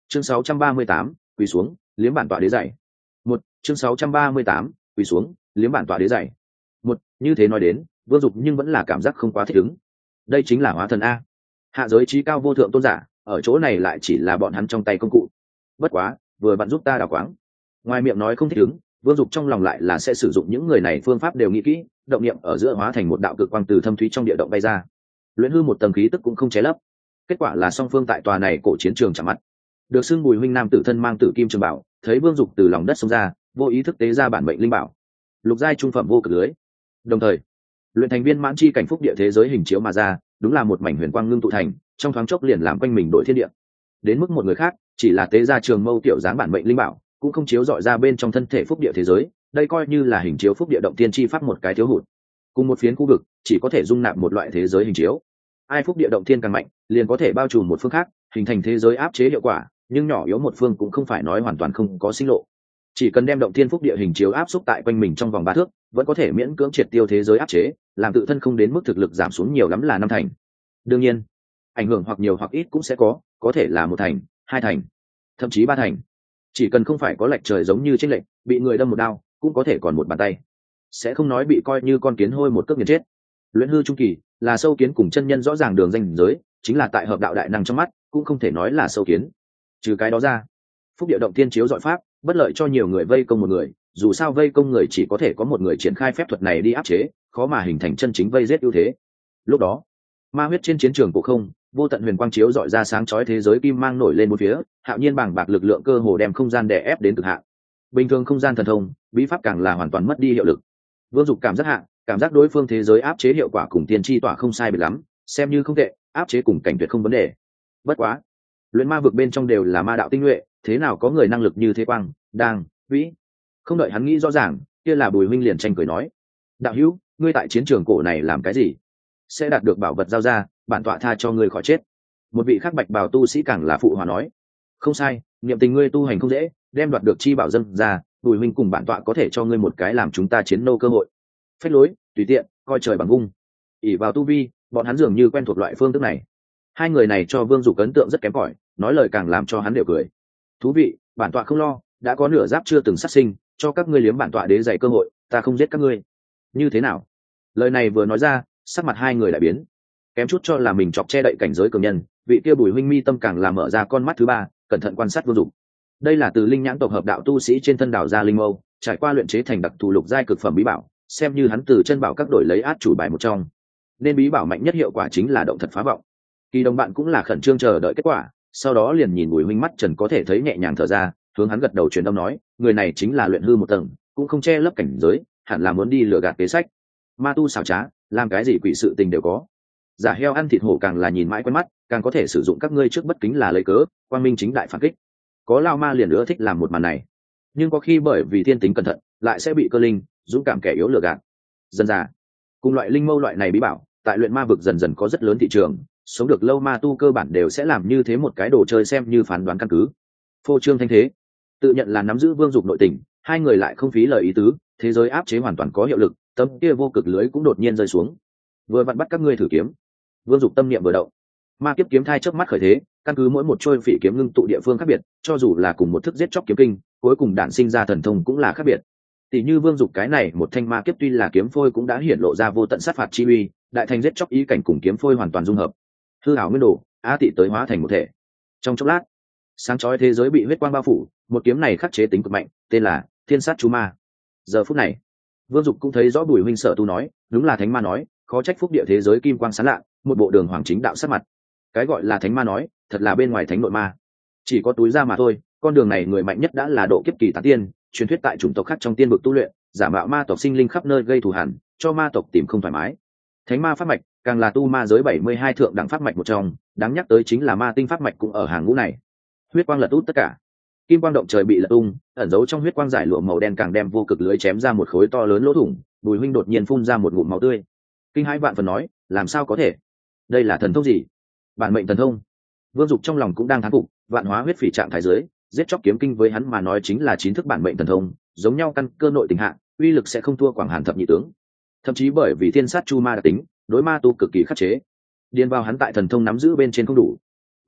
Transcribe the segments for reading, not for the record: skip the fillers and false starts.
Chương 638, quỳ xuống, liếm bản tọa đế dạy. Một, chương 638, quỳ xuống, liếm bản tọa đế dạy. Một, như thế nói đến, Vương Dục nhưng vẫn là cảm giác không quá thích ứng. Đây chính là hóa thần a. Hạ giới trí cao vô thượng tôn giả, ở chỗ này lại chỉ là bọn hắn trong tay công cụ. Bất quá, vừa bạn giúp ta đào quáng. Ngoài miệng nói không thích ứng, Vương Dục trong lòng lại là sẽ sử dụng những người này phương pháp đều nghĩ kỹ, động niệm ở giữa hóa thành một đạo cực quang từ thâm thúy trong địa động bay ra. Luyện hư một tầng khí tức cũng không chế lấp. Kết quả là song phương tại tòa này cổ chiến trường chạm mặt. Được xưng Bùi huynh nam tử thân mang tử kim trường bảo, thấy Vương Dục từ lòng đất xông ra, vô ý thức tế ra bản mệnh linh bảo. Lục giai trung phẩm vô cực lưới. Đồng thời, luyện thành viên mãn chi cảnh phúc địa thế giới hình chiếu mà ra, đúng là một mảnh huyền quang ngưng tụ thành, trong thoáng chốc liền làm quanh mình đổi thiên địa. Đến mức một người khác, chỉ là tế ra trường mâu tiểu dáng bản mệnh linh bảo, cũng không chiếu dọi ra bên trong thân thể phúc địa thế giới, đây coi như là hình chiếu phúc địa động tiên chi pháp một cái thiếu hụt. Cùng một phiến khu vực, chỉ có thể dung nạp một loại thế giới hình chiếu. Ai phúc địa động thiên càng mạnh, liền có thể bao trùm một phương khác, hình thành thế giới áp chế hiệu quả, nhưng nhỏ yếu một phương cũng không phải nói hoàn toàn không có sinh lộ. Chỉ cần đem động thiên phúc địa hình chiếu áp xúc tại quanh mình trong vòng 3 thước, vẫn có thể miễn cưỡng triệt tiêu thế giới áp chế, làm tự thân không đến mức thực lực giảm xuống nhiều lắm là 5 thành. Đương nhiên, ảnh hưởng hoặc nhiều hoặc ít cũng sẽ có thể là 1 thành, 2 thành, thậm chí 3 thành. Chỉ cần không phải có lệch trời giống như chênh lệch, bị người đâm một đao, cũng có thể còn một bàn tay. Sẽ không nói bị coi như con kiến hôi một cước nghiền chết. Luyện hư trung kỳ là sâu kiến cùng chân nhân rõ ràng đường ranh giới, chính là tại hợp đạo đại năng trong mắt, cũng không thể nói là sâu kiến. Trừ cái đó ra, phúc địa động tiên chiếu dọi pháp, bất lợi cho nhiều người vây công một người, dù sao vây công người chỉ có thể có một người triển khai phép thuật này đi áp chế, khó mà hình thành chân chính vây giết ưu thế. Lúc đó, ma huyết trên chiến trường cổ không, vô tận huyền quang chiếu dọi ra sáng chói thế giới kim mang nổi lên một phía, hạo nhiên bàng bạc lực lượng cơ hồ đem không gian đè ép đến cực hạn. Bình thường không gian thần thông, bí pháp càng là hoàn toàn mất đi hiệu lực. Vương Dục cảm giác đối phương thế giới áp chế hiệu quả cùng tiên tri tỏa không sai biệt lắm, xem như không tệ, áp chế cùng cảnh tuyệt không vấn đề. Bất quá, luyện ma vực bên trong đều là ma đạo tinh nhuệ, thế nào có người năng lực như thế quang, đang, vĩ. Không đợi hắn nghĩ rõ ràng, kia là Bùi huynh liền tranh cười nói: "Đạo hữu, ngươi tại chiến trường cổ này làm cái gì? Sẽ đạt được bảo vật giao ra, bản tọa tha cho ngươi khỏi chết." Một vị khắc bạch bào tu sĩ càng là phụ hòa nói: "Không sai, niệm tình ngươi tu hành không dễ, đem đoạt được chi bảo dâng ra, Bùi huynh cùng bản tọa có thể cho ngươi một cái làm chúng ta chiến nô cơ hội." Phách lối, tùy tiện, coi trời bằng vung. Ỷ vào tu vi, bọn hắn dường như quen thuộc loại phương thức này. Hai người này cho Vương Dục ấn tượng rất kém cỏi, nói lời càng làm cho hắn đều cười. "Thú vị, bản tọa không lo, đã có nửa giáp chưa từng sát sinh, cho các ngươi liếm bản tọa đế dày cơ hội, ta không giết các ngươi. Như thế nào?" Lời này vừa nói ra, sắc mặt hai người lại biến. Kém chút cho là mình chọc che đậy cảnh giới cường nhân, vị kia Bùi huynh mi tâm càng là mở ra con mắt thứ ba, cẩn thận quan sát Vương Dục. Đây là từ linh nhãn tộc hợp đạo tu sĩ trên thân đảo ra linh mâu, trải qua luyện chế thành đặc thù lục giai cực phẩm bí bảo, xem như hắn từ chân bảo các đổi lấy át chủ bài một trong. Nên bí bảo mạnh nhất hiệu quả chính là động thật phá vọng. Kỳ đồng bạn cũng là khẩn trương chờ đợi kết quả, sau đó liền nhìn Bùi huynh mắt trần có thể thấy nhẹ nhàng thở ra, hướng hắn gật đầu truyền âm nói: "Người này chính là luyện hư một tầng, cũng không che lấp cảnh giới, hẳn là muốn đi lừa gạt kế sách. Ma tu xảo trá, làm cái gì quỷ sự tình đều có. Giả heo ăn thịt hổ càng là nhìn mãi quen mắt, càng có thể sử dụng các ngươi trước bất kính là lấy cớ, quang minh chính đại phản kích. Có lao ma liền nữa thích làm một màn này, nhưng có khi bởi vì thiên tính cẩn thận, lại sẽ bị cơ linh, dũng cảm kẻ yếu lừa gạt. Dần dà, cùng loại linh mâu loại này bí bảo, tại luyện ma vực dần dần có rất lớn thị trường, sống được lâu ma tu cơ bản đều sẽ làm như thế một cái đồ chơi xem như phán đoán căn cứ. Phô trương thanh thế, tự nhận là nắm giữ Vương Dục nội tình, hai người lại không phí lời ý tứ, thế giới áp chế hoàn toàn có hiệu lực, tấm kia vô cực lưới cũng đột nhiên rơi xuống. Vừa vặn bắt các ngươi thử kiếm. Vương Dục tâm niệm vừa động, ma kiếp kiếm thai chớp mắt khởi thế, căn cứ mỗi một trôi phỉ kiếm ngưng tụ địa phương khác biệt, cho dù là cùng một thức giết chóc kiếm kinh, cuối cùng đản sinh ra thần thông cũng là khác biệt. Tỷ như Vương Dục cái này một thanh ma kiếp tuy là kiếm phôi cũng đã hiển lộ ra vô tận sát phạt chi uy, đại thành giết chóc ý cảnh cùng kiếm phôi hoàn toàn dung hợp, hư ảo nguyên đồ, á tị tới hóa thành một thể. Trong chốc lát, sáng chói thế giới bị huyết quang bao phủ, một kiếm này khắc chế tính cực mạnh, tên là Thiên Sát Chú Ma. Giờ phút này, Vương Dục cũng thấy rõ Bùi huynh sở tu nói, đúng là thánh ma nói, khó trách phúc địa thế giới kim quang sáng lạ, một bộ đường hoàng chính đạo sát mặt. Cái gọi là thánh ma nói, thật là bên ngoài thánh nội ma, chỉ có túi ra mà thôi. Con đường này người mạnh nhất đã là độ kiếp kỳ tán tiên, truyền thuyết tại chủng tộc khác trong tiên vực tu luyện, giả mạo ma tộc sinh linh khắp nơi gây thù hằn, cho ma tộc tìm không thoải mái. Thánh ma pháp mạch càng là tu ma giới 72 thượng đẳng pháp mạch một trong, đáng nhắc tới chính là ma tinh pháp mạch cũng ở hàng ngũ này. Huyết quang lật út tất cả, kim quang động trời bị lật tung, ẩn giấu trong huyết quang giải lụa màu đen càng đem vô cực lưới chém ra một khối to lớn lỗ thủng. Bùi huynh đột nhiên phun ra một ngụm máu tươi, kinh hãi vạn phần nói: "Làm sao có thể? Đây là thần thông gì? Bản mệnh thần thông?" Vương Dục trong lòng cũng đang thán phục, vạn hóa huyết phỉ trạng thái giới, giết chóc kiếm kinh với hắn mà nói chính là chính thức bản mệnh thần thông, giống nhau căn cơ nội tình hạ, uy lực sẽ không thua Quảng Hàn thập nhị tướng. Thậm chí bởi vì Thiên Sát Chu Ma đặc tính, đối ma tu cực kỳ khắc chế, điền vào hắn tại thần thông nắm giữ bên trên không đủ.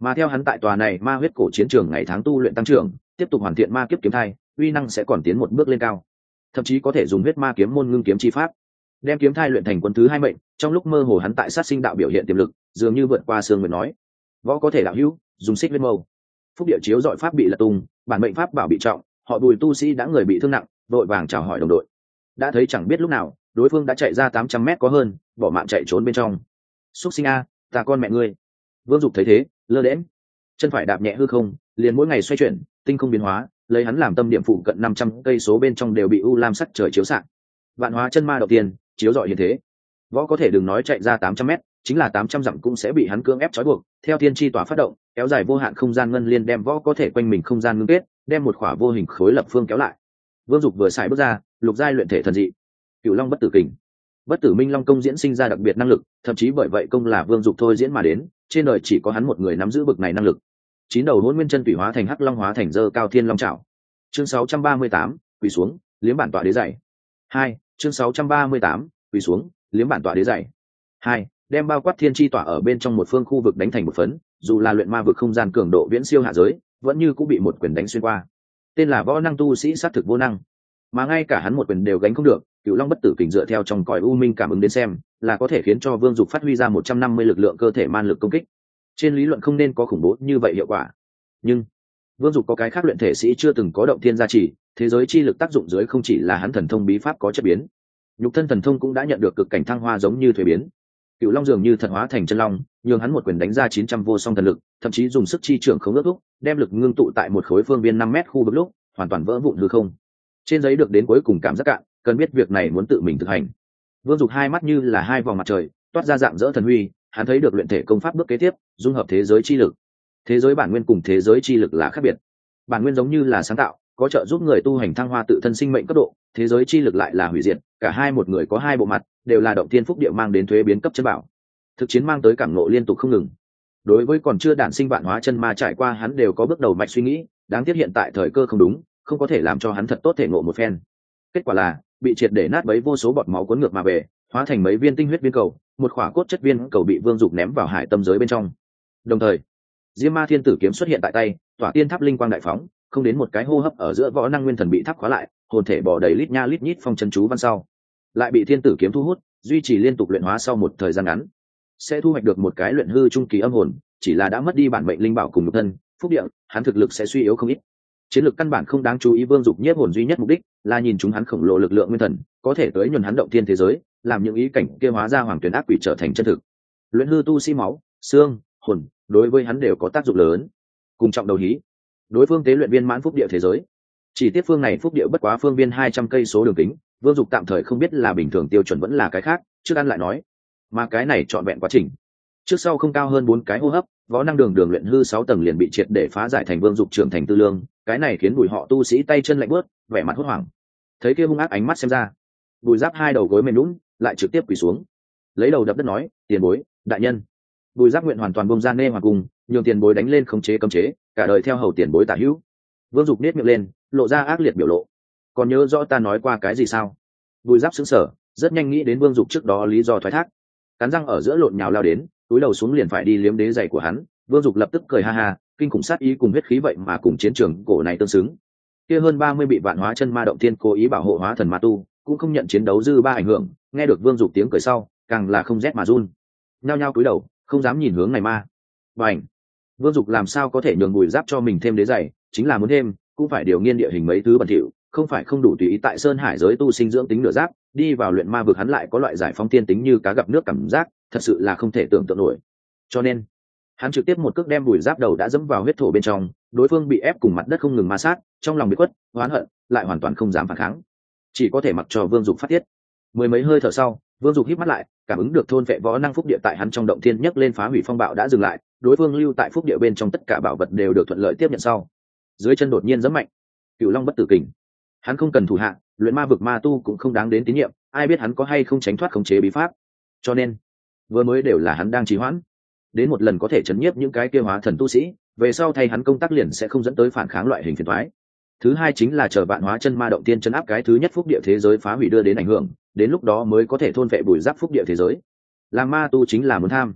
Mà theo hắn tại tòa này ma huyết cổ chiến trường ngày tháng tu luyện tăng trưởng, tiếp tục hoàn thiện ma kiếp kiếm thai, uy năng sẽ còn tiến một bước lên cao, thậm chí có thể dùng huyết ma kiếm môn ngưng kiếm chi pháp đem kiếm thai luyện thành quân thứ 2 mệnh. Trong lúc mơ hồ hắn tại sát sinh đạo biểu hiện tiềm lực dường như vượt qua Sương Nguyệt nói võ có thể đạo hữu dùng xích huyết mâu. Phúc địa chiếu dọi pháp bị lật tung, bản mệnh pháp bảo bị trọng, họ Bùi tu sĩ đã người bị thương nặng, vội vàng chào hỏi đồng đội. Đã thấy chẳng biết lúc nào đối phương đã chạy ra 800 mét có hơn, bỏ mạng chạy trốn bên trong. Xúc sinh a, ta con mẹ ngươi. Vương Dục thấy thế lơ đễnh, chân phải đạp nhẹ hư không, liền mỗi ngày xoay chuyển, tinh không biến hóa, lấy hắn làm tâm điểm phụ cận 500 cây số bên trong đều bị u lam sắc trời chiếu xạ. Vạn hóa chân ma đầu tiên chiếu rọi hiện thế. Võ có thể đừng nói chạy ra 800 mét, chính là 800 dặm cũng sẽ bị hắn cưỡng ép trói buộc. Theo thiên chi tỏa phát động, kéo dài vô hạn không gian ngân liên đem võ có thể quanh mình không gian ngưng kết, đem một khỏa vô hình khối lập phương kéo lại. Vương Dục vừa xài bước ra, lục giai luyện thể thần dị, Cửu Long bất tử kình. Bất tử minh long công diễn sinh ra đặc biệt năng lực, thậm chí bởi vậy công là Vương Dục thôi diễn mà đến, trên đời chỉ có hắn một người nắm giữ bực này năng lực. 9 đầu hỗn nguyên chân tùy hóa thành hắc long, hóa thành dơ cao thiên long trảo. Chương 638, quỳ xuống, liếm bản tọa đế dạy. 2, chương 638, quỳ xuống, liếm bản tọa đế dạy. 2, đem bao quát thiên chi tỏa ở bên trong một phương khu vực đánh thành một phấn, dù là luyện ma vực không gian cường độ viễn siêu hạ giới, vẫn như cũng bị một quyền đánh xuyên qua. Tên là võ năng tu sĩ sát thực vô năng, mà ngay cả hắn một quyền đều gánh không được. Cửu Long bất tử kình dựa theo trong cõi u minh cảm ứng đến xem, là có thể khiến cho Vương Dục phát huy ra 150 lực lượng cơ thể man lực công kích. Trên lý luận không nên có khủng bố như vậy hiệu quả, nhưng Vương Dục có cái khác luyện thể sĩ chưa từng có động thiên gia trì, thế giới chi lực tác dụng dưới không chỉ là hắn thần thông bí pháp có chất biến, nhục thân thần thông cũng đã nhận được cực cảnh thăng hoa giống như thuế biến. Cửu Long dường như thật hóa thành chân long, nhường hắn một quyền đánh ra 900 vô song thần lực, thậm chí dùng sức chi trưởng không ước thúc, đem lực ngưng tụ tại một khối phương viên 5 mét khu vực lúc, hoàn toàn vỡ vụn hư không. Trên giấy được đến cuối cùng cảm giác cạn, cần biết việc này muốn tự mình thực hành. Vương Dục hai mắt như là hai vòng mặt trời, toát ra dạng dỡ thần huy, hắn thấy được luyện thể công pháp bước kế tiếp, dung hợp thế giới chi lực. Thế giới bản nguyên cùng thế giới chi lực là khác biệt. Bản nguyên giống như là sáng tạo, có trợ giúp người tu hành thăng hoa tự thân sinh mệnh cấp độ, thế giới chi lực lại là hủy diệt, cả hai một người có hai bộ mặt, đều là động thiên phúc địa mang đến thuế biến cấp chân bảo. Thực chiến mang tới cảm ngộ liên tục không ngừng. Đối với còn chưa đản sinh vạn hóa chân ma trải qua hắn đều có bước đầu mạch suy nghĩ, đáng tiếc hiện tại thời cơ không đúng, không có thể làm cho hắn thật tốt thể ngộ một phen. Kết quả là bị triệt để nát bấy, vô số bọt máu cuốn ngược mà về, hóa thành mấy viên tinh huyết viên cầu, một khỏa cốt chất viên cầu bị Vương Dục ném vào hải tâm giới bên trong. Đồng thời, Diêm Ma Thiên Tử kiếm xuất hiện tại tay, tỏa tiên tháp linh quang đại phóng, không đến một cái hô hấp ở giữa võ năng nguyên thần bị tháp khóa lại, hồn thể bỏ đầy lít nha lít nhít phong chân chú văn sau, lại bị Thiên Tử kiếm thu hút, duy trì liên tục luyện hóa sau một thời gian ngắn, sẽ thu hoạch được một cái luyện hư trung kỳ âm hồn, chỉ là đã mất đi bản mệnh linh bảo cùng nhục thân, phúc địa, hắn thực lực sẽ suy yếu không ít. Chiến lược căn bản không đáng chú ý. Vương Dục nhiếp hồn duy nhất mục đích là nhìn chúng hắn khổng lồ lực lượng nguyên thần, có thể tới nhuần hắn động thiên thế giới, làm những ý cảnh kia hóa ra hoàng tuyển ác quỷ trở thành chân thực. Luyện hư tu sĩ máu, xương, hồn, đối với hắn đều có tác dụng lớn. Cùng trọng đầu hí, đối phương tế luyện viên mãn phúc địa thế giới. Chỉ tiếp phương này phúc địa bất quá phương viên 200 cây số đường kính, Vương Dục tạm thời không biết là bình thường tiêu chuẩn vẫn là cái khác, trước ăn lại nói. Mà cái này trọn vẹn quá trình, trước sau không cao hơn 4 cái hô hấp, võ năng đường luyện hư 6 tầng liền bị triệt để phá giải thành Vương Dục trưởng thành tư lương, cái này khiến Bùi họ tu sĩ tay chân lạnh bớt, vẻ mặt hốt hoảng. Thấy kia hung ác ánh mắt xem ra, Bùi Giáp hai đầu gối mềm nhũn, lại trực tiếp quỳ xuống, lấy đầu đập đất nói: "Tiền bối, đại nhân." Bùi Giáp nguyện hoàn toàn buông ra nê hoàng cung, nhường tiền bối đánh lên khống chế cấm chế, cả đời theo hầu tiền bối tả hữu. Vương Dục nét miệng lên, lộ ra ác liệt biểu lộ. "Còn nhớ rõ ta nói qua cái gì sao?" Bùi Giáp sững sờ, rất nhanh nghĩ đến Vương Dục trước đó lý do thoái thác, cắn răng ở giữa lộn nhào lao đến, túi đầu xuống liền phải đi liếm đế giày của hắn. Vương Dục lập tức cười ha ha, kinh khủng sát ý cùng huyết khí vậy mà cùng chiến trường cổ này tương xứng. Kia hơn 30 bị vạn hóa chân ma động thiên cố ý bảo hộ hóa thần ma tu, cũng không nhận chiến đấu dư ba ảnh hưởng, nghe được Vương Dục tiếng cười sau, càng là không rét mà run. Nhao nhao cúi đầu, không dám nhìn hướng này ma. Bành! Vương Dục làm sao có thể nhường Bùi Giáp cho mình thêm đế giày, chính là muốn thêm, cũng phải điều nghiên địa hình mấy thứ bẩn thỉu, không phải không đủ tùy ý tại sơn hải giới tu sinh dưỡng tính nửa giáp, đi vào luyện ma vực hắn lại có loại giải phóng tiên tính như cá gặp nước cảm giác, thật sự là không thể tưởng tượng nổi. Cho nên, hắn trực tiếp một cước đem Bùi Giáp đầu đã dẫm vào huyết thổ bên trong, đối phương bị ép cùng mặt đất không ngừng ma sát, trong lòng bị quất, oán hận, lại hoàn toàn không dám phản kháng, chỉ có thể mặc cho Vương Dục phát tiết. Mười mấy hơi thở sau, Vương Dục híp mắt lại, cảm ứng được thôn vệ võ năng phúc địa tại hắn trong động thiên nhấc lên phá hủy phong bạo đã dừng lại, đối phương lưu tại phúc địa bên trong tất cả bảo vật đều được thuận lợi tiếp nhận sau. Dưới chân đột nhiên giẫm mạnh, Cửu Long bất tử kình. Hắn không cần thủ hạ, luyện ma vực ma tu cũng không đáng đến tín nhiệm, ai biết hắn có hay không tránh thoát khống chế bí pháp. Cho nên, vừa mới đều là hắn đang trì hoãn. Đến một lần có thể chấn nhiếp những cái kia hóa thần tu sĩ, về sau thay hắn công tác liền sẽ không dẫn tới phản kháng loại hình phiền toái. Thứ hai chính là chờ vạn hóa chân ma động tiên chấn áp cái thứ nhất phúc địa thế giới phá hủy đưa đến ảnh hưởng, đến lúc đó mới có thể thôn vệ Bùi Giáp phúc địa thế giới. Làm ma tu chính là muốn tham.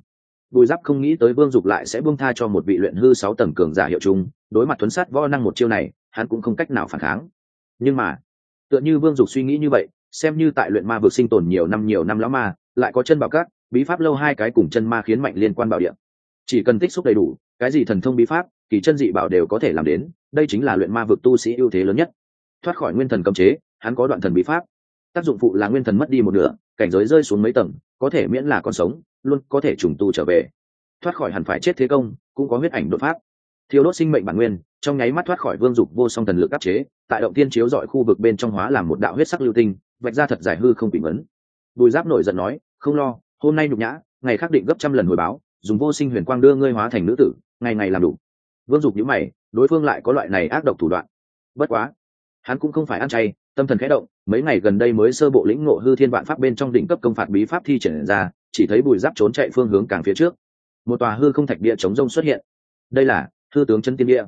Bùi Giáp không nghĩ tới Vương Dục lại sẽ buông tha cho một vị luyện hư 6 tầng cường giả hiệu trung, đối mặt thuấn sát võ năng một chiêu này, hắn cũng không cách nào phản kháng. Nhưng mà, tựa như Vương Dục suy nghĩ như vậy, xem như tại luyện ma vực sinh tồn nhiều năm lão ma, lại có chân bảo các, bí pháp lâu hai cái cùng chân ma khiến mạnh liên quan bảo địa. Chỉ cần tích xúc đầy đủ, cái gì thần thông bí pháp, kỳ chân dị bảo đều có thể làm đến, đây chính là luyện ma vực tu sĩ ưu thế lớn nhất. Thoát khỏi nguyên thần cấm chế, hắn có đoạn thần bí pháp, tác dụng phụ là nguyên thần mất đi một nửa, cảnh giới rơi xuống mấy tầng, có thể miễn là còn sống, luôn có thể trùng tu trở về. Thoát khỏi hẳn phải chết thế công, cũng có huyết ảnh đột pháp, thiêu đốt sinh mệnh bản nguyên, trong nháy mắt thoát khỏi Vương Dục vô song thần lực áp chế, tại động tiên chiếu dọi khu vực bên trong hóa làm một đạo huyết sắc lưu tinh, vạch ra thật giải hư không bị vấn. Bùi Giáp nổi giận nói, không lo, hôm nay nhục nhã, ngày khác định gấp trăm lần hồi báo, dùng vô sinh huyền quang đưa ngươi hóa thành nữ tử, ngày ngày làm đủ. Vương Dục nhíu mày, đối phương lại có loại này ác độc thủ đoạn. Bất quá, hắn cũng không phải ăn chay, tâm thần khẽ động, mấy ngày gần đây mới sơ bộ lĩnh ngộ hư thiên vạn pháp bên trong đỉnh cấp công phạt bí pháp thi triển ra, chỉ thấy Bùi Giáp trốn chạy phương hướng càng phía trước. Một tòa hư không thạch địa chống rông xuất hiện. Đây là hư tướng chân tiên địa.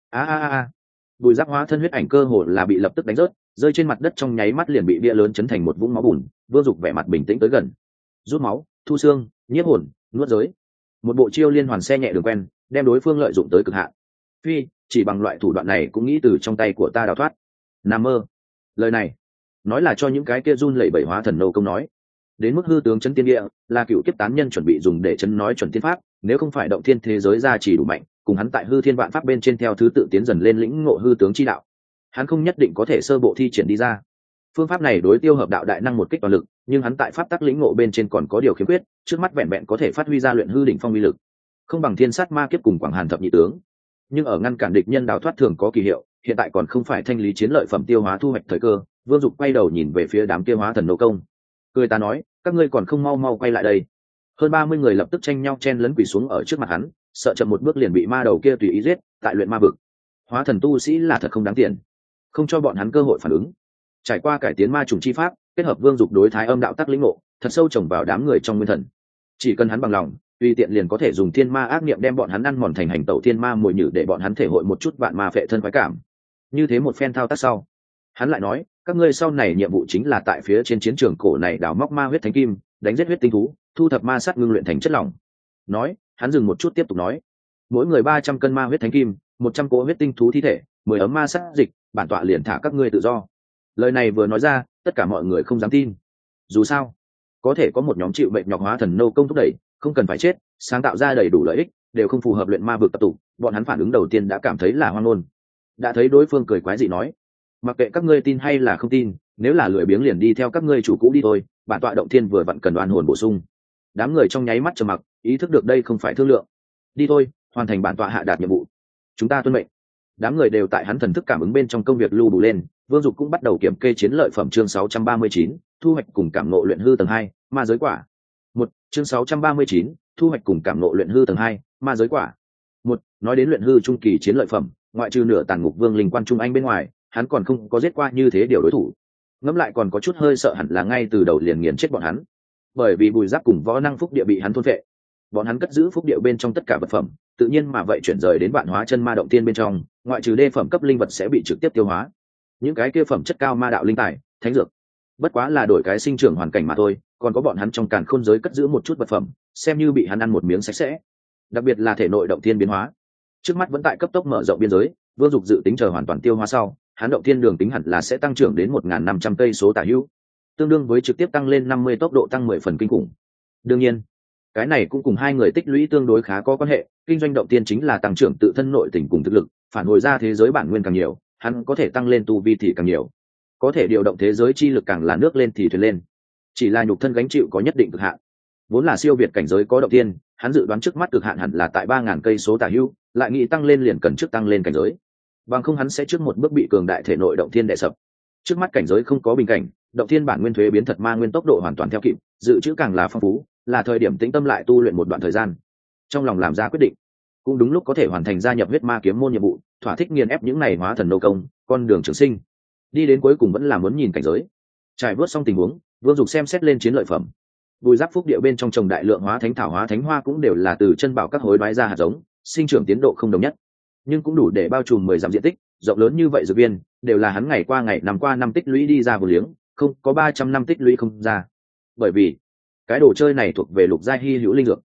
Bùi Giáp hóa thân huyết ảnh cơ hồ là bị lập tức đánh rớt, rơi trên mặt đất trong nháy mắt liền bị bia lớn chấn thành một vũng máu bùn. Vương Dục vẻ mặt bình tĩnh tới gần, rút máu, thu xương, nhiếp hồn, nuốt giới, một bộ chiêu liên hoàn xe nhẹ đường quen, đem đối phương lợi dụng tới cực hạn. Phi, chỉ bằng loại thủ đoạn này cũng nghĩ từ trong tay của ta đào thoát? Nằm mơ. Lời này nói là cho những cái kia run lẩy bẩy hóa thần nô công nói. Đến mức hư tướng chấn tiên địa là cựu kiếp tán nhân chuẩn bị dùng để chấn nói chuẩn tiên pháp, nếu không phải động thiên thế giới gia trì đủ mạnh, cùng hắn tại hư thiên vạn pháp bên trên theo thứ tự tiến dần lên lĩnh ngộ hư tướng chi đạo, hắn không nhất định có thể sơ bộ thi triển đi ra. Phương pháp này đối tiêu hợp đạo đại năng một kích toàn lực, nhưng hắn tại pháp tắc lĩnh ngộ bên trên còn có điều khiếm khuyết, trước mắt vẹn vẹn có thể phát huy ra luyện hư đỉnh phong uy lực, không bằng thiên sát ma kiếp cùng quảng hàn thập nhị tướng. Nhưng ở ngăn cản địch nhân đào thoát thường có kỳ hiệu, hiện tại còn không phải thanh lý chiến lợi phẩm tiêu hóa thu hoạch thời cơ. Vương Dục quay đầu nhìn về phía đám kia hóa thần nô công, cười ta nói, các ngươi còn không mau mau quay lại đây. Hơn 30 người lập tức tranh nhau chen lấn quỳ xuống ở trước mặt hắn, sợ chậm một bước liền bị ma đầu kia tùy ý giết. Tại luyện ma vực, hóa thần tu sĩ là thật không đáng tiền, không cho bọn hắn cơ hội phản ứng. Trải qua cải tiến ma trùng chi pháp, kết hợp Vương Dục đối thái âm đạo tắc lĩnh ngộ, thật sâu trồng vào đám người trong nguyên thần. Chỉ cần hắn bằng lòng, tùy tiện liền có thể dùng thiên ma ác niệm đem bọn hắn ăn mòn thành hành tẩu thiên ma mồi nhử, để bọn hắn thể hội một chút vạn ma phệ thân khoái cảm. Như thế một phen thao tác sau, hắn lại nói, các ngươi sau này nhiệm vụ chính là tại phía trên chiến trường cổ này đào móc ma huyết thánh kim, đánh giết huyết tinh thú, thu thập ma sát ngưng luyện thành chất lỏng. Nói, hắn dừng một chút tiếp tục nói, mỗi người 300 cân ma huyết thánh kim, 100 cỗ huyết tinh thú thi thể, 10 ấm ma sát dịch, bản tọa liền thả các ngươi tự do. Lời này vừa nói ra, tất cả mọi người không dám tin. Dù sao, có thể có một nhóm chịu mệnh nhọc hóa thần nô công thúc đẩy, không cần phải chết, sáng tạo ra đầy đủ lợi ích, đều không phù hợp luyện ma vực tập tụ, bọn hắn phản ứng đầu tiên đã cảm thấy là hoang ngôn. Đã thấy đối phương cười quái dị nói, mặc kệ các ngươi tin hay là không tin, nếu là lười biếng liền đi theo các ngươi chủ cũ đi thôi, bản tọa động thiên vừa vặn cần oan hồn bổ sung. Đám người trong nháy mắt trầm mặc, ý thức được đây không phải thương lượng. Đi thôi, hoàn thành bản tọa hạ đạt nhiệm vụ, chúng ta tuân mệnh. Đám người đều tại hắn thần thức cảm ứng bên trong công việc lưu đủ lên. Vương Dục cũng bắt đầu kiểm kê chiến lợi phẩm. Chương 639, thu hoạch cùng cảm ngộ luyện hư tầng 2, ma giới quả. Chương 639, thu hoạch cùng cảm ngộ luyện hư tầng 2, ma giới quả. Nói đến luyện hư trung kỳ chiến lợi phẩm, ngoại trừ nửa tàn ngục vương linh quan trung anh bên ngoài, hắn còn không có giết qua như thế điều đối thủ. Ngẫm lại còn có chút hơi sợ, hẳn là ngay từ đầu liền nghiền chết bọn hắn. Bởi vì Bùi Giáp cùng võ năng phúc địa bị hắn thôn phệ, bọn hắn cất giữ phúc địa bên trong tất cả vật phẩm, tự nhiên mà vậy chuyển rời đến vạn hóa chân ma động tiên bên trong, ngoại trừ đê phẩm cấp linh vật sẽ bị trực tiếp tiêu hóa. Những cái kia phẩm chất cao ma đạo linh tài, thánh dược, bất quá là đổi cái sinh trưởng hoàn cảnh mà thôi. Còn có bọn hắn trong càn khôn giới cất giữ một chút vật phẩm, xem như bị hắn ăn một miếng sạch sẽ. Đặc biệt là thể nội động thiên biến hóa, trước mắt vẫn tại cấp tốc mở rộng biên giới. Vương Dục dự tính chờ hoàn toàn tiêu hóa sau, hắn động thiên đường tính hẳn là sẽ tăng trưởng đến 1.500 cây số tả hữu, tương đương với trực tiếp tăng lên 50, tốc độ tăng 10 phần kinh khủng. Đương nhiên, cái này cũng cùng hai người tích lũy tương đối khá có quan hệ. Kinh doanh động tiên chính là tăng trưởng tự thân nội tình cùng thực lực, phản hồi ra thế giới bản nguyên càng nhiều, hắn có thể tăng lên tu vi thì càng nhiều, có thể điều động thế giới chi lực càng là nước lên thì thuyền lên. Chỉ là nhục thân gánh chịu có nhất định cực hạn, vốn là siêu việt cảnh giới có động tiên, hắn dự đoán trước mắt cực hạn hẳn là tại 3.000 cây số tả hữu, lại nghĩ tăng lên liền cần trước tăng lên cảnh giới, bằng không hắn sẽ trước một bước bị cường đại thể nội động thiên đè sập. Trước mắt cảnh giới không có bình cảnh, động thiên bản nguyên thuế biến thật ma nguyên tốc độ hoàn toàn theo kịp, dự trữ càng là phong phú, là thời điểm tĩnh tâm lại tu luyện một đoạn thời gian. Trong lòng làm ra quyết định, cũng đúng lúc có thể hoàn thành gia nhập huyết ma kiếm môn nhiệm vụ, thỏa thích nghiền ép những này hóa thần nô công, con đường trường sinh. Đi đến cuối cùng vẫn là muốn nhìn cảnh giới. Trải vớt xong tình huống, Vương Dục xem xét lên chiến lợi phẩm. Bùi Giáp phúc địa bên trong trồng đại lượng hóa thánh thảo hóa thánh hoa, cũng đều là từ chân bảo các hối đoái ra hạt giống, sinh trưởng tiến độ không đồng nhất, nhưng cũng đủ để bao trùm 10 dặm diện tích. Rộng lớn như vậy dược viên đều là hắn ngày qua ngày năm qua năm tích lũy đi ra vô liếng, không có 300 năm tích lũy không ra. Bởi vì cái đồ chơi này thuộc về lục giai hi hữu linh dược,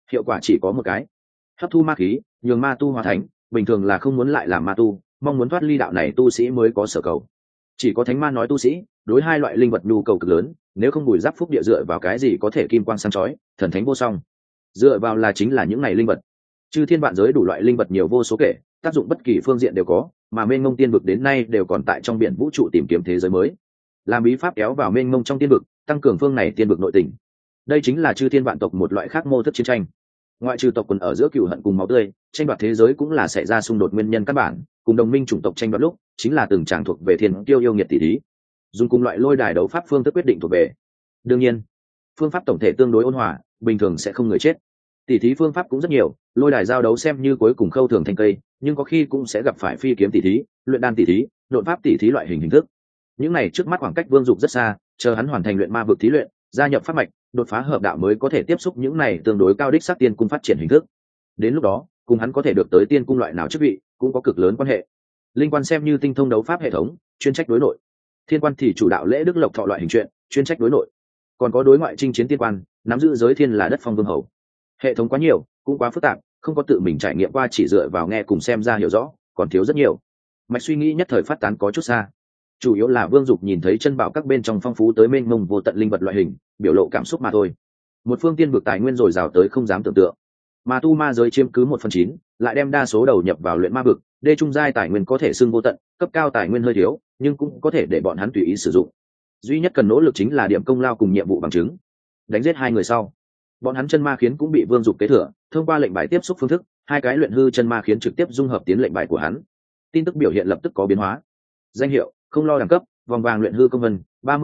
hiệu quả chỉ có một cái: hấp thu ma khí, nhường ma tu hóa thánh. Bình thường là không muốn lại làm ma tu, mong muốn thoát ly đạo này tu sĩ mới có sở cầu. Chỉ có thánh ma nói tu sĩ đối hai loại linh vật nhu cầu cực lớn, nếu không bùi giáp phúc địa dựa vào cái gì có thể kim quang sáng chói, thần thánh vô song? Dựa vào là chính là những này linh vật. Chư thiên vạn giới đủ loại linh vật nhiều vô số kể, tác dụng bất kỳ phương diện đều có, mà mênh mông tiên vực đến nay đều còn tại trong biển vũ trụ tìm kiếm thế giới mới, làm bí pháp kéo vào mênh mông trong tiên vực, tăng cường phương này tiên vực nội tình. Đây chính là chư thiên vạn tộc một loại khác mô thức chiến tranh. Ngoại trừ tộc quần ở giữa cừu hận cùng máu tươi, tranh đoạt thế giới cũng là xảy ra xung đột nguyên nhân căn bản, cùng đồng minh chủng tộc tranh đoạt lúc chính là từng tràng thuộc về thiên tiêu yêu nghiệt tỷ thí, dùng cùng loại lôi đài đấu pháp phương thức quyết định thuộc về. Đương nhiên, phương pháp tổng thể tương đối ôn hòa, bình thường sẽ không người chết. Tỷ thí phương pháp cũng rất nhiều, lôi đài giao đấu xem như cuối cùng khâu thường thành cây, nhưng có khi cũng sẽ gặp phải phi kiếm tỷ thí, luyện đan tỷ thí, đột pháp tỷ thí loại hình thức. Những này trước mắt khoảng cách Vương Dục rất xa, chờ hắn hoàn thành luyện ma vực thí luyện, gia nhập pháp mạch, đột phá hợp đạo mới có thể tiếp xúc những này tương đối cao đích sắc tiên cung phát triển hình thức. Đến lúc đó, cùng hắn có thể được tới tiên cung loại nào chức vị, cũng có cực lớn quan hệ. Linh quan xem như tinh thông đấu pháp hệ thống, chuyên trách đối nội. Thiên quan thì chủ đạo lễ đức lộc thọ loại hình chuyện, chuyên trách đối nội. Còn có đối ngoại chinh chiến tiên quan, nắm giữ giới thiên là đất phong vương hầu. Hệ thống quá nhiều, cũng quá phức tạp, không có tự mình trải nghiệm qua, chỉ dựa vào nghe cùng xem ra hiểu rõ, còn thiếu rất nhiều. Mạch suy nghĩ nhất thời phát tán có chút xa. Chủ yếu là Vương Dục nhìn thấy chân bảo các bên trong phong phú tới mênh mông vô tận linh vật loại hình, biểu lộ cảm xúc mà thôi. Một phương tiên vực tài nguyên dồi dào tới không dám tưởng tượng, mà tu ma giới chiếm cứ 1/9, lại đem đa số đầu nhập vào luyện ma vực. Đê trung giai tài nguyên có thể xưng vô tận, cấp cao tài nguyên hơi thiếu, nhưng cũng có thể để bọn hắn tùy ý sử dụng. Duy nhất cần nỗ lực chính là điểm công lao cùng nhiệm vụ bằng chứng. Đánh giết hai người sau, bọn hắn chân ma khiến cũng bị Vương Dục kế thừa, thông qua lệnh bài tiếp xúc phương thức, hai cái luyện hư chân ma khiến trực tiếp dung hợp tiến lệnh bài của hắn. Tin tức biểu hiện lập tức có biến hóa. Danh hiệu: không lo đẳng cấp, vòng vàng luyện hư công vân,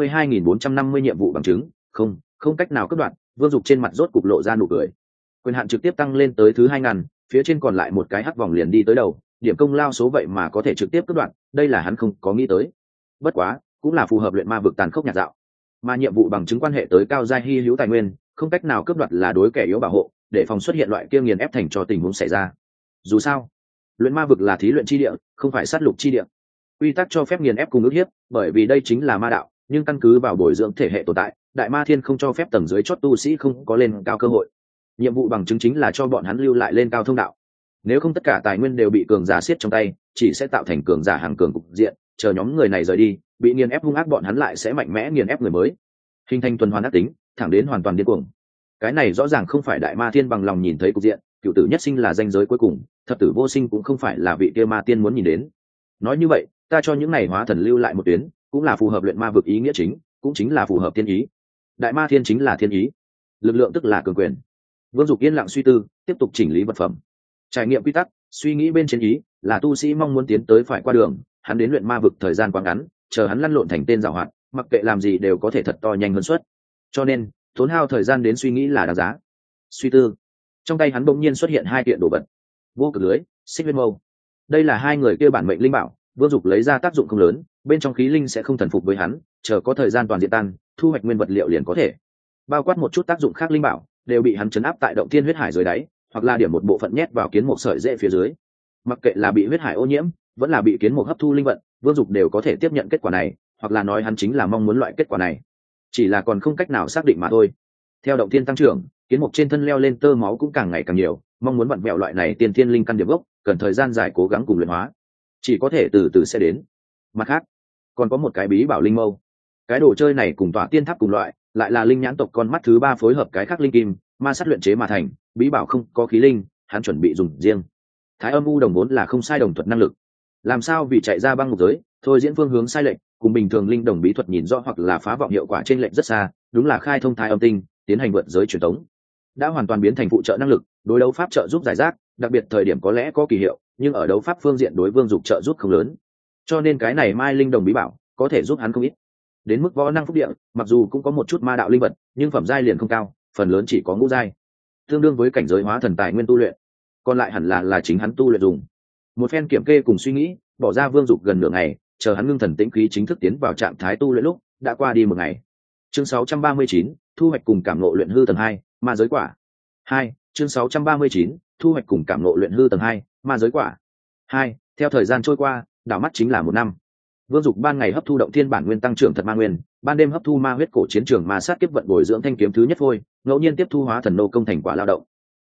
32.450 nhiệm vụ bằng chứng, không cách nào cấp đoạn. Vương Dục trên mặt rốt cục lộ ra nụ cười. Quyền hạn trực tiếp tăng lên tới thứ 2.000, phía trên còn lại một cái hắc vòng liền đi tới đầu, điểm công lao số vậy mà có thể trực tiếp cấp đoạn, đây là hắn không có nghĩ tới. Bất quá, cũng là phù hợp luyện ma vực tàn khốc nhạt dạo. Mà nhiệm vụ bằng chứng quan hệ tới cao giai hi hữu tài nguyên, không cách nào cướp đoạt là đối kẻ yếu bảo hộ, để phòng xuất hiện loại kia nghiền ép thành cho tình huống xảy ra. Dù sao, luyện ma vực là thí luyện chi địa, không phải sát lục chi địa. Quy tắc cho phép nghiền ép cùng ức hiếp, bởi vì đây chính là ma đạo, nhưng căn cứ vào bồi dưỡng thể hệ tồn tại, đại ma thiên không cho phép tầng dưới chót tu sĩ không có lên cao cơ hội. Nhiệm vụ bằng chứng chính là cho bọn hắn lưu lại lên cao thông đạo. Nếu không tất cả tài nguyên đều bị cường giả siết trong tay, chỉ sẽ tạo thành cường giả hàng cường cục diện, chờ nhóm người này rời đi, bị nghiền ép hung ác, bọn hắn lại sẽ mạnh mẽ nghiền ép người mới, hình thành tuần hoàn ác tính, thẳng đến hoàn toàn điên cuồng. Cái này rõ ràng không phải đại ma thiên bằng lòng nhìn thấy cục diện, cựu tử nhất sinh là ranh giới cuối cùng, thập tử vô sinh cũng không phải là vị kia ma tiên muốn nhìn đến. Nói như vậy, ta cho những này hóa thần lưu lại một tuyến, cũng là phù hợp luyện ma vực ý nghĩa chính, cũng chính là phù hợp thiên ý. Đại ma thiên chính là thiên ý, lực lượng tức là cường quyền. Vương Dục yên lặng suy tư, tiếp tục chỉnh lý vật phẩm, trải nghiệm quy tắc, suy nghĩ bên trên ý là tu sĩ mong muốn tiến tới phải qua đường, hắn đến luyện ma vực thời gian quá ngắn, chờ hắn lăn lộn thành tên giàu hoạt, mặc kệ làm gì đều có thể thật to nhanh hơn suất. Cho nên tốn hao thời gian đến suy nghĩ là đáng giá. Suy tư, trong tay hắn bỗng nhiên xuất hiện hai kiện đồ vật: vô cực lưới, xích huyết mâu. Đây là hai người kia bản mệnh linh bảo, Vương Dục lấy ra tác dụng không lớn, bên trong khí linh sẽ không thần phục với hắn, chờ có thời gian toàn diện tan, thu hoạch nguyên vật liệu liền có thể. Bao quát một chút tác dụng khác linh bảo, đều bị hắn chấn áp tại động thiên huyết hải dưới đáy, hoặc là điểm một bộ phận nhét vào kiến một sợi rễ phía dưới. Mặc kệ là bị huyết hải ô nhiễm, vẫn là bị kiến một hấp thu linh vận, Vương Dục đều có thể tiếp nhận kết quả này, hoặc là nói hắn chính là mong muốn loại kết quả này, chỉ là còn không cách nào xác định mà thôi. Theo động thiên tăng trưởng, kiến mục trên thân leo lên tơ máu cũng càng ngày càng nhiều, mong muốn vặn vẹo loại này tiên thiên linh căn điểm gốc, cần thời gian dài cố gắng cùng luyện hóa, chỉ có thể từ từ sẽ đến. Mặt khác, còn có một cái bí bảo linh mâu. Cái đồ chơi này cùng tỏa tiên tháp cùng loại, lại là linh nhãn tộc con mắt thứ ba phối hợp cái khác linh kim ma sát luyện chế mà thành. Bí bảo không có khí linh, hắn chuẩn bị dùng riêng. Thái âm u đồng vốn là không sai đồng thuật năng lực, làm sao vì chạy ra băng ngục giới, thôi diễn phương hướng sai lệch, cùng bình thường linh đồng bí thuật nhìn rõ hoặc là phá vọng hiệu quả trên lệch rất xa, đúng là khai thông thái âm tinh, tiến hành vượt giới truyền tống, đã hoàn toàn biến thành phụ trợ năng lực, đối đấu pháp trợ giúp giải rác, đặc biệt thời điểm có lẽ có kỳ hiệu, nhưng ở đấu pháp phương diện đối Vương Dục trợ giúp không lớn, cho nên cái này mai linh đồng bí bảo có thể giúp hắn không ít. Đến mức võ năng phúc địa, mặc dù cũng có một chút ma đạo linh vật, nhưng phẩm giai liền không cao, phần lớn chỉ có ngũ giai, tương đương với cảnh giới hóa thần tài nguyên tu luyện, còn lại hẳn là chính hắn tu luyện dùng. Một phen kiểm kê cùng suy nghĩ, bỏ ra Vương Dục gần nửa ngày, chờ hắn ngưng thần tĩnh khí chính thức tiến vào trạng thái tu luyện lúc đã qua đi một ngày. Chương 639, thu hoạch cùng cảm ngộ luyện hư tầng 2, ma giới quả 2. Chương 639, thu hoạch cùng cảm ngộ luyện hư tầng 2, ma giới quả 2. Theo thời gian trôi qua, đảo mắt chính là một năm. Vương Dục ban ngày hấp thu động thiên bản nguyên tăng trưởng thật ma nguyên, ban đêm hấp thu ma huyết cổ chiến trường ma sát kiếp vận bồi dưỡng thanh kiếm thứ nhất phôi, ngẫu nhiên tiếp thu hóa thần nô công thành quả lao động.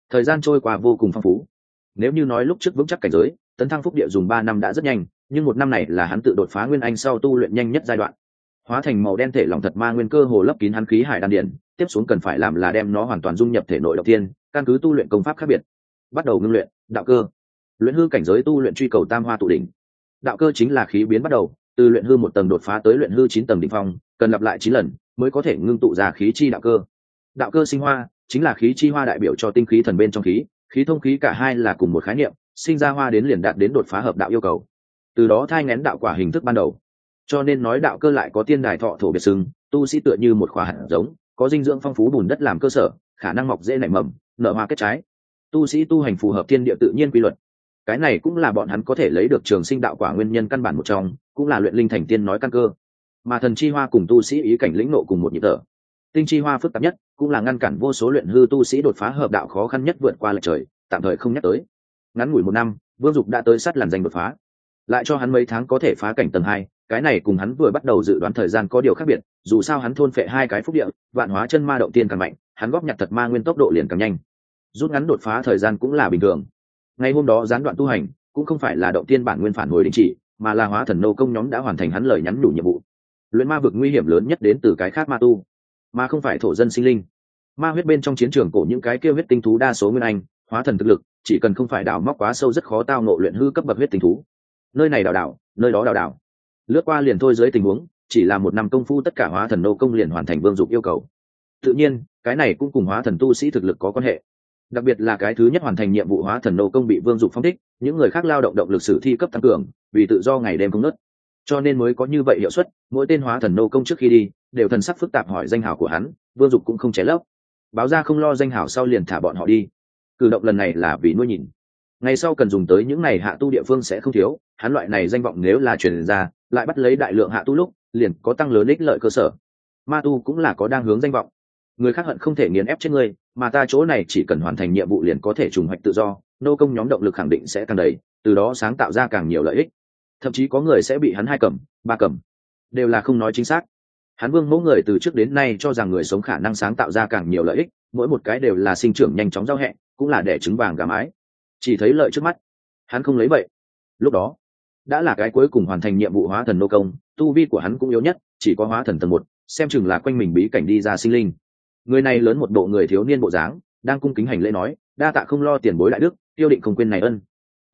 thời gian trôi qua vô cùng phong phú. Nếu như nói lúc trước vững chắc cảnh giới, tấn thăng phúc địa dùng 3 năm đã rất nhanh, nhưng một năm này là hắn tự đột phá nguyên anh sau tu luyện nhanh nhất giai đoạn. Hóa thành màu đen thể lỏng thật ma nguyên cơ hồ lấp kín hắn khí hải đan điển, tiếp xuống cần phải làm là đem nó hoàn toàn dung nhập thể nội đầu tiên, căn cứ tu luyện công pháp khác biệt, bắt đầu ngưng luyện đạo cơ. Luyện hư cảnh giới tu luyện truy cầu tam hoa tụ đỉnh. Đạo cơ chính là khí biến bắt đầu, từ luyện hư 1 tầng đột phá tới luyện hư 9 tầng đỉnh phong, cần lặp lại 9 lần mới có thể ngưng tụ ra khí chi đạo cơ. Đạo cơ sinh hoa chính là khí chi hoa đại biểu cho tinh khí thần bên trong khí, khí thông khí cả hai là cùng một khái niệm, sinh ra hoa đến liền đạt đến đột phá hợp đạo yêu cầu, từ đó thai nghén đạo quả hình thức ban đầu. Cho nên nói đạo cơ lại có tiên đài thọ thổ biệt xưng, tu sĩ tựa như một khỏa hạt giống, có dinh dưỡng phong phú bùn đất làm cơ sở, khả năng mọc dễ nảy mầm, nở hoa kết trái. Tu sĩ tu hành phù hợp thiên địa tự nhiên quy luật, cái này cũng là bọn hắn có thể lấy được trường sinh đạo quả nguyên nhân căn bản một trong, cũng là luyện linh thành tiên nói căn cơ. Mà thần chi hoa cùng tu sĩ ý cảnh lĩnh nộ cùng một nhịp thở. Tinh chi hoa phức tạp nhất, cũng là ngăn cản vô số luyện hư tu sĩ đột phá hợp đạo khó khăn nhất, vượt qua lệch trời, tạm thời không nhắc tới. Ngắn ngủi 1 năm, Vương Dục đã tới sát làn danh đột phá, lại cho hắn mấy tháng có thể phá cảnh tầng 2, cái này cùng hắn vừa bắt đầu dự đoán thời gian có điều khác biệt, dù sao hắn thôn phệ 2 cái phúc địa, vạn hóa chân ma động tiên càng mạnh, hắn góp nhặt thật ma nguyên tốc độ liền càng nhanh, rút ngắn đột phá thời gian cũng là bình thường. Ngày hôm đó gián đoạn tu hành, cũng không phải là động tiên bản nguyên phản hồi đình chỉ, mà là hóa thần nô công nhóm đã hoàn thành hắn lời nhắn đủ nhiệm vụ. Luyện ma vực nguy hiểm lớn nhất đến từ cái khác ma tu, mà không phải thổ dân sinh linh. Ma huyết bên trong chiến trường cổ những cái kia huyết tinh thú đa số nguyên anh, hóa thần thực lực, chỉ cần không phải đào móc quá sâu rất khó tao ngộ luyện hư cấp bậc huyết tinh thú. Nơi này đào, nơi đó đào, lướt qua liền thôi. Dưới tình huống chỉ là 1 năm công phu, tất cả hóa thần nô công liền hoàn thành Vương Dục yêu cầu. Tự nhiên cái này cũng cùng hóa thần tu sĩ thực lực có quan hệ, đặc biệt là cái thứ nhất hoàn thành nhiệm vụ hóa thần nô công bị Vương Dục phong thích, những người khác lao động động lực sử thi cấp tăng cường, vì tự do ngày đêm không ngớt, cho nên mới có như vậy hiệu suất. Mỗi tên hóa thần nô công trước khi đi đều thần sắc phức tạp hỏi danh hào của hắn, Vương Dục cũng không ché lấp, báo ra không lo danh hào sau liền thả bọn họ đi. Cử động lần này là vì nuôi nhìn, ngày sau cần dùng tới những này hạ tu địa phương sẽ không thiếu. Hắn loại này danh vọng nếu là truyền ra, lại bắt lấy đại lượng hạ tu lúc, liền có tăng lớn ích lợi cơ sở. Ma tu cũng là có đang hướng danh vọng, người khác hận không thể nghiền ép chết ngươi, mà ta chỗ này chỉ cần hoàn thành nhiệm vụ liền có thể trùng hoạch tự do, nô công nhóm động lực khẳng định sẽ càng đầy, từ đó sáng tạo ra càng nhiều lợi ích. Thậm chí có người sẽ bị hắn 2 cầm 3 cầm, đều là không nói chính xác. Hắn Vương mẫu người từ trước đến nay cho rằng người sống khả năng sáng tạo ra càng nhiều lợi ích, mỗi một cái đều là sinh trưởng nhanh chóng giao hẹ, cũng là đẻ trứng vàng gà mái, chỉ thấy lợi trước mắt, hắn không lấy vậy. Lúc đó đã là cái cuối cùng hoàn thành nhiệm vụ hóa thần nô công, tu vi của hắn cũng yếu nhất, chỉ có hóa thần tầng 1, xem chừng là quanh mình bí cảnh đi ra sinh linh. Người này lớn một bộ người thiếu niên bộ dáng, đang cung kính hành lễ nói, đa tạ không lo tiền bối đại đức, tiêu định không quên này ân.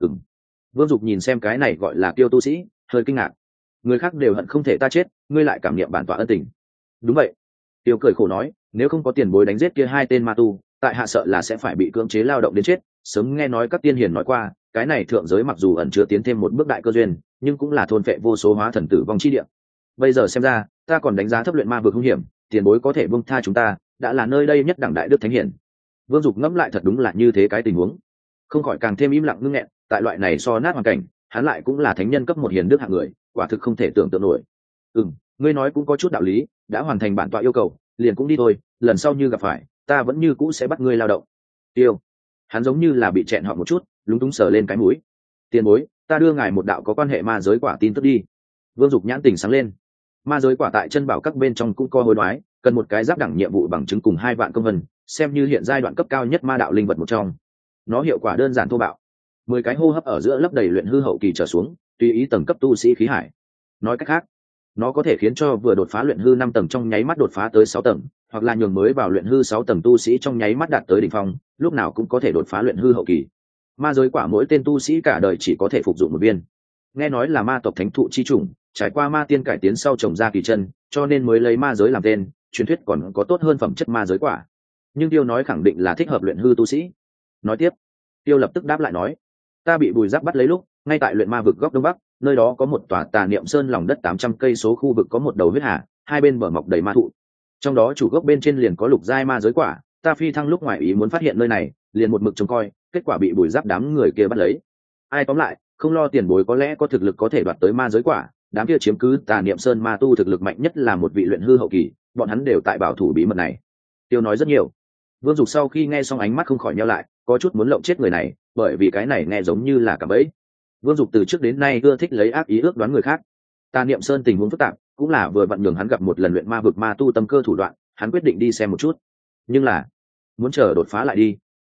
Vương Dục nhìn xem cái này gọi là tiêu tu sĩ, hơi kinh ngạc. Người khác đều hận không thể ta chết, ngươi lại cảm niệm bản tọa ân tình. Đúng vậy. Tiêu cười khổ nói, nếu không có tiền bối đánh giết kia 2 tên ma tu, tại hạ sợ là sẽ phải bị cưỡng chế lao động đến chết. Sớm nghe nói các tiên hiền nói qua, cái này thượng giới mặc dù ẩn chứa tiến thêm một bước đại cơ duyên, nhưng cũng là thôn phệ vô số hóa thần tử vong chi địa. Bây giờ xem ra, ta còn đánh giá thấp luyện ma vực hung hiểm, tiền bối có thể buông tha chúng ta, đã là nơi đây nhất đẳng đại đức thánh hiển. Vương Dục ngẫm lại thật đúng là như thế cái tình huống, không khỏi càng thêm im lặng ngưng nghẹn. Tại loại này so nát hoàn cảnh, hắn lại cũng là thánh nhân cấp 1 hiền đức hạng người, quả thực không thể tưởng tượng nổi. Ngươi nói cũng có chút đạo lý, đã hoàn thành bản tọa yêu cầu, liền cũng đi thôi, lần sau như gặp phải, ta vẫn như cũ sẽ bắt ngươi lao động. Tiêu, hắn giống như là bị chẹn họ một chút, lúng túng sờ lên cái mũi. Tiền bối, ta đưa ngài một đạo có quan hệ ma giới quả tin tức đi. Vương Dục nhãn tình sáng lên. Ma giới quả tại chân bảo các bên trong cũng có hối đoái, cần một cái giáp đẳng nhiệm vụ bằng chứng cùng 2 vạn công vân, xem như hiện giai đoạn cấp cao nhất ma đạo linh vật một trong. Nó hiệu quả đơn giản thô bạo, 10 cái hô hấp ở giữa lấp đầy luyện hư hậu kỳ trở xuống, tùy ý tầng cấp tu sĩ khí hải. Nói cách khác, nó có thể khiến cho vừa đột phá luyện hư 5 tầng trong nháy mắt đột phá tới 6 tầng, hoặc là nhường mới vào luyện hư 6 tầng tu sĩ trong nháy mắt đạt tới đỉnh phong, lúc nào cũng có thể đột phá luyện hư hậu kỳ. Ma giới quả mỗi tên tu sĩ cả đời chỉ có thể phục dụng 1 viên. Nghe nói là ma tộc thánh thụ chi chủng, trải qua ma tiên cải tiến sau trồng ra kỳ chân, cho nên mới lấy ma giới làm tên, truyền thuyết còn có tốt hơn phẩm chất ma giới quả. Nhưng Tiêu nói khẳng định là thích hợp luyện hư tu sĩ. Nói tiếp, Tiêu lập tức đáp lại nói, ta bị Bùi Giáp bắt lấy lúc, ngay tại luyện ma vực góc đông bắc, nơi đó có một tòa Tà Niệm Sơn, lòng đất 800 cây số khu vực có một đầu huyết hà, 2 bên bờ mọc đầy ma thụ. Trong đó chủ gốc bên trên liền có lục giai ma giới quả, ta phi thăng lúc ngoài ý muốn phát hiện nơi này, liền một mực trông coi, kết quả bị Bùi Giáp đám người kia bắt lấy. Ai tóm lại, không lo tiền bối có lẽ có thực lực có thể đoạt tới ma giới quả, đám kia chiếm cứ Tà Niệm Sơn ma tu thực lực mạnh nhất là một vị luyện hư hậu kỳ, bọn hắn đều tại bảo thủ bí mật này. Tiêu nói rất nhiều. Vương Dục sau khi nghe xong ánh mắt không khỏi nheo lại, có chút muốn lộng chết người này, bởi vì cái này nghe giống như là cả bẫy. Vương Dục từ trước đến nay ưa thích lấy ác ý ước đoán người khác. Tà Niệm Sơn tình huống phức tạp, cũng là vừa vặn nhường hắn gặp một lần luyện ma vực ma tu tâm cơ thủ đoạn, hắn quyết định đi xem một chút. Nhưng là muốn chờ đột phá lại đi.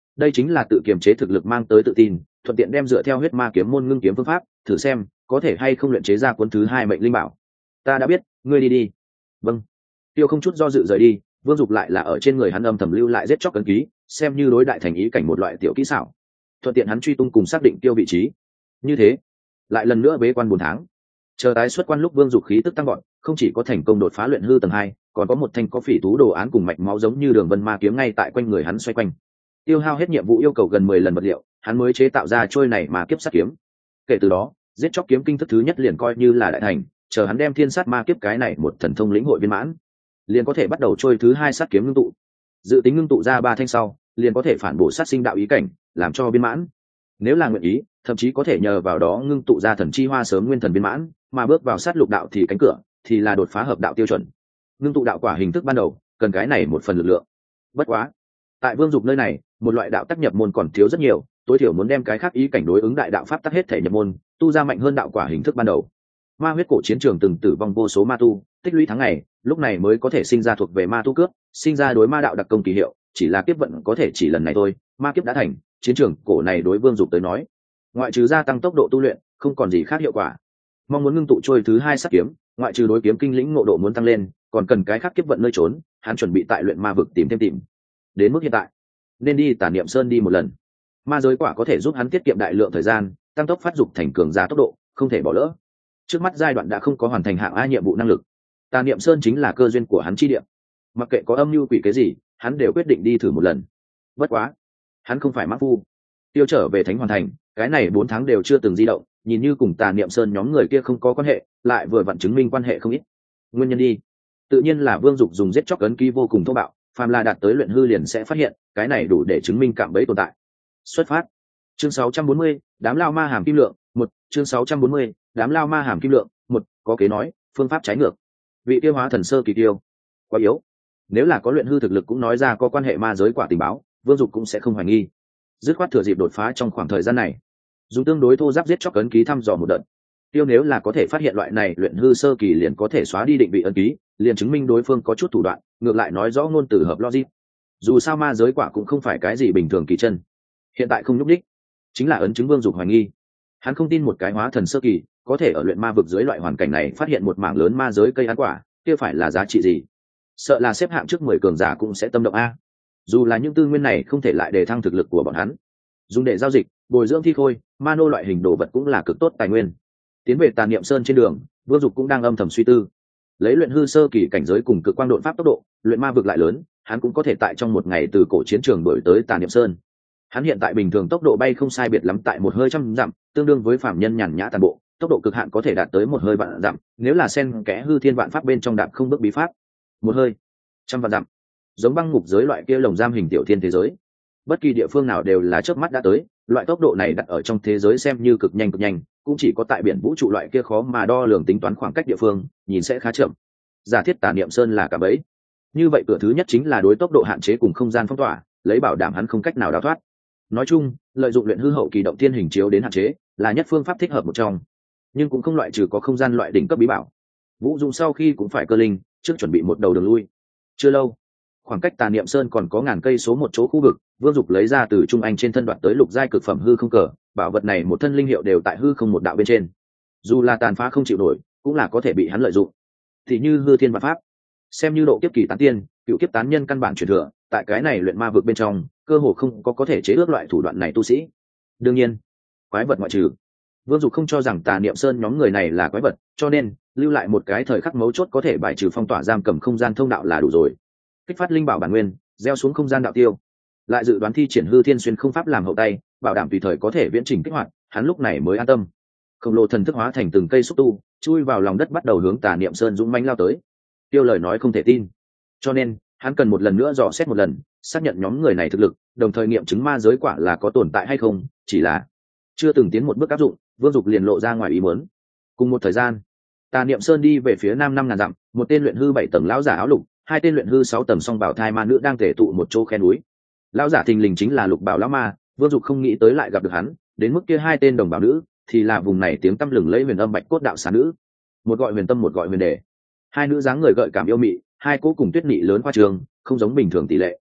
đây chính là tự kiềm chế thực lực mang tới tự tin, thuận tiện đem dựa theo huyết ma kiếm môn ngưng kiếm phương pháp thử xem có thể hay không luyện chế ra cuốn thứ hai mệnh linh bảo. Ta đã biết, ngươi đi đi. Vâng. Tiêu không chút do dự rời đi. Vương Dục lại là ở trên người hắn âm thầm lưu lại giết chóc ấn ký, xem như đối đại thành ý cảnh một loại tiểu kỹ xảo, thuận tiện hắn truy tung cùng xác định Tiêu vị trí. Như thế lại lần nữa bế quan 4 tháng, chờ tái xuất quan lúc Vương Dục khí tức tăng gọn, không chỉ có thành công đột phá luyện hư tầng 2, còn có một thanh có phỉ tú đồ án cùng mạch máu giống như đường vân ma kiếm ngay tại quanh người hắn xoay quanh. Tiêu hao hết nhiệm vụ yêu cầu gần 10 lần vật liệu, hắn mới chế tạo ra trôi này mà kiếp sát kiếm. Kể từ đó, giết chóc kiếm kinh thức thứ nhất liền coi như là đại thành, chờ hắn đem thiên sát ma kiếp cái này một thần thông lĩnh hội viên mãn, liền có thể bắt đầu trôi thứ hai sát kiếm ngưng tụ. Dự tính ngưng tụ ra 3 thanh sau, liền có thể phản bổ sát sinh đạo ý cảnh, làm cho viên mãn. Nếu là nguyện ý, thậm chí có thể nhờ vào đó ngưng tụ ra thần chi hoa sớm nguyên thần viên mãn, mà bước vào sát lục đạo thì cánh cửa thì là đột phá hợp đạo tiêu chuẩn. Ngưng tụ đạo quả hình thức ban đầu, cần cái này một phần lực lượng. Bất quá, tại Vương Dục nơi này, một loại đạo tác nhập môn còn thiếu rất nhiều, tối thiểu muốn đem cái khác ý cảnh đối ứng đại đạo pháp tắc hết thể nhập môn, tu ra mạnh hơn đạo quả hình thức ban đầu. Ma huyết cổ chiến trường từng tử vong vô số ma tu, tích lũy tháng ngày, lúc này mới có thể sinh ra thuộc về ma tu cướp, sinh ra đối ma đạo đặc công kỳ hiệu, chỉ là kiếp vận có thể chỉ lần này thôi, ma kiếp đã thành, chiến trường cổ này đối Vương Dục tới nói, ngoại trừ gia tăng tốc độ tu luyện, không còn gì khác hiệu quả. Mong muốn ngưng tụ trôi thứ hai sát kiếm, ngoại trừ đối kiếm kinh lĩnh ngộ độ muốn tăng lên, còn cần cái khác kiếp vận nơi trốn, hắn chuẩn bị tại luyện ma vực tìm thêm tìm. Đến mức hiện tại, nên đi Tà Niệm Sơn đi một lần. Ma giới quả có thể giúp hắn tiết kiệm đại lượng thời gian, tăng tốc phát dục thành cường giả tốc độ, không thể bỏ lỡ. Trước mắt giai đoạn đã không có hoàn thành hạng A nhiệm vụ năng lực, Tà Niệm Sơn chính là cơ duyên của hắn chi điểm. Mặc kệ có âm mưu quỷ cái gì, hắn đều quyết định đi thử một lần. Bất quá, hắn không phải mã phu. Tiêu trở về Thánh Hoàn Thành, cái này 4 tháng đều chưa từng di động, nhìn như cùng Tà Niệm Sơn nhóm người kia không có quan hệ, lại vừa vặn chứng minh quan hệ không ít. Nguyên nhân đi, tự nhiên là Vương Dục dùng giết chóc ấn ký vô cùng thô bạo, phàm là đạt tới luyện hư liền sẽ phát hiện, cái này đủ để chứng minh cạm bẫy tồn tại. Xuất phát. Chương 640, đám lao ma hàm kim lượng, 1, chương 640, đám lao ma hàm kim lượng, 1, có kế nói, phương pháp trái ngược. Vị tiêu hóa thần sơ kỳ tiêu, quá yếu. Nếu là có luyện hư thực lực cũng nói ra có quan hệ ma giới quả tình báo, Vương Dục cũng sẽ không hoài nghi. Dứt khoát thừa dịp đột phá trong khoảng thời gian này, dùng tương đối thô giáp giết chóc ấn ký thăm dò một đợt. Tiêu nếu là có thể phát hiện loại này luyện hư sơ kỳ liền có thể xóa đi định vị ấn ký, liền chứng minh đối phương có chút thủ đoạn, ngược lại nói rõ ngôn từ hợp logic. Dù sao ma giới quả cũng không phải cái gì bình thường kỳ chân, hiện tại không nhúc đích, chính là ấn chứng Vương Dục hoài nghi. Hắn không tin một cái hóa thần sơ kỳ có thể ở luyện ma vực dưới loại hoàn cảnh này phát hiện một mảng lớn ma giới cây ăn quả, kia phải là giá trị gì? Sợ là xếp hạng trước 10 cường giả cũng sẽ tâm động a. Dù là những tư nguyên này không thể lại đề thăng thực lực của bọn hắn, dùng để giao dịch, bồi dưỡng thi khôi, ma nô loại hình đồ vật cũng là cực tốt tài nguyên. Tiến về Tà Niệm Sơn trên đường, Vương Dục cũng đang âm thầm suy tư. Lấy luyện hư sơ kỳ cảnh giới cùng cực quang độn pháp tốc độ, luyện ma vực lại lớn, hắn cũng có thể tại trong một ngày từ cổ chiến trường đổi tới Tà Niệm Sơn. Hắn hiện tại bình thường tốc độ bay không sai biệt lắm tại một hơi trăm dặm, tương đương với phạm nhân nhàn nhã toàn bộ, tốc độ cực hạn có thể đạt tới một hơi vạn dặm, nếu là xen kẽ hư thiên vạn pháp bên trong đạp không bước bí pháp. Một hơi trăm vạn dặm, giống băng ngục giới loại kia lồng giam hình tiểu thiên thế giới. Bất kỳ địa phương nào đều là chớp mắt đã tới, loại tốc độ này đặt ở trong thế giới xem như cực nhanh, cũng chỉ có tại biển vũ trụ loại kia khó mà đo lường tính toán khoảng cách địa phương, nhìn sẽ khá chậm. Giả thiết Tà Niệm Sơn là cả bẫy. Như vậy cửa thứ nhất chính là đối tốc độ hạn chế cùng không gian phong tỏa, lấy bảo đảm hắn không cách nào đào thoát. Nói chung, lợi dụng luyện hư hậu kỳ động thiên hình chiếu đến hạn chế, là nhất phương pháp thích hợp một trong. Nhưng cũng không loại trừ có không gian loại đỉnh cấp bí bảo. Vũ Dung sau khi cũng phải cơ linh, trước chuẩn bị một đầu đường lui. Chưa lâu, khoảng cách Tà Niệm Sơn còn có ngàn cây số một chỗ khu vực, Vương Dục lấy ra từ Trung Anh trên thân đoạt tới lục giai cực phẩm hư không cờ, bảo vật này một thân linh hiệu đều tại hư không một đạo bên trên. Dù là tàn phá không chịu nổi, cũng là có thể bị hắn lợi dụng. Thì như hư thiên vạn pháp, xem như độ kiếp kỳ tán tiên, cựu kiếp tán nhân căn bản truyền thừa, tại cái này luyện ma vực bên trong, cơ hồ không có thể chế ước loại thủ đoạn này tu sĩ. Đương nhiên, quái vật ngoại trừ. Vương Dục không cho rằng Tà Niệm Sơn nhóm người này là quái vật, cho nên lưu lại một cái thời khắc mấu chốt có thể bài trừ phong tỏa giam cầm không gian thông đạo là đủ rồi. Kích phát linh bảo bản nguyên, gieo xuống không gian đạo tiêu, lại dự đoán thi triển hư thiên xuyên không pháp làm hậu tay, bảo đảm tùy thời có thể viễn trình kích hoạt, hắn lúc này mới an tâm. Khổng lồ thần thức hóa thành từng cây xúc tu, chui vào lòng đất bắt đầu hướng Tà Niệm Sơn dũng mãnh lao tới. Tiêu lời nói không thể tin, cho nên hắn cần một lần nữa dò xét một lần, xác nhận nhóm người này thực lực, đồng thời nghiệm chứng ma giới quả là có tồn tại hay không. Chỉ là chưa từng tiến một bước áp dụng, Vương Dục liền lộ ra ngoài ý muốn. Cùng một thời gian, Tà Niệm Sơn đi về phía nam 5.000 dặm, một tên luyện hư 7 tầng lão giả áo lục, hai tên luyện hư 6 tầng song bảo thai ma nữ đang tề tụ một chỗ khe núi. Lão giả thình lình chính là Lục Bảo lão ma, Vương Dục không nghĩ tới lại gặp được hắn, đến mức kia hai tên đồng bảo nữ thì là vùng này tiếng tăm lừng lẫy huyền âm bạch cốt đạo xà nữ, một gọi huyền tâm một gọi huyền đề. Hai nữ dáng người gợi cảm yêu mị, hai cô cùng tuyết nị lớn qua trường, không giống bình thường tỷ lệ,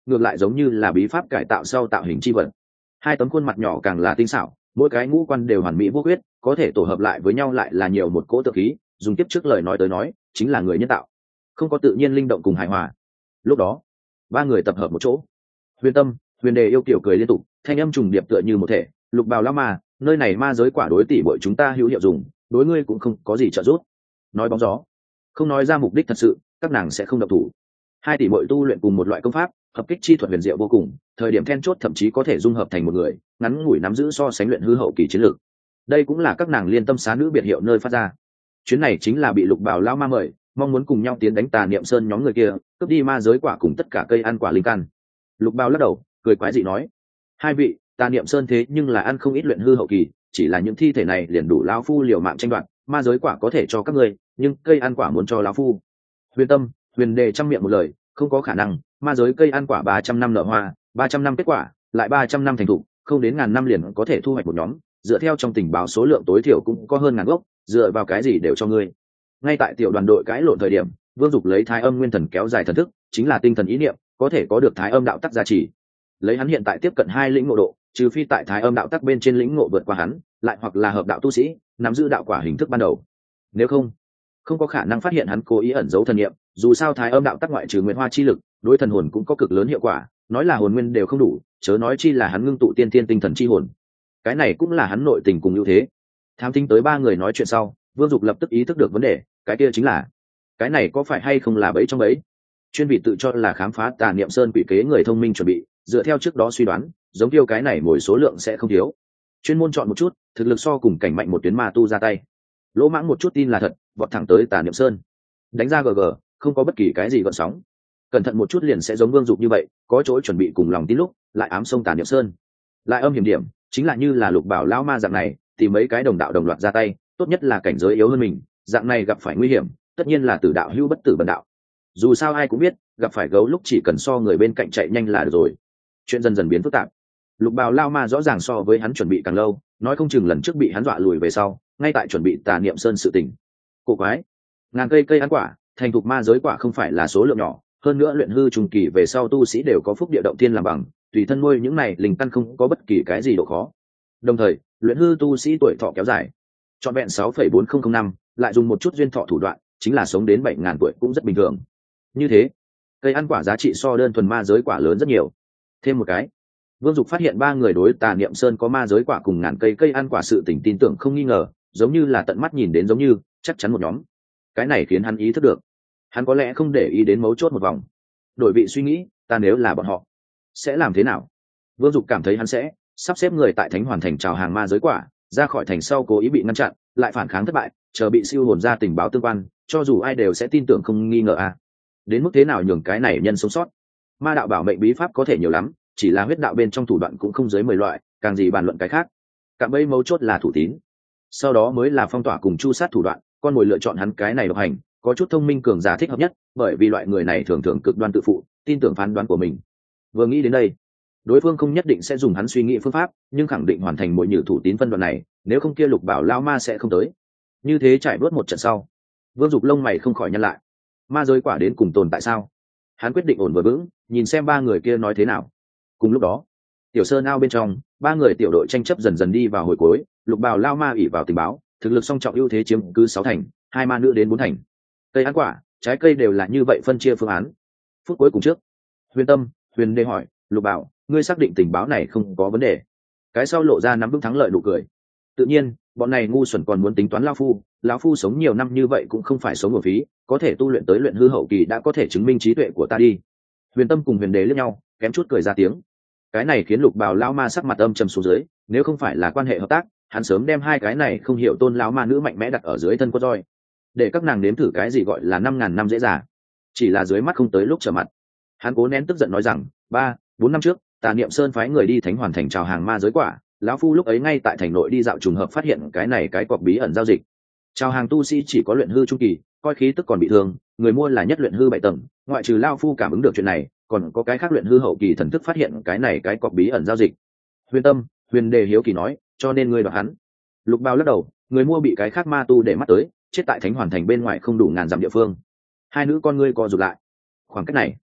ngược lại giống như là bí pháp cải tạo sau tạo hình chi vật. Hai tấm khuôn mặt nhỏ càng là tinh xảo, mỗi cái ngũ quan đều hoàn mỹ vô khuyết, có thể tổ hợp lại với nhau lại là nhiều một cỗ tự khí, dùng tiếp trước lời nói tới nói chính là người nhân tạo, không có tự nhiên linh động cùng hài hòa. Lúc đó ba người tập hợp một chỗ, Huyền Tâm, Huyền Đề yêu kiểu cười liên tục, thanh âm trùng điệp tựa như một thể. Lục Bào lão ma, nơi này ma giới quả đối tỷ bội chúng ta hữu hiệu dùng, đối ngươi cũng không có gì trợ giúp. Nói bóng gió, không nói ra mục đích thật sự, các nàng sẽ không động thủ. Hai tỷ bội tu luyện cùng một loại công pháp, hợp kích chi thuật huyền diệu vô cùng, thời điểm then chốt thậm chí có thể dung hợp thành một người, ngắn ngủi nắm giữ so sánh luyện hư hậu kỳ chiến lược. Đây cũng là các nàng liên tâm xá nữ biệt hiệu nơi phát ra. Chuyến này chính là bị Lục Bào lão ma mời, mong muốn cùng nhau tiến đánh Tà Niệm Sơn nhóm người kia, cướp đi ma giới quả cùng tất cả cây ăn quả linh căn. Lục Bào lắc đầu, cười quái dị nói: hai vị, Tà Niệm Sơn thế nhưng là ăn không ít luyện hư hậu kỳ, chỉ là những thi thể này liền đủ lão phu liều mạng tranh đoạt, ma giới quả có thể cho các ngươi, nhưng cây ăn quả muốn cho lão phu. Huyền Tâm, Huyền Đề trăm miệng một lời, không có khả năng, ma giới cây ăn quả 300 năm nở hoa, 300 năm kết quả, lại 300 năm thành thụ, không đến ngàn năm liền có thể thu hoạch một nhóm, dựa theo trong tình báo số lượng tối thiểu cũng có hơn ngàn gốc, dựa vào cái gì đều cho ngươi. Ngay tại tiểu đoàn đội cãi lộn thời điểm, Vương Dục lấy Thái Âm Nguyên Thần kéo dài thần thức, chính là tinh thần ý niệm, có thể có được Thái Âm đạo tắc gia trì. Lấy hắn hiện tại tiếp cận hai lĩnh ngộ độ, trừ phi tại Thái Âm đạo tắc bên trên lĩnh ngộ vượt qua hắn, lại hoặc là hợp đạo tu sĩ, nắm giữ đạo quả hình thức ban đầu. Nếu không, không có khả năng phát hiện hắn cố ý ẩn giấu thần niệm, dù sao Thái Âm đạo tắc ngoại trừ Nguyệt Hoa chi lực, đối thần hồn cũng có cực lớn hiệu quả, nói là hồn nguyên đều không đủ, chớ nói chi là hắn ngưng tụ tiên tiên tinh thần chi hồn. Cái này cũng là hắn nội tình cùng ưu thế. Tham tính tới ba người nói chuyện sau, Vương Dục lập tức ý thức được vấn đề, cái kia chính là cái này có phải hay không là bẫy trong bẫy. Chuyên vị tự cho là khám phá Tà Niệm Sơn quỷ kế người thông minh chuẩn bị, dựa theo trước đó suy đoán, giống tiêu cái này mỗi số lượng sẽ không thiếu. Chuyên môn chọn một chút, thực lực so cùng cảnh mạnh một tuyến ma tu ra tay. Lỗ mãng một chút tin là thật, vọt thẳng tới Tà Niệm Sơn, đánh ra GG, không có bất kỳ cái gì gợn sóng. Cẩn thận một chút liền sẽ giống Vương Dục như vậy, có chỗ chuẩn bị cùng lòng tin lúc, lại ám sông Tà Niệm Sơn. Lại âm hiểm điểm, chính là như là Lục Bảo lão ma dạng này, thì mấy cái đồng đạo đồng loạt ra tay, tốt nhất là cảnh giới yếu hơn mình, dạng này gặp phải nguy hiểm, tất nhiên là tử đạo hữu bất tử bần đạo. Dù sao ai cũng biết, gặp phải gấu lúc chỉ cần so người bên cạnh chạy nhanh là được rồi. Chuyện dần dần biến phức tạp. Lục Bào lao ma rõ ràng so với hắn chuẩn bị càng lâu, nói không chừng lần trước bị hắn dọa lùi về sau, ngay tại chuẩn bị Tà Niệm Sơn sự tình. Cổ quái, ngàn cây ăn quả, thành thục ma giới quả không phải là số lượng nhỏ, hơn nữa luyện hư trùng kỳ về sau tu sĩ đều có phúc địa động thiên làm bằng, tùy thân nuôi những này linh căn không có bất kỳ cái gì độ khó. Đồng thời, luyện hư tu sĩ tuổi thọ kéo dài, trọn vẹn 6,4005 năm, lại dùng một chút duyên thọ thủ đoạn, chính là sống đến 7.000 tuổi cũng rất bình thường. Như thế, cây ăn quả giá trị so đơn thuần ma giới quả lớn rất nhiều. Thêm một cái, Vương Dục phát hiện ba người đối Tà Niệm Sơn có ma giới quả cùng ngàn cây ăn quả sự tình tin tưởng không nghi ngờ, giống như là tận mắt nhìn đến giống như, chắc chắn một nhóm. Cái này khiến hắn ý thức được, hắn có lẽ không để ý đến mấu chốt một vòng. Đổi vị suy nghĩ, ta nếu là bọn họ, sẽ làm thế nào? Vương Dục cảm thấy hắn sẽ sắp xếp người tại Thánh Hoàn thành chào hàng ma giới quả, ra khỏi thành sau cố ý bị ngăn chặn, lại phản kháng thất bại, chờ bị siêu hồn ra tình báo tương quan, cho dù ai đều sẽ tin tưởng không nghi ngờ a. Đến mức thế nào nhường cái này nhân sống sót? Ma đạo bảo mệnh bí pháp có thể nhiều lắm, chỉ là huyết đạo bên trong thủ đoạn cũng không dưới 10 loại, càng gì bàn luận cái khác. Cạm bẫy mấu chốt là thủ tín, sau đó mới là phong tỏa cùng chu sát thủ đoạn, con mồi lựa chọn hắn cái này độc hành, có chút thông minh cường giả thích hợp nhất, bởi vì loại người này thường thường cực đoan tự phụ, tin tưởng phán đoán của mình. Vừa nghĩ đến đây, đối phương không nhất định sẽ dùng hắn suy nghĩ phương pháp, nhưng khẳng định hoàn thành mồi nhử thủ tín phân đoạn này, nếu không kia Lục Bảo lao ma sẽ không tới. Như thế trải bớt một trận sau, Vương Dục lông mày không khỏi nhăn lại. Ma giới quả đến cùng tồn tại sao? Hắn quyết định ổn vừa vững, nhìn xem ba người kia nói thế nào. Cùng lúc đó, tiểu sơn ao bên trong, ba người tiểu đội tranh chấp dần dần đi vào hồi cuối. Lục Bào lao ma ỉ vào tình báo, thực lực song trọng ưu thế chiếm cứ 6 thành, hai ma nữ đến 4 thành. Cây ăn quả, trái cây đều là như vậy phân chia phương án. Phút cuối cùng trước, Huyền Tâm, Huyền Đề hỏi, Lục Bảo, ngươi xác định tình báo này không có vấn đề? Cái sau lộ ra nắm vững thắng lợi nụ cười. Tự nhiên, bọn này ngu xuẩn còn muốn tính toán lão phu sống nhiều năm như vậy cũng không phải sống uổng phí, có thể tu luyện tới luyện hư hậu kỳ đã có thể chứng minh trí tuệ của ta đi. Huyền Tâm cùng Huyền Đề liếc nhau, kém chút cười ra tiếng. Cái này khiến Lục Bào lão ma sắc mặt âm trầm xuống dưới, nếu không phải là quan hệ hợp tác, hắn sớm đem hai cái này không hiểu tôn lão ma nữ mạnh mẽ đặt ở dưới thân con roi, để các nàng nếm thử cái gì gọi là 5.000 năm dễ dàng. Chỉ là dưới mắt không tới lúc trở mặt, hắn cố nén tức giận nói rằng, 3-4 năm trước, Tà Niệm Sơn phái người đi Thánh Hoàn thành chào hàng ma giới quả, lão phu lúc ấy ngay tại thành nội đi dạo trùng hợp phát hiện cái này cái cọc bí ẩn giao dịch. Chào hàng tu sĩ chỉ có luyện hư trung kỳ, coi khí tức còn bị thương, người mua là nhất luyện hư 7 tầng, ngoại trừ lão phu cảm ứng được chuyện này, còn có cái khác luyện hư hậu kỳ thần thức phát hiện cái này cái cọc bí ẩn giao dịch. Huyền Tâm, Huyền Đề hiếu kỳ nói, cho nên ngươi đoạt hắn. Lục Bào lắc đầu, người mua bị cái khác ma tu để mắt tới, chết tại Thánh Hoàn thành bên ngoài không đủ ngàn dặm địa phương. Hai nữ con ngươi co rụt lại. Khoảng cách này,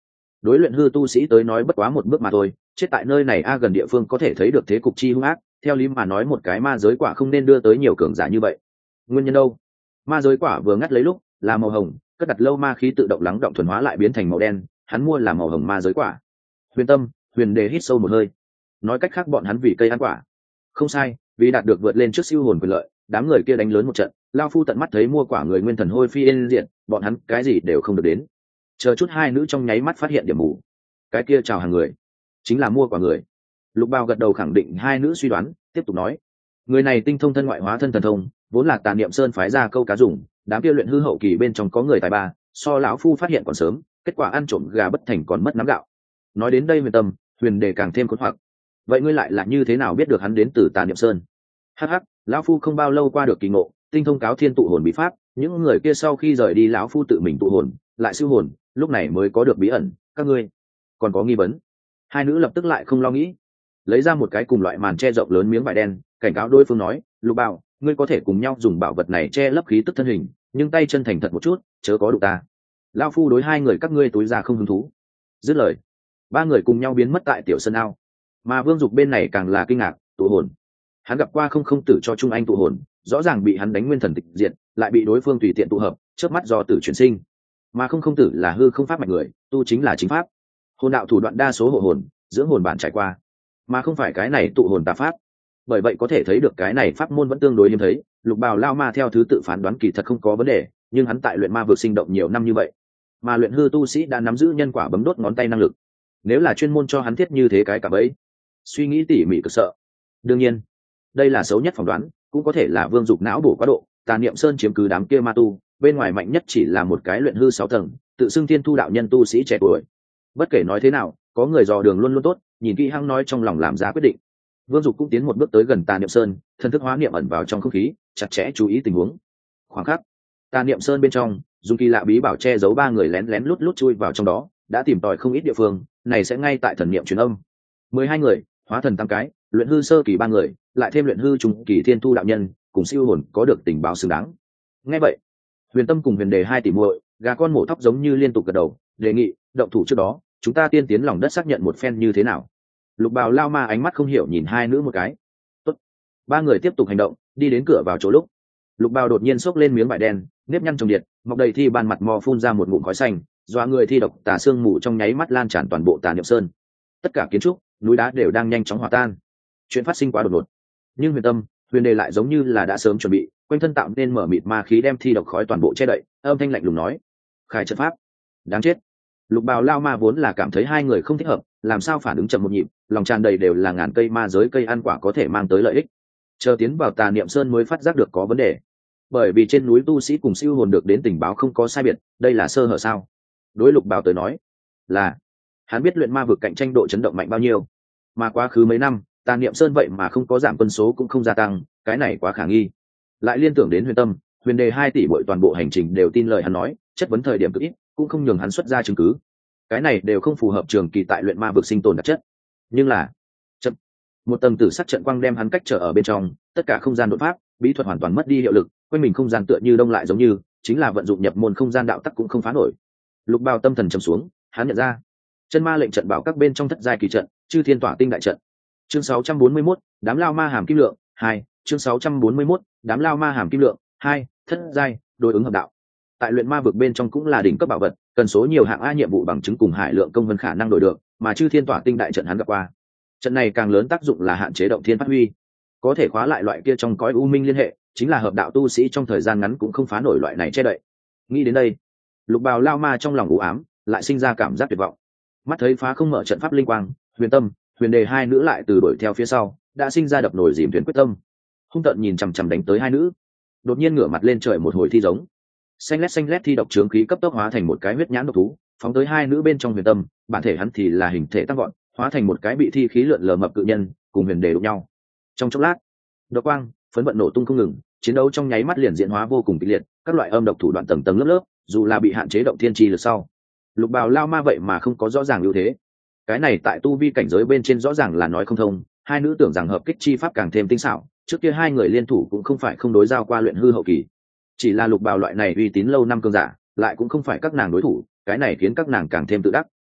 đối luyện hư tu sĩ tới nói bất quá một bước mà thôi, chết tại nơi này gần địa phương có thể thấy được thế cục chi hung ác, theo lý mà nói một cái ma giới quả không nên đưa tới nhiều cường giả như vậy. Nguyên nhân đâu? Ma giới quả vừa ngắt lấy lúc là màu hồng, cất đặt lâu ma khí tự động lắng động thuần hóa lại biến thành màu đen, hắn mua là màu hồng ma giới quả. Huyền Tâm, Huyền Đề hít sâu một hơi. Nói cách khác bọn hắn vì cây ăn quả. Không sai, vì đạt được vượt lên trước siêu hồn quyền lợi, đám người kia đánh lớn một trận, lao phu tận mắt thấy mua quả người nguyên thần hôi phi yên diệt, bọn hắn cái gì đều không được đến. Chờ chút hai nữ trong nháy mắt phát hiện điểm mù. Cái kia chào hàng người, chính là mua quả người. Lục Bao gật đầu khẳng định hai nữ suy đoán, tiếp tục nói: người này tinh thông thân ngoại hóa thân thần thông, vốn là Tà Niệm Sơn phái ra câu cá dùng, đám kia luyện hư hậu kỳ bên trong có người tài ba, so lão phu phát hiện còn sớm, kết quả ăn trộm gà bất thành còn mất nắm gạo. Nói đến đây Huyền Tâm, Huyền Đề càng thêm khốn hoặc. Vậy ngươi lại là như thế nào biết được hắn đến từ Tà Niệm Sơn? Hắc hắc, lão phu không bao lâu qua được kỳ ngộ, tinh thông cáo thiên tụ hồn bí pháp, những người kia sau khi rời đi lão phu tự mình tụ hồn, lại siêu hồn, lúc này mới có được bí ẩn. Các ngươi còn có nghi vấn? Hai nữ lập tức lại không lo nghĩ, lấy ra một cái cùng loại màn che rộng lớn miếng vải đen, cảnh cáo đối phương nói: Lục Bảo, ngươi có thể cùng nhau dùng bảo vật này che lấp khí tức thân hình, nhưng tay chân thành thật một chút, chớ có đụng ta. Lão phu đối hai người các ngươi túi ra không hứng thú. Dứt lời, ba người cùng nhau biến mất tại tiểu sân ao. Mà Vương Dục bên này càng là kinh ngạc, tụ hồn. Hắn gặp qua không tử cho Trung Anh tụ hồn, rõ ràng bị hắn đánh nguyên thần tịch diệt, lại bị đối phương tùy tiện tụ hợp, chớp mắt do tử chuyển sinh. Mà không tử là hư không pháp mạch người, tu chính là chính pháp. Hồn đạo thủ đoạn đa số hộ hồn, dưỡng hồn bản trải qua, mà không phải cái này tụ hồn tà pháp. Bởi vậy có thể thấy được cái này pháp môn vẫn tương đối hiếm thấy. Lục Bào lao ma theo thứ tự phán đoán kỳ thật không có vấn đề, nhưng hắn tại luyện ma vực sinh động nhiều năm như vậy, mà luyện hư tu sĩ đã nắm giữ nhân quả bấm đốt ngón tay năng lực, nếu là chuyên môn cho hắn thiết như thế cái cả bấy, suy nghĩ tỉ mỉ cực sợ. Đương nhiên đây là xấu nhất phỏng đoán, cũng có thể là Vương Dục não bổ quá độ, Tà Niệm Sơn chiếm cứ đám kia ma tu, bên ngoài mạnh nhất chỉ là một cái luyện hư 6 tầng, tự xưng thiên thu đạo nhân tu sĩ trẻ tuổi. Bất kể nói thế nào, có người dò đường luôn luôn tốt, nhìn kỹ hăng nói trong lòng làm ra quyết định. Vương Dục cũng tiến một bước tới gần Tà Niệm Sơn, thần thức hóa niệm ẩn vào trong không khí, chặt chẽ chú ý tình huống. Khoảng khắc, Tà Niệm Sơn bên trong, dùng kỳ lạ bí bảo che giấu ba người lén lén lút lút chui vào trong đó, đã tìm tòi không ít địa phương, này sẽ ngay tại thần niệm truyền âm. 12 người, hóa thần 8 cái, luyện hư sơ kỳ 3 người, lại thêm luyện hư trung kỳ thiên thu đạo nhân, cùng siêu hồn có được tình báo xứng đáng. Nghe vậy, Huyền Tâm cùng Huyền Đề hai tỷ muội, gà con mổ thóc giống như liên tục gật đầu, đề nghị động thủ trước đó, chúng ta tiên tiến lòng đất xác nhận một phen như thế nào. Lục Bào lao ma ánh mắt không hiểu nhìn hai nữ một cái. Tốt. Ba người tiếp tục hành động, đi đến cửa vào chỗ lúc, Lục Bào đột nhiên xốc lên miếng vải đen, nếp nhăn trồng điện, mọc đầy thi ban mặt mò phun ra một ngụm khói xanh, dọa người thi độc tà xương mù trong nháy mắt lan tràn toàn bộ Tà Niệm Sơn. Tất cả kiến trúc, núi đá đều đang nhanh chóng hòa tan. Chuyện phát sinh quá đột ngột, nhưng Huyền Tâm, Huyền Đề lại giống như là đã sớm chuẩn bị, quanh thân tạo nên mở mịt ma khí đem thi độc khói toàn bộ che đậy, âm thanh lạnh lùng nói: khai trận pháp. Đáng chết. Lục Bào lao ma vốn là cảm thấy hai người không thích hợp, làm sao phản ứng chậm một nhịp, lòng tràn đầy đều là ngàn cây ma giới cây ăn quả có thể mang tới lợi ích. Chờ tiến vào Tà Niệm Sơn mới phát giác được có vấn đề, bởi vì trên núi tu sĩ cùng siêu hồn được đến tình báo không có sai biệt, đây là sơ hở sao? Đối Lục Bào tới nói, là hắn biết luyện ma vực cạnh tranh độ chấn động mạnh bao nhiêu, mà quá khứ mấy năm Tà Niệm Sơn vậy mà không có giảm quân số cũng không gia tăng, cái này quá khả nghi. Lại liên tưởng đến Huyền Tâm, Huyền Đề 2 tỷ bội toàn bộ hành trình đều tin lời hắn nói, chất vấn thời điểm cực ít, cũng không nhường hắn xuất ra chứng cứ. Cái này đều không phù hợp trường kỳ tại luyện ma vực sinh tồn đặc chất. Nhưng là chậm, một tầng tử sắc trận quang đem hắn cách trở ở bên trong, tất cả không gian đột pháp, bí thuật hoàn toàn mất đi hiệu lực, quanh mình không gian tựa như đông lại giống như, chính là vận dụng nhập môn không gian đạo tắc cũng không phá nổi. Lục Bào tâm thần trầm xuống, hắn nhận ra, chân ma lệnh trận bảo các bên trong thất giai kỳ trận, Chư Thiên Tỏa Tinh đại trận. Chương 641, đám lao ma hàm kim lượng 2, chương 641, đám lao ma hàm kim lượng 2, thất giai, đối ứng hợp đạo. Tại luyện ma vực bên trong cũng là đỉnh cấp bảo vật, cần số nhiều hạng a nhiệm vụ bằng chứng cùng hải lượng công vân khả năng đổi được, mà Chư Thiên Tỏa Tinh đại trận hắn gặp qua. Trận này càng lớn tác dụng là hạn chế động thiên phát huy, có thể khóa lại loại kia trong cõi u minh liên hệ, chính là hợp đạo tu sĩ trong thời gian ngắn cũng không phá nổi loại này che đậy. Nghĩ đến đây, Lục Bào lao ma trong lòng u ám, lại sinh ra cảm giác tuyệt vọng. Mắt thấy phá không mở trận pháp linh quang, Huyền Tâm, Huyền Đề hai nữ lại từ đuổi theo phía sau, đã sinh ra đập nồi dìm thuyền quyết tâm. Hung tợn nhìn chằm chằm đánh tới hai nữ, đột nhiên ngửa mặt lên trời một hồi thi giống. Xanh lét thi độc chướng khí cấp tốc hóa thành một cái huyết nhãn độc thú, phóng tới hai nữ bên trong Huyền Tâm, bản thể hắn thì là hình thể tăng gọn, hóa thành một cái bị thi khí lượn lờ mập cự nhân, cùng Huyền Đề đụng nhau. Trong chốc lát, độc quang, phấn vận nổ tung không ngừng, chiến đấu trong nháy mắt liền diễn hóa vô cùng kịch liệt, các loại âm độc thủ đoạn tầng tầng lớp lớp, dù là bị hạn chế động thiên chi lực sau, Lục Bào lao ma vậy mà không có rõ ràng ưu thế. Cái này tại tu vi cảnh giới bên trên rõ ràng là nói không thông, hai nữ tưởng rằng hợp kích chi pháp càng thêm tinh xảo, trước kia hai người liên thủ cũng không phải không đối giao qua luyện hư hậu kỳ, chỉ là Lục Bào loại này uy tín lâu năm cường giả, lại cũng không phải các nàng đối thủ, cái này khiến các nàng càng thêm tự đắc.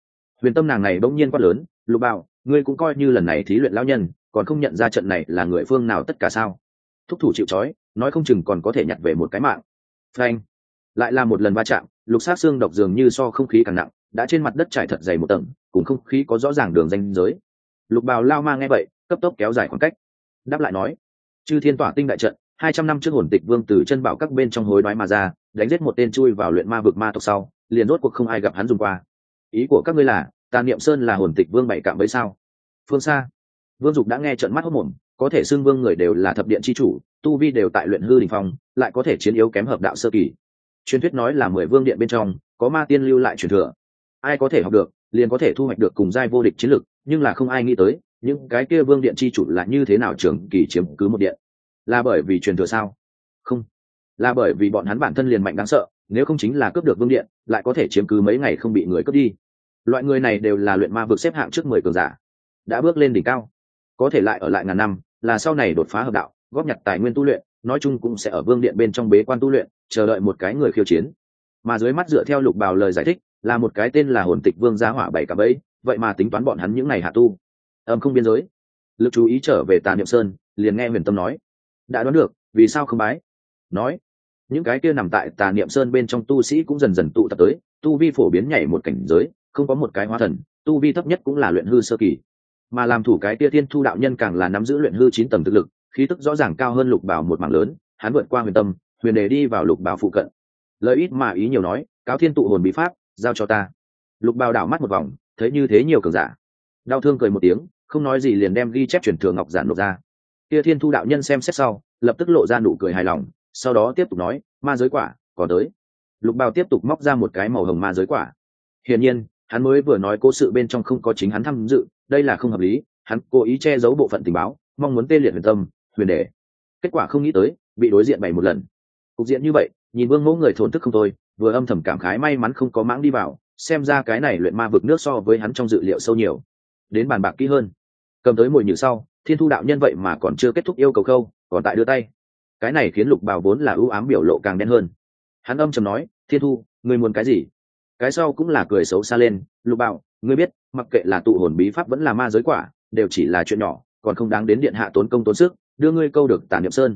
Huyền Tâm nàng này bỗng nhiên quát lớn, Lục Bảo, ngươi cũng coi như lần này thí luyện lão nhân, còn không nhận ra trận này là người phương nào tất cả sao? Thúc thủ chịu trói, nói không chừng còn có thể nhặt về một cái mạng. Phanh, lại là một lần va chạm, lục sát xương độc dường như so không khí càng nặng, đã trên mặt đất trải thật dày một tầng, cùng không khí có rõ ràng đường ranh giới. Lục Bào Lao Ma nghe vậy, cấp tốc kéo dài khoảng cách, đáp lại nói: chư thiên tỏa tinh đại trận, 200 năm trước hồn tịch vương từ chân bảo các bên trong hối đoái mà ra, đánh giết một tên chui vào luyện ma vực ma tộc sau, liền rốt cuộc không ai gặp hắn dùng qua. Ý của các ngươi là Tà Niệm Sơn là hồn tịch vương bảy cạm với sao? Phương xa, Vương Dục đã nghe trợn mắt hốt mồm, có thể xưng vương người đều là thập điện chi chủ, tu vi đều tại luyện hư đỉnh phong, lại có thể chiến yếu kém hợp đạo sơ kỳ. Truyền thuyết nói là 10 vương điện bên trong có ma tiên lưu lại truyền thừa, ai có thể học được liền có thể thu hoạch được cùng giai vô địch chiến lực, nhưng là không ai nghĩ tới những cái kia vương điện chi chủ là như thế nào trưởng kỳ chiếm cứ một điện. Là bởi vì truyền thừa sao? Không, là bởi vì bọn hắn bản thân liền mạnh đáng sợ, nếu không chính là cướp được vương điện lại có thể chiếm cứ mấy ngày không bị người cướp đi. Loại người này đều là luyện ma vực xếp hạng trước 10 cường giả, đã bước lên đỉnh cao, có thể lại ở lại ngàn năm, là sau này đột phá hợp đạo, góp nhặt tài nguyên tu luyện, nói chung cũng sẽ ở vương điện bên trong bế quan tu luyện, chờ đợi một cái người khiêu chiến. Mà dưới mắt dựa theo Lục Bào lời giải thích, là một cái tên là hồn tịch vương giá hỏa bảy cả bẫy, vậy mà tính toán bọn hắn những ngày hạ tu. Không biên giới. Lực chú ý trở về Tà Niệm Sơn, liền nghe Huyền Tâm nói: đã đoán được, vì sao không bái? Nói, những cái kia nằm tại Tà Niệm Sơn bên trong tu sĩ cũng dần dần tụ tập tới, tu vi phổ biến nhảy một cảnh giới, không có một cái hóa thần, tu vi thấp nhất cũng là luyện hư sơ kỳ. Mà làm thủ cái kia Thiên Thu đạo nhân càng là nắm giữ luyện hư 9 tầng thực lực, khí tức rõ ràng cao hơn Lục Bảo một mảng lớn, hắn vượt qua Huyền Tâm, Huyền Đề đi vào Lục Bảo phụ cận. Lời ít mà ý nhiều nói, cáo thiên tụ hồn bí pháp, giao cho ta. Lục Bảo đảo mắt một vòng, thấy như thế nhiều cường giả, đau thương cười một tiếng, không nói gì liền đem ghi chép truyền thừa ngọc giản nộp ra. Kia Thiên Thu đạo nhân xem xét sau, lập tức lộ ra nụ cười hài lòng, sau đó tiếp tục nói: ma giới quả, còn tới. Lục Bảo tiếp tục móc ra một cái màu hồng ma giới quả. Hiển nhiên, hắn mới vừa nói cố sự bên trong không có chính hắn tham dự, đây là không hợp lý, hắn cố ý che giấu bộ phận tình báo, mong muốn tê liệt Huyền Tâm, Huyền Đề. Kết quả không nghĩ tới, bị đối diện bày một lần. Cục diện như vậy, nhìn Vương Mẫu người thốn thức không thôi, vừa âm thầm cảm khái may mắn không có mãng đi vào, xem ra cái này luyện ma vực nước so với hắn trong dự liệu sâu nhiều. Đến bàn bạc kỹ hơn, cầm tới mồi nhử sau, Thiên Thu đạo nhân vậy mà còn chưa kết thúc yêu cầu khâu, còn tại đưa tay. Cái này khiến Lục Bảo vốn là ưu ám biểu lộ càng đen hơn. Hắn âm trầm nói: Thiên Thu, ngươi muốn cái gì? Cái sau cũng là cười xấu xa lên: Lục Bảo, ngươi biết, mặc kệ là tụ hồn bí pháp vẫn là ma giới quả, đều chỉ là chuyện nhỏ, còn không đáng đến điện hạ tốn công tốn sức đưa ngươi câu được Tà Niệm Sơn.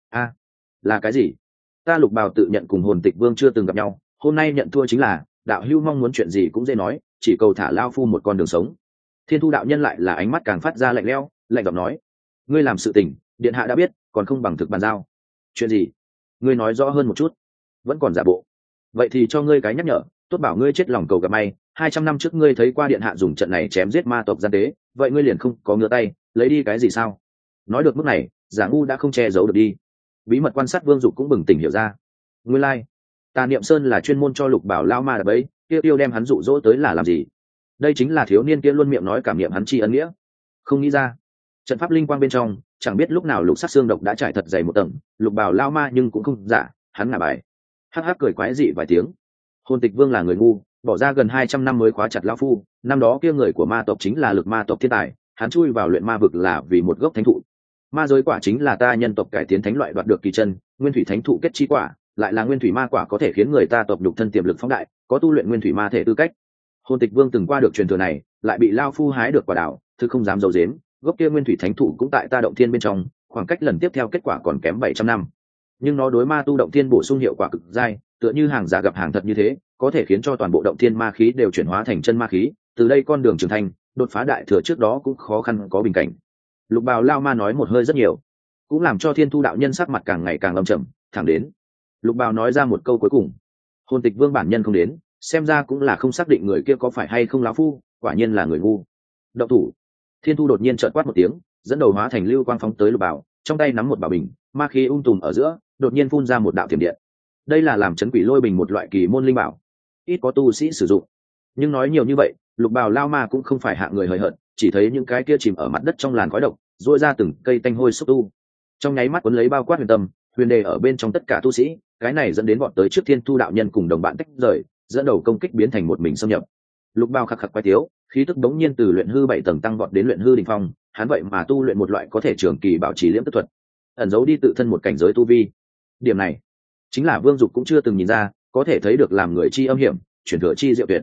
Là cái gì? Ta Lục Bảo tự nhận cùng hồn tịch vương chưa từng gặp nhau, hôm nay nhận thua chính là đạo hữu mong muốn chuyện gì cũng dễ nói, chỉ cầu thả lao phu một con đường sống. Thiên Thu đạo nhân lại là ánh mắt càng phát ra lạnh lẽo, lạnh giọng nói: ngươi làm sự tình điện hạ đã biết, còn không bằng thực bàn giao. Chuyện gì? Ngươi nói rõ hơn một chút. Vẫn còn giả bộ. Vậy thì cho ngươi cái nhắc nhở, tốt bảo ngươi chết lòng cầu gặp may, 200 năm trước ngươi thấy qua điện hạ dùng trận này chém giết ma tộc gian tế, vậy ngươi liền không có ngửa tay lấy đi cái gì sao? Nói được mức này, giả ngu đã không che giấu được đi. Bí mật quan sát Vương Dục cũng bừng tỉnh hiểu ra. Nguyên lai, Tà Niệm Sơn là chuyên môn cho Lục Bảo lao ma đập bẫy, tiêu đem hắn dụ dỗ tới là làm gì? Đây chính là thiếu niên kia luôn miệng nói cảm niệm hắn tri ân nghĩa. Không nghĩ ra, trận pháp linh quang bên trong, chẳng biết lúc nào lục sắc xương độc đã trải thật dày một tầng, Lục Bảo lao ma nhưng cũng không giả, hắn ngả bài. Hắc hắc cười quái dị vài tiếng. Hồn tịch vương là người ngu, bỏ ra gần 200 năm mới khóa chặt lão phu, năm đó kia người của ma tộc chính là lực ma tộc thiên tài, hắn chui vào luyện ma vực là vì một gốc thánh thụ. Ma giới quả chính là ta nhân tộc cải tiến thánh loại đoạt được kỳ chân, nguyên thủy thánh thụ kết chi quả, lại là nguyên thủy ma quả có thể khiến người ta tộc nhục thân tiềm lực phóng đại, có tu luyện nguyên thủy ma thể tư cách. Hồn tịch vương từng qua được truyền thừa này, lại bị lao phu hái được quả đảo, thực không dám giấu giếm, gốc kia nguyên thủy thánh thụ cũng tại ta động thiên bên trong, khoảng cách lần tiếp theo kết quả còn kém 700 năm. Nhưng nó đối ma tu động thiên bổ sung hiệu quả cực dai, tựa như hàng giả gặp hàng thật như thế, có thể khiến cho toàn bộ động thiên ma khí đều chuyển hóa thành chân ma khí, từ đây con đường trưởng thành, đột phá đại thừa trước đó cũng khó khăn có bình cảnh. Lục Bào lao ma nói một hơi rất nhiều, cũng làm cho Thiên Thu đạo nhân sắc mặt càng ngày càng âm trầm, thẳng đến Lục Bào nói ra một câu cuối cùng: hồn tịch vương bản nhân không đến, xem ra cũng là không xác định người kia có phải hay không lão phu, quả nhiên là người ngu. Động thủ. Thiên Thu đột nhiên trợn quát một tiếng, dẫn đầu hóa thành lưu quang phóng tới Lục Bào, trong tay nắm một bảo bình, ma khí tùm ở giữa, đột nhiên phun ra một đạo thiểm điện. Đây là làm chấn quỷ lôi bình một loại kỳ môn linh bảo, ít có tu sĩ sử dụng. Nhưng nói nhiều như vậy, Lục Bào lao ma cũng không phải hạng người hời hợt, chỉ thấy những cái kia chìm ở mặt đất trong làn khói độc, rũa ra từng cây tanh hôi xúc tu, trong nháy mắt cuốn lấy bao quát Huyền Tâm, Huyền Đề ở bên trong tất cả tu sĩ, cái này dẫn đến bọn tới trước Thiên Thu đạo nhân cùng đồng bạn tách rời, dẫn đầu công kích biến thành một mình xâm nhập. Lục Bào khạc khạc quái tiếu, khí tức đống nhiên từ luyện hư 7 tầng tăng vọt đến luyện hư đỉnh phong, hắn vậy mà tu luyện một loại có thể trường kỳ bảo trì liễm tức thuật, ẩn giấu đi tự thân một cảnh giới tu vi. Điểm này chính là Vương Dục cũng chưa từng nhìn ra, có thể thấy được làm người chi âm hiểm, chuyển thừa chi diệu tuyệt.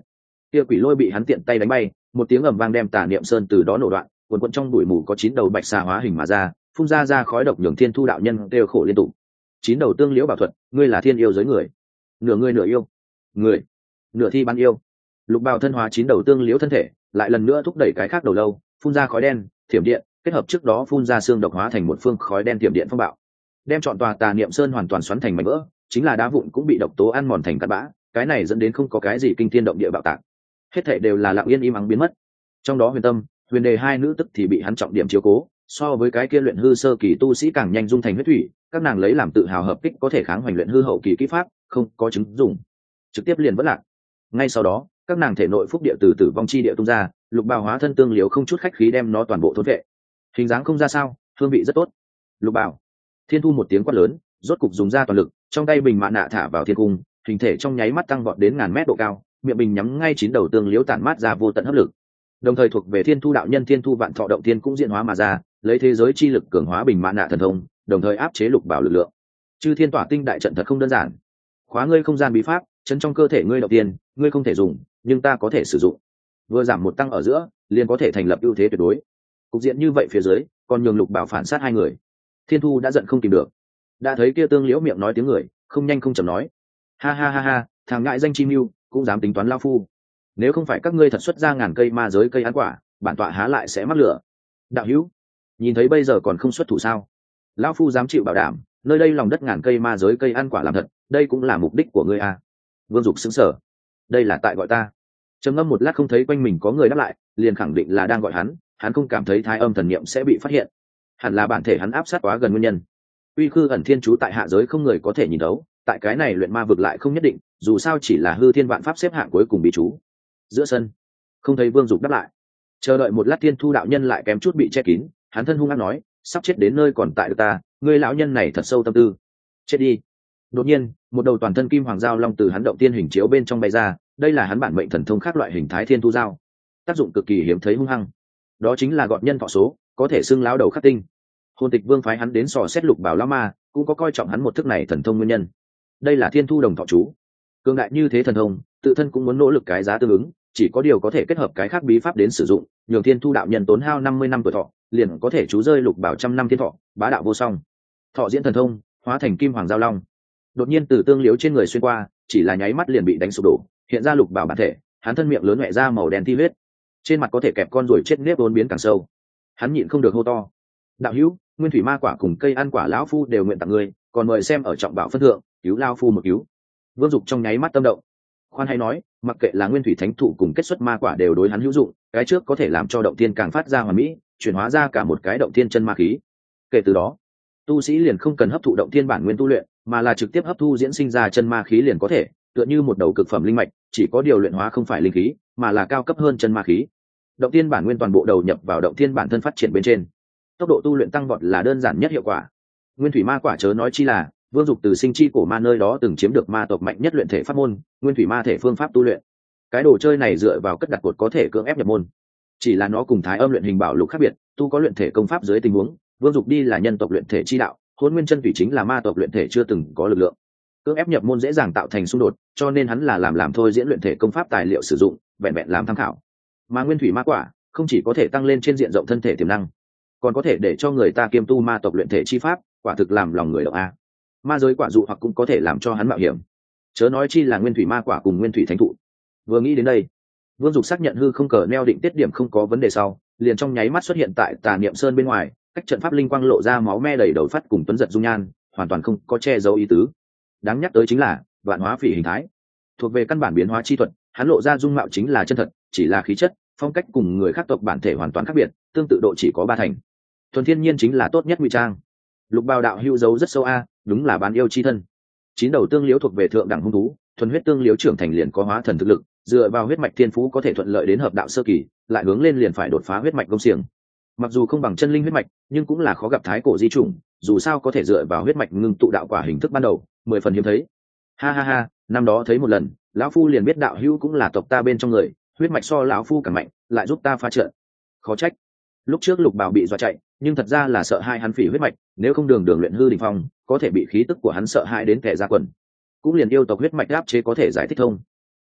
kia quỷ lôi bị hắn tiện tay đánh bay, một tiếng ầm vang đem Tà Niệm Sơn từ đó nổ đoạn, quần quần trong bụi mù có 9 đầu bạch xà hóa hình mà ra, phun ra khói độc nhường Thiên Thu đạo nhân đều khổ liên tục. 9 đầu tương liễu bảo thuật, ngươi là thiên yêu giới người, nửa ngươi nửa yêu, người, nửa thi ban yêu. Lục Bào thân hóa 9 đầu tương liễu thân thể, lại lần nữa thúc đẩy cái khác đầu lâu, phun ra khói đen, thiểm điện, kết hợp trước đó phun ra xương độc hóa thành một phương khói đen thiểm điện phong bạo, đem trọn tòa Tà Niệm Sơn hoàn toàn xoắn thành mảnh vỡ, chính là đá vụn cũng bị độc tố ăn mòn thành cát bã, cái này dẫn đến không có cái gì kinh thiên động địa bạo tạc, hết thảy đều là lặng yên im ắng biến mất. Trong đó Huyền Tâm, Huyền Đề hai nữ tức thì bị hắn trọng điểm chiếu cố, so với cái kia luyện hư sơ kỳ tu sĩ càng nhanh dung thành huyết thủy, các nàng lấy làm tự hào hợp kích có thể kháng hoành luyện hư hậu kỳ kỹ pháp, không có chứng dùng, trực tiếp liền vỡ lạc. Ngay sau đó, các nàng thể nội phúc địa từ tử vong chi địa tung ra, Lục Bào hóa thân tương liếu không chút khách khí đem nó toàn bộ thôn vệ. Hình dáng không ra sao, hương vị rất tốt. Lục Bào. Thiên Thu một tiếng quát lớn, rốt cục dùng ra toàn lực, trong tay bình mạn nạ thả vào thiên cung, hình thể trong nháy mắt tăng vọt đến ngàn mét độ cao, miệng bình nhắm ngay 9 đầu tương liếu tản mát ra vô tận hấp lực. Đồng thời thuộc về Thiên Thu đạo nhân Thiên Thu Vạn Thọ động tiên cũng diễn hóa mà ra, lấy thế giới chi lực cường hóa bình mạn nạ thần thông, đồng thời áp chế Lục Bào lực lượng. Chư Thiên Tỏa Tinh đại trận thật không đơn giản. Khóa ngươi không gian bí pháp, chấn trong cơ thể ngươi động tiên, ngươi không thể dùng, nhưng ta có thể sử dụng. Vừa giảm một tăng ở giữa, liền có thể thành lập ưu thế tuyệt đối. Cục diện như vậy phía dưới, còn nhường Lục Bào phản sát hai người. Thiên Thu đã giận không kìm được, đã thấy kia tương liễu miệng nói tiếng người, không nhanh không chậm nói: ha ha ha ha, thằng ngại danh chi mưu, cũng dám tính toán lao phu. Nếu không phải các ngươi thật xuất ra ngàn cây ma giới cây ăn quả, bản tọa há lại sẽ mắc lửa. Đạo hữu, nhìn thấy bây giờ còn không xuất thủ sao? Lão phu dám chịu bảo đảm, nơi đây lòng đất ngàn cây ma giới cây ăn quả làm thật, đây cũng là mục đích của ngươi à? Vương Dục sững sờ, đây là tại gọi ta. Trầm ngâm một lát không thấy quanh mình có người đáp lại, liền khẳng định là đang gọi hắn. Hắn không cảm thấy thái âm thần niệm sẽ bị phát hiện, hẳn là bản thể hắn áp sát quá gần nguyên nhân. Uy khư ẩn thiên chú tại hạ giới không người có thể nhìn đấu, tại cái này luyện ma vực lại không nhất định, dù sao chỉ là hư thiên vạn pháp xếp hạng cuối cùng bí chú. Giữa sân không thấy Vương Dục đáp lại, chờ đợi một lát Thiên Thu đạo nhân lại kém chút bị che kín, hắn thân hung ác nói: sắp chết đến nơi còn tại được ta, ngươi lão nhân này thật sâu tâm tư, chết đi. Đột nhiên một đầu toàn thân kim hoàng dao long từ hắn động tiên hình chiếu bên trong bay ra, đây là hắn bản mệnh thần thông khác loại hình thái Thiên Thu dao, tác dụng cực kỳ hiếm thấy hung hăng, đó chính là gọt nhân thọ số, có thể xưng lão đầu khắc tinh. Hồn Tịch Vương phái hắn đến sò xét Lục Bảo lão ma, cũng có coi trọng hắn một thức này thần thông nguyên nhân. Đây là Thiên Thu đồng thọ chú, cường đại như thế thần thông, tự thân cũng muốn nỗ lực cái giá tương ứng, chỉ có điều có thể kết hợp cái khác bí pháp đến sử dụng, nhường Thiên Thu đạo nhân tốn hao 50 năm tuổi thọ, liền có thể chú rơi Lục Bảo trăm năm thiên thọ, bá đạo vô song. Thọ diễn thần thông, hóa thành kim hoàng giao long, đột nhiên từ tương liếu trên người xuyên qua, chỉ là nháy mắt liền bị đánh sụp đổ, hiện ra Lục Bảo bản thể, hắn thân miệng lớn nhẹ ra màu đen thi huyết, trên mặt có thể kẹp con ruồi chết nếp vốn biến càng sâu. Hắn nhịn không được hô to: đạo hữu, nguyên thủy ma quả cùng cây ăn quả lão phu đều nguyện tặng ngươi, còn mời xem ở trọng bảo phân thượng, cứu lao phu một cứu. Vương Dục trong nháy mắt tâm động, khoan hay nói, mặc kệ là nguyên thủy thánh thụ cùng kết xuất ma quả đều đối hắn hữu dụng, cái trước có thể làm cho động tiên càng phát ra hoàn mỹ, chuyển hóa ra cả một cái động tiên chân ma khí. Kể từ đó, tu sĩ liền không cần hấp thụ động tiên bản nguyên tu luyện, mà là trực tiếp hấp thu diễn sinh ra chân ma khí liền có thể, tựa như một đầu cực phẩm linh mạch, chỉ có điều luyện hóa không phải linh khí, mà là cao cấp hơn chân ma khí. Động tiên bản nguyên toàn bộ đầu nhập vào động tiên bản thân phát triển bên trên, tốc độ tu luyện tăng vọt là đơn giản nhất hiệu quả. Nguyên thủy ma quả chớ nói chi là, Vương Dục từ sinh chi cổ ma nơi đó từng chiếm được ma tộc mạnh nhất luyện thể pháp môn, nguyên thủy ma thể phương pháp tu luyện. Cái đồ chơi này dựa vào cất đặt cột có thể cưỡng ép nhập môn. Chỉ là nó cùng thái âm luyện hình bảo lục khác biệt, tu có luyện thể công pháp dưới tình huống, Vương Dục đi là nhân tộc luyện thể chi đạo, Hỗn Nguyên chân thủy chính là ma tộc luyện thể chưa từng có lực lượng. Cưỡng ép nhập môn dễ dàng tạo thành xung đột, cho nên hắn là làm thôi diễn luyện thể công pháp tài liệu sử dụng, vẹn vẹn làm tham khảo. Mà nguyên thủy ma quả không chỉ có thể tăng lên trên diện rộng thân thể tiềm năng, còn có thể để cho người ta kiêm tu ma tộc luyện thể chi pháp, quả thực làm lòng người động a. Ma giới quả dụ hoặc cũng có thể làm cho hắn mạo hiểm, chớ nói chi là nguyên thủy ma quả cùng nguyên thủy thánh thụ. Vừa nghĩ đến đây, Vương Dục xác nhận hư không cờ neo định tiết điểm không có vấn đề sau, liền trong nháy mắt xuất hiện tại Tà Niệm Sơn bên ngoài, cách trận pháp linh quang lộ ra máu me đầy đầu phát cùng tuấn giật dung nhan, hoàn toàn không có che giấu ý tứ. Đáng nhắc tới chính là vạn hóa phỉ hình thái, thuộc về căn bản biến hóa chi thuật, hắn lộ ra dung mạo chính là chân thật, chỉ là khí chất, phong cách cùng người khác tộc bản thể hoàn toàn khác biệt, tương tự độ chỉ có 3 thành. Thuần thiên nhiên chính là tốt nhất ngụy trang. Lục Bào đạo hưu giấu rất sâu a, đúng là bán yêu chi thân. 9 đầu tương liếu thuộc về thượng đẳng hung thú, thuần huyết tương liếu trưởng thành liền có hóa thần thực lực, dựa vào huyết mạch thiên phú có thể thuận lợi đến hợp đạo sơ kỳ, lại hướng lên liền phải đột phá huyết mạch công xiềng. Mặc dù không bằng chân linh huyết mạch, nhưng cũng là khó gặp thái cổ di chủng, dù sao có thể dựa vào huyết mạch ngưng tụ đạo quả hình thức ban đầu, 10 phần hiếm thấy. Ha ha ha, năm đó thấy một lần, lão phu liền biết đạo hưu cũng là tộc ta bên trong người, huyết mạch so lão phu càng mạnh, lại giúp ta phá trận. Khó trách lúc trước Lục Bào bị dọa chạy, nhưng thật ra là sợ hai hắn phỉ huyết mạch, nếu không đường luyện hư đỉnh phong, có thể bị khí tức của hắn sợ hãi đến kẻ ra quần. Cũng liền yêu tộc huyết mạch áp chế có thể giải thích thông.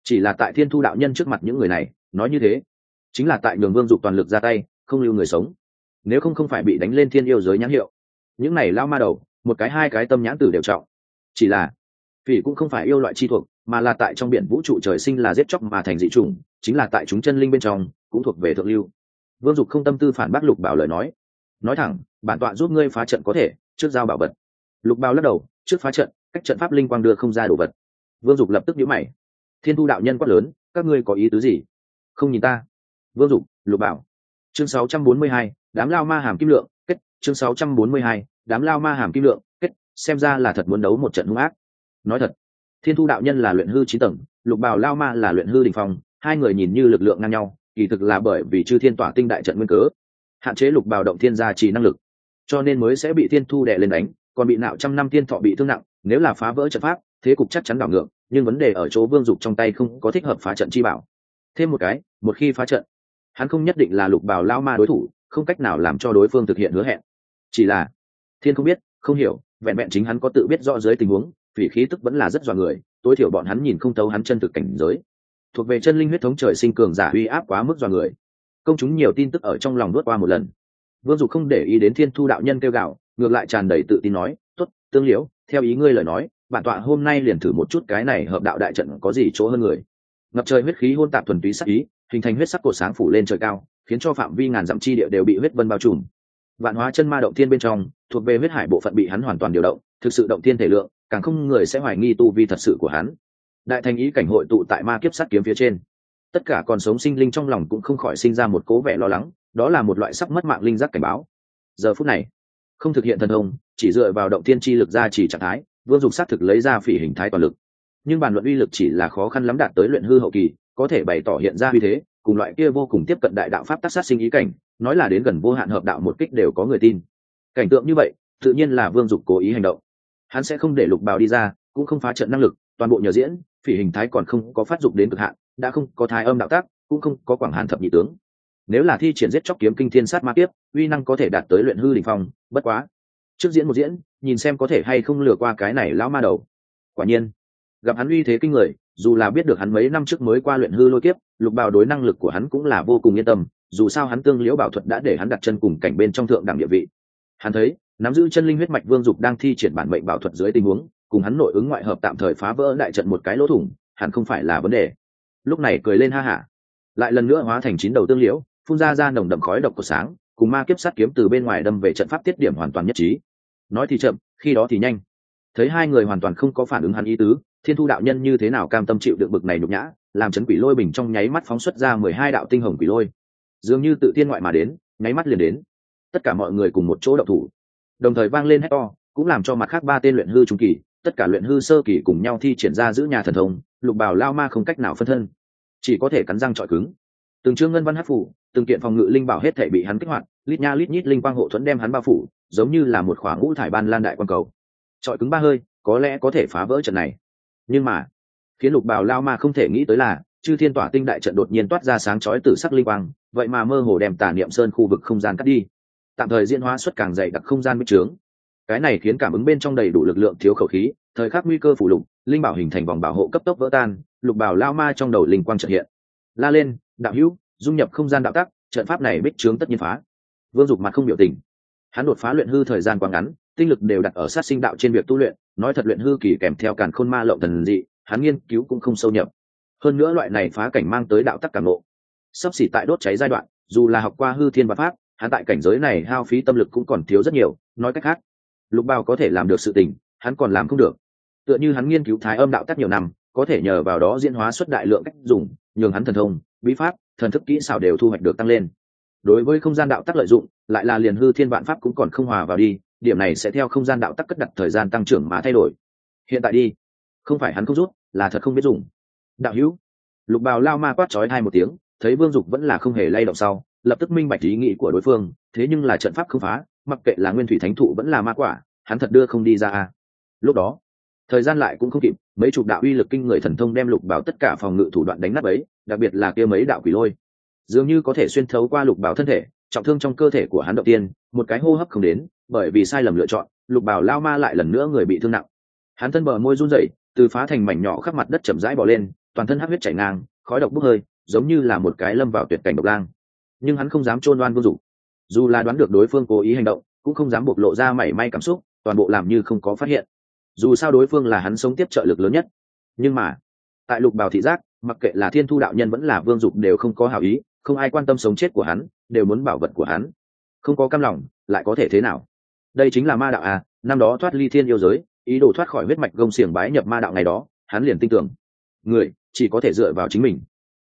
chỉ là tại thiên thu đạo nhân trước mặt những người này nói như thế chính là tại nhường Vương Dục toàn lực ra tay, không lưu người sống. Nếu không phải bị đánh lên thiên yêu giới nhãn hiệu, những này lao ma đầu một cái hai cái tâm nhãn tử đều trọng. Chỉ là phỉ cũng không phải yêu loại chi thuộc, mà là tại trong biển vũ trụ trời sinh là giết chóc mà thành dị chủng, chính là tại chúng chân linh bên trong cũng thuộc về thượng lưu. Vương Dục không tâm tư phản bác Lục Bảo lời nói thẳng, bản tọa giúp ngươi phá trận có thể, trước giao bảo vật. Lục Bảo lắc đầu, trước phá trận, cách trận pháp linh quang đưa không ra đồ vật. Vương Dục lập tức nhíu mày. Thiên Thu đạo nhân quát lớn, các ngươi có ý tứ gì? Không nhìn ta. Vương Dục, Lục Bảo. Chương 642, đám lao ma hàm kim lượng, kết. Chương 642, đám lao ma hàm kim lượng, kết. Xem ra là thật muốn đấu một trận hung ác. Nói thật, Thiên Thu đạo nhân là luyện hư 9 tầng, Lục Bảo lao ma là luyện hư đỉnh phong, hai người nhìn như lực lượng ngang nhau, kỳ thực là bởi vì Chư Thiên Tỏa Tinh đại trận nguyên cớ, hạn chế Lục Bảo động thiên gia trì năng lực, cho nên mới sẽ bị Thiên Thu đè lên đánh, còn bị nạo trăm năm tiên thọ bị thương nặng. Nếu là phá vỡ trận pháp, thế cục chắc chắn đảo ngược, nhưng vấn đề ở chỗ Vương Dục trong tay không có thích hợp phá trận chi bảo. Thêm một cái, một khi phá trận, hắn không nhất định là Lục Bảo lao ma đối thủ, không cách nào làm cho đối phương thực hiện hứa hẹn. Chỉ là thiên không biết không hiểu, vẹn vẹn chính hắn có tự biết rõ dưới tình huống, vì khí tức vẫn là rất dọa người, tối thiểu bọn hắn nhìn không thấu hắn chân thực cảnh giới. Thuộc về chân linh huyết thống trời sinh cường giả uy áp quá mức dọa người. Công chúng nhiều tin tức ở trong lòng nuốt qua một lần. Vương Dục không để ý đến Thiên Thu đạo nhân kêu gào, ngược lại tràn đầy tự tin nói, "Tốt, Tương Liễu, theo ý ngươi lời nói, bản tọa hôm nay liền thử một chút cái này hợp đạo đại trận có gì chỗ hơn người." Ngập trời huyết khí hôn tạp thuần túy sắc ý, hình thành huyết sắc cột sáng phủ lên trời cao, khiến cho phạm vi ngàn dặm chi địa đều bị huyết vân bao trùm. Vạn hóa chân ma động thiên bên trong, thuộc về huyết hải bộ phận bị hắn hoàn toàn điều động, thực sự động thiên thể lượng, càng không người sẽ hoài nghi tu vi thật sự của hắn. Đại thành ý cảnh hội tụ tại ma kiếp sát kiếm phía trên, tất cả còn sống sinh linh trong lòng cũng không khỏi sinh ra một cố vẻ lo lắng, đó là một loại sắp mất mạng linh giác cảnh báo. Giờ phút này, không thực hiện thần thông, chỉ dựa vào động thiên chi lực ra chỉ trạng thái, Vương Dục sát thực lấy ra phỉ hình thái toàn lực. Nhưng bàn luận uy lực chỉ là khó khăn lắm đạt tới luyện hư hậu kỳ, có thể bày tỏ hiện ra uy thế, cùng loại kia vô cùng tiếp cận đại đạo pháp tác sát sinh ý cảnh, nói là đến gần vô hạn hợp đạo một kích đều có người tin. Cảnh tượng như vậy, tự nhiên là Vương Dục cố ý hành động. Hắn sẽ không để Lục Bào đi ra, cũng không phá trận năng lực, toàn bộ nhờ diễn, phỉ hình thái còn không có phát dục đến cực hạn, đã không có thái âm đạo tác, cũng không có quảng hàn thập nhị tướng. Nếu là thi triển giết chóc kiếm kinh thiên sát ma kiếp, uy năng có thể đạt tới luyện hư đỉnh phong, bất quá, trước diễn một diễn, nhìn xem có thể hay không lừa qua cái này lão ma đầu. Quả nhiên, gặp hắn uy thế kinh người, dù là biết được hắn mấy năm trước mới qua luyện hư lôi kiếp, Lục Bào đối năng lực của hắn cũng là vô cùng yên tâm, dù sao hắn Tương Liễu bảo thuật đã để hắn đặt chân cùng cảnh bên trong thượng đẳng địa vị. Hắn thấy, nắm giữ chân linh huyết mạch Vương Dục đang thi triển bản mệnh bảo thuật dưới tình huống, cùng hắn nội ứng ngoại hợp tạm thời phá vỡ đại trận một cái lỗ thủng, hẳn không phải là vấn đề. Lúc này cười lên ha hả, lại lần nữa hóa thành 9 đầu tương liễu, phun ra nồng đậm khói độc của sáng, cùng ma kiếp sát kiếm từ bên ngoài đâm về trận pháp tiết điểm hoàn toàn nhất trí. Nói thì chậm, khi đó thì nhanh. Thấy hai người hoàn toàn không có phản ứng hắn ý tứ, Thiên Thu đạo nhân như thế nào cam tâm chịu đựng bực này nhục nhã, làm chấn quỷ lôi bình trong nháy mắt phóng xuất ra 12 đạo tinh hồng quỷ lôi, dường như tự thiên ngoại mà đến, nháy mắt liền đến. Tất cả mọi người cùng một chỗ động thủ, đồng thời vang lên hét to, cũng làm cho mặt khác 3 tên luyện hư trung kỳ, tất cả luyện hư sơ kỳ cùng nhau thi triển ra giữ nhà thần thông. Lục Bào lao ma không cách nào phân thân, chỉ có thể cắn răng trọi cứng. Từng chương ngân văn hắc phủ, từng kiện phòng ngự linh bảo hết thảy bị hắn kích hoạt, lít nha lít nhít linh quang hộ thuẫn đem hắn bao phủ, giống như là một khỏa ngũ thải ban lan đại quang cầu. Trọi cứng 3 hơi, có lẽ có thể phá vỡ trận này. Nhưng mà, khiến Lục Bào lao ma không thể nghĩ tới là, Chư Thiên Tỏa Tinh đại trận đột nhiên toát ra sáng chói tử sắc linh quang, vậy mà mơ hồ đem Tà Niệm Sơn khu vực không gian cắt đi, tạm thời diễn hóa xuất càng dày đặc không gian bích trướng. Cái này khiến cảm ứng bên trong đầy đủ lực lượng thiếu khẩu khí, thời khắc nguy cơ phủ lục, linh bảo hình thành vòng bảo hộ cấp tốc vỡ tan. Lục Bào lao ma trong đầu linh quang chợt hiện, la lên, đạo hữu, dung nhập không gian đạo tắc, trận pháp này bích trướng tất nhiên phá. Vương Dục mặt không biểu tình, hắn đột phá luyện hư thời gian quá ngắn, tinh lực đều đặt ở sát sinh đạo trên việc tu luyện, nói thật luyện hư kỳ kèm theo càn khôn ma lộng thần dị, hắn nghiên cứu cũng không sâu nhập. Hơn nữa loại này phá cảnh mang tới đạo tắc cảm ngộ, sắp xỉ tại đốt cháy giai đoạn, dù là học qua hư thiên và pháp, hắn tại cảnh giới này hao phí tâm lực cũng còn thiếu rất nhiều. Nói cách khác, Lục Bào có thể làm được sự tình, hắn còn làm không được. Tựa như hắn nghiên cứu thái âm đạo tắc nhiều năm, có thể nhờ vào đó diễn hóa xuất đại lượng cách dùng, nhường hắn thần thông, bí pháp, thần thức kỹ xảo đều thu hoạch được tăng lên. Đối với không gian đạo tắc lợi dụng, lại là liền hư thiên vạn pháp cũng còn không hòa vào đi, điểm này sẽ theo không gian đạo tắc cất đặt thời gian tăng trưởng mà thay đổi. Hiện tại đi, không phải hắn không rút, là thật không biết dùng. Đạo hữu, Lục Bào lao ma quát chói hai một tiếng, thấy Vương Dục vẫn là không hề lay động sau, lập tức minh bạch ý nghĩ của đối phương, thế nhưng là trận pháp không phá, mặc kệ là nguyên thủy thánh thụ vẫn là ma quả, hắn thật đưa không đi ra à. Lúc đó, thời gian lại cũng không kịp, mấy chục đạo uy lực kinh người thần thông đem Lục Bào tất cả phòng ngự thủ đoạn đánh nát ấy, đặc biệt là kia mấy đạo quỷ lôi, dường như có thể xuyên thấu qua Lục Bào thân thể, trọng thương trong cơ thể của hắn đầu tiên, một cái hô hấp không đến, bởi vì sai lầm lựa chọn, Lục Bào lao ma lại lần nữa người bị thương nặng. Hắn thân bờ môi run rẩy, từ phá thành mảnh nhỏ khắp mặt đất chậm rãi bò lên, toàn thân hắc huyết chảy ngang, khói độc bốc hơi, giống như là một cái lâm vào tuyệt cảnh độc lang. Nhưng hắn không dám chôn oan Vương Dục, dù là đoán được đối phương cố ý hành động, cũng không dám bộc lộ ra mảy may cảm xúc, toàn bộ làm như không có phát hiện. Dù sao đối phương là hắn sống tiếp trợ lực lớn nhất. Nhưng mà tại Lục Bảo thị giác, mặc kệ là Thiên Thu đạo nhân vẫn là Vương Dục đều không có hảo ý, không ai quan tâm sống chết của hắn, đều muốn bảo vật của hắn. Không có cam lòng lại có thể thế nào? Đây chính là ma đạo à? Năm đó thoát ly thiên yêu giới, ý đồ thoát khỏi huyết mạch gông xiềng bái nhập ma đạo ngày đó, hắn liền tin tưởng người chỉ có thể dựa vào chính mình.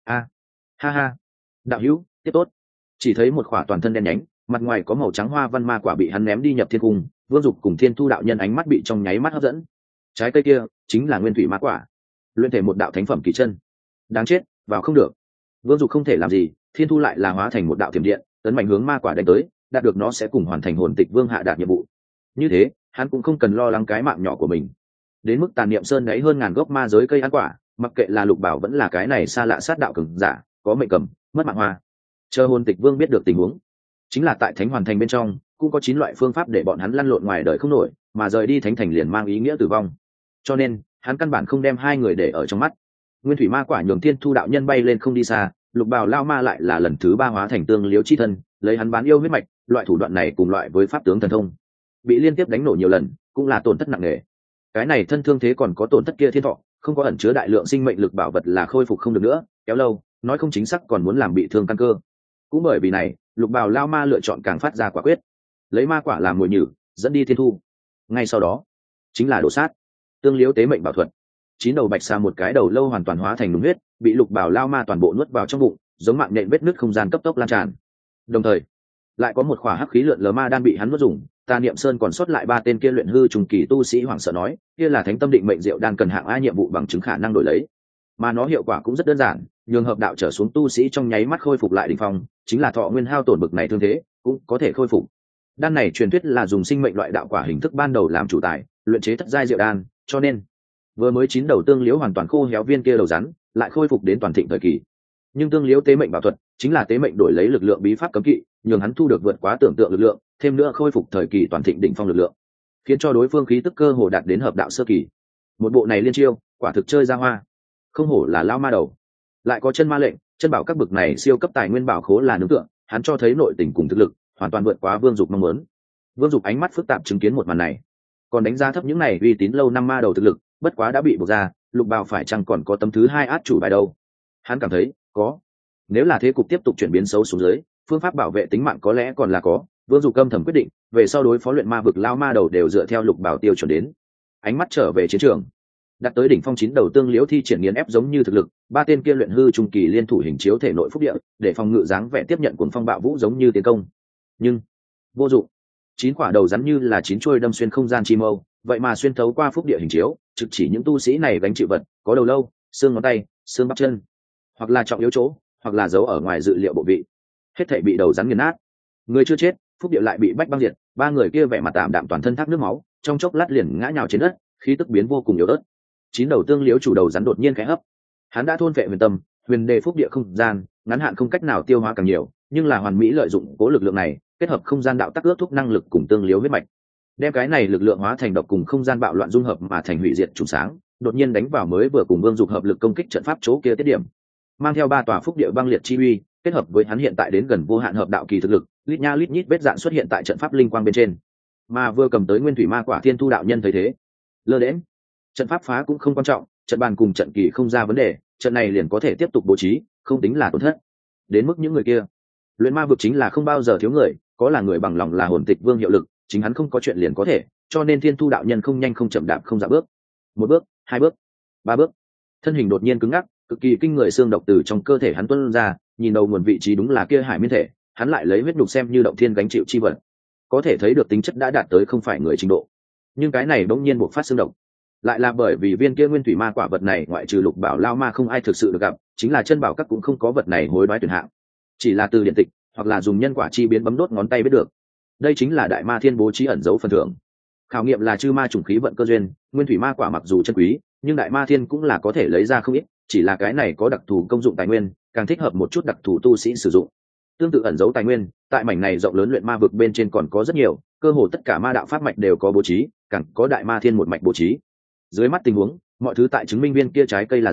Ha ha, đạo hữu tiếp tốt. Chỉ thấy một khỏa toàn thân đen nhánh, mặt ngoài có màu trắng hoa văn ma quả bị hắn ném đi nhập thiên cung. Vương Dục cùng Thiên Thu đạo nhân ánh mắt bị trong nháy mắt hấp dẫn. Trái cây kia chính là nguyên thủy ma quả, luyện thể một đạo thánh phẩm kỳ chân. Đáng chết, vào không được. Vương Dục không thể làm gì, Thiên Thu lại là hóa thành một đạo thiểm điện, tấn mạnh hướng ma quả đánh tới, đạt được nó sẽ cùng hoàn thành hồn tịch vương hạ đạt nhiệm vụ. Như thế hắn cũng không cần lo lắng cái mạng nhỏ của mình. Đến mức tàn niệm sơn đấy hơn ngàn gốc ma giới cây ăn quả, mặc kệ là Lục Bảo vẫn là cái này xa lạ sát đạo cường giả, có mệnh cầm mất mạng hoa. Chờ hồn tịch vương biết được tình huống, chính là tại thánh hoàn thành bên trong cũng có 9 loại phương pháp để bọn hắn lăn lộn ngoài đời không nổi, mà rời đi thánh thành liền mang ý nghĩa tử vong. Cho nên hắn căn bản không đem hai người để ở trong mắt. Nguyên thủy ma quả nhường Thiên Thu đạo nhân bay lên không đi xa, Lục Bảo lao ma lại là lần thứ 3 hóa thành tương liếu chi thân, lấy hắn bán yêu huyết mạch. Loại thủ đoạn này cùng loại với pháp tướng thần thông, bị liên tiếp đánh nổ nhiều lần, cũng là tổn thất nặng nề. Cái này thân thương thế còn có tổn thất kia thiên thọ, không có ẩn chứa đại lượng sinh mệnh lực bảo vật là khôi phục không được nữa, kéo lâu nói không chính xác còn muốn làm bị thương căn cơ. Cũng bởi vì này, Lục Bảo lao ma lựa chọn càng phát ra quả quyết, lấy ma quả làm mồi nhử, dẫn đi Thiên Thu. Ngay sau đó chính là đổ sát, tương liếu tế mệnh bảo thuật. 9 đầu bạch sa một cái đầu lâu hoàn toàn hóa thành đúng huyết, bị Lục Bảo lao ma toàn bộ nuốt vào trong bụng, giống mạng nện vết nứt không gian cấp tốc lan tràn. Đồng thời lại có một khỏa hắc khí lượn lờ ma đan bị hắn nuốt dùng. Tà Niệm Sơn còn sót lại 3 tên kia luyện hư trùng kỳ tu sĩ hoảng sợ nói, kia là thánh tâm định mệnh diệu đan cần hạng A nhiệm vụ bằng chứng khả năng đổi lấy, mà nó hiệu quả cũng rất đơn giản, nhường hợp đạo trở xuống tu sĩ trong nháy mắt khôi phục lại đỉnh phong, chính là thọ nguyên hao tổn bực này thương thế cũng có thể khôi phục. Đan này truyền thuyết là dùng sinh mệnh loại đạo quả hình thức ban đầu làm chủ tài, luyện chế thất giai diệu đan, cho nên vừa mới 9 đầu tương liễu hoàn toàn khô héo viên kia đầu rắn lại khôi phục đến toàn thịnh thời kỳ. Nhưng tương liễu tế mệnh bảo thuật chính là tế mệnh đổi lấy lực lượng bí pháp cấm kỵ, nhường hắn thu được vượt quá tưởng tượng lực lượng, thêm nữa khôi phục thời kỳ toàn thịnh đỉnh phong lực lượng, khiến cho đối phương khí tức cơ hồ đạt đến hợp đạo sơ kỳ. Một bộ này liên chiêu, quả thực chơi ra hoa. Không hổ là lao ma đầu, lại có chân ma lệnh, chân bảo các bực này siêu cấp tài nguyên bảo khố là nướng tượng, hắn cho thấy nội tình cùng thực lực hoàn toàn vượt quá Vương Dục mong muốn. Vương Dục ánh mắt phức tạp chứng kiến một màn này, còn đánh giá thấp những này uy tín lâu năm ma đầu thực lực, bất quá đã bị buộc ra, Lục Bào phải chăng còn có tấm thứ 2 át chủ bài đâu? Hắn cảm thấy có. Nếu là thế cục tiếp tục chuyển biến xấu xuống dưới, phương pháp bảo vệ tính mạng có lẽ còn là có. Vương Dục âm thầm quyết định, về sau đối phó luyện ma vực lao ma đầu đều dựa theo Lục Bảo tiêu chuẩn đến. Ánh mắt trở về chiến trường, đặt tới đỉnh phong 9 đầu tương liễu thi triển nghiền ép giống như thực lực, 3 tên kia luyện hư trung kỳ liên thủ hình chiếu thể nội phúc địa, để phòng ngự dáng vẻ tiếp nhận cuồng phong bạo vũ giống như tiến công. Nhưng vô dụng. 9 quả đầu rắn như là 9 chuôi đâm xuyên không gian chi mâu, vậy mà xuyên thấu qua phúc địa hình chiếu, trực chỉ những tu sĩ này gánh chịu vật, có đầu lâu, xương ngón tay, xương bắp chân, hoặc là trọng yếu chỗ, hoặc là giấu ở ngoài dự liệu bộ vị, hết thảy bị đầu rắn nghiền nát. Người chưa chết, phúc địa lại bị bách băng diệt, 3 người kia vẻ mặt tạm đạm toàn thân thác nước máu, trong chốc lát liền ngã nhào trên đất, khí tức biến vô cùng yếu ớt. 9 đầu tương liễu chủ đầu rắn đột nhiên khẽ hấp, hắn đã thôn phệ huyền tâm, huyền đề phúc địa không gian, ngắn hạn không cách nào tiêu hóa càng nhiều, nhưng là hoàn mỹ lợi dụng cố lực lượng này, kết hợp không gian đạo tắc ước thúc năng lực cùng tương liễu huyết mạch, đem cái này lực lượng hóa thành độc cùng không gian bạo loạn dung hợp mà thành hủy diệt trùng sáng, đột nhiên đánh vào mới vừa cùng Vương Dục hợp lực công kích trận pháp chỗ kia tiết điểm, mang theo 3 tòa phúc địa băng liệt chi uy, kết hợp với hắn hiện tại đến gần vô hạn hợp đạo kỳ thực lực, lít nha lít nhít vết dạn xuất hiện tại trận pháp linh quang bên trên. Mà vừa cầm tới nguyên thủy ma quả Thiên Thu đạo nhân thấy thế, lơ đễnh, trận pháp phá cũng không quan trọng, trận bàn cùng trận kỳ không ra vấn đề, trận này liền có thể tiếp tục bố trí, không tính là tổn thất. Đến mức những người kia, luyện ma vực chính là không bao giờ thiếu người, có là người bằng lòng là hồn tịch vương hiệu lực, chính hắn không có chuyện liền có thể, cho nên Thiên Thu đạo nhân không nhanh không chậm đạp không dạ bước, 1 bước, 2 bước, 3 bước, thân hình đột nhiên cứng ngắc, cực kỳ kinh người xương độc từ trong cơ thể hắn tuôn ra, nhìn đầu nguồn vị trí đúng là kia hải miên thể, hắn lại lấy huyết nhục xem như động thiên gánh chịu chi vật, có thể thấy được tính chất đã đạt tới không phải người trình độ. Nhưng cái này bỗng nhiên buộc phát xương độc, lại là bởi vì viên kia nguyên thủy ma quả vật này ngoại trừ Lục Bảo lao ma không ai thực sự được gặp, chính là chân bảo các cũng không có vật này hối đoái tuyển hạng, chỉ là từ điện tịch hoặc là dùng nhân quả chi biến bấm đốt ngón tay biết được. Đây chính là đại ma thiên bố trí ẩn dấu phần thưởng. Khảo nghiệm là chư ma chủng khí vận cơ duyên, nguyên thủy ma quả mặc dù chân quý, nhưng đại ma thiên cũng là có thể lấy ra không ít, chỉ là cái này có đặc thù công dụng tài nguyên, càng thích hợp một chút đặc thù tu sĩ sử dụng. Tương tự ẩn dấu tài nguyên, tại mảnh này rộng lớn luyện ma vực bên trên còn có rất nhiều, cơ hồ tất cả ma đạo pháp mạch đều có bố trí, càng có đại ma thiên một mạch bố trí. Dưới mắt tình huống, mọi thứ tại chứng minh viên kia trái cây là giả,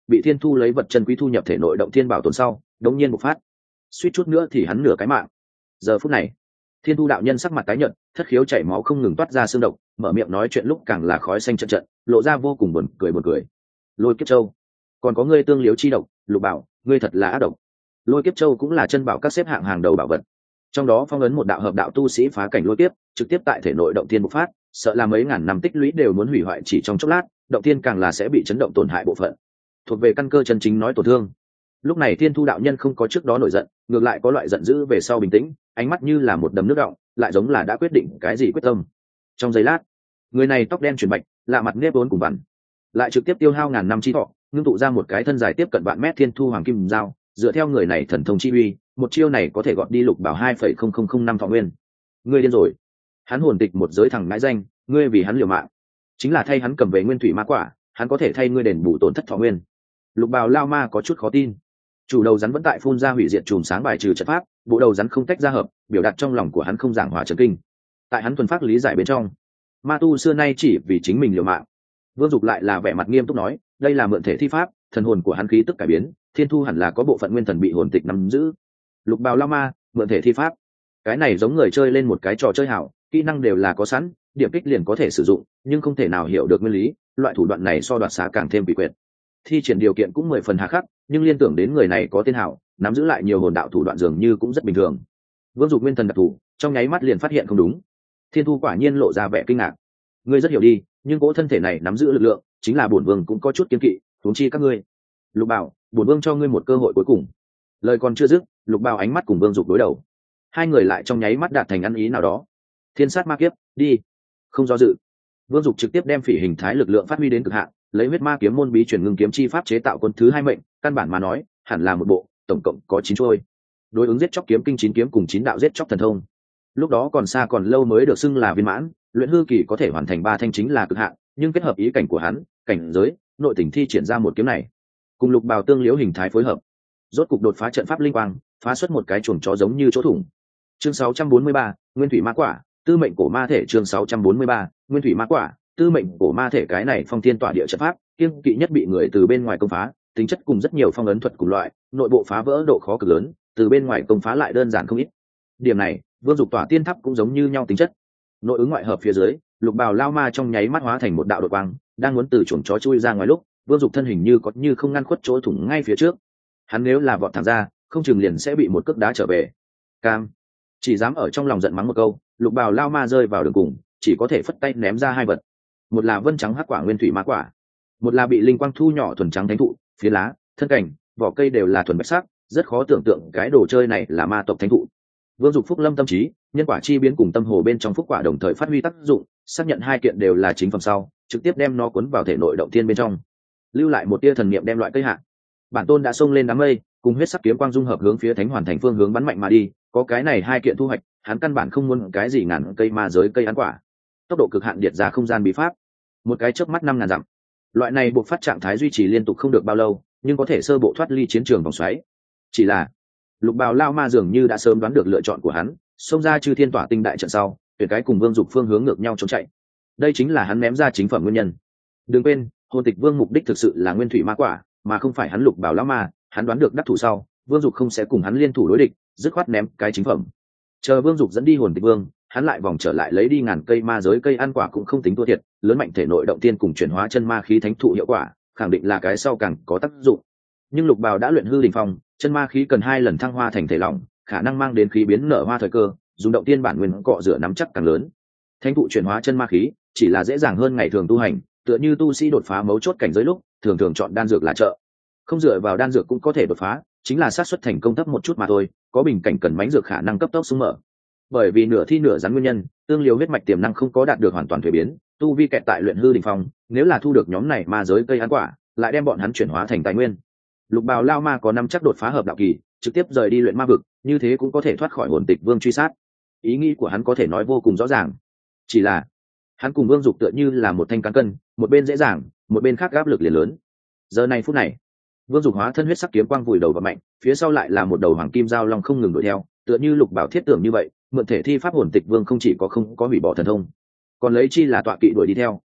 bị thiên thu lấy vật chân quý thu nhập thể nội động thiên bảo tồn sau đống nhiên bộc phát, suýt chút nữa thì hắn nửa cái mạng. Giờ phút này thiên thu đạo nhân sắc mặt tái nhợt, thất khiếu chảy máu không ngừng toát ra xương độc, mở miệng nói chuyện lúc càng là khói xanh trận trận, lộ ra vô cùng buồn cười. Lôi kiếp châu, còn có ngươi tương liếu chi độc, Lục Bảo, ngươi thật là ác độc. Lôi kiếp châu cũng là chân bảo các xếp hạng hàng đầu bảo vật, trong đó phong ấn một đạo hợp đạo tu sĩ phá cảnh lôi kiếp, trực tiếp tại thể nội động thiên bộc phát, sợ là mấy ngàn năm tích lũy đều muốn hủy hoại chỉ trong chốc lát, động thiên càng là sẽ bị chấn động tổn hại bộ phận, thuộc về căn cơ chân chính nói tổn thương. Lúc này thiên thu đạo nhân không có trước đó nổi giận, ngược lại có loại giận dữ về sau bình tĩnh, ánh mắt như là một đầm nước đọng, lại giống là đã quyết định cái gì quyết tâm. Trong giây lát, người này tóc đen chuyển bạch, lạ mặt nếp vốn cùng vằn, lại trực tiếp tiêu hao ngàn năm chi thọ, ngưng tụ ra một cái thân dài tiếp cận vạn mét thiên thu hoàng kim dao. Dựa theo người này thần thông chi uy, một chiêu này có thể gọt đi Lục Bảo 2,0005 thọ nguyên. Ngươi điên rồi. Hắn hồn tịch một giới thằng ngãi danh, ngươi vì hắn liều mạng, chính là thay hắn cầm về nguyên thủy ma quả, hắn có thể thay ngươi đền bù tổn thất thọ nguyên. Lục Bào lao ma có chút khó tin. Chủ đầu rắn vẫn tại phun ra hủy diệt chùm sáng bài trừ trận pháp, bộ đầu rắn không tách ra hợp, biểu đạt trong lòng của hắn không giảng hòa trấn kinh. Tại hắn thuần phát lý giải bên trong, ma tu xưa nay chỉ vì chính mình liều mạng. Vương Dục lại là vẻ mặt nghiêm túc nói, đây là mượn thể thi pháp, thần hồn của hắn khí tức cải biến, thiên thu hẳn là có bộ phận nguyên thần bị hồn tịch nắm giữ. Lục Bào lao ma mượn thể thi pháp, cái này giống người chơi lên một cái trò chơi hảo, kỹ năng đều là có sẵn, điểm kích liền có thể sử dụng, nhưng không thể nào hiểu được nguyên lý, loại thủ đoạn này so đoạt xá càng thêm bị quyệt. Thi triển điều kiện cũng 10 phần hà khắc, nhưng liên tưởng đến người này có tên hảo, nắm giữ lại nhiều hồn đạo thủ đoạn dường như cũng rất bình thường. Vương Dục nguyên thần đặc thù, trong nháy mắt liền phát hiện không đúng. Thiên thu quả nhiên lộ ra vẻ kinh ngạc. Ngươi rất hiểu đi, nhưng cỗ thân thể này nắm giữ lực lượng, chính là bổn vương cũng có chút kiêng kỵ, huống chi các ngươi. Lục Bảo, bổn vương cho ngươi một cơ hội cuối cùng. Lời còn chưa dứt, Lục Bảo ánh mắt cùng Vương Dục đối đầu. Hai người lại trong nháy mắt đạt thành ăn ý nào đó. Thiên sát ma kiếp, đi. Không do dự, Vương Dục trực tiếp đem phỉ hình thái lực lượng phát huy đến cực hạn, lấy huyết ma kiếm môn bí truyền ngưng kiếm chi pháp chế tạo quân thứ 2 mệnh, căn bản mà nói, hẳn là một bộ, tổng cộng có 9 chuôi. Đối ứng giết chóc kiếm kinh 9 kiếm cùng 9 đạo giết chóc thần thông. Lúc đó còn xa còn lâu mới được xưng là viên mãn, luyện hư kỳ có thể hoàn thành 3 thanh chính là cực hạn, nhưng kết hợp ý cảnh của hắn, cảnh giới, nội tình thi triển ra một kiếm này, cùng Lục Bào tương liễu hình thái phối hợp, rốt cục đột phá trận pháp linh quang, phá xuất một cái chuồng chó giống như chỗ thủng. Chương 643, Nguyên thủy ma quả, tư mệnh cổ ma thể. Chương 643, Nguyên thủy ma quả, tư mệnh cổ ma thể. Cái này phong thiên tỏa địa trận pháp, kiêng kỵ nhất bị người từ bên ngoài công phá, tính chất cùng rất nhiều phong ấn thuật cùng loại, nội bộ phá vỡ độ khó cực lớn, từ bên ngoài công phá lại đơn giản không ít. Điểm này, Vương Dục tỏa tiên tháp cũng giống như nhau tính chất. Nội ứng ngoại hợp phía dưới, Lục Bào lao ma trong nháy mắt hóa thành một đạo đột quang, đang muốn từ chuồng chó chui ra ngoài lúc, Vương Dục thân hình như không ngăn khuất chỗ thủng ngay phía trước. Hắn nếu là vọt thẳng ra, không chừng liền sẽ bị một cước đá trở về. Cam, chỉ dám ở trong lòng giận mắng một câu, Lục Bào lao ma rơi vào đường cùng, chỉ có thể phất tay ném ra 2 vật. Một là vân trắng hắc quả nguyên thủy ma quả, một là bị linh quang thu nhỏ thuần trắng thánh thụ, phía lá, thân cảnh, vỏ cây đều là thuần bạch sắc, rất khó tưởng tượng cái đồ chơi này là ma tộc thánh thụ. Vương Dục phúc lâm tâm trí, nhân quả chi biến cùng tâm hồ bên trong phúc quả đồng thời phát huy tác dụng, xác nhận 2 kiện đều là chính phẩm sau, trực tiếp đem nó cuốn vào thể nội động thiên bên trong, lưu lại một tia thần niệm đem loại cây hạ. Bản tôn đã xông lên đám mây, cùng huyết sắc kiếm quang dung hợp hướng phía Thánh Hoàn Thành phương hướng bắn mạnh mà đi, có cái này 2 kiện thu hoạch, hắn căn bản không muốn cái gì ngàn cây ma giới cây ăn quả. Tốc độ cực hạn điệt ra không gian bí pháp, một cái chớp mắt 5000 dặm. Loại này buộc phát trạng thái duy trì liên tục không được bao lâu, nhưng có thể sơ bộ thoát ly chiến trường vòng xoáy. Chỉ là Lục Bào lao ma dường như đã sớm đoán được lựa chọn của hắn, xông ra Chư Thiên Tỏa Tinh đại trận sau, tuyển cái cùng Vương Dục phương hướng ngược nhau trốn chạy. Đây chính là hắn ném ra chính phẩm nguyên nhân. Đừng quên, Hồn Tịch Vương mục đích thực sự là nguyên thủy ma quả, mà không phải hắn Lục Bào lao ma. Hắn đoán được đắc thủ sau, Vương Dục không sẽ cùng hắn liên thủ đối địch, dứt khoát ném cái chính phẩm. Chờ Vương Dục dẫn đi Hồn Tịch Vương, hắn lại vòng trở lại lấy đi ngàn cây ma giới cây ăn quả cũng không tính thua thiệt, lớn mạnh thể nội động tiên cùng chuyển hóa chân ma khí thánh thụ hiệu quả, khẳng định là cái sau càng có tác dụng. Nhưng Lục Bào đã luyện hư đỉnh phong, chân ma khí cần 2 lần thăng hoa thành thể lỏng, khả năng mang đến khí biến nở hoa thời cơ, dùng động tiên bản nguyên cọ rửa nắm chắc càng lớn. Thánh thụ chuyển hóa chân ma khí chỉ là dễ dàng hơn ngày thường tu hành, tựa như tu sĩ đột phá mấu chốt cảnh giới lúc, thường thường chọn đan dược là trợ. Không dựa vào đan dược cũng có thể đột phá, chính là xác suất thành công thấp một chút mà thôi, có bình cảnh cần mãnh dược khả năng cấp tốc sung mở. Bởi vì nửa thi nửa rắn nguyên nhân, tương liều huyết mạch tiềm năng không có đạt được hoàn toàn thuế biến, tu vi kẹt tại luyện hư đỉnh phong, nếu là thu được nhóm này ma giới cây ăn quả, lại đem bọn hắn chuyển hóa thành tài nguyên. Lục Bào lao ma có 5 chắc đột phá hợp đạo kỳ, trực tiếp rời đi luyện ma vực, như thế cũng có thể thoát khỏi Hồn Tịch Vương truy sát. Ý nghĩ của hắn có thể nói vô cùng rõ ràng, chỉ là hắn cùng Vương Dục tựa như là một thanh cán cân, một bên dễ dàng, một bên khác áp lực liền lớn. Giờ này phút này, Vương Dục hóa thân huyết sắc kiếm quang vùi đầu vào mạnh, phía sau lại là một đầu hoàng kim giao long không ngừng đuổi theo, tựa như Lục Bảo thiết tưởng như vậy, mượn thể thi pháp Hồn Tịch Vương không chỉ có không có hủy bỏ thần thông, còn lấy chi là tọa kỵ đuổi đi theo,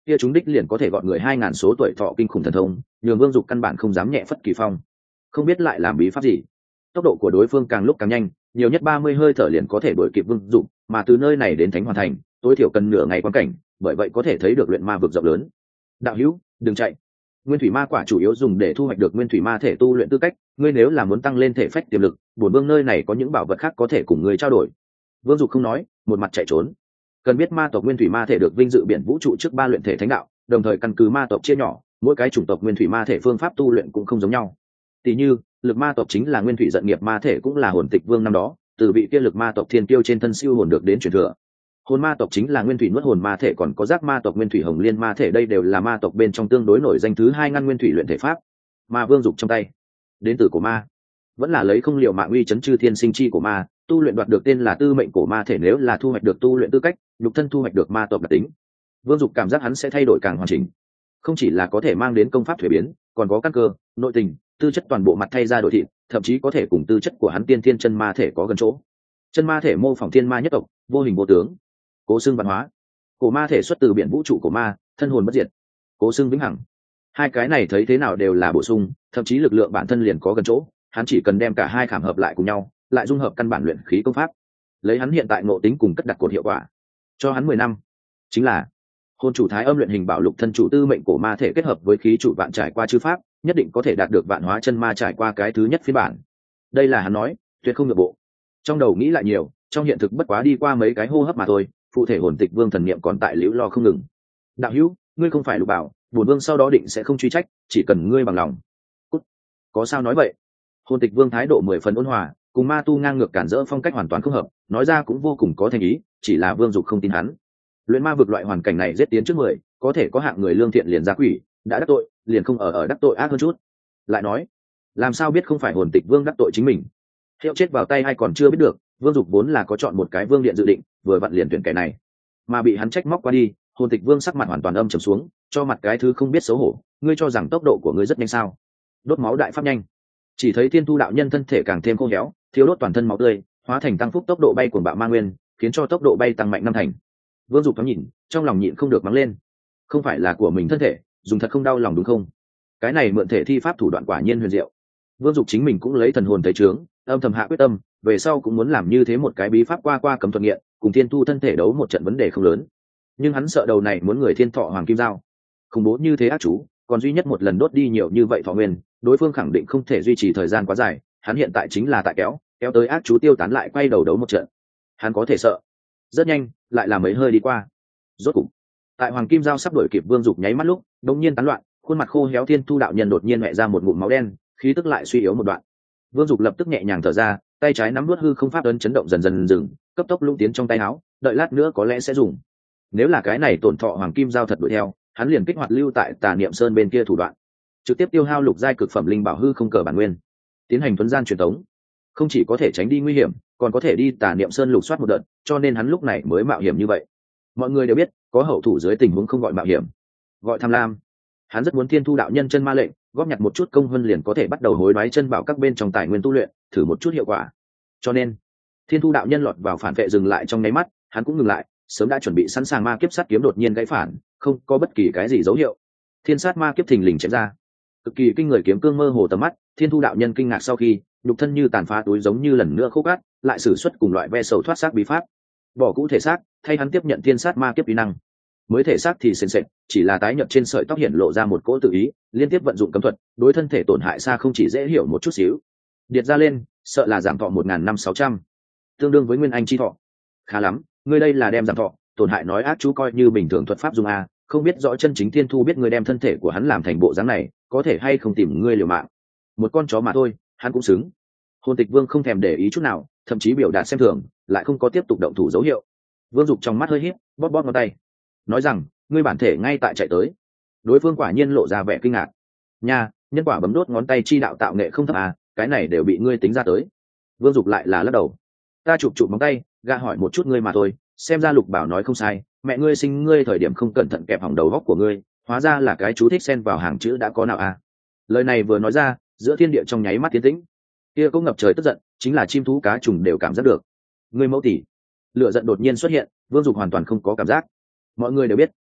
kia chúng đích liền có thể gọn người 2.000 số tuổi thọ kinh khủng thần thông, nhường Vương Dục căn bản không dám nhẹ phất kỳ phong. Không biết lại làm bí pháp gì. Tốc độ của đối phương càng lúc càng nhanh, nhiều nhất 30 hơi thở liền có thể đuổi kịp Vương Dục, mà từ nơi này đến Thánh Hoàn Thành, tối thiểu cần nửa ngày quan cảnh, bởi vậy có thể thấy được luyện ma vực rộng lớn. Đạo hữu, đừng chạy. Nguyên thủy ma quả chủ yếu dùng để thu hoạch được nguyên thủy ma thể tu luyện tư cách, ngươi nếu là muốn tăng lên thể phách tiềm lực, bổn vương nơi này có những bảo vật khác có thể cùng ngươi trao đổi. Vương Dục không nói, một mặt chạy trốn. Cần biết ma tộc nguyên thủy ma thể được vinh dự biển vũ trụ trước 3 luyện thể thánh đạo, đồng thời căn cứ ma tộc chia nhỏ, mỗi cái chủng tộc nguyên thủy ma thể phương pháp tu luyện cũng không giống nhau. Tỷ như, lực ma tộc chính là nguyên thủy giận nghiệp ma thể cũng là hồn tịch vương năm đó, từ vị kia lực ma tộc thiên tiêu trên thân siêu hồn được đến truyền thừa. Hồn ma tộc chính là nguyên thủy nuốt hồn ma thể, còn có giác ma tộc nguyên thủy hồng liên ma thể, đây đều là ma tộc bên trong tương đối nổi danh thứ 2 ngăn nguyên thủy luyện thể pháp. Mà Vương Dục trong tay, đến từ cổ ma, vẫn là lấy không liệu mạng uy chấn chư thiên sinh chi của ma, tu luyện đoạt được tên là tư mệnh cổ ma thể, nếu là thu hoạch được tu luyện tư cách, nhục thân thu hoạch được ma tộc đặc tính. Vương Dục cảm giác hắn sẽ thay đổi càng hoàn chỉnh, không chỉ là có thể mang đến công pháp thuế biến, còn có căn cơ, nội tình, tư chất toàn bộ mặt thay ra đổi thịt, thậm chí có thể cùng tư chất của hắn tiên thiên chân ma thể có gần chỗ. Chân ma thể mô phỏng thiên ma nhất tộc, vô hình vô tướng, cố xưng văn hóa. Cổ ma thể xuất từ biển vũ trụ của ma, thân hồn bất diệt, cố xưng vĩnh hằng. Hai cái này thấy thế nào đều là bổ sung, thậm chí lực lượng bản thân liền có gần chỗ, hắn chỉ cần đem cả hai khảm hợp lại cùng nhau, lại dung hợp căn bản luyện khí công pháp, lấy hắn hiện tại ngộ tính cùng cất đặt cột hiệu quả, cho hắn 10 năm, chính là hồn chủ thái âm luyện hình bảo lục thân chủ tư mệnh cổ ma thể kết hợp với khí chủ vạn trải qua chư pháp, nhất định có thể đạt được vạn hóa chân ma trải qua cái thứ nhất phiên bản. Đây là hắn nói, tuyệt không nhượng bộ. Trong đầu nghĩ lại nhiều, trong hiện thực bất quá đi qua mấy cái hô hấp mà thôi, phụ thể hồn tịch vương thần niệm còn tại liễu lo không ngừng. Đạo hữu, ngươi không phải Lục Bảo, bổn vương sau đó định sẽ không truy trách, chỉ cần ngươi bằng lòng. Cút. Có sao nói vậy? Hồn tịch vương thái độ 10 phần ôn hòa, cùng ma tu ngang ngược cản rỡ phong cách hoàn toàn không hợp, nói ra cũng vô cùng có thành ý, chỉ là Vương Dục không tin hắn. Luyện ma vực loại hoàn cảnh này giết tiến trước 10, có thể có hạng người lương thiện liền ra quỷ, đã đắc tội, liền không ở đắc tội ác hơn chút. Lại nói, làm sao biết không phải hồn tịch vương đắc tội chính mình? Hiệu chết vào tay hay còn chưa biết được, Vương Dục vốn là có chọn một cái vương điện dự định, vừa vặn liền tuyển cái này, mà bị hắn trách móc qua đi, hồn tịch vương sắc mặt hoàn toàn âm trầm xuống, cho mặt cái thứ không biết xấu hổ, ngươi cho rằng tốc độ của ngươi rất nhanh sao? Đốt máu đại pháp nhanh. Chỉ thấy Thiên Thu đạo nhân thân thể càng thêm khô héo, thiếu đốt toàn thân máu tươi, hóa thành tăng phúc tốc độ bay cuồng bạo ma nguyên, khiến cho tốc độ bay tăng mạnh 5 thành. Vương Dục thoáng nhìn, trong lòng nhịn không được mắng lên, không phải là của mình thân thể, dùng thật không đau lòng đúng không? Cái này mượn thể thi pháp thủ đoạn quả nhiên huyền diệu. Vương Dục chính mình cũng lấy thần hồn thấy trướng, âm thầm hạ quyết tâm, về sau cũng muốn làm như thế một cái bí pháp qua cấm thuật nghiện, cùng Thiên Thu thân thể đấu một trận vấn đề không lớn. Nhưng hắn sợ đầu này muốn người thiên thọ hoàng kim dao, khủng bố như thế ác chú, còn duy nhất một lần đốt đi nhiều như vậy thọ nguyên, đối phương khẳng định không thể duy trì thời gian quá dài, hắn hiện tại chính là tại kéo tới ác chú tiêu tán lại quay đầu đấu một trận. Hắn có thể sợ. Rất nhanh, lại là mấy hơi đi qua. Rốt cục, tại hoàng kim dao sắp đuổi kịp Vương Dục nháy mắt lúc, đột nhiên tán loạn, khuôn mặt khô héo Thiên Thu đạo nhân đột nhiên mẹ ra một ngụm máu đen, khí tức lại suy yếu một đoạn. Vương Dục lập tức nhẹ nhàng thở ra, tay trái nắm nuốt hư không pháp ấn chấn động dần dần dừng, cấp tốc lũng tiến trong tay áo, đợi lát nữa có lẽ sẽ dùng. Nếu là cái này tổn thọ hoàng kim giao thật đuổi theo, hắn liền kích hoạt lưu tại Tà Niệm Sơn bên kia thủ đoạn, trực tiếp tiêu hao lục giai cực phẩm linh bảo hư không cờ bản nguyên, tiến hành tuấn gian truyền tống, không chỉ có thể tránh đi nguy hiểm, còn có thể đi Tà Niệm Sơn lục soát một đợt, cho nên hắn lúc này mới mạo hiểm như vậy. Mọi người đều biết, có hậu thủ dưới tình huống không gọi mạo hiểm, gọi tham lam. Hắn rất muốn Thiên Thu đạo nhân chân ma lệnh, góp nhặt một chút công hơn liền có thể bắt đầu hối đoái chân bảo các bên trong tài nguyên tu luyện, thử một chút hiệu quả. Cho nên, Thiên Thu đạo nhân lọt vào phản vệ dừng lại trong nháy mắt, hắn cũng ngừng lại, sớm đã chuẩn bị sẵn sàng ma kiếp sát kiếm đột nhiên gãy phản, không có bất kỳ cái gì dấu hiệu. Thiên sát ma kiếp thình lình chém ra, cực kỳ kinh người kiếm cương mơ hồ tầm mắt. Thiên Thu đạo nhân kinh ngạc sau khi, nhục thân như tàn phá túi giống như lần nữa khô cát, lại sử xuất cùng loại ve sầu thoát xác bí pháp, bỏ cũ thể xác, thay hắn tiếp nhận thiên sát ma kiếp uy năng. Mới thể xác thì sền sệt, chỉ là tái nhập trên sợi tóc hiện lộ ra một cỗ tự ý, liên tiếp vận dụng cấm thuật, đối thân thể tổn hại xa không chỉ dễ hiểu một chút xíu. Điệt ra lên, sợ là giảm thọ 1.500-600, tương đương với nguyên anh chi thọ. Khá lắm, ngươi đây là đem giảm thọ, tổn hại nói ác chú coi như bình thường thuật pháp dùng a, không biết rõ chân chính Thiên Thu biết ngươi đem thân thể của hắn làm thành bộ dáng này, có thể hay không tìm ngươi liều mạng. Một con chó mà thôi, hắn cũng xứng. Hồn Tịch Vương không thèm để ý chút nào, thậm chí biểu đạt xem thường, lại không có tiếp tục động thủ dấu hiệu. Vương Dục trong mắt hơi híp, bóp ngón tay, nói rằng, ngươi bản thể ngay tại chạy tới. Đối phương quả nhiên lộ ra vẻ kinh ngạc. Nha, nhân quả bấm đốt ngón tay chi đạo tạo nghệ không thấp à, cái này đều bị ngươi tính ra tới. Vương Dục lại là lắc đầu. Ta chụp móng tay, gạ hỏi một chút ngươi mà thôi, xem ra Lục Bảo nói không sai, mẹ ngươi sinh ngươi thời điểm không cẩn thận kẹp hỏng đầu góc của ngươi, hóa ra là cái chú thích xen vào hàng chữ đã có nào à. Lời này vừa nói ra, giữa thiên địa trong nháy mắt tiến tĩnh. Kia cũng ngập trời tức giận, chính là chim thú cá trùng đều cảm giác được. Ngươi mẫu tỷ. Lửa giận đột nhiên xuất hiện, Vương Dục hoàn toàn không có cảm giác. Mọi người đều biết,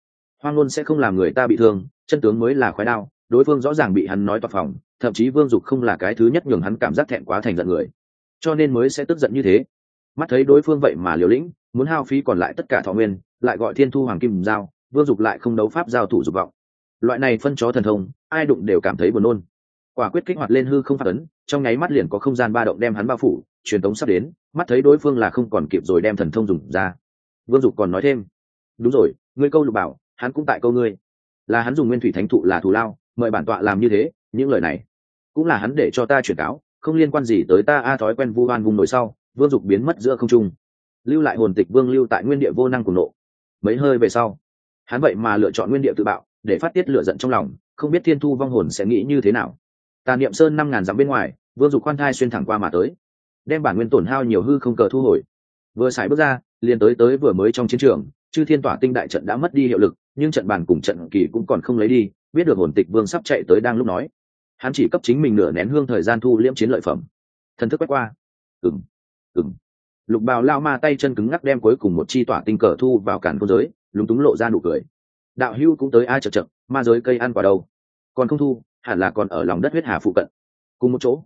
Hoang ngôn sẽ không làm người ta bị thương, chân tướng mới là khoái đao. Đối phương rõ ràng bị hắn nói toạc phòng, thậm chí Vương Dục không là cái thứ nhất nhường hắn cảm giác thẹn quá thành giận người, cho nên mới sẽ tức giận như thế. Mắt thấy đối phương vậy mà liều lĩnh, muốn hao phí còn lại tất cả thọ nguyên, lại gọi Thiên Thu Hoàng Kim Giao, Vương Dục lại không đấu pháp giao thủ dục vọng. Loại này phân chó thần thông, ai đụng đều cảm thấy buồn nôn. Quả quyết kích hoạt lên hư không phát ấn, trong nháy mắt liền có không gian ba động đem hắn bao phủ, truyền tống sắp đến, mắt thấy đối phương là không còn kịp rồi đem thần thông dùng ra. Vương Dục còn nói thêm, đúng rồi, ngươi câu Lục Bảo, hắn cũng tại câu ngươi, là hắn dùng nguyên thủy thánh thụ là thù lao, mời bản tọa làm như thế, những lời này cũng là hắn để cho ta truyền cáo, không liên quan gì tới ta. Thói quen vu oan vùng nổi sau, Vương Dục biến mất giữa không trung, lưu lại hồn tịch Vương lưu tại nguyên địa vô năng cùng nộ. Mấy hơi về sau, hắn vậy mà lựa chọn nguyên địa tự bạo để phát tiết lửa giận trong lòng, không biết Thiên Thu vong hồn sẽ nghĩ như thế nào. Tà Niệm Sơn 5.000 dặm bên ngoài, Vương Dục khoan thai xuyên thẳng qua mà tới, đem bản nguyên tổn hao nhiều hư không cờ thu hồi. Vừa xài bước ra, liền tới vừa mới trong chiến trường, Chư Thiên Tỏa Tinh đại trận đã mất đi hiệu lực, nhưng trận bàn cùng trận kỳ cũng còn không lấy đi. Biết được hồn tịch Vương sắp chạy tới đang lúc nói, hắn chỉ cấp chính mình nửa nén hương thời gian thu liễm chiến lợi phẩm. Thần thức quét qua, ừng. Lục Bào lao ma tay chân cứng ngắc đem cuối cùng một chi tỏa tinh cờ thu vào cản khôn giới, lúng túng lộ ra nụ cười. Đạo hữu cũng tới ai chậm, ma giới cây ăn quả đâu, còn không thu, hẳn là còn ở lòng đất huyết hà phụ cận. Cùng một chỗ.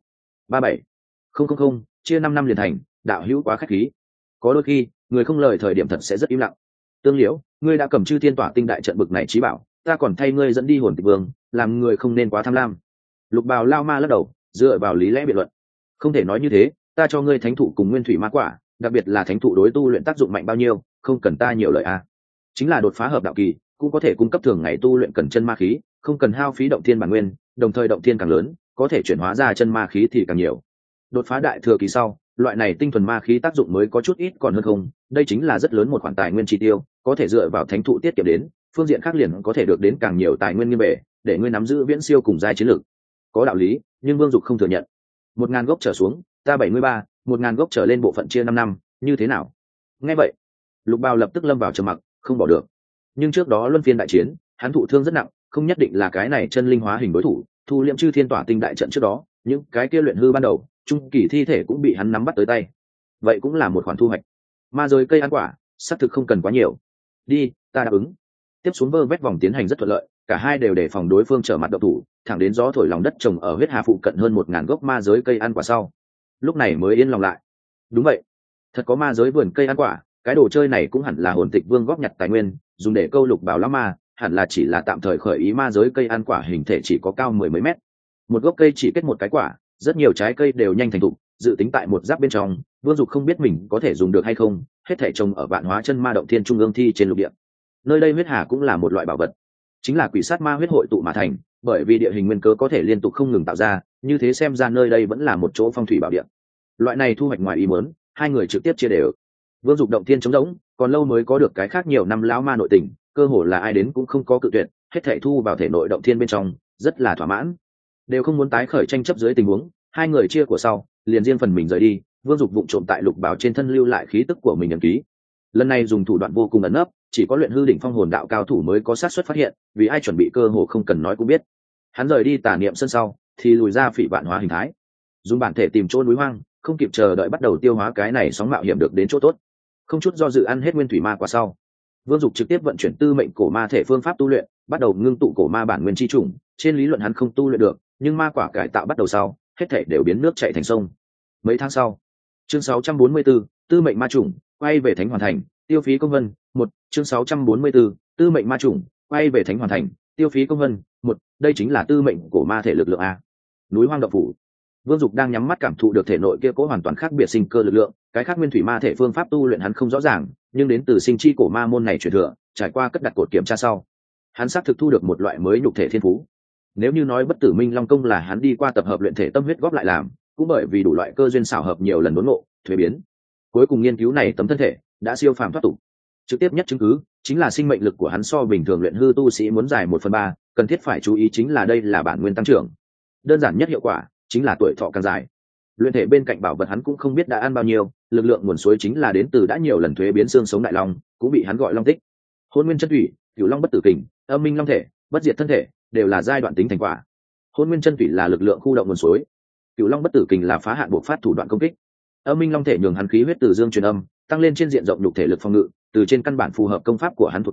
37. Chia 5 năm liền thành, đạo hữu quá khách khí. Có đôi khi, người không lời thời điểm thật sẽ rất im lặng. Tương Liễu, ngươi đã cầm Chư Thiên Tỏa Tinh đại trận bực này trí bảo, ta còn thay ngươi dẫn đi hồn tịch vương, làm người không nên quá tham lam. Lục Bào lao ma lắc đầu, dựa vào lý lẽ biện luận. Không thể nói như thế, ta cho ngươi thánh thụ cùng nguyên thủy ma quả, đặc biệt là thánh thụ đối tu luyện tác dụng mạnh bao nhiêu, không cần ta nhiều lời a. Chính là đột phá hợp đạo kỳ, cũng có thể cung cấp thường ngày tu luyện cần chân ma khí, không cần hao phí động thiên bản nguyên, đồng thời động thiên càng lớn, có thể chuyển hóa ra chân ma khí thì càng nhiều. Đột phá đại thừa kỳ sau, loại này tinh thuần ma khí tác dụng mới có chút ít còn hơn không, đây chính là rất lớn một khoản tài nguyên chi tiêu, có thể dựa vào thánh thụ tiết kiệm đến, phương diện khác liền có thể được đến càng nhiều tài nguyên nghiêm bể, để ngươi nắm giữ viễn siêu cùng giai chiến lược. Có đạo lý, nhưng Vương Dục không thừa nhận. 1.000 gốc trở xuống, ta 73, 1.000 gốc trở lên bộ phận chia 5 năm, như thế nào? Nghe vậy, Lục Bào lập tức lâm vào trầm mặc, không bỏ được. Nhưng trước đó luân phiên đại chiến, hắn thụ thương rất nặng, không nhất định là cái này chân linh hóa hình đối thủ. Thu liễm Chư Thiên Tỏa Tinh đại trận trước đó, những cái kia luyện hư ban đầu, trung kỳ thi thể cũng bị hắn nắm bắt tới tay. Vậy cũng là một khoản thu hoạch. Ma giới cây ăn quả, xác thực không cần quá nhiều. Đi, ta đáp ứng. Tiếp xuống vơ vét vòng tiến hành rất thuận lợi, cả hai đều đề phòng đối phương trở mặt độc thủ, thẳng đến gió thổi lòng đất trồng ở huyết hà phụ cận hơn 1.000 gốc ma giới cây ăn quả sau, lúc này mới yên lòng lại. Đúng vậy, thật có ma giới vườn cây ăn quả, cái đồ chơi này cũng hẳn là hồn tịch vương góp nhặt tài nguyên, dùng để câu Lục Bảo lão ma, hẳn là chỉ là tạm thời khởi ý. Ma giới cây ăn quả hình thể chỉ có cao 10 mấy mét, một gốc cây chỉ kết một cái quả, rất nhiều trái cây đều nhanh thành thục, dự tính tại một giáp bên trong. Vương Dục không biết mình có thể dùng được hay không, hết thể trồng ở Vạn Hóa Chân Ma động thiên trung ương thi trên lục địa. Nơi đây huyết hà cũng là một loại bảo vật, chính là quỷ sát ma huyết hội tụ mà thành, bởi vì địa hình nguyên cớ có thể liên tục không ngừng tạo ra, như thế xem ra nơi đây vẫn là một chỗ phong thủy bảo địa. Loại này thu hoạch ngoài ý muốn, hai người trực tiếp chia đều. Vương Dục động thiên trống rỗng, còn lâu mới có được cái khác nhiều năm lão ma nội tình, cơ hồ là ai đến cũng không có cự tuyệt, hết thảy thu vào thể nội động thiên bên trong, rất là thỏa mãn. Đều không muốn tái khởi tranh chấp dưới tình huống, hai người chia của sau, liền riêng phần mình rời đi. Vương Dục vụng trộm tại Lục Bảo trên thân lưu lại khí tức của mình ẩn ký. Lần này dùng thủ đoạn vô cùng ẩn nấp, chỉ có luyện hư đỉnh phong hồn đạo cao thủ mới có xác suất phát hiện, vì ai chuẩn bị cơ hồ không cần nói cũng biết. Hắn rời đi Tà Niệm Sơn sau, thì lùi ra Phỉ Vạn Hóa hình thái, dùng bản thể tìm chỗ núi hoang, không kịp chờ đợi bắt đầu tiêu hóa cái này sóng mạo hiểm được đến chỗ tốt. Không chút do dự ăn hết nguyên thủy ma quả sau, Vương Dục trực tiếp vận chuyển tư mệnh cổ ma thể phương pháp tu luyện, bắt đầu ngưng tụ cổ ma bản nguyên chi trùng. Trên lý luận hắn không tu luyện được, nhưng ma quả cải tạo bắt đầu sau, hết thể đều biến nước chảy thành sông. Mấy tháng sau, chương 644, tư mệnh ma trùng quay về Thánh Hoàn Thành, tiêu phí công vân. Chương 644, tư mệnh ma trùng quay về Thánh Hoàn Thành, tiêu phí công vân. Đây chính là tư mệnh cổ ma thể lực lượng a. Núi hoang động phủ, Vương Dục đang nhắm mắt cảm thụ được thể nội kia cố hoàn toàn khác biệt sinh cơ lực lượng. Cái khác nguyên thủy ma thể phương pháp tu luyện hắn không rõ ràng, nhưng đến từ sinh chi cổ ma môn này truyền thừa, trải qua cất đặt cột kiểm tra sau, hắn xác thực thu được một loại mới nhục thể thiên phú. Nếu như nói Bất Tử Minh Long công là hắn đi qua tập hợp luyện thể tâm huyết góp lại làm, cũng bởi vì đủ loại cơ duyên xảo hợp nhiều lần đốn ngộ, thuế biến, cuối cùng nghiên cứu này tấm thân thể đã siêu phàm thoát tục. Trực tiếp nhất chứng cứ chính là sinh mệnh lực của hắn so bình thường luyện hư tu sĩ muốn dài 1/3, cần thiết phải chú ý chính là đây là bản nguyên tăng trưởng. Đơn giản nhất hiệu quả chính là tuổi thọ càng dài. Luyện thể bên cạnh bảo vật hắn cũng không biết đã ăn bao nhiêu, lực lượng nguồn suối chính là đến từ đã nhiều lần thuế biến xương sống đại long, cũng bị hắn gọi long tích. Hôn nguyên chân thủy, Cửu Long bất tử kình, Âm minh long thể, bất diệt thân thể, đều là giai đoạn tính thành quả. Hôn nguyên chân thủy là lực lượng khu động nguồn suối, Cửu Long bất tử kình là phá hạn buộc phát thủ đoạn công kích, Âm minh long thể nhường hắn khí huyết từ dương truyền âm, tăng lên trên diện rộng nhục thể lực phòng ngự, từ trên căn bản phù hợp công pháp của hắn thuộc tính,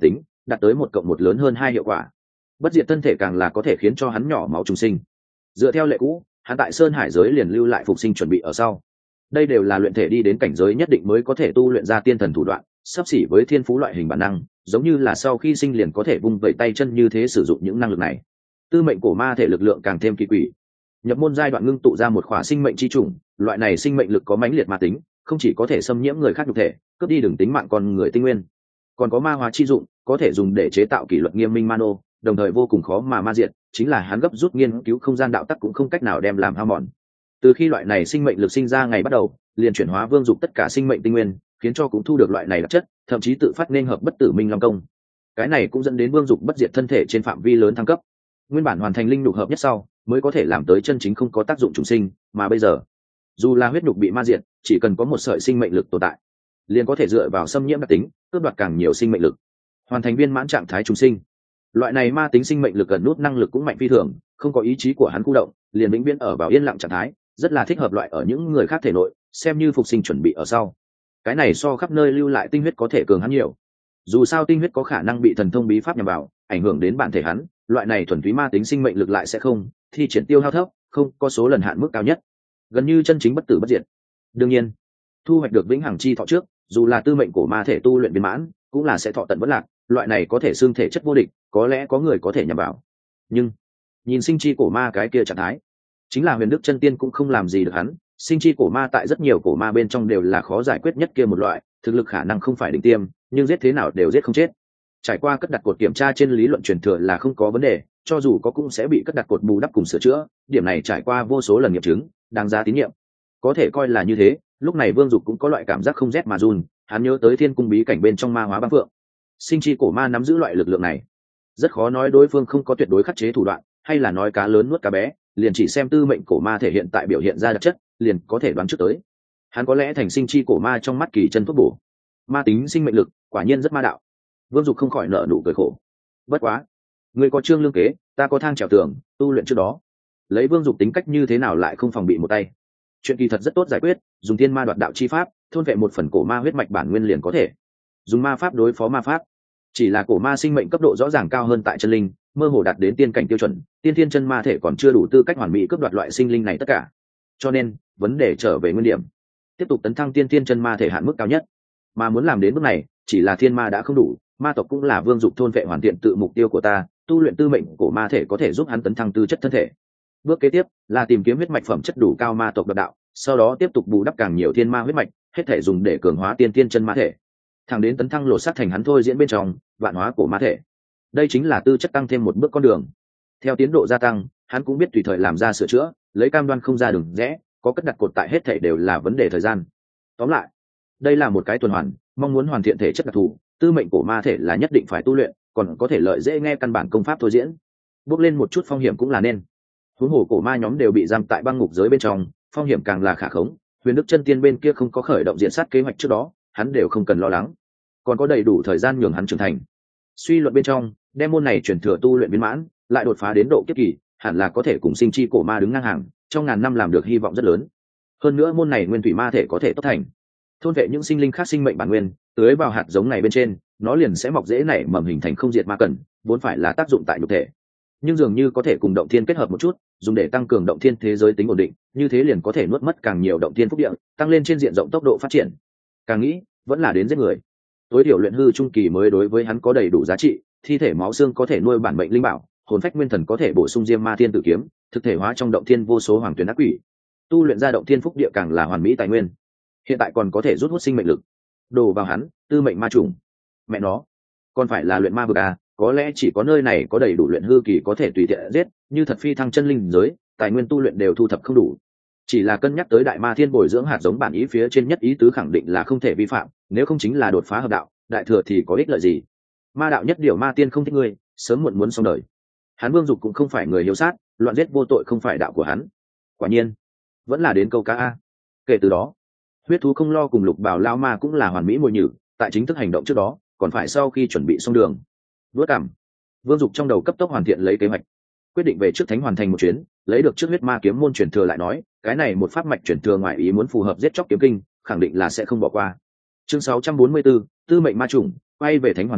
đạt tới 1+1 lớn hơn 2 hiệu quả. Bất diệt thân thể càng là có thể khiến cho hắn nhỏ máu trùng sinh. Dựa theo lệ cũ, hắn tại Sơn Hải giới liền lưu lại phục sinh chuẩn bị ở sau. Đây đều là luyện thể đi đến cảnh giới nhất định mới có thể tu luyện ra tiên thần thủ đoạn, sắp xỉ với thiên phú loại hình bản năng, giống như là sau khi sinh liền có thể vung vẩy tay chân như thế sử dụng những năng lực này. Tư mệnh cổ ma thể lực lượng càng thêm kỳ quỷ. Nhập môn giai đoạn ngưng tụ ra một khỏa sinh mệnh chi trùng, loại này sinh mệnh lực có mãnh liệt ma tính, không chỉ có thể xâm nhiễm người khác nhục thể, cướp đi đường tính mạng con người tinh nguyên, còn có ma hóa chi dụng, có thể dùng để chế tạo kỷ luật nghiêm minh mano, đồng thời vô cùng khó mà ma diệt, chính là hắn gấp rút nghiên cứu không gian đạo tắc cũng không cách nào đem làm hao mòn. Từ khi loại này sinh mệnh lực sinh ra ngày bắt đầu, liền chuyển hóa Vương Dục tất cả sinh mệnh tinh nguyên, khiến cho cũng thu được loại này đặc chất, thậm chí tự phát nên hợp bất tử minh long công. Cái này cũng dẫn đến Vương Dục bất diệt thân thể trên phạm vi lớn thăng cấp. Nguyên bản hoàn thành linh nhục hợp nhất sau, mới có thể làm tới chân chính không có tác dụng trùng sinh, mà bây giờ, dù là huyết nhục bị ma diệt, chỉ cần có một sợi sinh mệnh lực tồn tại, liền có thể dựa vào xâm nhiễm đặc tính, cướp đoạt càng nhiều sinh mệnh lực, hoàn thành viên mãn trạng thái trùng sinh. Loại này ma tính sinh mệnh lực gần nút năng lực cũng mạnh phi thường, không có ý chí của hắn khu động, liền vĩnh viễn ở vào yên lặng trạng thái, rất là thích hợp loại ở những người khác thể nội, xem như phục sinh chuẩn bị ở sau. Cái này so khắp nơi lưu lại tinh huyết có thể cường hắn nhiều. Dù sao tinh huyết có khả năng bị thần thông bí pháp nhằm vào, ảnh hưởng đến bản thể hắn, loại này thuần túy ma tính sinh mệnh lực lại sẽ không, thi triển tiêu hao thấp, không có số lần hạn mức cao nhất, gần như chân chính bất tử bất diệt. Đương nhiên, thu hoạch được vĩnh hằng chi thọ trước, dù là tư mệnh cổ ma thể tu luyện viên mãn, cũng là sẽ thọ tận vẫn lạc, loại này có thể xương thể chất vô địch, có lẽ có người có thể nhằm vào. Nhưng nhìn sinh chi cổ ma cái kia trạng thái, chính là Huyền Đức chân tiên cũng không làm gì được hắn. Sinh chi cổ ma tại rất nhiều cổ ma bên trong đều là khó giải quyết nhất kia một loại, thực lực khả năng không phải đỉnh tiêm, nhưng giết thế nào đều giết không chết. Trải qua cất đặt cột kiểm tra trên lý luận truyền thừa là không có vấn đề, cho dù có cũng sẽ bị cất đặt cột bù đắp cùng sửa chữa, điểm này trải qua vô số lần nghiệm chứng, đáng giá tín nhiệm. Có thể coi là như thế, lúc này Vương Dục cũng có loại cảm giác không rét mà run, hắn nhớ tới thiên cung bí cảnh bên trong ma hóa băng phượng. Sinh chi cổ ma nắm giữ loại lực lượng này, rất khó nói đối phương không có tuyệt đối khắc chế thủ đoạn, hay là nói cá lớn nuốt cá bé, liền chỉ xem tư mệnh cổ ma thể hiện tại biểu hiện ra đặc chất, liền có thể đoán trước tới. Hắn có lẽ thành sinh chi cổ ma trong mắt kỳ chân thuốc bổ. Ma tính sinh mệnh lực, quả nhiên rất ma đạo. Vương Dục không khỏi nở nụ cười khổ. Bất quá, người có trương lương kế, ta có thang trèo tường, tu luyện trước đó. Lấy Vương Dục tính cách như thế nào lại không phòng bị một tay. Chuyện kỳ thật rất tốt giải quyết, dùng tiên ma đoạt đạo chi pháp, thôn vệ một phần cổ ma huyết mạch bản nguyên liền có thể. Dùng ma pháp đối phó ma pháp. Chỉ là cổ ma sinh mệnh cấp độ rõ ràng cao hơn tại chân linh, mơ hồ đạt đến tiên cảnh tiêu chuẩn, tiên thiên chân ma thể còn chưa đủ tư cách hoàn mỹ cướp đoạt loại sinh linh này tất cả. Cho nên, vấn đề trở về nguyên điểm, tiếp tục tấn thăng tiên thiên chân ma thể hạn mức cao nhất. Mà muốn làm đến bước này, chỉ là thiên ma đã không đủ, ma tộc cũng là Vương Dục thôn vệ hoàn thiện tự mục tiêu của ta, tu luyện tư mệnh cổ ma thể có thể giúp hắn tấn thăng tư chất thân thể. Bước kế tiếp là tìm kiếm huyết mạch phẩm chất đủ cao ma tộc đoạt đạo, sau đó tiếp tục bù đắp càng nhiều thiên ma huyết mạch, hết thể dùng để cường hóa tiên thiên chân ma thể, thẳng đến tấn thăng lột xác thành hắn thôi diễn bên trong vạn hóa cổ ma thể. Đây chính là tư chất tăng thêm một bước con đường. Theo tiến độ gia tăng, hắn cũng biết tùy thời làm ra sửa chữa, lấy cam đoan không ra đường rẽ, có cất đặt cột tại hết thể đều là vấn đề thời gian. Tóm lại, đây là một cái tuần hoàn, mong muốn hoàn thiện thể chất đặc thù, tư mệnh cổ ma thể là nhất định phải tu luyện, còn có thể lợi dễ nghe căn bản công pháp thôi diễn. Bước lên một chút phong hiểm cũng là nên. Huống hồ cổ ma nhóm đều bị giam tại băng ngục giới bên trong, phong hiểm càng là khả khống. Huyền Đức chân tiên bên kia không có khởi động diện sát kế hoạch trước đó, hắn đều không cần lo lắng, còn có đầy đủ thời gian nhường hắn trưởng thành. Suy luận bên trong, đem môn này truyền thừa tu luyện viên mãn, lại đột phá đến độ kiếp kỳ, hẳn là có thể cùng sinh chi cổ ma đứng ngang hàng, trong ngàn năm làm được hy vọng rất lớn. Hơn nữa môn này nguyên thủy ma thể có thể tốt thành, thôn vệ những sinh linh khác sinh mệnh bản nguyên, tưới vào hạt giống này bên trên, nó liền sẽ mọc rễ nảy mầm hình thành không diệt ma cần, vốn phải là tác dụng tại nhục thể, nhưng dường như có thể cùng động thiên kết hợp một chút, dùng để tăng cường động thiên thế giới tính ổn định, như thế liền có thể nuốt mất càng nhiều động thiên phúc địa, tăng lên trên diện rộng tốc độ phát triển. Càng nghĩ, vẫn là đến giết người. Tối thiểu luyện hư trung kỳ mới đối với hắn có đầy đủ giá trị, thi thể máu xương có thể nuôi bản mệnh linh bảo, hồn phách nguyên thần có thể bổ sung diêm ma thiên tử kiếm, thực thể hóa trong động thiên vô số hoàng tuyển ác quỷ. Tu luyện ra động thiên phúc địa càng là hoàn mỹ tài nguyên. Hiện tại còn có thể rút hút sinh mệnh lực, đổ vào hắn, tư mệnh ma trùng. Mẹ nó, còn phải là luyện ma vực à, có lẽ chỉ có nơi này có đầy đủ luyện hư kỳ có thể tùy tiện giết, như thật phi thăng chân linh giới, tài nguyên tu luyện đều thu thập không đủ. Chỉ là cân nhắc tới đại ma thiên bồi dưỡng hạt giống bản ý phía trên nhất ý tứ khẳng định là không thể vi phạm, nếu không chính là đột phá hợp đạo, đại thừa thì có ích lợi gì? Ma đạo nhất điều ma tiên không thích ngươi, sớm muộn muốn xong đời. Hắn Vương Dục cũng không phải người hiếu sát, loạn giết vô tội không phải đạo của hắn. Quả nhiên, vẫn là đến câu cá a. Kể từ đó, huyết thú không lo cùng lục bảo lao ma cũng là hoàn mỹ mồi nhử, tại chính thức hành động trước đó, còn phải sau khi chuẩn bị xong đường. Vớt cảm, Vương Dục trong đầu cấp tốc hoàn thiện lấy kế hoạch, quyết định về trước thánh hoàn thành một chuyến, lấy được trước huyết ma kiếm môn truyền thừa lại nói, cái này một pháp mạch truyền thừa ngoại ý muốn phù hợp giết chóc kiếm kinh, khẳng định là sẽ không bỏ qua. Chương 644, tư mệnh ma trùng, quay về thánh hoàn thành,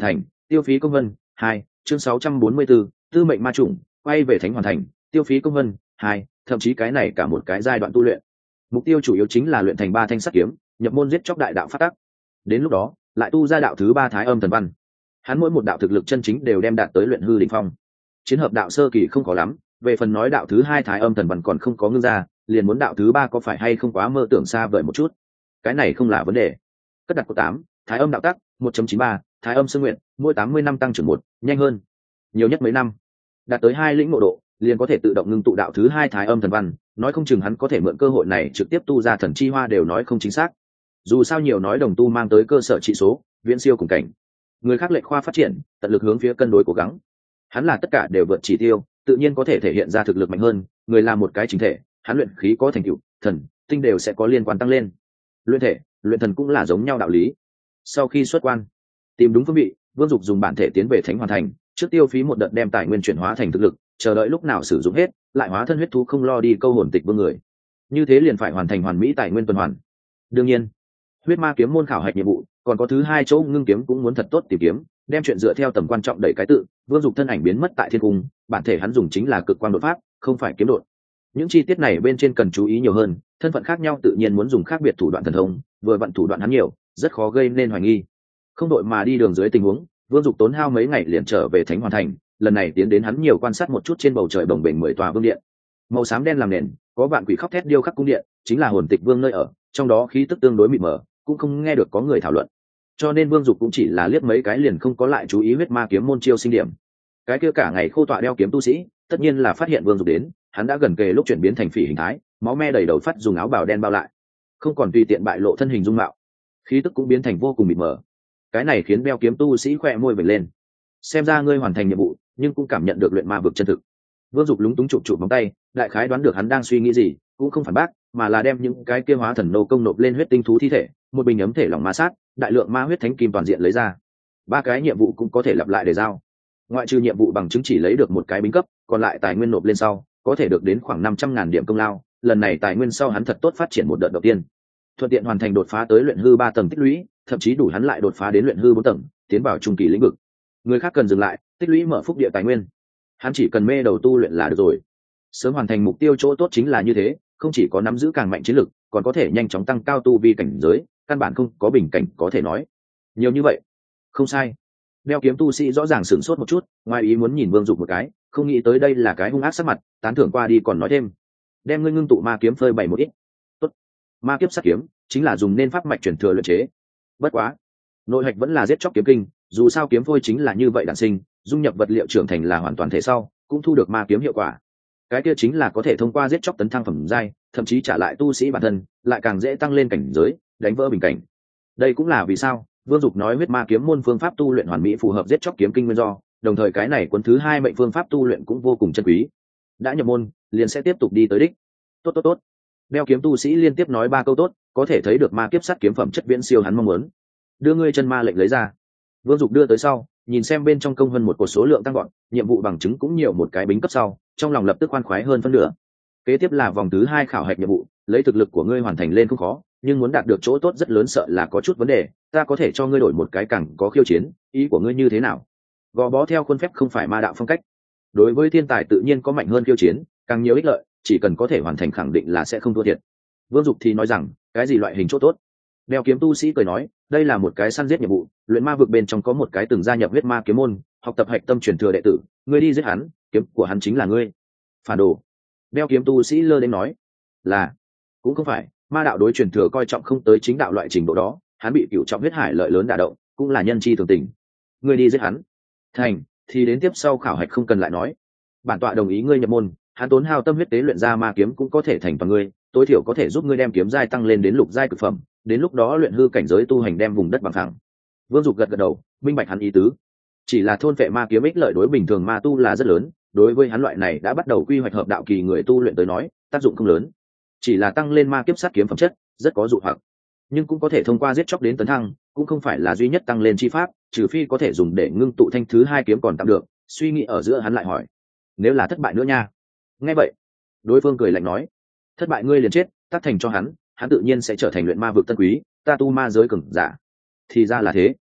tiêu phí công vân 2, chương 644, tư mệnh ma chủng quay về thánh hoàn thành, tiêu phí công vân 2, thậm chí cái này cả một cái giai đoạn tu luyện. Mục tiêu chủ yếu chính là luyện thành 3 thanh sắt kiếm, nhập môn giết chóc đại đạo phát tắc. Đến lúc đó, lại tu ra đạo thứ 3 Thái Âm Thần Văn. Hắn mỗi một đạo thực lực chân chính đều đem đạt tới luyện hư đỉnh phong. Chiến hợp đạo sơ kỳ không có lắm, về phần nói đạo thứ 2 Thái Âm Thần Văn còn không có ngưng ra, liền muốn đạo thứ 3 có phải hay không quá mơ tưởng xa vời một chút. Cái này không là vấn đề. Cất đặt của 8, Thái Âm đạo tắc 1.93, Thái Âm Sương Nguyện, mỗi 80 năm tăng trưởng 1, nhanh hơn. Nhiều nhất mấy năm, đạt tới 2 lĩnh ngộ độ, liền có thể tự động ngưng tụ đạo thứ 2 Thái Âm Thần Văn, nói không chừng hắn có thể mượn cơ hội này trực tiếp tu ra thần chi hoa đều nói không chính xác. Dù sao nhiều nói đồng tu mang tới cơ sở trị số, viễn siêu cùng cảnh. Người khác lệch khoa phát triển, tận lực hướng phía cân đối cố gắng. Hắn là tất cả đều vượt chỉ tiêu, tự nhiên có thể thể hiện ra thực lực mạnh hơn, người là một cái chính thể, hắn luyện khí có thành tựu, thần, tinh đều sẽ có liên quan tăng lên. Luyện thể, luyện thần cũng là giống nhau đạo lý. Sau khi xuất quan, tìm đúng phương vị, Vương Dục dùng bản thể tiến về Thánh Hoàn Thành, trước tiêu phí một đợt đem tài nguyên chuyển hóa thành thực lực, chờ đợi lúc nào sử dụng hết, lại hóa thân huyết thú không lo đi câu hồn tịch vương người. Như thế liền phải hoàn thành hoàn mỹ tài nguyên tuần hoàn. Đương nhiên, huyết ma kiếm môn khảo hạch nhiệm vụ, còn có thứ 2 chỗ ngưng kiếm cũng muốn thật tốt tìm kiếm, đem chuyện dựa theo tầm quan trọng đẩy cái tự. Vương Dục thân ảnh biến mất tại thiên cung, bản thể hắn dùng chính là cực quang đột pháp, không phải kiếm đột. Những chi tiết này bên trên cần chú ý nhiều hơn, thân phận khác nhau tự nhiên muốn dùng khác biệt thủ đoạn thần thông, vừa vận thủ đoạn hắn nhiều, rất khó gây nên hoài nghi. Không đội mà đi đường dưới tình huống, Vương Dục tốn hao mấy ngày liền trở về Thánh Hoàn Thành, lần này tiến đến hắn nhiều quan sát một chút trên bầu trời bồng bềnh 10 tòa vương điện. Màu xám đen làm nền, có vạn quỷ khóc thét điêu khắc cung điện, chính là hồn tịch vương nơi ở, trong đó khí tức tương đối mịt mờ, cũng không nghe được có người thảo luận. Cho nên Vương Dục cũng chỉ là liếc mấy cái liền không có lại chú ý huyết ma kiếm môn chiêu sinh điểm. Cái kia cả ngày khô tọa đeo kiếm tu sĩ, tất nhiên là phát hiện Vương Dục đến, hắn đã gần kề lúc chuyển biến thành phỉ hình thái, máu me đầy đầu phát dùng áo bào đen bao lại, không còn tùy tiện bại lộ thân hình dung mạo, khí tức cũng biến thành vô cùng mịt mờ. Cái này khiến đeo kiếm tu sĩ khỏe môi vểnh lên. Xem ra ngươi hoàn thành nhiệm vụ, nhưng cũng cảm nhận được luyện ma vực chân thực. Vương Dục lúng túng chụp chụp móng tay, đại khái đoán được hắn đang suy nghĩ gì, cũng không phản bác, mà là đem những cái kia hóa thần nô công nộp lên huyết tinh thú thi thể, một bình ấm thể lỏng ma sát, đại lượng ma huyết thánh kim toàn diện lấy ra. 3 cái nhiệm vụ cũng có thể lặp lại để giao. Ngoại trừ nhiệm vụ bằng chứng chỉ lấy được một cái bính cấp, còn lại tài nguyên nộp lên sau, có thể được đến khoảng 500.000 điểm công lao. Lần này tài nguyên sau hắn thật tốt phát triển một đợt đầu tiên, thuận tiện hoàn thành đột phá tới luyện hư 3 tầng tích lũy, thậm chí đủ hắn lại đột phá đến luyện hư 4 tầng, tiến vào trung kỳ lĩnh vực. Người khác cần dừng lại, tích lũy mở phúc địa tài nguyên, hắn chỉ cần mê đầu tu luyện là được rồi. Sớm hoàn thành mục tiêu chỗ tốt chính là như thế, không chỉ có nắm giữ càng mạnh chiến lực, còn có thể nhanh chóng tăng cao tu vi cảnh giới, căn bản không có bình cảnh có thể nói. Nhiều như vậy, không sai. Đeo kiếm tu sĩ rõ ràng sửng sốt một chút, ngoài ý muốn nhìn Vương Dục một cái, không nghĩ tới đây là cái hung ác sắc mặt, tán thưởng qua đi còn nói thêm, đem ngươi ngưng tụ ma kiếm phơi bày một ít. Tốt, ma kiếp sát kiếm chính là dùng nên pháp mạch truyền thừa luyện chế. Bất quá, nội hạch vẫn là giết chóc kiếm kinh, dù sao kiếm phôi chính là như vậy đản sinh, dung nhập vật liệu trưởng thành là hoàn toàn thể sau, cũng thu được ma kiếm hiệu quả. Cái kia chính là có thể thông qua giết chóc tấn thăng phẩm giai, thậm chí trả lại tu sĩ bản thân, lại càng dễ tăng lên cảnh giới, đánh vỡ bình cảnh. Đây cũng là vì sao Vương Dục nói huyết ma kiếm môn phương pháp tu luyện hoàn mỹ phù hợp giết chóc kiếm kinh nguyên do, đồng thời cái này cuốn thứ 2 mệnh phương pháp tu luyện cũng vô cùng chân quý. Đã nhập môn, liền sẽ tiếp tục đi tới đích. Tốt tốt tốt. Đeo kiếm tu sĩ liên tiếp nói 3 câu tốt, có thể thấy được ma kiếp sát kiếm phẩm chất viễn siêu hắn mong muốn. Đưa ngươi chân ma lệnh lấy ra. Vương Dục đưa tới sau, nhìn xem bên trong công hơn một cột số lượng tăng gọn, nhiệm vụ bằng chứng cũng nhiều một cái bính cấp sau, trong lòng lập tức khoan khoái hơn phân nửa. Kế tiếp là vòng thứ 2 khảo hạch nhiệm vụ, lấy thực lực của ngươi hoàn thành lên không khó, nhưng muốn đạt được chỗ tốt rất lớn sợ là có chút vấn đề, ta có thể cho ngươi đổi một cái càng có khiêu chiến, ý của ngươi như thế nào? Gò bó theo khuôn phép không phải ma đạo phong cách. Đối với thiên tài tự nhiên có mạnh hơn khiêu chiến, càng nhiều ích lợi, chỉ cần có thể hoàn thành khẳng định là sẽ không thua thiệt. Vương Dục thì nói rằng, cái gì loại hình chỗ tốt? Đeo kiếm tu sĩ cười nói, đây là một cái săn giết nhiệm vụ, luyện ma vực bên trong có một cái từng gia nhập huyết ma kiếm môn, học tập hạch tâm truyền thừa đệ tử, ngươi đi giết hắn, kiếm của hắn chính là ngươi. Phản đồ. Đeo kiếm tu sĩ lơ đến nói, là, cũng không phải, ma đạo đối truyền thừa coi trọng không tới chính đạo loại trình độ đó, hắn bị cửu trọng huyết hải lợi lớn đả động, cũng là nhân chi thường tình. Ngươi đi giết hắn, thành, thì đến tiếp sau khảo hạch không cần lại nói. Bản tọa đồng ý ngươi nhập môn, hắn tốn hao tâm huyết tế luyện ra ma kiếm cũng có thể thành toàn ngươi, tối thiểu có thể giúp ngươi đem kiếm giai tăng lên đến lục giai cực phẩm, đến lúc đó luyện hư cảnh giới tu hành đem vùng đất bằng phẳng. Vương Dục gật gật đầu, minh bạch hắn ý tứ. Chỉ là thôn vệ ma kiếm ích lợi đối bình thường ma tu là rất lớn, đối với hắn loại này đã bắt đầu quy hoạch hợp đạo kỳ người tu luyện tới nói, tác dụng không lớn. Chỉ là tăng lên ma kiếp sát kiếm phẩm chất, rất có dụ hoặc. Nhưng cũng có thể thông qua giết chóc đến tấn thăng, cũng không phải là duy nhất tăng lên chi pháp, trừ phi có thể dùng để ngưng tụ thanh thứ 2 kiếm còn tạm được. Suy nghĩ ở giữa hắn lại hỏi, nếu là thất bại nữa nha? Nghe vậy, đối phương cười lạnh nói, thất bại ngươi liền chết, tác thành cho hắn tự nhiên sẽ trở thành luyện ma vực tân quý, ta tu ma giới cường giả. Thì ra là thế.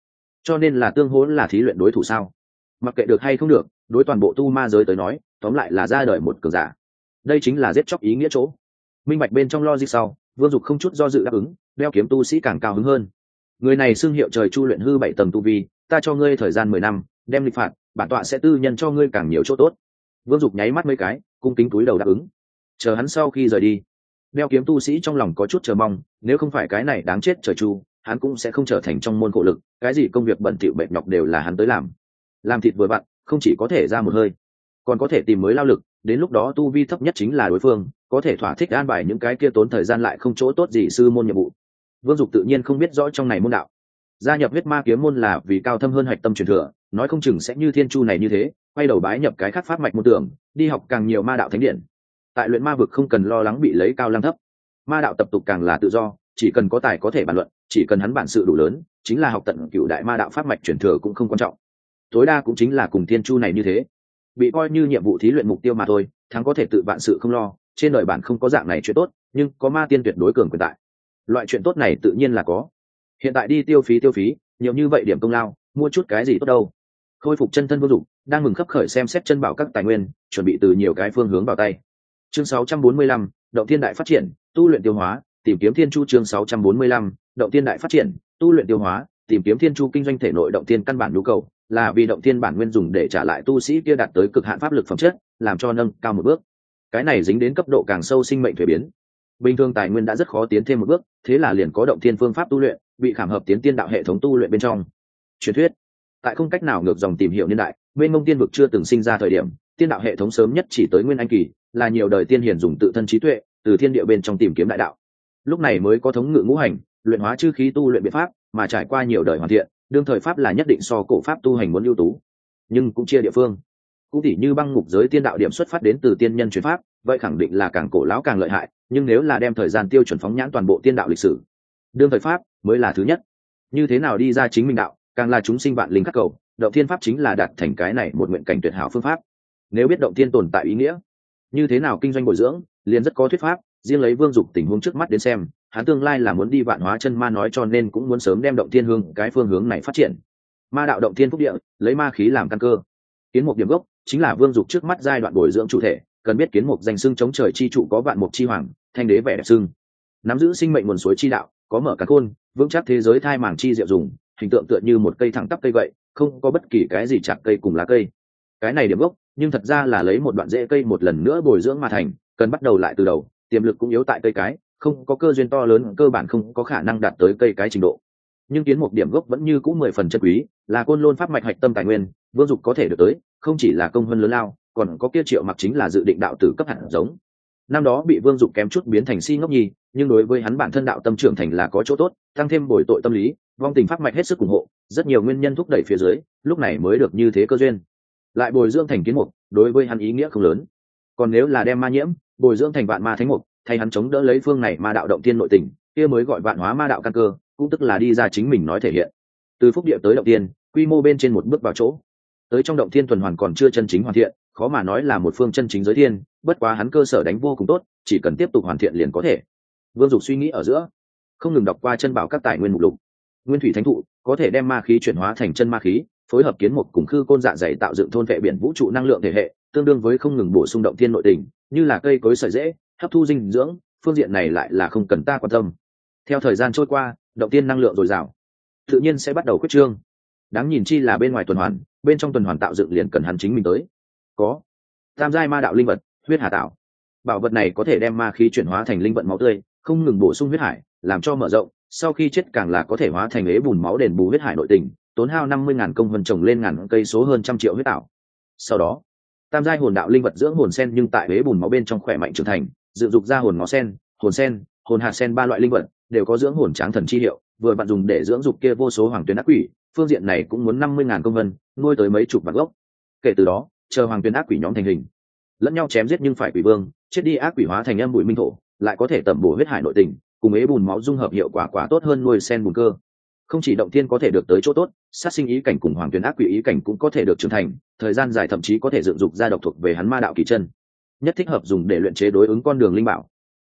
cho nên là tương hỗ là thí luyện đối thủ sao? Mặc kệ được hay không được, đối toàn bộ tu ma giới tới nói tóm lại là ra đời một cường giả. Đây chính là giết chóc ý nghĩa chỗ. Minh bạch bên trong logic sau, Vương Dục không chút do dự đáp ứng, đeo kiếm tu sĩ càng cao hứng hơn. Người này xưng hiệu trời chu luyện hư 7 tầng tu vi, ta cho ngươi thời gian 10 năm, đem lịch phạt, bản tọa sẽ tư nhân cho ngươi càng nhiều chỗ tốt. Vương Dục nháy mắt mấy cái, cung kính túi đầu đáp ứng. Chờ hắn sau khi rời đi, đeo kiếm tu sĩ trong lòng có chút chờ mong, nếu không phải cái này đáng chết trời chu, hắn cũng sẽ không trở thành trong môn khổ lực, cái gì công việc bận rộn bệt nhọc đều là hắn tới làm thịt vừa vặn, không chỉ có thể ra một hơi, còn có thể tìm mới lao lực, đến lúc đó tu vi thấp nhất chính là đối phương, có thể thỏa thích an bài những cái kia tốn thời gian lại không chỗ tốt gì sư môn nhiệm vụ. Vương Dục tự nhiên không biết rõ trong này môn đạo, gia nhập huyết ma kiếm môn là vì cao thâm hơn hạch tâm truyền thừa, nói không chừng sẽ như thiên chu này như thế, quay đầu bái nhập cái khác pháp mạch môn tưởng, đi học càng nhiều ma đạo thánh điển. Tại luyện ma vực không cần lo lắng bị lấy cao lăng thấp, ma đạo tập tục càng là tự do, chỉ cần có tài có thể bàn luận, chỉ cần hắn bản sự đủ lớn, chính là học tận cửu đại ma đạo pháp mạch truyền thừa cũng không quan trọng, tối đa cũng chính là cùng thiên chu này như thế, bị coi như nhiệm vụ thí luyện mục tiêu mà thôi, thắng có thể tự vạn sự không lo, trên đời bản không có dạng này chuyện tốt, nhưng có ma tiên tuyệt đối cường quyền tại, loại chuyện tốt này tự nhiên là có. Hiện tại đi tiêu phí nhiều như vậy điểm công lao, mua chút cái gì tốt đâu. Khôi phục chân thân Vương Dục đang mừng khấp khởi xem xét chân bảo các tài nguyên, chuẩn bị từ nhiều cái phương hướng vào tay. Chương 645, động thiên đại phát triển, tu luyện tiêu hóa, tìm kiếm thiên chu. Chương 645, động thiên đại phát triển, tu luyện tiêu hóa, tìm kiếm thiên chu. Kinh doanh thể nội động thiên căn bản nhu cầu là vì động thiên bản nguyên dùng để trả lại tu sĩ kia đạt tới cực hạn pháp lực phẩm chất, làm cho nâng cao một bước. Cái này dính đến cấp độ càng sâu sinh mệnh thuế biến. Bình thường tài nguyên đã rất khó tiến thêm một bước, thế là liền có động thiên phương pháp tu luyện, bị khảm hợp tiến tiên đạo hệ thống tu luyện bên trong. Truyền thuyết, tại không cách nào ngược dòng tìm hiểu niên đại, bên mông tiên vực chưa từng sinh ra thời điểm, tiên đạo hệ thống sớm nhất chỉ tới nguyên anh kỳ, là nhiều đời tiên hiền dùng tự thân trí tuệ từ thiên địa bên trong tìm kiếm đại đạo, lúc này mới có thống ngự ngũ hành, luyện hóa chư khí tu luyện biện pháp, mà trải qua nhiều đời hoàn thiện, đương thời pháp là nhất định so cổ pháp tu hành muốn ưu tú, nhưng cũng chia địa phương. Cũng tỉ như băng ngục giới tiên đạo điểm xuất phát đến từ tiên nhân truyền pháp, vậy khẳng định là càng cổ lão càng lợi hại, nhưng nếu là đem thời gian tiêu chuẩn phóng nhãn toàn bộ tiên đạo lịch sử, đương thời pháp mới là thứ nhất. Như thế nào đi ra chính mình đạo, càng là chúng sinh vạn linh khắc cầu, động thiên pháp chính là đạt thành cái này một nguyện cảnh tuyệt hảo phương pháp. Nếu biết động thiên tồn tại ý nghĩa, như thế nào kinh doanh bồi dưỡng, liền rất có thuyết pháp. Riêng lấy Vương Dục tình huống trước mắt đến xem, hắn tương lai là muốn đi vạn hóa chân ma nói, cho nên cũng muốn sớm đem động thiên hương cái phương hướng này phát triển. Ma đạo động thiên phúc địa, lấy ma khí làm căn cơ, kiến mục điểm gốc chính là Vương Dục trước mắt giai đoạn bồi dưỡng chủ thể. Cần biết kiến mục danh xưng chống trời chi trụ, có vạn mục chi hoàng, thanh đế vẻ đẹp xưng, nắm giữ sinh mệnh nguồn suối chi đạo, có mở cả khôn vững chắc thế giới thai màng chi diệu dùng, hình tượng tựa như một cây thẳng tắp cây vậy, không có bất kỳ cái gì chặt cây cùng lá cây. Cái này điểm gốc nhưng thật ra là lấy một đoạn rễ cây một lần nữa bồi dưỡng mà thành, cần bắt đầu lại từ đầu, tiềm lực cũng yếu tại cây cái, không có cơ duyên to lớn, cơ bản không có khả năng đạt tới cây cái trình độ. Nhưng kiến một điểm gốc vẫn như cũ 10 phần chân quý, là côn lôn pháp mạch hạch tâm tài nguyên, Vương Dục có thể được tới, không chỉ là công hơn lớn lao, còn có kia Triệu Mặc chính là dự định đạo tử cấp hạt giống. Năm đó bị Vương Dục kém chút biến thành si ngốc nhi, nhưng đối với hắn bản thân đạo tâm trưởng thành là có chỗ tốt, tăng thêm bồi tội tâm lý, vong tình pháp mạch hết sức ủng hộ, rất nhiều nguyên nhân thúc đẩy phía dưới, lúc này mới được như thế cơ duyên. Lại bồi dưỡng thành kiến mục, đối với hắn ý nghĩa không lớn. Còn nếu là đem ma nhiễm, bồi dưỡng thành vạn ma thánh mục, thay hắn chống đỡ lấy phương này ma đạo động thiên nội tình, kia mới gọi vạn hóa ma đạo căn cơ, cũng tức là đi ra chính mình nói thể hiện. Từ phúc địa tới động thiên, quy mô bên trên một bước vào chỗ. Tới trong động thiên tuần hoàn còn chưa chân chính hoàn thiện, khó mà nói là một phương chân chính giới thiên, bất quá hắn cơ sở đánh vô cùng tốt, chỉ cần tiếp tục hoàn thiện liền có thể. Vương Dục suy nghĩ ở giữa, không ngừng đọc qua chân bảo các tài nguyên mục lục. Nguyên thủy thánh thụ có thể đem ma khí chuyển hóa thành chân ma khí, phối hợp kiến mục cùng khư côn dạ dày tạo dựng thôn vệ biển vũ trụ năng lượng thể hệ, tương đương với không ngừng bổ sung động thiên nội tình, như là cây cối sợi rễ, hấp thu dinh dưỡng, phương diện này lại là không cần ta quan tâm. Theo thời gian trôi qua, động thiên năng lượng dồi dào, tự nhiên sẽ bắt đầu khuyết trương. Đáng nhìn chi là bên ngoài tuần hoàn, bên trong tuần hoàn tạo dựng liền cần hắn chính mình tới. Có tam giai ma đạo linh vật, huyết hà tạo. Bảo vật này có thể đem ma khí chuyển hóa thành linh vận máu tươi, không ngừng bổ sung huyết hải, làm cho mở rộng, sau khi chết càng là có thể hóa thành ế bùn máu đền bù huyết hải nội tình, tốn hao 50.000 công vân trồng lên ngàn cây số hơn 100 triệu huyết tạo. Sau đó, tam giai hồn đạo linh vật dưỡng hồn sen, nhưng tại ế bùn máu bên trong khỏe mạnh trưởng thành, dựng dục ra hồn ngó sen, hồn hạt sen, ba loại linh vật đều có dưỡng hồn tráng thần chi hiệu, vừa bạn dùng để dưỡng dục kia vô số hoàng tuyến ác quỷ, phương diện này cũng muốn 50.000 công vân, nuôi tới mấy chục bạc gốc. Kể từ đó, chờ hoàng tuyến ác quỷ nhóm thành hình, lẫn nhau chém giết nhưng phải quỷ vương, chết đi ác quỷ hóa thành âm bụi minh thổ, lại có thể tẩm bổ huyết hải nội tình, cùng ế bùn máu dung hợp hiệu quả quá tốt hơn nuôi sen bùn cơ. Không chỉ động thiên có thể được tới chỗ tốt, sát sinh ý cảnh cùng hoàng tuyến ác quỷ ý cảnh cũng có thể được trưởng thành, thời gian dài thậm chí có thể dựng dục ra độc thuộc về hắn ma đạo kỳ chân, nhất thích hợp dùng để luyện chế đối ứng con đường linh bảo.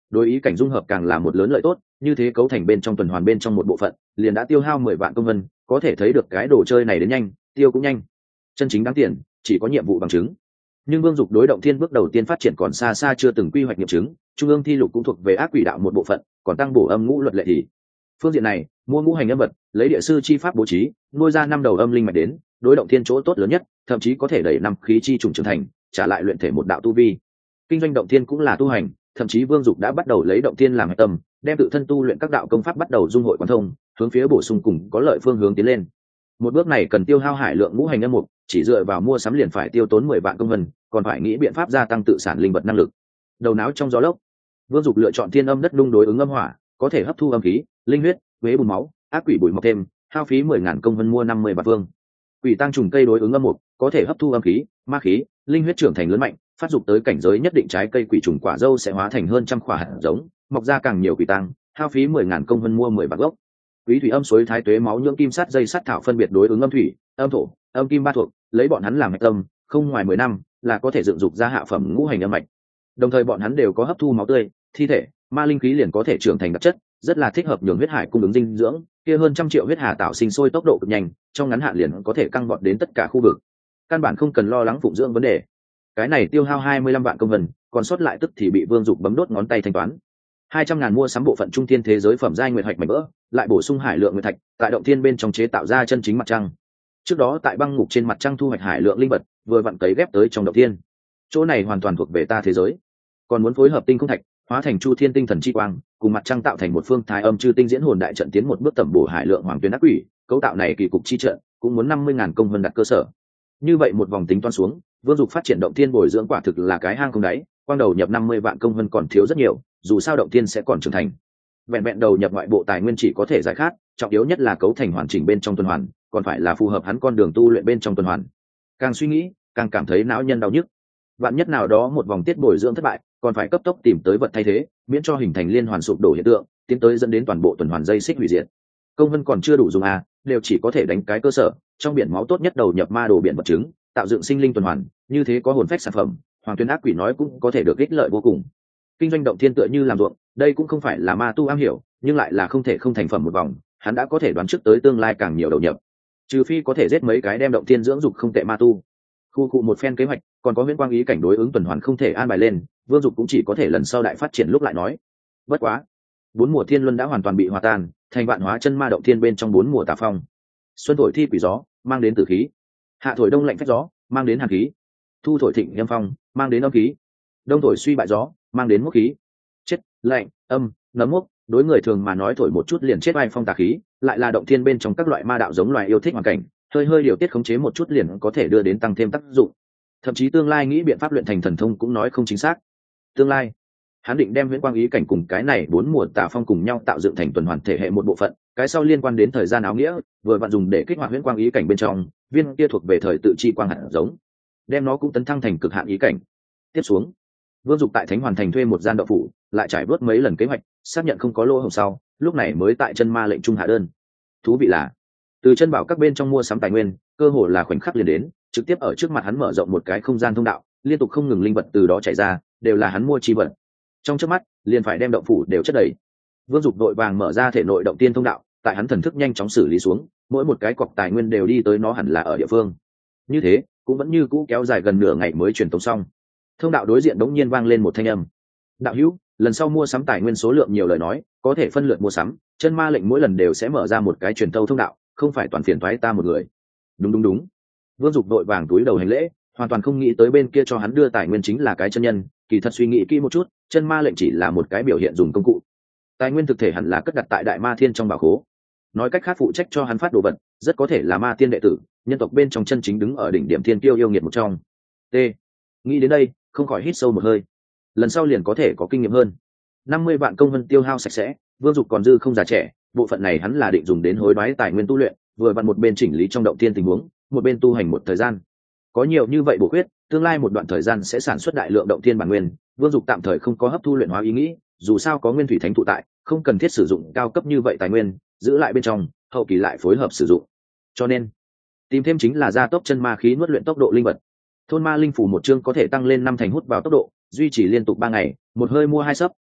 đối ý cảnh dung hợp càng là một lớn lợi tốt, như thế cấu thành bên trong tuần hoàn bên trong một bộ phận liền đã tiêu hao 10 vạn công vân, có thể thấy được cái đồ chơi này đến nhanh, tiêu cũng nhanh. Chân chính đáng tiền chỉ có nhiệm vụ bằng chứng. Nhưng Vương Dục đối động thiên bước đầu tiên phát triển còn xa xa chưa từng quy hoạch nghiệm chứng, trung ương thi lục cũng thuộc về ác quỷ đạo một bộ phận, còn tăng bổ âm ngũ luật lệ thì phương diện này mua ngũ hành âm vật, lấy địa sư chi pháp bố trí nuôi ra 5 đầu âm linh mạch đến, đối động thiên chỗ tốt lớn nhất, thậm chí có thể đẩy 5 khí chi trùng trưởng thành, trả lại luyện thể một đạo tu vi. Kinh doanh động thiên cũng là tu hành, thậm chí Vương Dục đã bắt đầu lấy động thiên làm hạch tâm, đem tự thân tu luyện các đạo công pháp bắt đầu dung hội quán thông, hướng phía bổ sung cùng có lợi phương hướng tiến lên. Một bước này cần tiêu hao hải lượng ngũ hành âm mục, chỉ dựa vào mua sắm liền phải tiêu tốn 10 vạn công vân, còn phải nghĩ biện pháp gia tăng tự sản linh vật năng lực. Đầu não trong gió lốc, Vương Dục lựa chọn thiên âm đất nung đối ứng âm hỏa, có thể hấp thu âm khí, linh huyết, huế bùn máu, ác quỷ bụi mọc thêm, hao phí 10.000 công vân mua 50 bạc vương. Quỷ tăng trùng cây đối ứng âm mục, có thể hấp thu âm khí, ma khí, linh huyết trưởng thành lớn mạnh, phát dục tới cảnh giới nhất định trái cây quỷ trùng quả dâu sẽ hóa thành hơn trăm quả hạt giống, mọc ra càng nhiều quỷ tăng, hao phí 10.000 công vân mua 10 bạc gốc. Quý thủy âm suối thái tuế máu nhưỡng kim sắt dây sắt thảo phân biệt đối ứng âm thủy, âm thổ, âm kim ba thuộc, lấy bọn hắn làm hạch tâm, không ngoài 10 năm là có thể dựng dục ra hạ phẩm ngũ hành âm mạch. Đồng thời bọn hắn đều có hấp thu máu tươi, thi thể, ma linh khí liền có thể trưởng thành đặc chất, rất là thích hợp nhường huyết hải cung ứng dinh dưỡng, kia hơn 100 triệu huyết hà tạo sinh sôi tốc độ cực nhanh, trong ngắn hạn liền có thể căng vọt đến tất cả khu vực. Căn bản không cần lo lắng phụng dưỡng vấn đề. Cái này tiêu hao 25 vạn công vân, còn sót lại tức thì bị Vương Dục bấm đốt ngón tay thanh toán. 200.000 mua sắm bộ phận trung thiên thế giới phẩm giai nguyệt hạch mảnh vỡ, lại bổ sung hải lượng nguyệt thạch, tại động thiên bên trong chế tạo ra chân chính mặt trăng. Trước đó tại băng ngục trên mặt trăng thu hoạch hải lượng linh vật, vừa vặn cấy ghép tới trong động thiên. Chỗ này hoàn toàn thuộc về ta thế giới. Còn muốn phối hợp tinh không thạch, hóa thành chu thiên tinh thần chi quang, cùng mặt trăng tạo thành một phương thái âm chư tinh diễn hồn đại trận tiến một bước tẩm bổ hải lượng hoàng tuyến ác quỷ, cấu tạo này kỳ cục chi trận, cũng muốn 50.000 công vân đặt cơ sở. Như vậy một vòng tính toán xuống, Vương Dục phát triển động thiên bồi dưỡng quả thực là cái hang không đáy, quang đầu nhập 50 vạn công vân còn thiếu rất nhiều, dù sao động thiên sẽ còn trưởng thành. Vẹn đầu nhập ngoại bộ tài nguyên chỉ có thể giải khát, trọng yếu nhất là cấu thành hoàn chỉnh bên trong tuần hoàn, còn phải là phù hợp hắn con đường tu luyện bên trong tuần hoàn. Càng suy nghĩ, càng cảm thấy não nhân đau nhức. Vạn nhất nào đó một vòng tiết bồi dưỡng thất bại, còn phải cấp tốc tìm tới vật thay thế, miễn cho hình thành liên hoàn sụp đổ hiện tượng, tiến tới dẫn đến toàn bộ tuần hoàn dây xích hủy diệt. Công vân còn chưa đủ dùng đều chỉ có thể đánh cái cơ sở, trong biển máu tốt nhất đầu nhập ma đồ biển vật chứng, tạo dựng sinh linh tuần hoàn, như thế có hồn phách sản phẩm, hoàng tuyên ác quỷ nói cũng có thể được ích lợi vô cùng. Kinh doanh động thiên tựa như làm ruộng, đây cũng không phải là ma tu am hiểu, nhưng lại là không thể không thành phẩm một vòng, hắn đã có thể đoán trước tới tương lai càng nhiều đầu nhập. Trừ phi có thể giết mấy cái đem động thiên dưỡng dục không tệ ma tu. Khu cụ một phen kế hoạch, còn có huyễn quang ý cảnh đối ứng tuần hoàn không thể an bài lên, Vương Dục cũng chỉ có thể lần sau đại phát triển lúc lại nói. Bất quá, 4 mùa thiên luân đã hoàn toàn bị hòa tan, thành vạn hóa chân ma động thiên bên trong 4 mùa tà phong. Xuân thổi thi quỷ gió, mang đến tử khí; hạ thổi đông lạnh phách gió, mang đến hàn khí; thu thổi thịnh âm phong, mang đến âm khí; đông thổi suy bại gió, mang đến mốc khí. Chết, lạnh, âm, nấm mốc, đối người thường mà nói thổi một chút liền chết vai phong tà khí, lại là động thiên bên trong các loại ma đạo giống loài yêu thích hoàn cảnh, hơi điều tiết khống chế một chút liền có thể đưa đến tăng thêm tác dụng. Thậm chí tương lai nghĩ biện pháp luyện thành thần thông cũng nói không chính xác. Tương lai, hắn định đem huyễn quang ý cảnh cùng cái này 4 mùa tà phong cùng nhau tạo dựng thành tuần hoàn thể hệ một bộ phận, cái sau liên quan đến thời gian áo nghĩa, vừa vặn dùng để kích hoạt huyễn quang ý cảnh bên trong, viên kia thuộc về thời tự chi quang hạt giống, đem nó cũng tấn thăng thành cực hạn ý cảnh. Tiếp xuống, Vương Dục tại Thánh Hoàn Thành thuê một gian động phủ, lại trải bớt mấy lần kế hoạch, xác nhận không có lỗ hổng sau, lúc này mới tại chân ma lệnh trung hạ đơn. Thú vị là, từ chân bảo các bên trong mua sắm tài nguyên, cơ hồ là khoảnh khắc liền đến, trực tiếp ở trước mặt hắn mở rộng một cái không gian thông đạo, liên tục không ngừng linh vật từ đó chảy ra, đều là hắn mua chi vật. Trong chớp mắt, liền phải đem động phủ đều chất đầy. Vương Dục đội vàng mở ra thể nội động tiên thông đạo, tại hắn thần thức nhanh chóng xử lý xuống, mỗi một cái cọc tài nguyên đều đi tới nó hẳn là ở địa phương. Như thế, cũng vẫn như cũ kéo dài gần nửa ngày mới truyền tống xong. Thông đạo đối diện đống nhiên vang lên một thanh âm. Đạo hữu, lần sau mua sắm tài nguyên số lượng nhiều lời nói, có thể phân lượt mua sắm, chân ma lệnh mỗi lần đều sẽ mở ra một cái truyền tâu thông đạo, không phải toàn phiền toái ta một người. Đúng. Vương Dục đội vàng túi đầu hành lễ, hoàn toàn không nghĩ tới bên kia cho hắn đưa tài nguyên chính là cái chân nhân, kỳ thật suy nghĩ kỹ một chút, chân ma lệnh chỉ là một cái biểu hiện dùng công cụ. Tài nguyên thực thể hẳn là cất đặt tại Đại Ma Thiên trong bảo khố. Nói cách khác phụ trách cho hắn phát đồ vật, rất có thể là Ma Tiên đệ tử, nhân tộc bên trong chân chính đứng ở đỉnh điểm thiên tiêu yêu nghiệt một trong. T. Nghĩ đến đây, không khỏi hít sâu một hơi. Lần sau liền có thể có kinh nghiệm hơn. 50 vạn công vân tiêu hao sạch sẽ, Vương Dục còn dư không già trẻ, bộ phận này hắn là định dùng đến hối đoái tài nguyên tu luyện, vừa vặn một bên chỉnh lý trong động tiên tình huống, một bên tu hành một thời gian. Có nhiều như vậy bổ khuyết, tương lai một đoạn thời gian sẽ sản xuất đại lượng động tiên bản nguyên, Vương Dục tạm thời không có hấp thu luyện hóa ý nghĩ, dù sao có nguyên thủy thánh thụ tại, không cần thiết sử dụng cao cấp như vậy tài nguyên, giữ lại bên trong, hậu kỳ lại phối hợp sử dụng. Cho nên, tìm thêm chính là gia tốc chân ma khí nuốt luyện tốc độ linh vật. Thôn ma linh phủ một chương có thể tăng lên 5 thành hút vào tốc độ, duy trì liên tục 3 ngày, một hơi mua 2 sấp,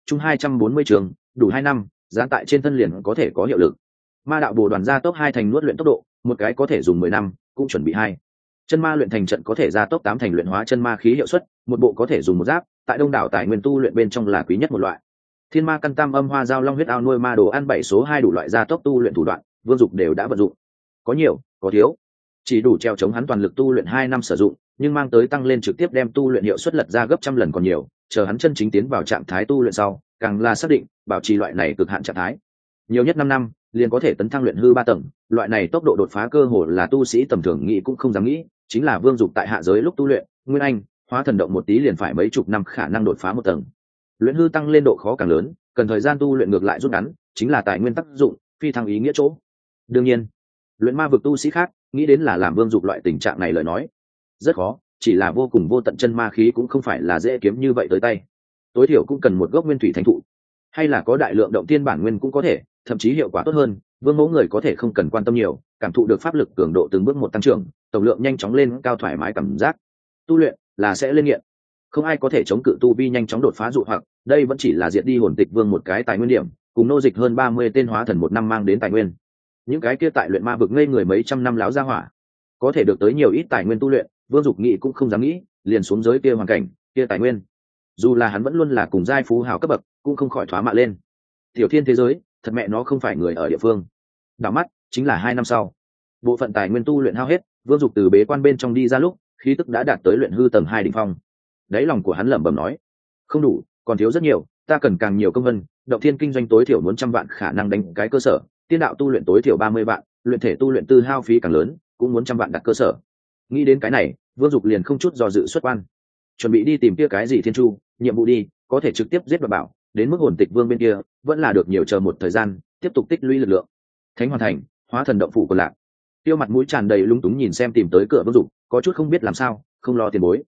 chung 240 trường, đủ 2 năm, dán tại trên thân liền có thể có hiệu lực. Ma đạo bồ đoàn gia tốc 2 thành nuốt luyện tốc độ, một cái có thể dùng 10 năm, cũng chuẩn bị 2. Chân ma luyện thành trận có thể gia tốc 8 thành luyện hóa chân ma khí hiệu suất, một bộ có thể dùng một giáp, tại đông đảo tài nguyên tu luyện bên trong là quý nhất một loại. Thiên ma căn tam âm hoa giao long huyết ao nuôi ma đồ ăn 7 số 2 đủ loại gia tốc tu luyện thủ đoạn, Vương Dục đều đã vận dụng. Có nhiều, có thiếu, chỉ đủ treo chống hắn toàn lực tu luyện 2 năm sử dụng, nhưng mang tới tăng lên trực tiếp đem tu luyện hiệu suất lật ra gấp trăm lần còn nhiều, chờ hắn chân chính tiến vào trạng thái tu luyện sau, càng là xác định bảo trì loại này cực hạn trạng thái. Nhiều nhất 5 năm, liền có thể tấn thăng luyện hư 3 tầng, loại này tốc độ đột phá cơ hồ là tu sĩ tầm thường nghĩ cũng không dám nghĩ, chính là Vương Dục tại hạ giới lúc tu luyện, nguyên anh, hóa thần động một tí liền phải mấy chục năm khả năng đột phá 1 tầng. Luyện hư tăng lên độ khó càng lớn, cần thời gian tu luyện ngược lại rút ngắn, chính là tài nguyên tác dụng, phi thăng ý nghĩa chỗ. Đương nhiên, luyện ma vực tu sĩ khác nghĩ đến là làm Vương Dục loại tình trạng này lời nói rất khó, chỉ là vô cùng vô tận chân ma khí cũng không phải là dễ kiếm như vậy tới tay, tối thiểu cũng cần một gốc nguyên thủy thánh thụ, hay là có đại lượng động tiên bản nguyên cũng có thể, thậm chí hiệu quả tốt hơn. Vương mẫu người có thể không cần quan tâm nhiều, cảm thụ được pháp lực cường độ từng bước một tăng trưởng, tổng lượng nhanh chóng lên cao thoải mái cảm giác. Tu luyện là sẽ lên nghiện, không ai có thể chống cự tu vi nhanh chóng đột phá dụ hoặc, đây vẫn chỉ là diệt đi hồn tịch vương một cái tài nguyên điểm, cùng nô dịch hơn 30 tên hóa thần một năm mang đến tài nguyên. Những cái kia tại luyện ma vực ngây người mấy trăm năm láo ra hỏa, có thể được tới nhiều ít tài nguyên tu luyện, Vương Dục nghĩ cũng không dám nghĩ, liền xuống giới kia hoàn cảnh, kia tài nguyên. Dù là hắn vẫn luôn là cùng giai phú hào cấp bậc, cũng không khỏi thoá mạ lên. Tiểu thiên thế giới, thật mẹ nó không phải người ở địa phương. Đảo mắt, chính là 2 năm sau. Bộ phận tài nguyên tu luyện hao hết, Vương Dục từ bế quan bên trong đi ra lúc, khí tức đã đạt tới luyện hư tầng 2 đỉnh phong. Đáy lòng của hắn lẩm bẩm nói, không đủ, còn thiếu rất nhiều, ta cần càng nhiều công vân, động thiên kinh doanh tối thiểu muốn 100 vạn khả năng đánh cái cơ sở, tiên đạo tu luyện tối thiểu 30 vạn, luyện thể tu luyện tư hao phí càng lớn, cũng muốn 100 vạn đặt cơ sở. Nghĩ đến cái này, Vương Dục liền không chút do dự xuất quan, chuẩn bị đi tìm kia cái gì thiên chu, nhiệm vụ đi, có thể trực tiếp giết và bảo, đến mức hồn tịch vương bên kia, vẫn là được nhiều chờ một thời gian, tiếp tục tích lũy lực lượng. Thánh hoàn thành, hóa thần động phủ của lạc. Tiêu mặt mũi tràn đầy lung túng nhìn xem tìm tới cửa Vương Dục, có chút không biết làm sao, không lo tiền bối.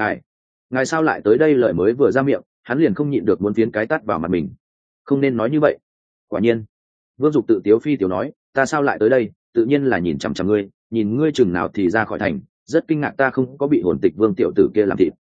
Ngài sao lại tới đây? Lời mới vừa ra miệng, hắn liền không nhịn được muốn phiến cái tát vào mặt mình. Không nên nói như vậy. Quả nhiên, Vương Dục tự tiếu phi tiếu nói, ta sao lại tới đây, tự nhiên là nhìn chằm chằm ngươi, nhìn ngươi chừng nào thì ra khỏi thành, rất kinh ngạc ta không có bị hồn tịch vương tiểu tử kia làm thịt.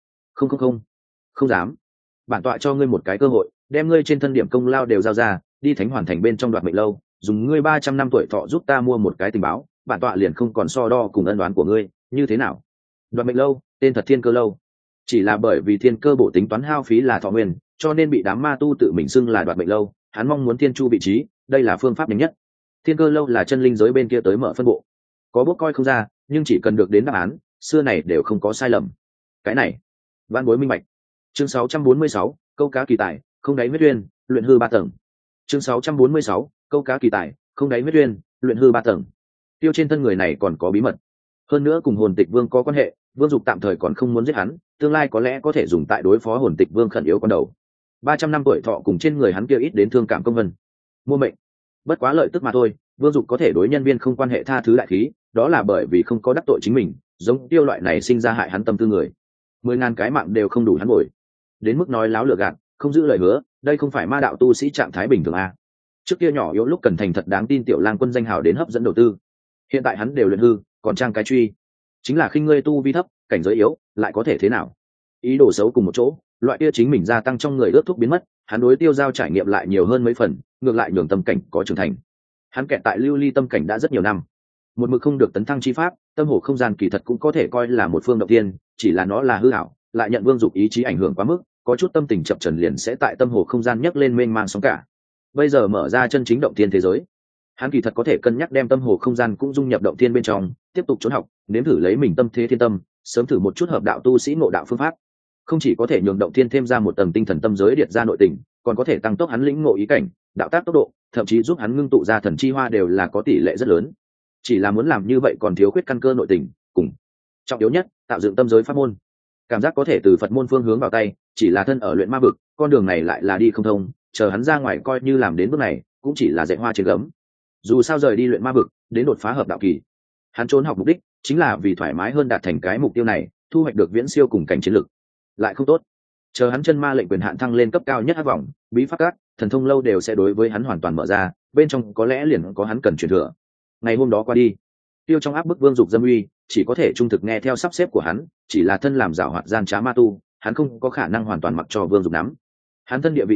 Không dám. Bản tọa cho ngươi một cái cơ hội, đem ngươi trên thân điểm công lao đều giao ra, đi thánh hoàn thành bên trong đoạt mệnh lâu, dùng ngươi 300 năm tuổi thọ giúp ta mua một cái tình báo, bản tọa liền không còn so đo cùng ân đoán của ngươi, như thế nào? Đoạt mệnh lâu, tên thật Thiên Cơ lâu. Chỉ là bởi vì Thiên Cơ bộ tính toán hao phí là thọ nguyên, cho nên bị đám ma tu tự mình xưng là đoạt mệnh lâu, hắn mong muốn thiên chu vị trí, đây là phương pháp nhanh nhất. Thiên Cơ lâu là chân linh giới bên kia tới mở phân bộ, có bốc coi không ra, nhưng chỉ cần được đến đáp án, xưa này đều không có sai lầm. Cái này, văn bối minh bạch. Chương 646, câu cá kỳ tài, không đáy huyết uyên, luyện hư 3 tầng. Chương 646, câu cá kỳ tài, không đáy huyết uyên, luyện hư 3 tầng. Tiêu trên thân người này còn có bí mật, hơn nữa cùng hồn tịch vương có quan hệ, Vương Dục tạm thời còn không muốn giết hắn, tương lai có lẽ có thể dùng tại đối phó hồn tịch vương khẩn yếu con đầu. 300 năm tuổi thọ cùng trên người hắn kia ít đến thương cảm công vân, mua mệnh, bất quá lợi tức mà thôi. Vương Dục có thể đối nhân viên không quan hệ tha thứ đại khí, đó là bởi vì không có đắc tội chính mình, giống Tiêu loại này sinh ra hại hắn tâm tư người, 10.000 cái mạng đều không đủ hắn bồi. Đến mức nói láo lừa gạt, không giữ lời hứa, đây không phải ma đạo tu sĩ trạng thái bình thường à? Trước kia nhỏ yếu lúc cần thành thật đáng tin tiểu lang quân danh hào đến hấp dẫn đầu tư, hiện tại hắn đều luyện hư, còn trang cái truy, chính là khinh ngươi tu vi thấp, cảnh giới yếu, lại có thể thế nào? Ý đồ xấu cùng một chỗ, loại kia chính mình gia tăng trong người ước thúc biến mất, hắn đối Tiêu giao trải nghiệm lại nhiều hơn mấy phần, ngược lại nhường tâm cảnh có trưởng thành. Hắn kẹt tại lưu ly tâm cảnh đã rất nhiều năm, một mực không được tấn thăng chi pháp, tâm hồ không gian kỳ thật cũng có thể coi là một phương động tiên, chỉ là nó là hư ảo, lại nhận Vương Dục ý chí ảnh hưởng quá mức, có chút tâm tình chập trần liền sẽ tại tâm hồ không gian nhấc lên mênh mang sóng cả. Bây giờ mở ra chân chính động tiên thế giới, hắn kỳ thật có thể cân nhắc đem tâm hồ không gian cũng dung nhập động tiên bên trong, tiếp tục trốn học, nếm thử lấy mình tâm thế thiên tâm, sớm thử một chút hợp đạo tu sĩ ngộ đạo phương pháp. Không chỉ có thể nhường động tiên thêm ra một tầng tinh thần tâm giới điệt ra nội tình, còn có thể tăng tốc hắn lĩnh ngộ ý cảnh, đạo tác tốc độ, thậm chí giúp hắn ngưng tụ ra thần chi hoa đều là có tỷ lệ rất lớn. Chỉ là muốn làm như vậy còn thiếu khuyết căn cơ nội tình, cùng trọng yếu nhất, tạo dựng tâm giới pháp môn. Cảm giác có thể từ Phật môn phương hướng vào tay, chỉ là thân ở luyện ma vực, con đường này lại là đi không thông, chờ hắn ra ngoài coi như làm đến bước này, cũng chỉ là dạy hoa trên gấm. Dù sao rời đi luyện ma vực, đến đột phá hợp đạo kỳ, hắn trốn học mục đích chính là vì thoải mái hơn đạt thành cái mục tiêu này, thu hoạch được viễn siêu cùng cảnh chiến lực. Lại không tốt, chờ hắn chân ma lệnh quyền hạn thăng lên cấp cao nhất hắc vòng, bí pháp các, thần thông lâu đều sẽ đối với hắn hoàn toàn mở ra, bên trong có lẽ liền có hắn cần truyền thừa. Ngày hôm đó qua đi, Tiêu trong áp bức Vương Dục dâm uy, chỉ có thể trung thực nghe theo sắp xếp của hắn, chỉ là thân làm giảo hoạt gian trá ma tu, hắn không có khả năng hoàn toàn mặc cho Vương Dục nắm. Hắn thân địa vị thấp,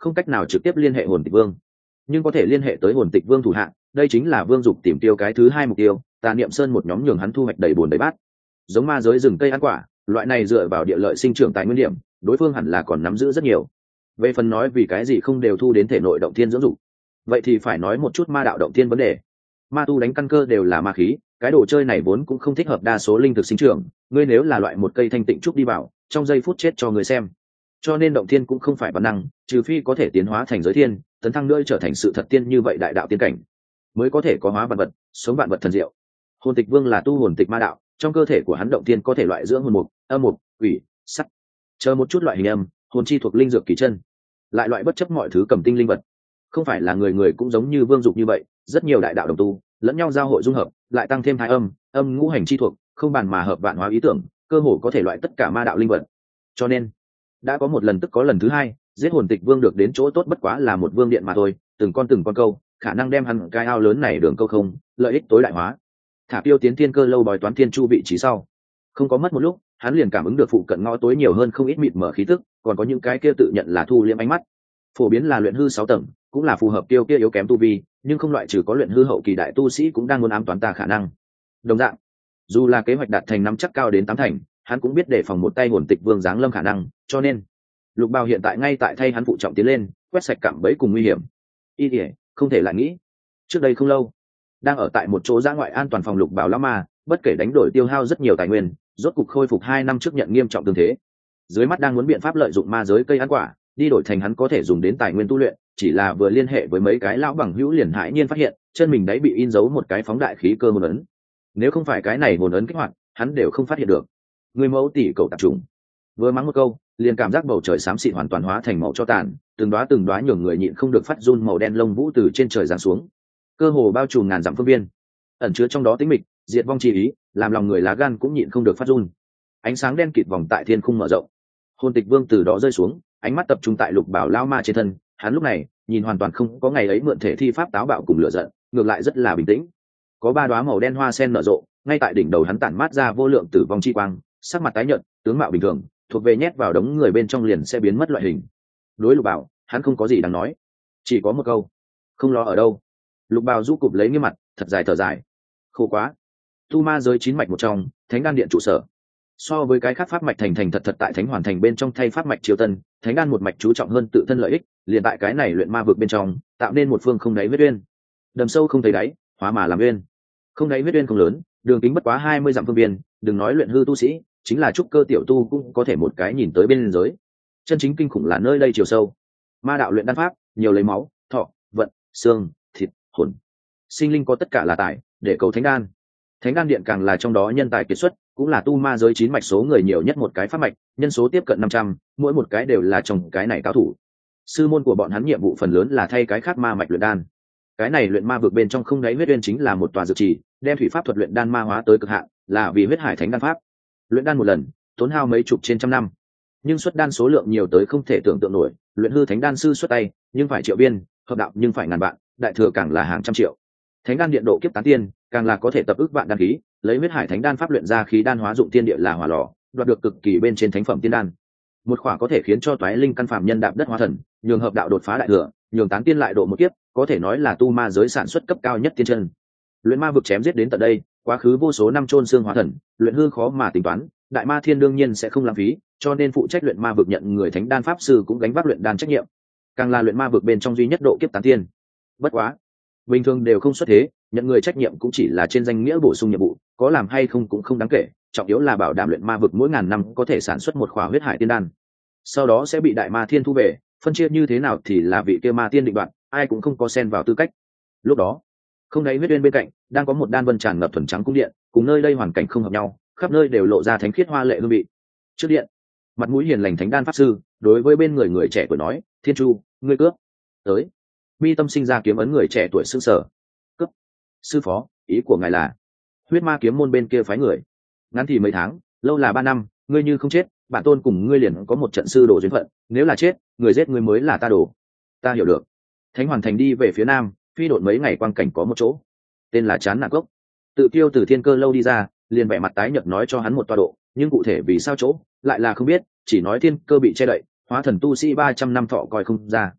không cách nào trực tiếp liên hệ hồn tịch vương, nhưng có thể liên hệ tới hồn tịch vương thủ hạng. Đây chính là Vương Dục tìm tiêu cái thứ hai mục tiêu. Tà Niệm Sơn một nhóm nhường hắn thu hoạch đầy bùn đầy bát, giống ma giới rừng cây ăn quả, loại này dựa vào địa lợi sinh trưởng tài nguyên điểm, đối phương hẳn là còn nắm giữ rất nhiều. Về phần nói vì cái gì không đều thu đến thể nội động thiên dưỡng dục, vậy thì phải nói một chút ma đạo động thiên vấn đề. Ma tu đánh căn cơ đều là ma khí, cái đồ chơi này vốn cũng không thích hợp đa số linh thực sinh trưởng, ngươi nếu là loại một cây thanh tịnh trúc đi vào, trong giây phút chết cho người xem. Cho nên động thiên cũng không phải bản năng, trừ phi có thể tiến hóa thành giới thiên, tấn thăng nữa trở thành sự thật tiên như vậy đại đạo tiên cảnh, mới có thể có hóa vạn vật, sống vạn vật thần diệu. Hồn tịch vương là tu hồn tịch ma đạo, trong cơ thể của hắn động tiên có thể loại dưỡng hồn mục, âm mục, quỷ, sắt, chờ một chút loại hình âm, hồn chi thuộc linh dược kỳ chân, lại loại bất chấp mọi thứ cầm tinh linh vật. Không phải là người người cũng giống như Vương Dục như vậy, rất nhiều đại đạo đồng tu lẫn nhau giao hội dung hợp, lại tăng thêm thái âm, âm ngũ hành chi thuộc, không bàn mà hợp vạn hóa ý tưởng, cơ hồ có thể loại tất cả ma đạo linh vật. Cho nên đã có một lần tức có lần thứ hai, giết hồn tịch vương được đến chỗ tốt bất quá là một vương điện mà thôi, từng con câu, khả năng đem hắn cái ao lớn này đường câu không, lợi ích tối đại hóa. Thả Tiêu tiến thiên cơ lâu bói toán thiên chu vị trí sau, không có mất một lúc, hắn liền cảm ứng được phụ cận ngõ tối nhiều hơn không ít mịt mở khí tức, còn có những cái kia tự nhận là thu liễm ánh mắt. Phổ biến là luyện hư 6 tầng, cũng là phù hợp Tiêu kia yếu kém tu vi, nhưng không loại trừ có luyện hư hậu kỳ đại tu sĩ cũng đang muốn ám toán ta khả năng. Đồng dạng, dù là kế hoạch đạt thành năm chắc cao đến 8 thành, hắn cũng biết đề phòng một tay hồn tịch vương giáng lâm khả năng, cho nên Lục Bào hiện tại ngay tại thay hắn phụ trọng tiến lên, quét sạch cạm bẫy cùng nguy hiểm. Y thể không thể lại nghĩ. Trước đây không lâu, đang ở tại một chỗ dã ngoại an toàn phòng Lục Bào lão ma, bất kể đánh đổi tiêu hao rất nhiều tài nguyên, rốt cục khôi phục 2 năm trước nhận nghiêm trọng tương thế. Dưới mắt đang muốn biện pháp lợi dụng ma giới cây ăn quả, đi đổi thành hắn có thể dùng đến tài nguyên tu luyện, chỉ là vừa liên hệ với mấy cái lão bằng hữu liền hãi nhiên phát hiện, chân mình đấy bị in dấu một cái phóng đại khí cơ hồn ấn. Nếu không phải cái này hồn ấn kích hoạt, hắn đều không phát hiện được. Người mẫu tỷ cầu tạp trùng. Vừa mắng một câu, liền cảm giác bầu trời xám xịt hoàn toàn hóa thành màu cho tàn, từng đóa nhường người nhịn không được phát run màu đen lông vũ từ trên trời giáng xuống, cơ hồ bao trùm ngàn dặm phương viên, ẩn chứa trong đó tĩnh mịch, diệt vong chi ý, làm lòng người lá gan cũng nhịn không được phát run. Ánh sáng đen kịt vòng tại thiên khung mở rộng, hồn tịch vương từ đó rơi xuống, ánh mắt tập trung tại Lục Bảo lao ma trên thân. Hắn lúc này nhìn hoàn toàn không có ngày ấy mượn thể thi pháp táo bạo cùng lửa giận, ngược lại rất là bình tĩnh. Có 3 đóa màu đen hoa sen nở rộ, ngay tại đỉnh đầu hắn tản mát ra vô lượng tử vong chi quang, sắc mặt tái nhợt, tướng mạo bình thường, thuộc về nhét vào đống người bên trong liền sẽ biến mất loại hình. Đối Lục Bảo, hắn không có gì đáng nói, chỉ có một câu: không lo ở đâu. Lục Bảo rũ cụp lấy nghiêm mặt, thật dài thở dài: khổ quá. Tu ma giới 9 mạch một trong, Thánh Đan Điện trụ sở. So với cái khác pháp mạch thành thật tại Thánh Hoàn Thành bên trong thay pháp mạch triều tân, Thánh Đan một mạch chú trọng hơn tự thân lợi ích, liền tại cái này luyện ma vực bên trong, tạo nên một phương không đáy huyết uyên. Đầm sâu không thấy đáy, hóa mà làm uyên. Không đáy huyết uyên không lớn, đường kính bất quá 20 dặm phương viên, đừng nói luyện hư tu sĩ, chính là trúc cơ tiểu tu cũng có thể một cái nhìn tới bên giới. Chân chính kinh khủng là nơi đây chiều sâu. Ma đạo luyện đan pháp, nhiều lấy máu, thọ, vận, xương, thịt, hồn. Sinh linh có tất cả là tài, để cầu Thánh Đan. Thánh Đan Điện càng là trong đó nhân tài kiệt xuất, cũng là tu ma giới 9 mạch số người nhiều nhất một cái pháp mạch, nhân số tiếp cận 500, mỗi một cái đều là trong cái này cao thủ. Sư môn của bọn hắn nhiệm vụ phần lớn là thay cái khác ma mạch luyện đan. Cái này luyện ma vực bên trong không đáy huyết uyên chính là một tòa dược trì, đem thủy pháp thuật luyện đan ma hóa tới cực hạn, là vì huyết hải thánh đan pháp. Luyện đan một lần, tốn hao mấy chục trên trăm năm, nhưng xuất đan số lượng nhiều tới không thể tưởng tượng nổi. Luyện hư thánh đan sư xuất tay, nhưng phải triệu viên, hợp đạo nhưng phải ngàn vạn, đại thừa càng là hàng trăm triệu. Thánh Đan Điện độ kiếp tán tiên, càng là có thể tập ức vạn đan khí, lấy huyết hải thánh đan pháp luyện ra khí đan hóa dụng tiên địa là hỏa lò, đoạt được cực kỳ bên trên thánh phẩm tiên đan. Một khỏa có thể khiến cho toái linh căn phàm nhân đạp đất hóa thần, nhường hợp đạo đột phá đại thừa, nhường tán tiên lại độ một kiếp, có thể nói là tu ma giới sản xuất cấp cao nhất tiên chân. Luyện ma vực chém giết đến tận đây, quá khứ vô số năm chôn xương hóa thần, luyện hư khó mà tính toán, đại ma thiên đương nhiên sẽ không lãng phí, cho nên phụ trách luyện ma vực nhận người thánh đan pháp sư cũng gánh vác luyện đan trách nhiệm, càng là luyện ma vực bên trong duy nhất độ kiếp tán tiên. Bất quá, bình thường đều không xuất thế, nhận người trách nhiệm cũng chỉ là trên danh nghĩa bổ sung nhiệm vụ, có làm hay không cũng không đáng kể, trọng yếu là bảo đảm luyện ma vực mỗi ngàn năm có thể sản xuất một khỏa huyết hải tiên đan, sau đó sẽ bị đại ma thiên thu về, phân chia như thế nào thì là vị kia ma tiên định đoạt, ai cũng không có xen vào tư cách. Lúc đó, không đáy huyết uyên bên cạnh đang có một đan vân tràn ngập thuần trắng cung điện, cùng nơi đây hoàn cảnh không hợp nhau, khắp nơi đều lộ ra thánh khiết hoa lệ hương vị. Trước điện, mặt mũi hiền lành thánh đan pháp sư đối với bên người trẻ tuổi nói: thiên chu, ngươi cướp tới. Mi tâm sinh ra kiếm ấn, người trẻ tuổi sững sờ. Cướp? Sư phó, ý của ngài là? Huyết ma kiếm môn bên kia phái người. Ngắn thì mấy tháng, lâu là 3 năm, ngươi như không chết, bản tôn cùng ngươi liền có một trận sư đồ duyên phận, nếu là chết, người giết ngươi mới là ta đồ. Ta hiểu được. Thánh Hoàn Thành đi về phía nam, phi độn mấy ngày quang cảnh có một chỗ, tên là Chán Nạc Cốc. Tự Tiêu từ thiên cơ lâu đi ra, liền vẻ mặt tái nhợt nói cho hắn một tọa độ, nhưng cụ thể vì sao chỗ lại là không biết, chỉ nói thiên cơ bị che đậy, hóa thần tu sĩ 300 năm thọ coi không ra.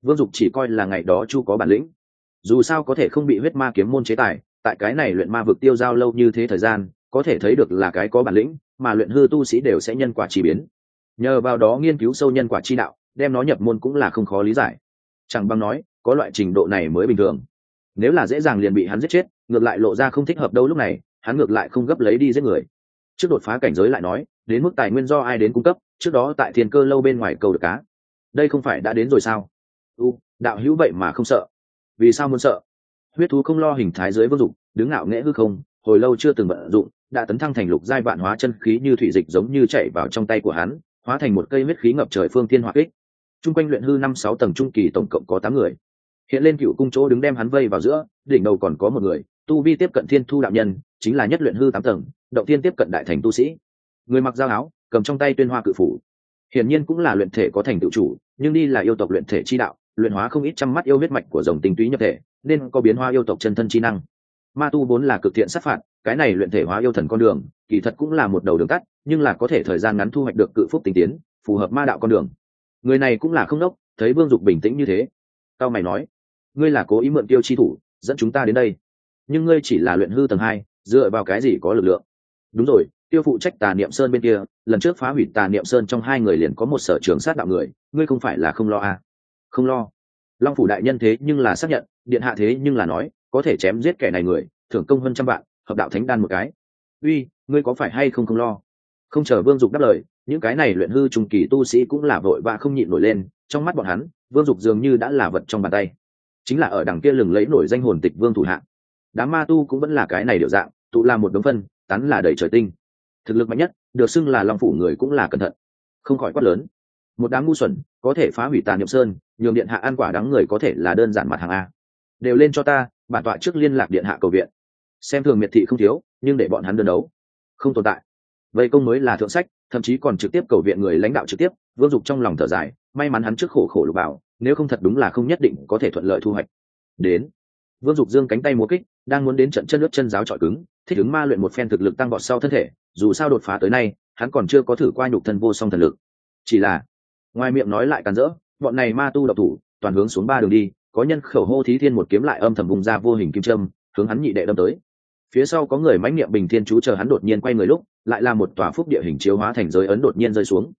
Vương Dục chỉ coi là ngày đó Chu có bản lĩnh, dù sao có thể không bị huyết ma kiếm môn chế tài, tại cái này luyện ma vực tiêu giao lâu như thế thời gian, có thể thấy được là cái có bản lĩnh, mà luyện hư tu sĩ đều sẽ nhân quả chi biến, nhờ vào đó nghiên cứu sâu nhân quả chi đạo, đem nó nhập môn cũng là không khó lý giải. Chẳng bằng nói có loại trình độ này mới bình thường, nếu là dễ dàng liền bị hắn giết chết, ngược lại lộ ra không thích hợp đâu. Lúc này hắn ngược lại không gấp lấy đi giết người. Trước đột phá cảnh giới lại nói, đến mức tài nguyên do ai đến cung cấp, trước đó tại Thiên Cơ lâu bên ngoài câu được cá, đây không phải đã đến rồi sao? Đạo hữu vậy mà không sợ? Vì sao muốn sợ? Huyết thú không lo hình thái dưới Vương Dục đứng ngạo nghễ hư không, hồi lâu chưa từng vận dụng, đã tấn thăng thành lục giai vạn hóa chân khí như thủy dịch giống như chảy vào trong tay của hắn, hóa thành một cây huyết khí ngập trời phương thiên hỏa kích. Trung quanh luyện hư 5-6 tầng trung kỳ tổng cộng có 8 người. Hiện lên cựu cung chỗ đứng đem hắn vây vào giữa, đỉnh đầu còn có một người, tu vi tiếp cận Thiên Thu đạo nhân, chính là nhất luyện hư 8 tầng, động thiên tiếp cận đại thành tu sĩ. Người mặc dao áo, cầm trong tay Tuyên Hoa cự phủ. Hiển nhiên cũng là luyện thể có thành tự chủ, nhưng đi là yêu tộc luyện thể chi đạo, luyện hóa không ít trăm mắt yêu huyết mạch của dòng tinh túy nhập thể, nên có biến hóa yêu tộc chân thân chi năng. Ma tu vốn là cực thiện sát phạt, cái này luyện thể hóa yêu thần con đường, kỳ thật cũng là một đầu đường tắt, nhưng là có thể thời gian ngắn thu hoạch được cự phúc tinh tiến, phù hợp ma đạo con đường. Người này cũng là không đốc, thấy Vương Dục bình tĩnh như thế, cao mày nói: ngươi là cố ý mượn tiêu chi thủ dẫn chúng ta đến đây, nhưng ngươi chỉ là luyện hư tầng 2, dựa vào cái gì có lực lượng? Đúng rồi, tiêu phụ trách Tà Niệm Sơn bên kia, lần trước phá hủy Tà Niệm Sơn trong 2 người liền có một sở trường sát đạo người, ngươi không phải là không lo à? Không lo. Long phủ đại nhân thế nhưng là xác nhận, điện hạ thế nhưng là nói có thể chém giết kẻ này người, thưởng công hơn 100 vạn, hợp đạo thánh đan một cái. Uy, ngươi có phải hay không không lo? Không chờ Vương Dục đáp lời, những cái này luyện hư trung kỳ tu sĩ cũng là vội và không nhịn nổi lên, trong mắt bọn hắn, Vương Dục dường như đã là vật trong bàn tay, chính là ở đằng kia lừng lấy nổi danh hồn tịch vương thủ hạ. Đám ma tu cũng vẫn là cái này điệu dạng, tụ làm một đống phân tán là đầy trời tinh, thực lực mạnh nhất được xưng là Long phủ người cũng là cẩn thận, không khỏi quát lớn: một đám ngu xuẩn, có thể phá hủy Tà Niệm Sơn, nhường điện hạ ăn quả đắng người có thể là đơn giản mặt hàng a. Đều lên cho ta, bản tọa trước liên lạc điện hạ cầu viện. Xem thường miệt thị không thiếu, nhưng để bọn hắn đơn đấu không tồn tại, vây công mới là thượng sách, thậm chí còn trực tiếp cầu viện người lãnh đạo trực tiếp. Vương Dục trong lòng thở dài, may mắn hắn trước khổ khổ lục bảo, nếu không thật đúng là không nhất định có thể thuận lợi thu hoạch. Đến, Vương Dục giương cánh tay múa kích, đang muốn đến trận chân nước chân giáo trọi cứng, thích ứng ma luyện một phen thực lực tăng vọt sau thân thể. Dù sao đột phá tới nay, hắn còn chưa có thử qua nhục thân vô song thần lực, chỉ là ngoài miệng nói lại càn rỡ, bọn này ma tu độc thủ, toàn hướng xuống 3 đường đi. Có nhân khẩu hô thí thiên một kiếm lại âm thầm vùng ra vô hình kim châm, hướng hắn nhị đệ đâm tới. Phía sau có người mãnh niệm bình thiên chú, chờ hắn đột nhiên quay người lúc, lại là một tòa phúc địa hình chiếu hóa thành giới ấn đột nhiên rơi xuống.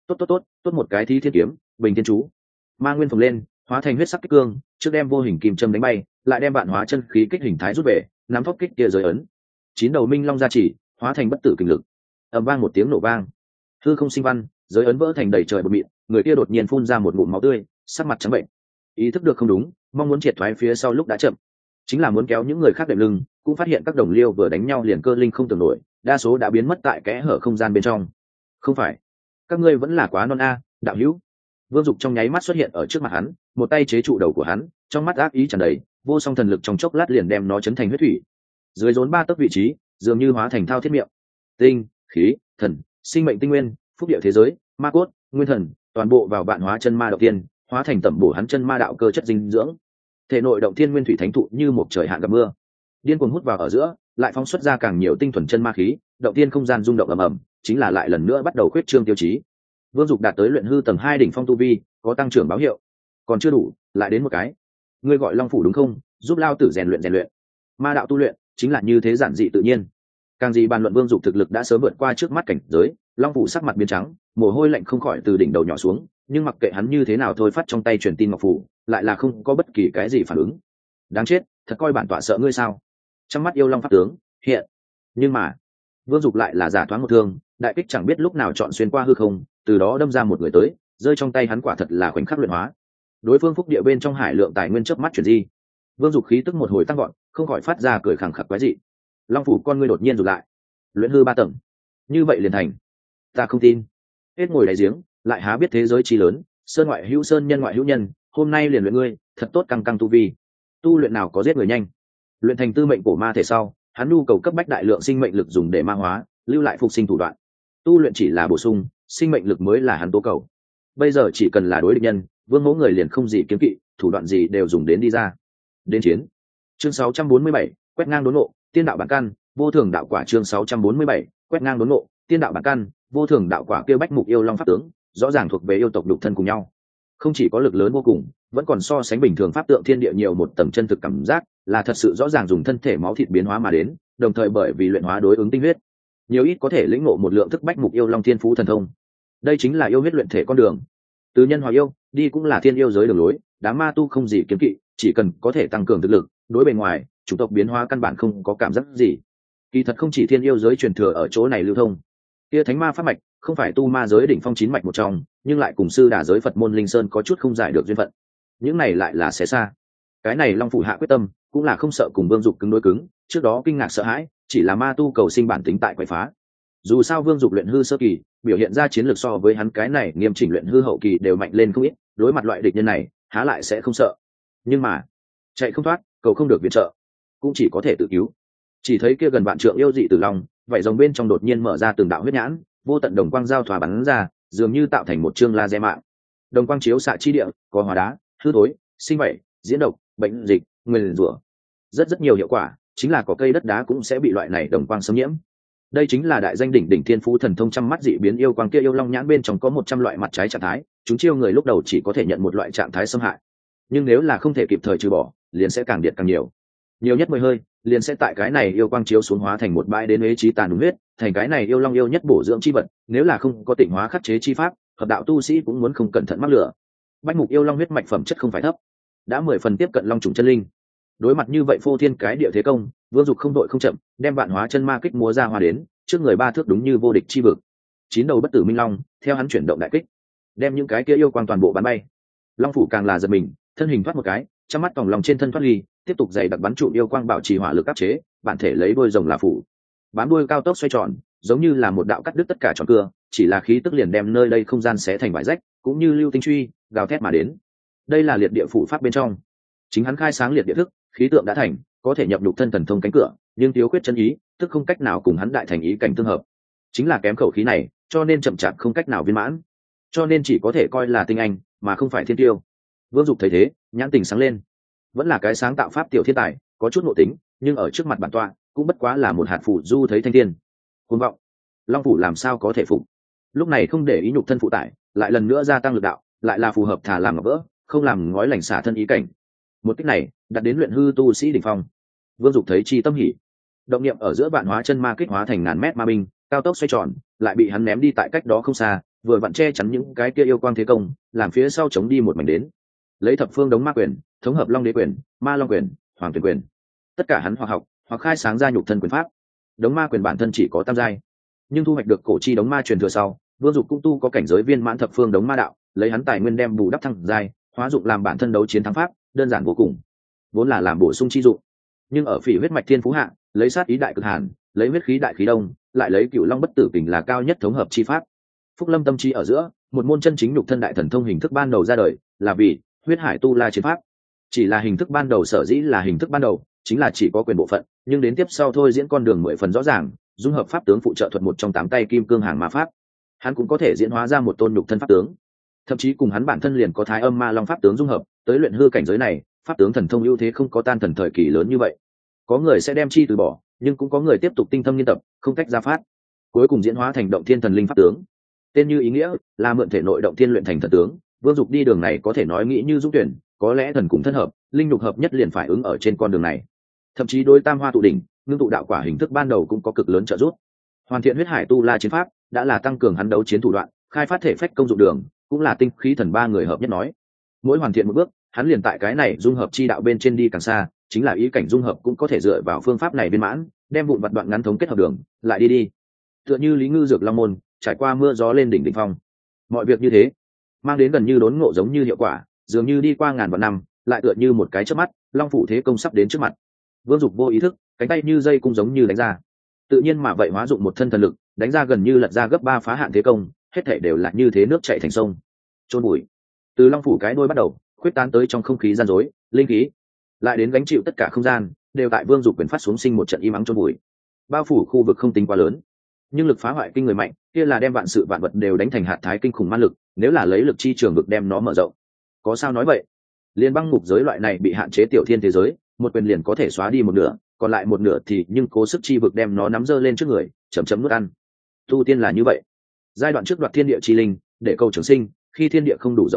Tốt một cái thí thiên kiếm, bình thiên chú. Ma nguyên phồng lên, hóa thành huyết sắc kích cương, trước đem vô hình kim châm đánh bay, lại đem vạn hóa chân khí kích hình thái rút về, nắm thóc kích kia giới ấn. 9 đầu minh long gia chỉ, hóa thành bất tử kinh lực. Ầm vang một tiếng nổ vang, hư không sinh văn, giới ấn vỡ thành đầy trời bột mịn, người kia đột nhiên phun ra một ngụm máu tươi, sắc mặt trắng bệnh. Ý thức được không đúng, mong muốn triệt thoái phía sau lúc đã chậm, chính là muốn kéo những người khác đệm lưng, cũng phát hiện các đồng liêu vừa đánh nhau liền cơ linh không tưởng nổi, đa số đã biến mất tại kẽ hở không gian bên trong. Không phải, các ngươi vẫn là quá non a, đạo hữu. Vương Dục trong nháy mắt xuất hiện ở trước mặt hắn, một tay chế trụ đầu của hắn, trong mắt ác ý tràn đầy, vô song thần lực trong chốc lát liền đem nó chấn thành huyết thủy. Dưới rốn 3 tấc vị trí, dường như hóa thành thao thiết miệng. Tinh, khí, thần, sinh mệnh tinh nguyên, phúc địa thế giới, ma cốt, nguyên thần, toàn bộ vào vạn hóa chân ma đầu tiên, hóa thành tẩm bổ hắn chân ma đạo cơ chất dinh dưỡng. Thể nội động thiên nguyên thủy thánh thụ như một trời hạn gặp mưa, điên cuồng hút vào ở giữa, lại phóng xuất ra càng nhiều tinh thuần chân ma khí, động thiên không gian rung động ầm ầm, chính là lại lần nữa bắt đầu khuyết trương tiêu chí. Vương Dục đạt tới luyện hư tầng 2 đỉnh phong tu vi, có tăng trưởng báo hiệu. Còn chưa đủ, lại đến một cái. Ngươi gọi Long phủ đúng không? Giúp lao tử rèn luyện. Ma đạo tu luyện chính là như thế, giản dị tự nhiên. Càng gì bàn luận, Vương Dục thực lực đã sớm vượt qua trước mắt cảnh giới. Long phủ sắc mặt biến trắng, mồ hôi lạnh không khỏi từ đỉnh đầu nhỏ xuống, nhưng mặc kệ hắn như thế nào thôi, phát trong tay truyền tin ngọc phủ, lại là không có bất kỳ cái gì phản ứng. Đáng chết, thật coi bản tọa sợ ngươi sao? Trong mắt yêu long pháp tướng hiện, nhưng mà Vương Dục lại là giả thoáng một thương, đại kích chẳng biết lúc nào chọn xuyên qua hư không, từ đó đâm ra một người tới, rơi trong tay hắn quả thật là khoảnh khắc luyện hóa. Đối phương phúc địa bên trong hải lượng tài nguyên chớp mắt chuyển di. Vương Dục khí tức một hồi tăng gọn, không khỏi phát ra cười khẳng khặc quái dị. Long phủ con ngươi đột nhiên rụt lại. Luyện hư 3 tầng, như vậy liền thành? Ta không tin. Hết ngồi đáy giếng, lại há biết thế giới chi lớn, sơn ngoại hữu sơn, nhân ngoại hữu nhân, hôm nay liền luyện ngươi, thật tốt căng căng tu vi. Tu luyện nào có giết người nhanh. Luyện thành tư mệnh cổ ma thể sau, hắn nhu cầu cấp bách đại lượng sinh mệnh lực dùng để ma hóa, lưu lại phục sinh thủ đoạn. Tu luyện chỉ là bổ sung, sinh mệnh lực mới là hắn tố cầu. Bây giờ chỉ cần là đối địch nhân, Vương mẫu người liền không gì kiếm kỵ, thủ đoạn gì đều dùng đến đi ra. Đến chiến. Chương 647, quét ngang đốn ngộ, tiên đạo bản căn, vô thường đạo quả. Chương 647, quét ngang đốn ngộ, tiên đạo bản căn, vô thường đạo quả. Kêu bách mục yêu long pháp tướng, rõ ràng thuộc về yêu tộc đục thân cùng nhau. không chỉ có lực lớn vô cùng, vẫn còn so sánh bình thường pháp tượng thiên địa nhiều một tầng chân thực cảm giác, là thật sự rõ ràng dùng thân thể máu thịt biến hóa mà đến, đồng thời bởi vì luyện hóa đối ứng tinh huyết, nhiều ít có thể lĩnh ngộ một lượng thức bách mục yêu long thiên phú thần thông. Đây chính là yêu huyết luyện thể con đường, từ nhân hóa yêu đi cũng là thiên yêu giới đường lối. Đám ma tu không gì kiếm kỵ, chỉ cần có thể tăng cường thực lực, đối bề ngoài chủng tộc biến hóa căn bản không có cảm giác gì. Kỳ thật không chỉ thiên yêu giới truyền thừa ở chỗ này lưu thông, kia thánh ma pháp mạch không phải tu ma giới đỉnh phong chín mạch một trong, nhưng lại cùng sư đà giới Phật môn linh sơn có chút không giải được duyên phận. Những này lại là xé xa. Cái này long phủ hạ quyết tâm cũng là không sợ cùng Vương Dục cứng đối cứng, trước đó kinh ngạc sợ hãi chỉ là ma tu cầu sinh bản tính tại quậy phá. Dù sao Vương Dục luyện hư sơ kỳ biểu hiện ra chiến lược so với hắn cái này nghiêm chỉnh luyện hư hậu kỳ đều mạnh lên không ít, đối mặt loại địch nhân này há lại sẽ không sợ. Nhưng mà chạy không thoát, cầu không được viện trợ, cũng chỉ có thể tự cứu. Chỉ thấy kia gần vạn trượng yêu dị tử long, vảy rồng bên trong đột nhiên mở ra từng đạo huyết nhãn, vô tận đồng quang giao thoa bắn ra, dường như tạo thành một chương laser mạng. Đồng quang chiếu xạ chi địa, có hóa đá, hư thối, sinh vậy, diễn độc, bệnh dịch, nguyền rủa, rất nhiều hiệu quả, chính là có cây đất đá cũng sẽ bị loại này đồng quang xâm nhiễm. Đây chính là đại danh đỉnh đỉnh thiên phú thần thông trăm mắt dị biến yêu quang kia yêu long nhãn bên trong có 100 loại mặt trái trạng thái, chúng chiêu người lúc đầu chỉ có thể nhận một loại trạng thái xâm hại, nhưng nếu là không thể kịp thời trừ bỏ, liền sẽ càng điện càng nhiều nhất 10 hơi, liền sẽ tại cái này yêu quang chiếu xuống hóa thành một bãi đến ế trí tàn đúng huyết, thành cái này yêu long yêu nhất bổ dưỡng chi vật. Nếu là không có tịnh hóa khắc chế chi pháp, hợp đạo tu sĩ cũng muốn không cẩn thận mắc lửa. Bách mục yêu long huyết mạch phẩm chất không phải thấp, đã 10 phần tiếp cận long trùng chân linh. Đối mặt như vậy phô thiên cái địa thế công, Vương Dục không đội không chậm, đem vạn hóa chân ma kích múa ra hoa đến, trước người 3 thước đúng như vô địch chi vực. 9 đầu bất tử minh long, theo hắn chuyển động đại kích, đem những cái kia yêu quang toàn bộ bắn bay. Long phủ càng là giật mình, thân hình thoát một cái, trong mắt vòng lòng trên thân thoát ly, tiếp tục dày đặc bắn trụ yêu quang bảo trì hỏa lực áp chế, bản thể lấy đuôi rồng là phủ, bám đuôi cao tốc xoay tròn, giống như là một đạo cắt đứt tất cả tròn cưa, chỉ là khí tức liền đem nơi đây không gian xé thành vải rách, cũng như lưu tinh truy gào thét mà đến. Đây là liệt địa phủ pháp bên trong, chính hắn khai sáng liệt địa thức, khí tượng đã thành, có thể nhập nhục thân thần thông cánh cửa, nhưng thiếu khuyết chân ý, tức không cách nào cùng hắn đại thành ý cảnh tương hợp. Chính là kém khẩu khí này, cho nên chậm chạp không cách nào viên mãn, cho nên chỉ có thể coi là tinh anh, mà không phải thiên tiêu. Vương Dục thấy thế, nhãn tình sáng lên, vẫn là cái sáng tạo pháp tiểu thiên tài, có chút nội tính, nhưng ở trước mặt bản tọa cũng bất quá là một hạt phụ du thấy thanh thiên. Cuồng vọng, long phủ làm sao có thể phục. Lúc này không để ý nhục thân phụ tải, lại lần nữa gia tăng lực đạo, lại là phù hợp thả làm ngọc vỡ, không làm ngói lành xả thân ý cảnh. Một cách này đặt đến luyện hư tu sĩ đỉnh phong. Vương Dục thấy chi tâm hỉ, động niệm ở giữa vạn hóa chân ma kích hóa thành ngàn mét ma binh, cao tốc xoay tròn, lại bị hắn ném đi tại cách đó không xa, vừa vặn che chắn những cái kia yêu quang thế công, làm phía sau chống đi một mảnh đến. Lấy thập phương đống ma quyền, thống hợp long đế quyền, ma long quyền, hoàng tuyển quyền, tất cả hắn hoặc học hoặc khai sáng ra nhục thân quyền pháp. Đống ma quyền bản thân chỉ có tam giai, nhưng thu hoạch được cổ chi đống ma truyền thừa sau, Vương Dục cũng tu có cảnh giới viên mãn thập phương đống ma đạo, lấy hắn tài nguyên đem bù đắp thăng giai, hóa dụng làm bản thân đấu chiến thắng pháp, đơn giản vô cùng, vốn là làm bổ sung chi dụng. Nhưng ở phỉ huyết mạch thiên phú hạ, lấy sát ý đại cực hàn, lấy huyết khí đại khí đông, lại lấy cửu long bất tử kình là cao nhất thống hợp chi pháp. Phúc lâm tâm trí ở giữa, một môn chân chính nhục thân đại thần thông hình thức ban đầu ra đời, là vì huyết hải tu la chiến pháp. Chỉ là hình thức ban đầu, sở dĩ là hình thức ban đầu, chính là chỉ có quyền bộ phận, nhưng đến tiếp sau thôi diễn con đường 10 phần rõ ràng, dung hợp pháp tướng phụ trợ thuật một trong 8 tay kim cương hàng ma pháp, hắn cũng có thể diễn hóa ra một tôn nhục thân pháp tướng. Thậm chí cùng hắn bản thân liền có thái âm ma long pháp tướng dung hợp, tới luyện hư cảnh giới này, pháp tướng thần thông ưu thế không có tan thần thời kỳ lớn như vậy. Có người sẽ đem chi từ bỏ, nhưng cũng có người tiếp tục tinh thâm nghiên tập, không cách ra phát, cuối cùng diễn hóa thành động thiên thần linh pháp tướng. Tên như ý nghĩa, là mượn thể nội động thiên luyện thành thần tướng. Vương Dục đi đường này có thể nói nghĩ như dũng tuyển, có lẽ thần cùng thân hợp, linh nhục hợp nhất liền phải ứng ở trên con đường này. Thậm chí đối tam hoa tụ đỉnh, ngưng tụ đạo quả hình thức ban đầu cũng có cực lớn trợ giúp. Hoàn thiện huyết hải tu la chiến pháp, đã là tăng cường hắn đấu chiến thủ đoạn, khai phát thể phách công dụng đường, cũng là tinh khí thần ba người hợp nhất nói. Mỗi hoàn thiện một bước, hắn liền tại cái này dung hợp chi đạo bên trên đi càng xa, chính là ý cảnh dung hợp cũng có thể dựa vào phương pháp này viên mãn, đem vụn vặt đoạn ngắn thống kết hợp đường, lại đi. Tựa như Lý Ngư Dược Long môn, trải qua mưa gió lên đỉnh phong. Mọi việc như thế, mang đến gần như đốn ngộ giống như hiệu quả, dường như đi qua ngàn vạn năm, lại tựa như một cái chớp mắt, long phủ thế công sắp đến trước mặt. Vương Dục vô ý thức, cánh tay như dây cung giống như đánh ra. Tự nhiên mà vậy hóa dụng một thân thần lực, đánh ra gần như lật ra gấp 3 phá hạn thế công, hết thảy đều là như thế nước chảy thành sông. Chôn bụi. Từ long phủ cái đuôi bắt đầu, khuyết tán tới trong không khí gian rối, linh khí, lại đến gánh chịu tất cả không gian, đều tại Vương Dục quyền phát xuống sinh một trận im ắng chôn bụi. Bao phủ khu vực không tính quá lớn, nhưng lực phá hoại kinh người mạnh, kia là đem vạn sự vạn vật đều đánh thành hạt thái kinh khủng man lực, nếu là lấy lực chi trường vực đem nó mở rộng. Có sao nói vậy? Liên băng ngục giới loại này bị hạn chế tiểu thiên thế giới, một quyền liền có thể xóa đi một nửa, còn lại một nửa thì nhưng cố sức chi vực đem nó nắm giơ lên trước người, chậm chậm nuốt ăn. Tu tiên là như vậy. Giai đoạn trước đoạt thiên địa chi linh, để cầu trường sinh, khi thiên địa không đủ rộng mậu,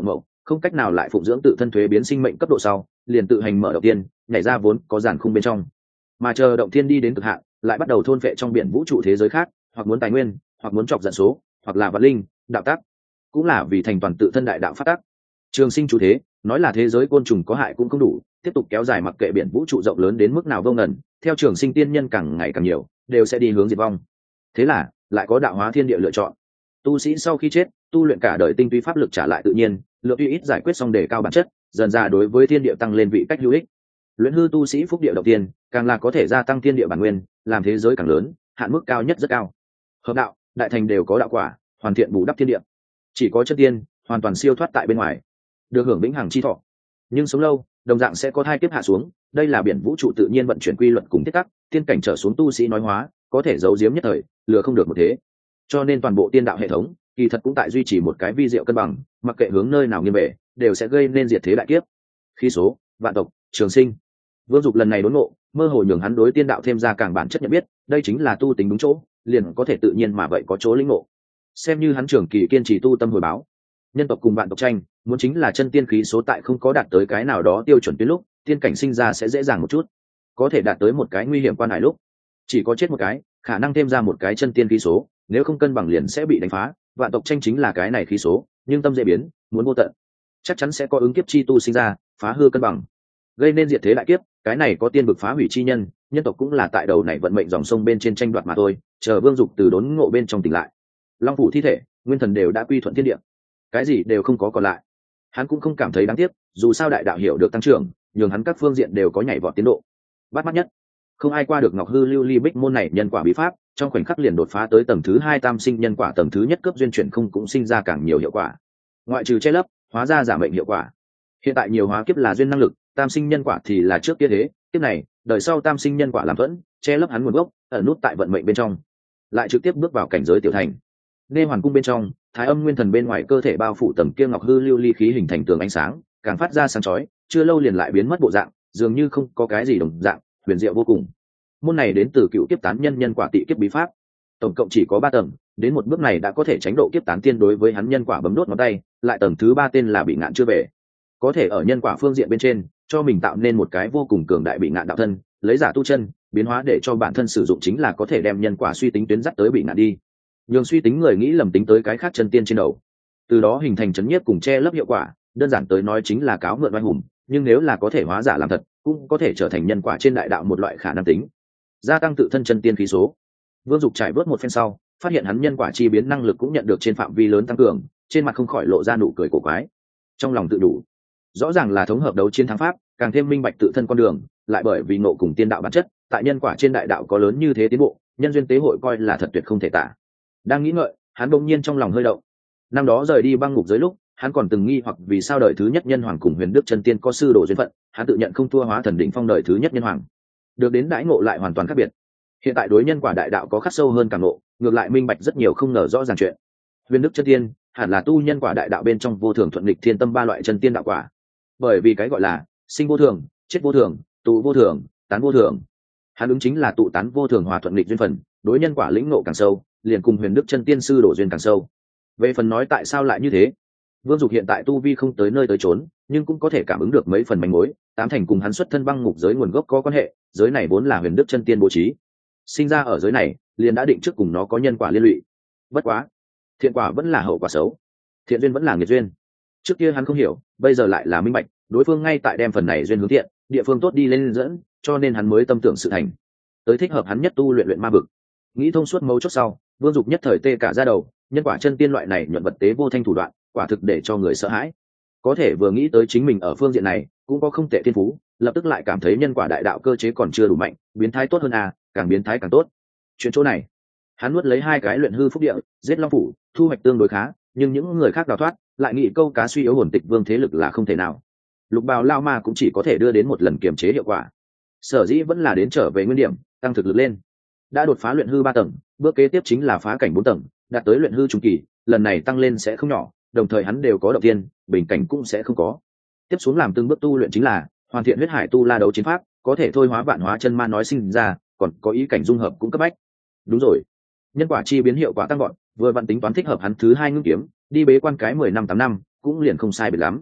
không cách nào lại phụng dưỡng tự thân thuế biến sinh mệnh cấp độ sau, liền tự hành mở động tiên, nhảy ra vốn có giàn khung bên trong, mà chờ động thiên đi đến cực hạn, lại bắt đầu thôn phệ trong biển vũ trụ thế giới khác, hoặc muốn tài nguyên, hoặc muốn chọc giận số, hoặc là vật linh, đạo tác, cũng là vì thành toàn tự thân đại đạo phát tác. Trường sinh chủ thế, nói là thế giới côn trùng có hại cũng không đủ, tiếp tục kéo dài mặc kệ biển vũ trụ rộng lớn đến mức nào vô ngần, theo trường sinh tiên nhân càng ngày càng nhiều, đều sẽ đi hướng diệt vong. Thế là lại có đạo hóa thiên địa lựa chọn. Tu sĩ sau khi chết, tu luyện cả đời tinh túy pháp lực trả lại tự nhiên, lượng tuy ít giải quyết xong đề cao bản chất, dần ra đối với thiên địa tăng lên vị cách hữu ích. Luyện hư tu sĩ phúc địa đầu tiên, càng là có thể gia tăng thiên địa bản nguyên, làm thế giới càng lớn, hạn mức cao nhất rất cao. Hợp đạo, đại thành đều có đạo quả, hoàn thiện bù đắp thiên địa. Chỉ có chân tiên, hoàn toàn siêu thoát tại bên ngoài, được hưởng vĩnh hằng chi thọ. Nhưng sống lâu, đồng dạng sẽ có thai kiếp hạ xuống, đây là biển vũ trụ tự nhiên vận chuyển quy luật cùng thiết tắc, tiên cảnh trở xuống tu sĩ nói hóa, có thể giấu giếm nhất thời, lừa không được một thế. Cho nên toàn bộ tiên đạo hệ thống, kỳ thật cũng tại duy trì một cái vi diệu cân bằng, mặc kệ hướng nơi nào nghiêng về, đều sẽ gây nên diệt thế đại kiếp. Khí số, vạn tộc, trường sinh. Vương Dục lần này đốn ngộ, mơ hồ nhường hắn đối tiên đạo thêm ra càng bản chất nhận biết, đây chính là tu tính đúng chỗ, liền có thể tự nhiên mà vậy có chỗ lĩnh ngộ. Xem như hắn trường kỳ kiên trì tu tâm hồi báo. Nhân tộc cùng vạn tộc tranh, muốn chính là chân tiên khí số tại không có đạt tới cái nào đó tiêu chuẩn tuyến lúc, tiên cảnh sinh ra sẽ dễ dàng một chút. Có thể đạt tới một cái nguy hiểm quan hải lúc, chỉ có chết một cái, khả năng thêm ra một cái chân tiên khí số, nếu không cân bằng liền sẽ bị đánh phá. Vạn tộc tranh chính là cái này khí số, nhưng tâm dễ biến, muốn vô tận, chắc chắn sẽ có ứng kiếp chi tu sinh ra, phá hư cân bằng, gây nên diệt thế đại kiếp. Cái này có tiên vực phá hủy chi nhân, nhân tộc cũng là tại đầu này vận mệnh dòng sông bên trên tranh đoạt mà thôi. Chờ Vương Dục từ đốn ngộ bên trong tỉnh lại, long phủ thi thể, nguyên thần đều đã quy thuận thiên địa, cái gì đều không có còn lại. Hắn cũng không cảm thấy đáng tiếc, dù sao đại đạo hiểu được tăng trưởng, nhường hắn các phương diện đều có nhảy vọt tiến độ. Bắt mắt nhất, không ai qua được ngọc hư lưu ly bích môn này nhân quả bí pháp, trong khoảnh khắc liền đột phá tới tầng thứ 2 tam sinh nhân quả, tầng thứ nhất cấp duyên chuyển không cũng sinh ra càng nhiều hiệu quả, ngoại trừ che lấp, hóa ra giả mệnh hiệu quả. Hiện tại nhiều hóa kiếp là duyên năng lực, tam sinh nhân quả thì là trước kia thế, kiếp này, đời sau tam sinh nhân quả làm thuẫn, che lấp hắn nguồn gốc, ẩn nút tại vận mệnh bên trong, lại trực tiếp bước vào cảnh giới tiểu thành. Nghe hoàn cung bên trong, thái âm nguyên thần bên ngoài cơ thể bao phủ tầng kia ngọc hư lưu ly khí hình thành tường ánh sáng, càng phát ra sáng chói, chưa lâu liền lại biến mất bộ dạng, dường như không có cái gì đồng dạng, huyền diệu vô cùng. Môn này đến từ cựu kiếp tán nhân nhân quả tị kiếp bí pháp, tổng cộng chỉ có 3 tầng, đến một bước này đã có thể tránh độ kiếp tán tiên đối với hắn nhân quả bấm đốt ngón tay, lại tầng thứ 3 tên là bị ngạn chưa về, có thể ở nhân quả phương diện bên trên cho mình tạo nên một cái vô cùng cường đại bị ngạn đạo thân, lấy giả tu chân, biến hóa để cho bản thân sử dụng chính là có thể đem nhân quả suy tính tuyến dắt tới bị ngạn đi, nhường suy tính người nghĩ lầm tính tới cái khác chân tiên trên đầu, từ đó hình thành chấn nhiếp cùng che lấp hiệu quả. Đơn giản tới nói chính là cáo mượn oai hùng, nhưng nếu là có thể hóa giả làm thật, cũng có thể trở thành nhân quả trên đại đạo một loại khả năng tính, gia tăng tự thân chân tiên khí số. Vương Dục trải vớt một phen sau, phát hiện hắn nhân quả chi biến năng lực cũng nhận được trên phạm vi lớn tăng cường, trên mặt không khỏi lộ ra nụ cười cổ quái. Trong lòng tự đủ, rõ ràng là thống hợp đấu chiến thắng pháp, càng thêm minh bạch tự thân con đường, lại bởi vì ngộ cùng tiên đạo bản chất, tại nhân quả trên đại đạo có lớn như thế tiến bộ, nhân duyên tế hội coi là thật tuyệt không thể tả. Đang nghĩ ngợi, hắn bỗng nhiên trong lòng hơi động. Năm đó rời đi băng ngục giới lúc, hắn còn từng nghi hoặc vì sao đời thứ nhất nhân hoàng cùng huyền đức chân tiên có sư đồ duyên phận, hắn tự nhận không thua hóa thần đỉnh phong đời thứ nhất nhân hoàng, được đến đãi ngộ lại hoàn toàn khác biệt. Hiện tại đối nhân quả đại đạo có khắc sâu hơn càng ngộ, ngược lại minh bạch rất nhiều không ngờ rõ ràng chuyện. Huyền đức chân tiên hẳn là tu nhân quả đại đạo bên trong vô thường thuận nghịch thiên tâm 3 loại chân tiên đạo quả, bởi vì cái gọi là sinh vô thường, chết vô thường, tụ vô thường, tán vô thường. Hắn ứng chính là tụ tán vô thường hòa thuận nghịch duyên phần, đối nhân quả lĩnh ngộ càng sâu, liền cùng huyền đức chân tiên sư đổ duyên càng sâu. Về phần nói tại sao lại như thế, Vương Dục hiện tại tu vi không tới nơi tới chốn, nhưng cũng có thể cảm ứng được mấy phần manh mối, tám thành cùng hắn xuất thân băng ngục giới nguồn gốc có quan hệ. Giới này vốn là huyền đức chân tiên bố trí, sinh ra ở giới này liền đã định trước cùng nó có nhân quả liên lụy. Bất quá, thiện quả vẫn là hậu quả xấu, thiện duyên vẫn là nghiệt duyên. Trước kia hắn không hiểu, bây giờ lại là minh bạch, đối phương ngay tại đem phần này duyên hướng thiện, địa phương tốt đi lên dẫn, cho nên hắn mới tâm tưởng sự thành, tới thích hợp hắn nhất tu luyện ma vực. Nghĩ thông suốt mấu chốt sau, Vương Dục nhất thời tê cả da đầu, nhân quả chân tiên loại này nhuận vật tế vô thanh thủ đoạn, quả thực để cho người sợ hãi. Có thể vừa nghĩ tới chính mình ở phương diện này cũng có không tệ thiên phú, lập tức lại cảm thấy nhân quả đại đạo cơ chế còn chưa đủ mạnh, biến thái tốt hơn à, càng biến thái càng tốt. Chuyện chỗ này, hắn nuốt lấy 2 cái luyện hư phúc địa, giết long phủ, thu hoạch tương đối khá, nhưng những người khác đào thoát, lại nghĩ câu cá suy yếu hồn tịch vương thế lực là không thể nào. Lục bào lao ma cũng chỉ có thể đưa đến một lần kiềm chế hiệu quả, sở dĩ vẫn là đến trở về nguyên điểm, tăng thực lực lên. Đã đột phá luyện hư 3 tầng, bước kế tiếp chính là phá cảnh 4 tầng, đạt tới luyện hư trung kỳ, lần này tăng lên sẽ không nhỏ, đồng thời hắn đều có động tiên, bình cảnh cũng sẽ không có. Tiếp xuống làm từng bước tu luyện chính là hoàn thiện huyết hải tu la đấu chiến pháp, có thể thôi hóa vạn hóa chân ma nói sinh ra, còn có ý cảnh dung hợp cũng cấp bách. Đúng rồi, nhân quả chi biến hiệu quả tăng gọn, vừa vặn tính toán thích hợp hắn thứ 2 ngưng kiếm, đi bế quan cái 10 năm 8 năm, cũng liền không sai biệt lắm.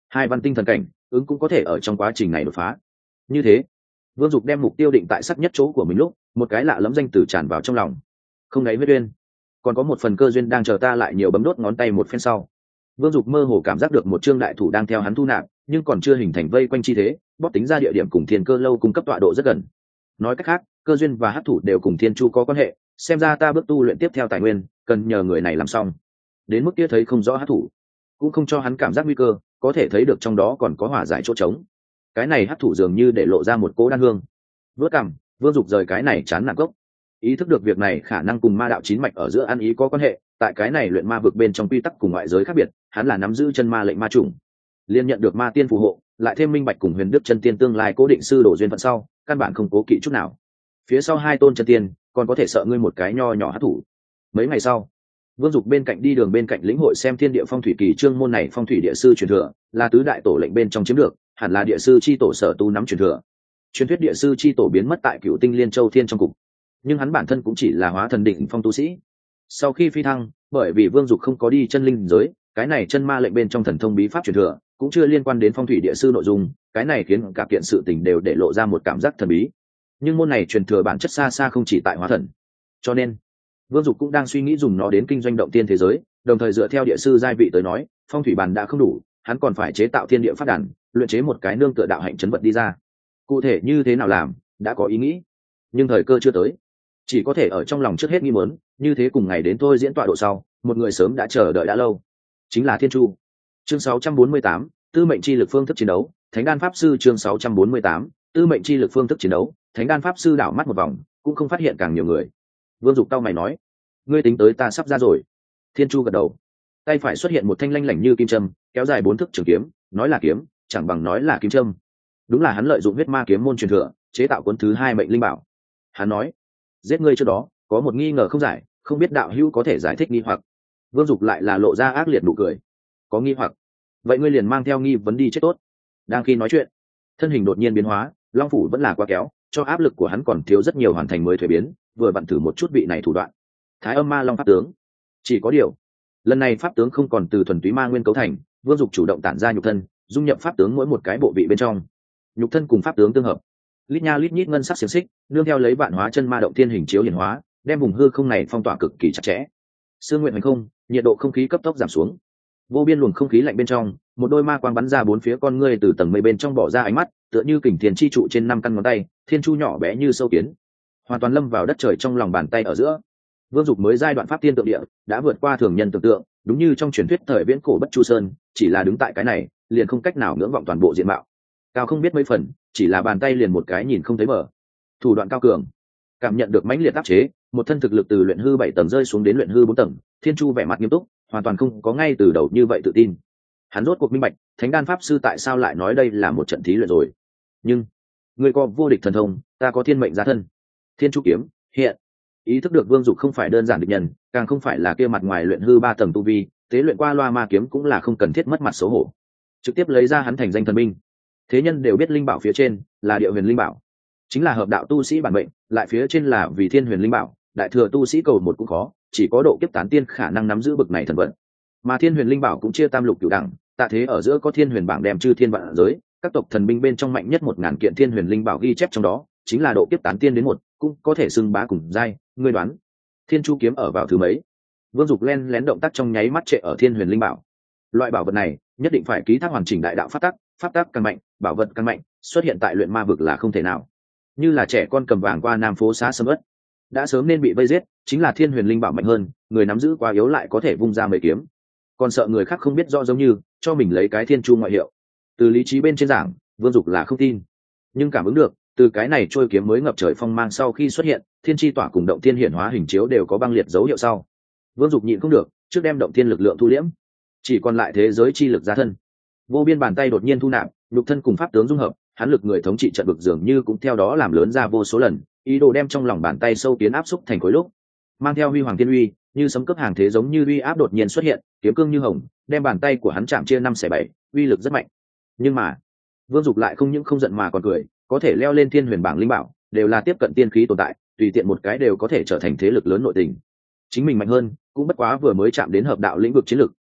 2 văn tinh thần cảnh ứng cũng có thể ở trong quá trình này đột phá. Như thế, Vương Dục đem mục tiêu định tại sắc nhất chỗ của mình lúc, một cái lạ lẫm danh từ tràn vào trong lòng. Không đáy huyết duyên, còn có một phần cơ duyên đang chờ ta. Lại nhiều bấm đốt ngón tay một phen sau, Vương Dục mơ hồ cảm giác được một trương đại thủ đang theo hắn thu nạp, nhưng còn chưa hình thành vây quanh chi thế, bóp tính ra địa điểm cùng Thiên Cơ lâu cung cấp tọa độ rất gần. Nói cách khác, cơ duyên và hắc thủ đều cùng Thiên Chu có quan hệ, xem ra ta bước tu luyện tiếp theo tài nguyên, cần nhờ người này làm xong. Đến mức kia thấy không rõ hắc thủ, cũng không cho hắn cảm giác nguy cơ, có thể thấy được trong đó còn có hỏa giải chỗ trống. Cái này hắc thủ dường như để lộ ra một cỗ đan hương. Vớt cằm, Vương Dục rời cái này chán nản gốc. Ý thức được việc này khả năng cùng ma đạo chín mạch ở giữa ăn ý có quan hệ, tại cái này luyện ma vực bên trong quy tắc cùng ngoại giới khác biệt, hắn là nắm giữ chân ma lệnh ma chủng, liên nhận được ma tiên phù hộ, lại thêm minh bạch cùng huyền đức chân tiên tương lai cố định sư đổ duyên phận sau, căn bản không cố kỵ chút nào. Phía sau 2 tôn chân tiên, còn có thể sợ ngươi một cái nho nhỏ hắc thủ. Mấy ngày sau, Vương Dục bên cạnh đi đường bên cạnh lĩnh hội xem thiên địa phong thủy kỳ chương môn này phong thủy địa sư truyền thừa, là tứ đại tổ lệnh bên trong chiếm được, hẳn là địa sư chi tổ sở tu nắm truyền thừa. Truyền thuyết địa sư chi tổ biến mất tại Cửu Tinh Liên Châu Thiên trong cục, nhưng hắn bản thân cũng chỉ là hóa thần định phong tu sĩ. Sau khi phi thăng, bởi vì Vương Dục không có đi chân linh giới, cái này chân ma lệnh bên trong thần thông bí pháp truyền thừa cũng chưa liên quan đến phong thủy địa sư nội dung, cái này khiến cả kiện sự tình đều để lộ ra một cảm giác thần bí. Nhưng môn này truyền thừa bản chất xa xa không chỉ tại hóa thần, cho nên Vương Dục cũng đang suy nghĩ dùng nó đến kinh doanh động tiên thế giới, đồng thời dựa theo địa sư giai vị tới nói, phong thủy bàn đã không đủ, hắn còn phải chế tạo thiên địa pháp đàn, luyện chế một cái nương tựa đạo hạnh chấn vật đi ra. Cụ thể như thế nào làm, đã có ý nghĩ, nhưng thời cơ chưa tới, chỉ có thể ở trong lòng trước hết nghi muốn. Như thế cùng ngày đến thôi diễn tọa độ sau, một người sớm đã chờ đợi đã lâu, chính là Thiên Chu. Chương 648, tư mệnh chi lực phương thức chiến đấu, Thánh Đan pháp sư. Chương 648, tư mệnh chi lực phương thức chiến đấu, Thánh Đan pháp sư đảo mắt một vòng, cũng không phát hiện càng nhiều người. Vương Dục cau mày nói, ngươi tính tới ta sắp ra rồi. Thiên Chu gật đầu, tay phải xuất hiện một thanh lanh lảnh như kim châm, kéo dài 4 thước trường kiếm, nói là kiếm, chẳng bằng nói là kim châm. Đúng là hắn lợi dụng huyết ma kiếm môn truyền thừa, chế tạo cuốn thứ 2 mệnh linh bảo. Hắn nói, giết ngươi trước đó, có một nghi ngờ không giải, không biết đạo hữu có thể giải thích nghi hoặc. Vương Dục lại là lộ ra ác liệt nụ cười, có nghi hoặc, vậy ngươi liền mang theo nghi vấn đi chết tốt. Đang khi nói chuyện, thân hình đột nhiên biến hóa, long phủ vẫn là quá kéo, cho áp lực của hắn còn thiếu rất nhiều hoàn thành mới thuế biến, vừa vặn thử một chút vị này thủ đoạn. Thái Âm Ma Long pháp tướng. Chỉ có điều, lần này pháp tướng không còn từ thuần túy ma nguyên cấu thành, Vương Dục chủ động tản ra nhục thân, dung nhập pháp tướng mỗi một cái bộ vị bên trong. Nhục thân cùng pháp tướng tương hợp, lít nha lít nhít ngân sắc xiềng xích, nương theo lấy vạn hóa chân ma động thiên hình chiếu hiển hóa, đem vùng hư không này phong tỏa cực kỳ chặt chẽ. Sương nguyện hành không, nhiệt độ không khí cấp tốc giảm xuống. Vô biên luồng không khí lạnh bên trong, một đôi ma quang bắn ra 4 phía con ngươi từ tầng mây bên trong bỏ ra ánh mắt, tựa như kình thiên chi trụ trên 5 căn ngón tay, Thiên Chu nhỏ bé như sâu kiến, hoàn toàn lâm vào đất trời trong lòng bàn tay ở giữa. Vương Dục mới giai đoạn pháp tiên tượng địa, đã vượt qua thường nhân tưởng tượng, đúng như trong truyền thuyết thời viễn cổ Bất Chu Sơn, chỉ là đứng tại cái này, liền không cách nào ngưỡng vọng toàn bộ diện mạo. Cao không biết mấy phần, chỉ là bàn tay liền một cái nhìn không thấy bờ. Thủ đoạn cao cường, cảm nhận được mãnh liệt áp chế, một thân thực lực từ luyện hư 7 tầng rơi xuống đến luyện hư 4 tầng, Thiên Chu vẻ mặt nghiêm túc, hoàn toàn không có ngay từ đầu như vậy tự tin. Hắn rốt cuộc minh bạch, Thánh Đan pháp sư tại sao lại nói đây là một trận thí luyện rồi. Nhưng, ngươi có vô địch thần thông, ta có thiên mệnh giá thân. Thiên Chu kiếm, hiện. Ý thức được Vương Dục không phải đơn giản địch nhân, càng không phải là kia mặt ngoài luyện hư 3 tầng tu vi, tế luyện qua loa ma kiếm cũng là không cần thiết mất mặt xấu hổ. Trực tiếp lấy ra hắn thành danh thần binh. Thế nhân đều biết linh bảo phía trên là Địa Huyền linh bảo, chính là hợp đạo tu sĩ bản mệnh, lại phía trên là vì Thiên Huyền linh bảo, đại thừa tu sĩ cầu một cũng khó, chỉ có độ kiếp tán tiên khả năng nắm giữ bực này thần vận. Mà Thiên Huyền linh bảo cũng chia tam lục cửu đẳng, tạ thế ở giữa có Thiên Huyền bảng đem chư thiên vạn giới, các tộc thần binh bên trong mạnh nhất 1000 kiện Thiên Huyền linh bảo ghi chép trong đó, chính là độ kiếp tán tiên đến 1, cũng có thể xưng bá cùng giai, ngươi đoán, Thiên Chu kiếm ở vào thứ mấy? Vương Dục len lén động tác trong nháy mắt trệ ở Thiên Huyền linh bảo. Loại bảo vật này, nhất định phải ký thác hoàn chỉnh đại đạo pháp tắc càng mạnh, bảo vật càng mạnh, xuất hiện tại luyện ma vực là không thể nào. Như là trẻ con cầm vàng qua nam phố xá sầm uất, đã sớm nên bị vây giết, chính là Thiên Huyền linh bảo mạnh hơn, người nắm giữ quá yếu lại có thể vung ra mấy kiếm. Còn sợ người khác không biết rõ giống như cho mình lấy cái Thiên Chu ngoại hiệu. Từ lý trí bên trên giảng, Vương Dục là không tin, nhưng cảm ứng được, từ cái này trôi kiếm mới ngập trời phong mang sau khi xuất hiện, thiên chi tỏa cùng động thiên hiển hóa hình chiếu đều có băng liệt dấu hiệu sau. Vương Dục nhịn không được, trước đem động thiên lực lượng thu liễm, chỉ còn lại thế giới chi lực ra thân. Vô biên bàn tay đột nhiên thu nạp, lục thân cùng pháp tướng dung hợp, hắn lực người thống trị trận vực dường như cũng theo đó làm lớn ra vô số lần, ý đồ đem trong lòng bàn tay sâu kiến áp xúc thành khối lúc. Mang theo huy hoàng thiên uy, như sấm cấp hàng thế giống như uy áp đột nhiên xuất hiện, kiếm cương như hồng, đem bàn tay của hắn chạm chia 5/7, uy lực rất mạnh. Nhưng mà, Vương Dục lại không những không giận mà còn cười, có thể leo lên Thiên Huyền bảng linh bảo, đều là tiếp cận tiên khí tồn tại, tùy tiện một cái đều có thể trở thành thế lực lớn nội tình. Chính mình mạnh hơn, cũng bất quá vừa mới chạm đến hợp đạo lĩnh vực chiến lực,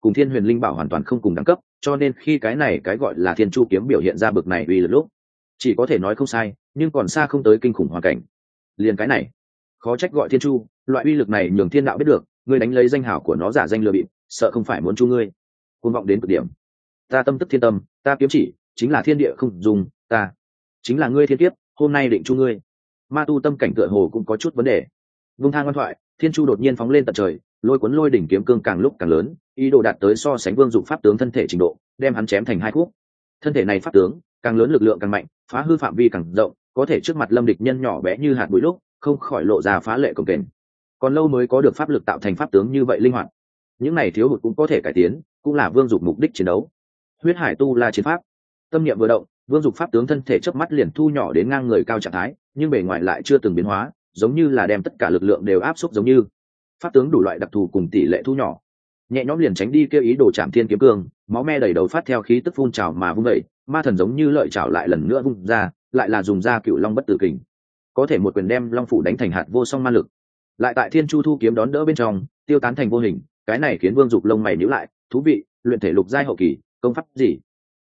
cùng thiên huyền linh bảo hoàn toàn không cùng đẳng cấp, cho nên khi cái này cái gọi là thiên chu kiếm biểu hiện ra bực này uy lực lúc, chỉ có thể nói không sai, nhưng còn xa không tới kinh khủng hoàn cảnh. Liền cái này khó trách gọi thiên chu, loại uy lực này nhường thiên đạo biết được, ngươi đánh lấy danh hảo của nó giả danh lừa bịp, sợ không phải muốn chu ngươi. Cuồng vọng đến cực điểm. Ta tâm tức thiên tâm, ta kiếm chỉ chính là thiên địa không dùng, ta chính là ngươi thiên kiếp, hôm nay định chu ngươi. Ma tu tâm cảnh tựa hồ cũng có chút vấn đề. Vung thang ngoan thoại, thiên chu đột nhiên phóng lên tận trời, lôi cuốn lôi đỉnh kiếm cương càng lúc càng lớn, ý đồ đạt tới so sánh vương dục pháp tướng thân thể trình độ, đem hắn chém thành hai khúc. Thân thể này pháp tướng càng lớn, lực lượng càng mạnh, phá hư phạm vi càng rộng, có thể trước mặt lâm địch nhân nhỏ bé như hạt bụi lúc không khỏi lộ ra phá lệ cồng kềnh. Còn lâu mới có được pháp lực tạo thành pháp tướng như vậy linh hoạt. Những này thiếu hụt cũng có thể cải tiến, cũng là vương dục mục đích chiến đấu. Huyết hải tu la chiến pháp, tâm niệm vừa động, vương dục pháp tướng thân thể chớp mắt liền thu nhỏ đến ngang người cao trạng thái, nhưng bề ngoài lại chưa từng biến hóa, giống như là đem tất cả lực lượng đều áp xúc, giống như pháp tướng đủ loại đặc thù cùng tỷ lệ thu nhỏ, nhẹ nhõm liền tránh đi kêu ý đồ chạm thiên kiếm cương, máu me đầy đầu phát theo khí tức phun trào mà vung dậy, ma thần giống như lợi chảo lại lần nữa vung ra, lại là dùng ra cựu long bất tử kình, có thể một quyền đem long phủ đánh thành hạt vô song ma lực, lại tại thiên chu thu kiếm đón đỡ bên trong tiêu tán thành vô hình. Cái này khiến vương dục lông mày nhíu lại, thú vị, luyện thể lục giai hậu kỳ công pháp gì?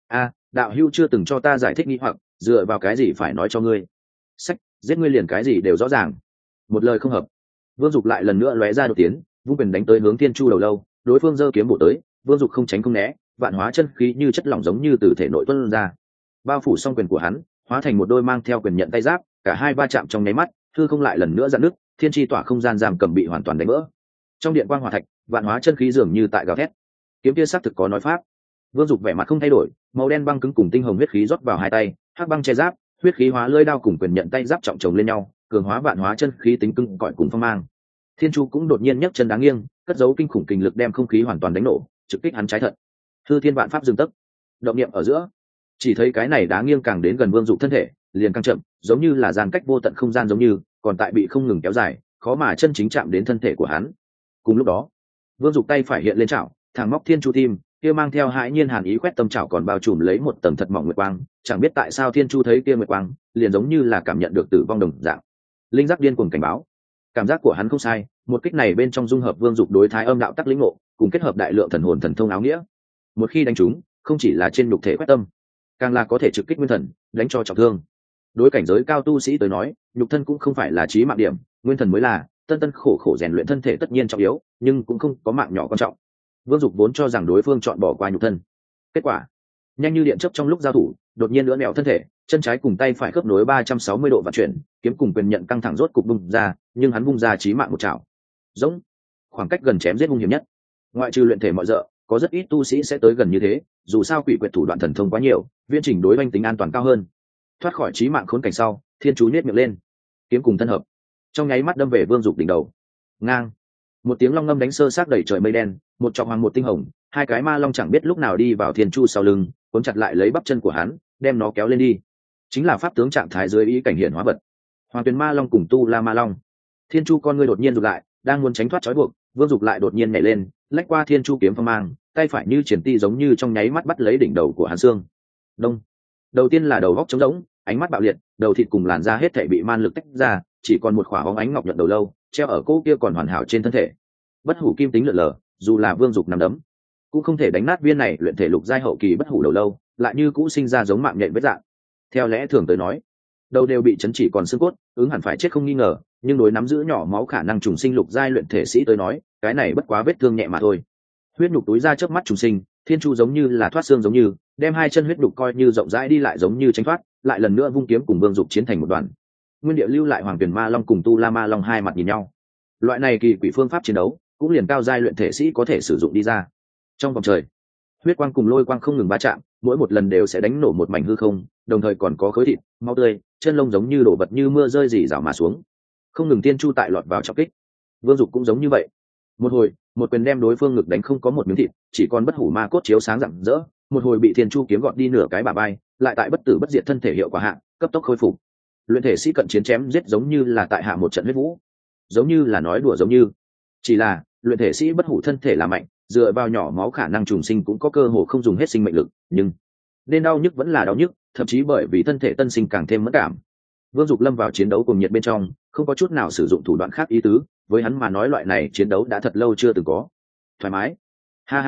Đạo hưu chưa từng cho ta giải thích nghi hoặc, dựa vào cái gì phải nói cho ngươi? Sách, giết ngươi liền cái gì đều rõ ràng. Một lời không hợp, vương dục lại lần nữa lóe ra đột tiến, vung quyền đánh tới hướng thiên chu đầu lâu. Đối phương giơ kiếm bổ tới, vương dục không tránh không né, vạn hóa chân khí như chất lỏng giống như từ thể nội tuôn ra, bao phủ xong quyền của hắn, hóa thành một đôi mang theo quyền nhận tay giáp. Cả hai va chạm trong nháy mắt, hư không lại lần nữa dạn nứt, thiên chi tỏa không gian giam cầm bị hoàn toàn đánh vỡ. Trong điện quang hỏa thạch, vạn hóa chân khí dường như tại gào thét. Kiếm kia xác thực có nói pháp. Vương dục vẻ mặt không thay đổi, màu đen băng cứng cùng tinh hồng huyết khí rót vào hai tay, hắc băng che giáp, huyết khí hóa lưỡi đao cùng quyền nhận tay giáp trọng chồng lên nhau, cường hóa vạn hóa chân khí tính cứng cỏi cùng phong mang. Thiên chu cũng đột nhiên nhấc chân đá nghiêng, cất giấu kinh khủng kình lực đem không khí hoàn toàn đánh nổ, trực kích hắn trái thận. Hư thiên vạn pháp dừng tấc, động niệm ở giữa, chỉ thấy cái này đá nghiêng càng đến gần vương dục thân thể, liền càng chậm, giống như là gian cách vô tận không gian, giống như còn tại bị không ngừng kéo dài, khó mà chân chính chạm đến thân thể của hắn. Cùng lúc đó, vương dục tay phải hiện lên chảo, thẳng móc thiên chu tim, kia mang theo hãi nhiên hàn ý quét tâm chảo còn bao trùm lấy một tầng thật mỏng nguyệt quang. Chẳng biết tại sao thiên chu thấy kia nguyệt quang liền giống như là cảm nhận được tử vong đồng dạng, linh giác điên cuồng cảnh báo. Cảm giác của hắn không sai, một kích này bên trong dung hợp vương dục đối thái âm đạo tắc lĩnh ngộ, cùng kết hợp đại lượng thần hồn thần thông áo nghĩa. Một khi đánh trúng, không chỉ là trên nhục thể quét tâm, càng là có thể trực kích nguyên thần, đánh cho trọng thương. Đối cảnh giới cao tu sĩ tới nói, nhục thân cũng không phải là chí mạng điểm, nguyên thần mới là. Tân tân khổ khổ rèn luyện thân thể tất nhiên trọng yếu, nhưng cũng không có mạng nhỏ quan trọng. Vương dục vốn cho rằng đối phương chọn bỏ qua nhục thân, kết quả nhanh như điện chớp trong lúc giao thủ, đột nhiên lưỡn mẹo thân thể, chân trái cùng tay phải khớp nối 360 độ vận chuyển, kiếm cùng quyền nhận căng thẳng rốt cục bung ra, nhưng hắn bung ra chí mạng một chảo, giống khoảng cách gần chém giết hung hiểm nhất. Ngoại trừ luyện thể mọi dợ, có rất ít tu sĩ sẽ tới gần như thế, dù sao quỷ quyệt thủ đoạn thần thông quá nhiều, viễn trình đối oanh tính an toàn cao hơn. Thoát khỏi chí mạng khốn cảnh sau, thiên chú nhếch miệng lên, kiếm cùng thân hợp, trong nháy mắt đâm về vương dục đỉnh đầu. Ngang, một tiếng long ngâm đánh sơ xác đẩy trời mây đen, một trọng hoàng một tinh hồng, hai cái ma long chẳng biết lúc nào đi vào thiên chu sau lưng, cuốn chặt lại lấy bắp chân của hắn, đem nó kéo lên đi. Chính là pháp tướng trạng thái dưới ý cảnh hiển hóa vật, hoàng tuyền ma long cùng tu la ma long. Thiên chu con ngươi đột nhiên rụt lại, đang muốn tránh thoát trói buộc, vương dục lại đột nhiên nhảy lên, lách qua thiên chu kiếm phong mang, tay phải như triển ti giống như trong nháy mắt bắt lấy đỉnh đầu của hắn xương. Đông, đầu tiên là đầu góc trống rỗng, ánh mắt bạo liệt, đầu thịt cùng làn da hết thảy bị man lực tách ra, chỉ còn một khỏa bóng ánh ngọc nhuận đầu lâu treo ở cỗ kia còn hoàn hảo trên thân thể. Bất hủ kim tính lượn lờ, dù là vương dục nằm đấm cũng không thể đánh nát viên này luyện thể lục giai hậu kỳ bất hủ đầu lâu, lại như cũ sinh ra giống mạng nhện vết dạng. Theo lẽ thường tới nói, đầu đều bị chấn chỉ còn xương cốt, ứng hẳn phải chết không nghi ngờ, nhưng đối nắm giữ nhỏ máu khả năng trùng sinh lục giai luyện thể sĩ tới nói, cái này bất quá vết thương nhẹ mà thôi. Huyết nhục túi ra chớp mắt trùng sinh, thiên chu giống như là thoát xương giống như, đem hai chân huyết nhục coi như rộng rãi đi lại giống như tránh thoát, lại lần nữa vung kiếm cùng vương dục chiến thành một đoàn. Nguyên địa lưu lại hoàng tuyển ma long cùng tu la ma long hai mặt nhìn nhau. Loại này kỳ quỷ phương pháp chiến đấu cũng liền cao giai luyện thể sĩ có thể sử dụng đi ra. Trong vòng trời, huyết quang cùng lôi quang không ngừng va chạm, mỗi một lần đều sẽ đánh nổ một mảnh hư không, đồng thời còn có khối thịt, máu tươi, chân lông giống như đổ vật như mưa rơi rỉ rào mà xuống, không ngừng tiên chu tại lọt vào trọng kích. Vương dục cũng giống như vậy, một hồi một quyền đem đối phương ngực đánh không có một miếng thịt, chỉ còn bất hủ ma cốt chiếu sáng rạng rỡ, một hồi bị thiên chu kiếm gọt đi nửa cái bả vai, lại tại bất tử bất diệt thân thể hiệu quả hạ cấp tốc khôi phục. Luyện thể sĩ cận chiến chém giết giống như là tại hạ một trận huyết vũ, giống như là nói đùa giống như. Chỉ là luyện thể sĩ bất hủ thân thể là mạnh, dựa vào nhỏ máu khả năng trùng sinh cũng có cơ hội không dùng hết sinh mệnh lực, nhưng nên đau nhức vẫn là đau nhức, thậm chí bởi vì thân thể tân sinh càng thêm mất cảm. Vương dục lâm vào chiến đấu cùng nhiệt bên trong, không có chút nào sử dụng thủ đoạn khác ý tứ, với hắn mà nói loại này chiến đấu đã thật lâu chưa từng có. Thoải mái, ha ha ha,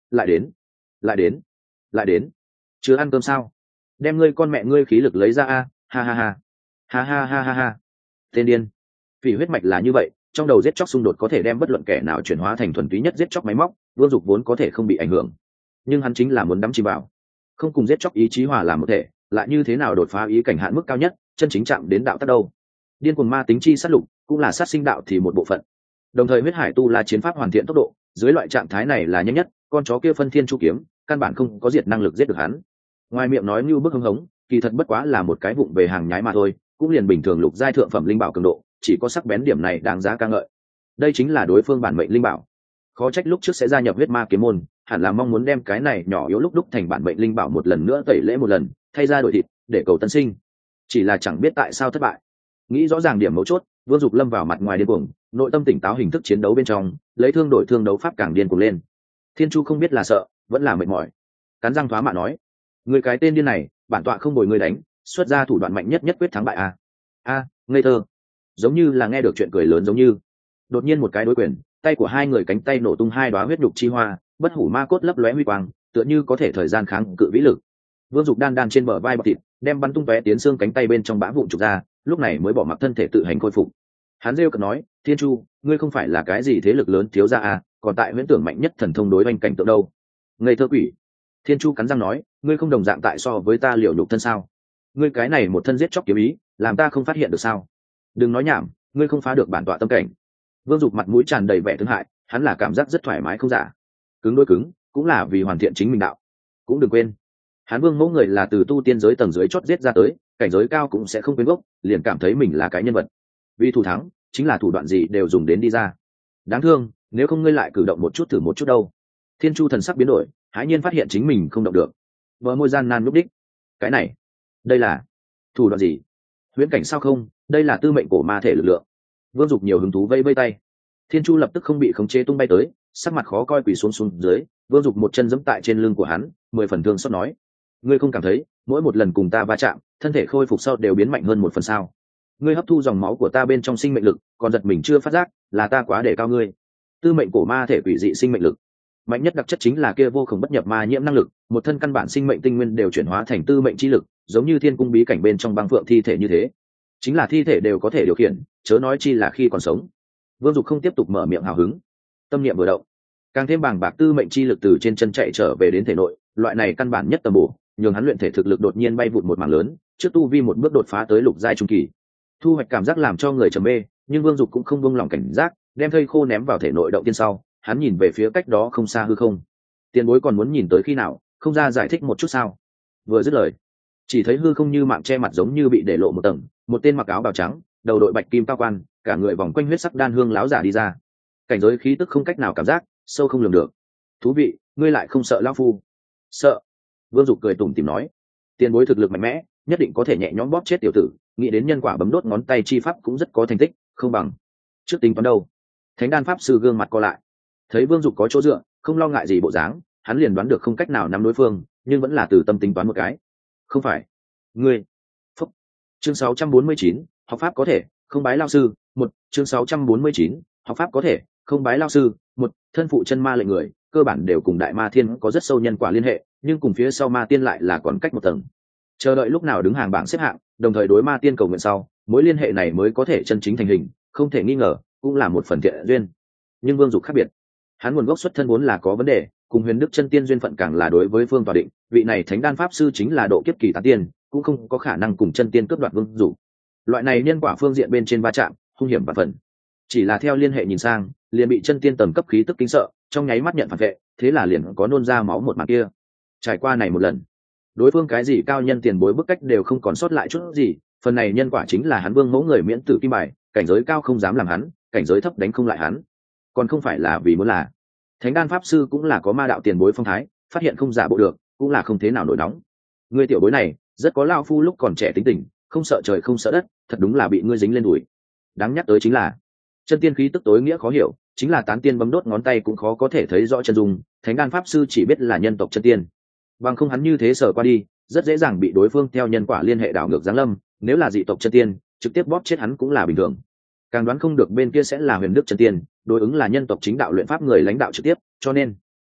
lại đến, lại đến, lại đến. Chưa ăn cơm sao? Đem ngươi con mẹ ngươi khí lực lấy ra a, ha ha ha, ha ha ha ha ha. Tên điên. Vì huyết mạch là như vậy, trong đầu giết chóc xung đột có thể đem bất luận kẻ nào chuyển hóa thành thuần túy nhất giết chóc máy móc, Vương Dục vốn có thể không bị ảnh hưởng, nhưng hắn chính là muốn đắm chìm vào, không cùng giết chóc ý chí hòa làm một thể, lại như thế nào đột phá ý cảnh hạn mức cao nhất, chân chính chạm đến đạo tắc đâu? Điên cuồng ma tính chi sát lục, cũng là sát sinh đạo thì một bộ phận. Đồng thời huyết hải tu la chiến pháp hoàn thiện tốc độ, dưới loại trạng thái này là nhanh nhất, con chó kia phân thiên chu kiếm, căn bản không có diệt năng lực giết được hắn. Ngoài miệng nói như bức hưng hống, kỳ thật bất quá là một cái vụng về hàng nhái mà thôi, cũng liền bình thường lục giai thượng phẩm linh bảo cường độ, chỉ có sắc bén điểm này đáng giá ca ngợi. Đây chính là đối phương bản mệnh linh bảo. Khó trách lúc trước sẽ gia nhập huyết ma kiếm môn, hẳn là mong muốn đem cái này nhỏ yếu lúc đúc thành bản mệnh linh bảo một lần nữa tẩy lễ một lần, thay ra đổi thịt, để cầu tân sinh. Chỉ là chẳng biết tại sao thất bại. Nghĩ rõ ràng điểm mấu chốt, Vương Dục lâm vào mặt ngoài điên cuồng, nội tâm tỉnh táo hình thức chiến đấu bên trong, lấy thương đổi thương đấu pháp càng điên cuồng lên. Thiên Chu không biết là sợ, vẫn là mệt mỏi. Cắn răng thoá mạ nói: "Người cái tên điên này, bản tọa không bồi người đánh, xuất ra thủ đoạn mạnh nhất nhất quyết thắng bại a." A, ngây thơ. Giống như là nghe được chuyện cười lớn giống như. Đột nhiên một cái đối quyền, tay của hai người cánh tay nổ tung hai đóa huyết nhục chi hoa, bất hủ ma cốt lấp lóe huy quang, tựa như có thể thời gian kháng cự vĩ lực. Vương Dục đan đan trên bờ vai bọc thịt, đem bắn tung tóe tiến xương cánh tay bên trong bã vụn trục ra, lúc này mới bỏ mặc thân thể tự hành khôi phục. Hắn rêu cợt nói: "Thiên Chu, ngươi không phải là cái gì thế lực lớn thiếu gia à, còn tại huyễn tưởng mạnh nhất thần thông đối oanh cảnh tượng đâu?" Ngây thơ quỷ. Thiên Chu cắn răng nói: "Ngươi không đồng dạng tại so với ta liều nhục thân sao? Ngươi cái này một thân giết chóc kiếm ý, làm ta không phát hiện được sao? Đừng nói nhảm, ngươi không phá được bản tọa tâm cảnh." Vương Dục mặt mũi tràn đầy vẻ thương hại, hắn là cảm giác rất thoải mái không giả. Cứng đôi cứng, cũng là vì hoàn thiện chính mình đạo. Cũng đừng quên, hắn Vương mẫu người là từ tu tiên giới tầng dưới chót giết ra tới, cảnh giới cao cũng sẽ không quên gốc, liền cảm thấy mình là cái nhân vật. Vì thủ thắng, chính là thủ đoạn gì đều dùng đến đi ra. Đáng thương, nếu không ngươi lại cử động một chút thử một chút đâu. Thiên Chu thần sắc biến đổi, hãi nhiên phát hiện chính mình không động được. Bờ môi gian nan lúc đích. Cái này, đây là thủ đoạn gì? Huyễn cảnh sao không? Đây là tư mệnh cổ ma thể lực lượng. Vương Dục nhiều hứng thú vây vây tay. Thiên Chu lập tức không bị khống chế tung bay tới, sắc mặt khó coi quỳ xuống dưới. Vương Dục một chân giẫm tại trên lưng của hắn, 10 phần thương xót nói: "Ngươi không cảm thấy, mỗi một lần cùng ta va chạm, thân thể khôi phục sau đều biến mạnh hơn 1 phần sao? Ngươi hấp thu dòng máu của ta bên trong sinh mệnh lực, còn giật mình chưa phát giác, là ta quá để cao ngươi. Tư mệnh cổ ma thể quỷ dị sinh mệnh lực, mạnh nhất đặc chất chính là kia vô cùng bất nhập ma nhiễm năng lực, một thân căn bản sinh mệnh tinh nguyên đều chuyển hóa thành tư mệnh chi lực, giống như thiên cung bí cảnh bên trong băng phượng thi thể như thế. Chính là thi thể đều có thể điều khiển, chớ nói chi là khi còn sống." Vương Dục không tiếp tục mở miệng hào hứng, tâm niệm vừa động, càng thêm bàng bạc tư mệnh chi lực từ trên chân chạy trở về đến thể nội, loại này căn bản nhất tầm bổ, nhường hắn luyện thể thực lực đột nhiên bay vụt một mảng lớn, trước tu vi một bước đột phá tới lục giai trung kỳ. Thu hoạch cảm giác làm cho người trầm mê, nhưng Vương Dục cũng không buông lòng cảnh giác, đem thây khô ném vào thể nội động tiên sau, hắn nhìn về phía cách đó không xa hư không. Tiền bối còn muốn nhìn tới khi nào, không ra giải thích một chút sao? Vừa dứt lời, chỉ thấy hư không như mạng che mặt giống như bị để lộ một tầng, một tên mặc áo bào trắng, đầu đội bạch kim cao quan, cả người vòng quanh huyết sắc đan hương láo giả đi ra. Cảnh giới khí tức không cách nào cảm giác, sâu không lường được. Thú vị, ngươi lại không sợ lão phu? Sợ. Vương Dục cười tủm tỉm nói: "Tiền bối thực lực mạnh mẽ, nhất định có thể nhẹ nhõm bóp chết tiểu tử, nghĩ đến nhân quả bấm đốt ngón tay chi pháp cũng rất có thành tích, không bằng trước tính toán đâu." Thánh đan pháp sư gương mặt co lại, thấy Vương Dục có chỗ dựa, không lo ngại gì bộ dáng, hắn liền đoán được không cách nào nắm đối phương, nhưng vẫn là từ tâm tính toán một cái. "Không phải, ngươi." Phúc. Chương 649, học pháp có thể, không bái lao sư, một chương 649, học pháp có thể, không bái lao sư, một thân phụ chân ma lệnh người, cơ bản đều cùng đại ma thiên có rất sâu nhân quả liên hệ, nhưng cùng phía sau ma tiên lại là còn cách một tầng. Chờ đợi lúc nào đứng hàng bảng xếp hạng, đồng thời đối ma tiên cầu nguyện sau, mối liên hệ này mới có thể chân chính thành hình, không thể nghi ngờ, cũng là một phần thiện duyên. Nhưng Vương Dục khác biệt, hắn nguồn gốc xuất thân vốn là có vấn đề, cùng Huyền Đức chân tiên duyên phận càng là đối với phương tòa định, vị này thánh đan pháp sư chính là độ kiếp kỳ tán tiên, cũng không có khả năng cùng chân tiên cướp đoạt Vương Dục. Loại này nhân quả phương diện bên trên va chạm, hung hiểm và phần. Chỉ là theo liên hệ nhìn sang, liền bị chân tiên tầm cấp khí tức kính sợ, trong nháy mắt nhận phản vệ, thế là liền có nôn ra máu một màn kia. Trải qua này một lần, đối phương cái gì cao nhân tiền bối bức cách đều không còn sót lại chút gì, phần này nhân quả chính là hắn Vương mẫu người miễn tử kim bài, cảnh giới cao không dám làm hắn, cảnh giới thấp đánh không lại hắn. Còn không phải là vì muốn là thánh đan pháp sư cũng là có ma đạo tiền bối phong thái, phát hiện không giả bộ được, cũng là không thế nào nổi nóng. Ngươi tiểu bối này rất có lao phu lúc còn trẻ tính tình, không sợ trời không sợ đất, thật đúng là bị ngươi dính lên đùi. Đáng nhắc tới chính là chân tiên khí tức tối nghĩa khó hiểu, chính là tán tiên bấm đốt ngón tay cũng khó có thể thấy rõ chân dung, thánh đan pháp sư chỉ biết là nhân tộc chân tiên, bằng không hắn như thế sở qua đi, rất dễ dàng bị đối phương theo nhân quả liên hệ đảo ngược giáng lâm, nếu là dị tộc chân tiên, trực tiếp bóp chết hắn cũng là bình thường. Càng đoán không được bên kia sẽ là Huyền Đức chân tiên, đối ứng là nhân tộc chính đạo luyện pháp người lãnh đạo trực tiếp, cho nên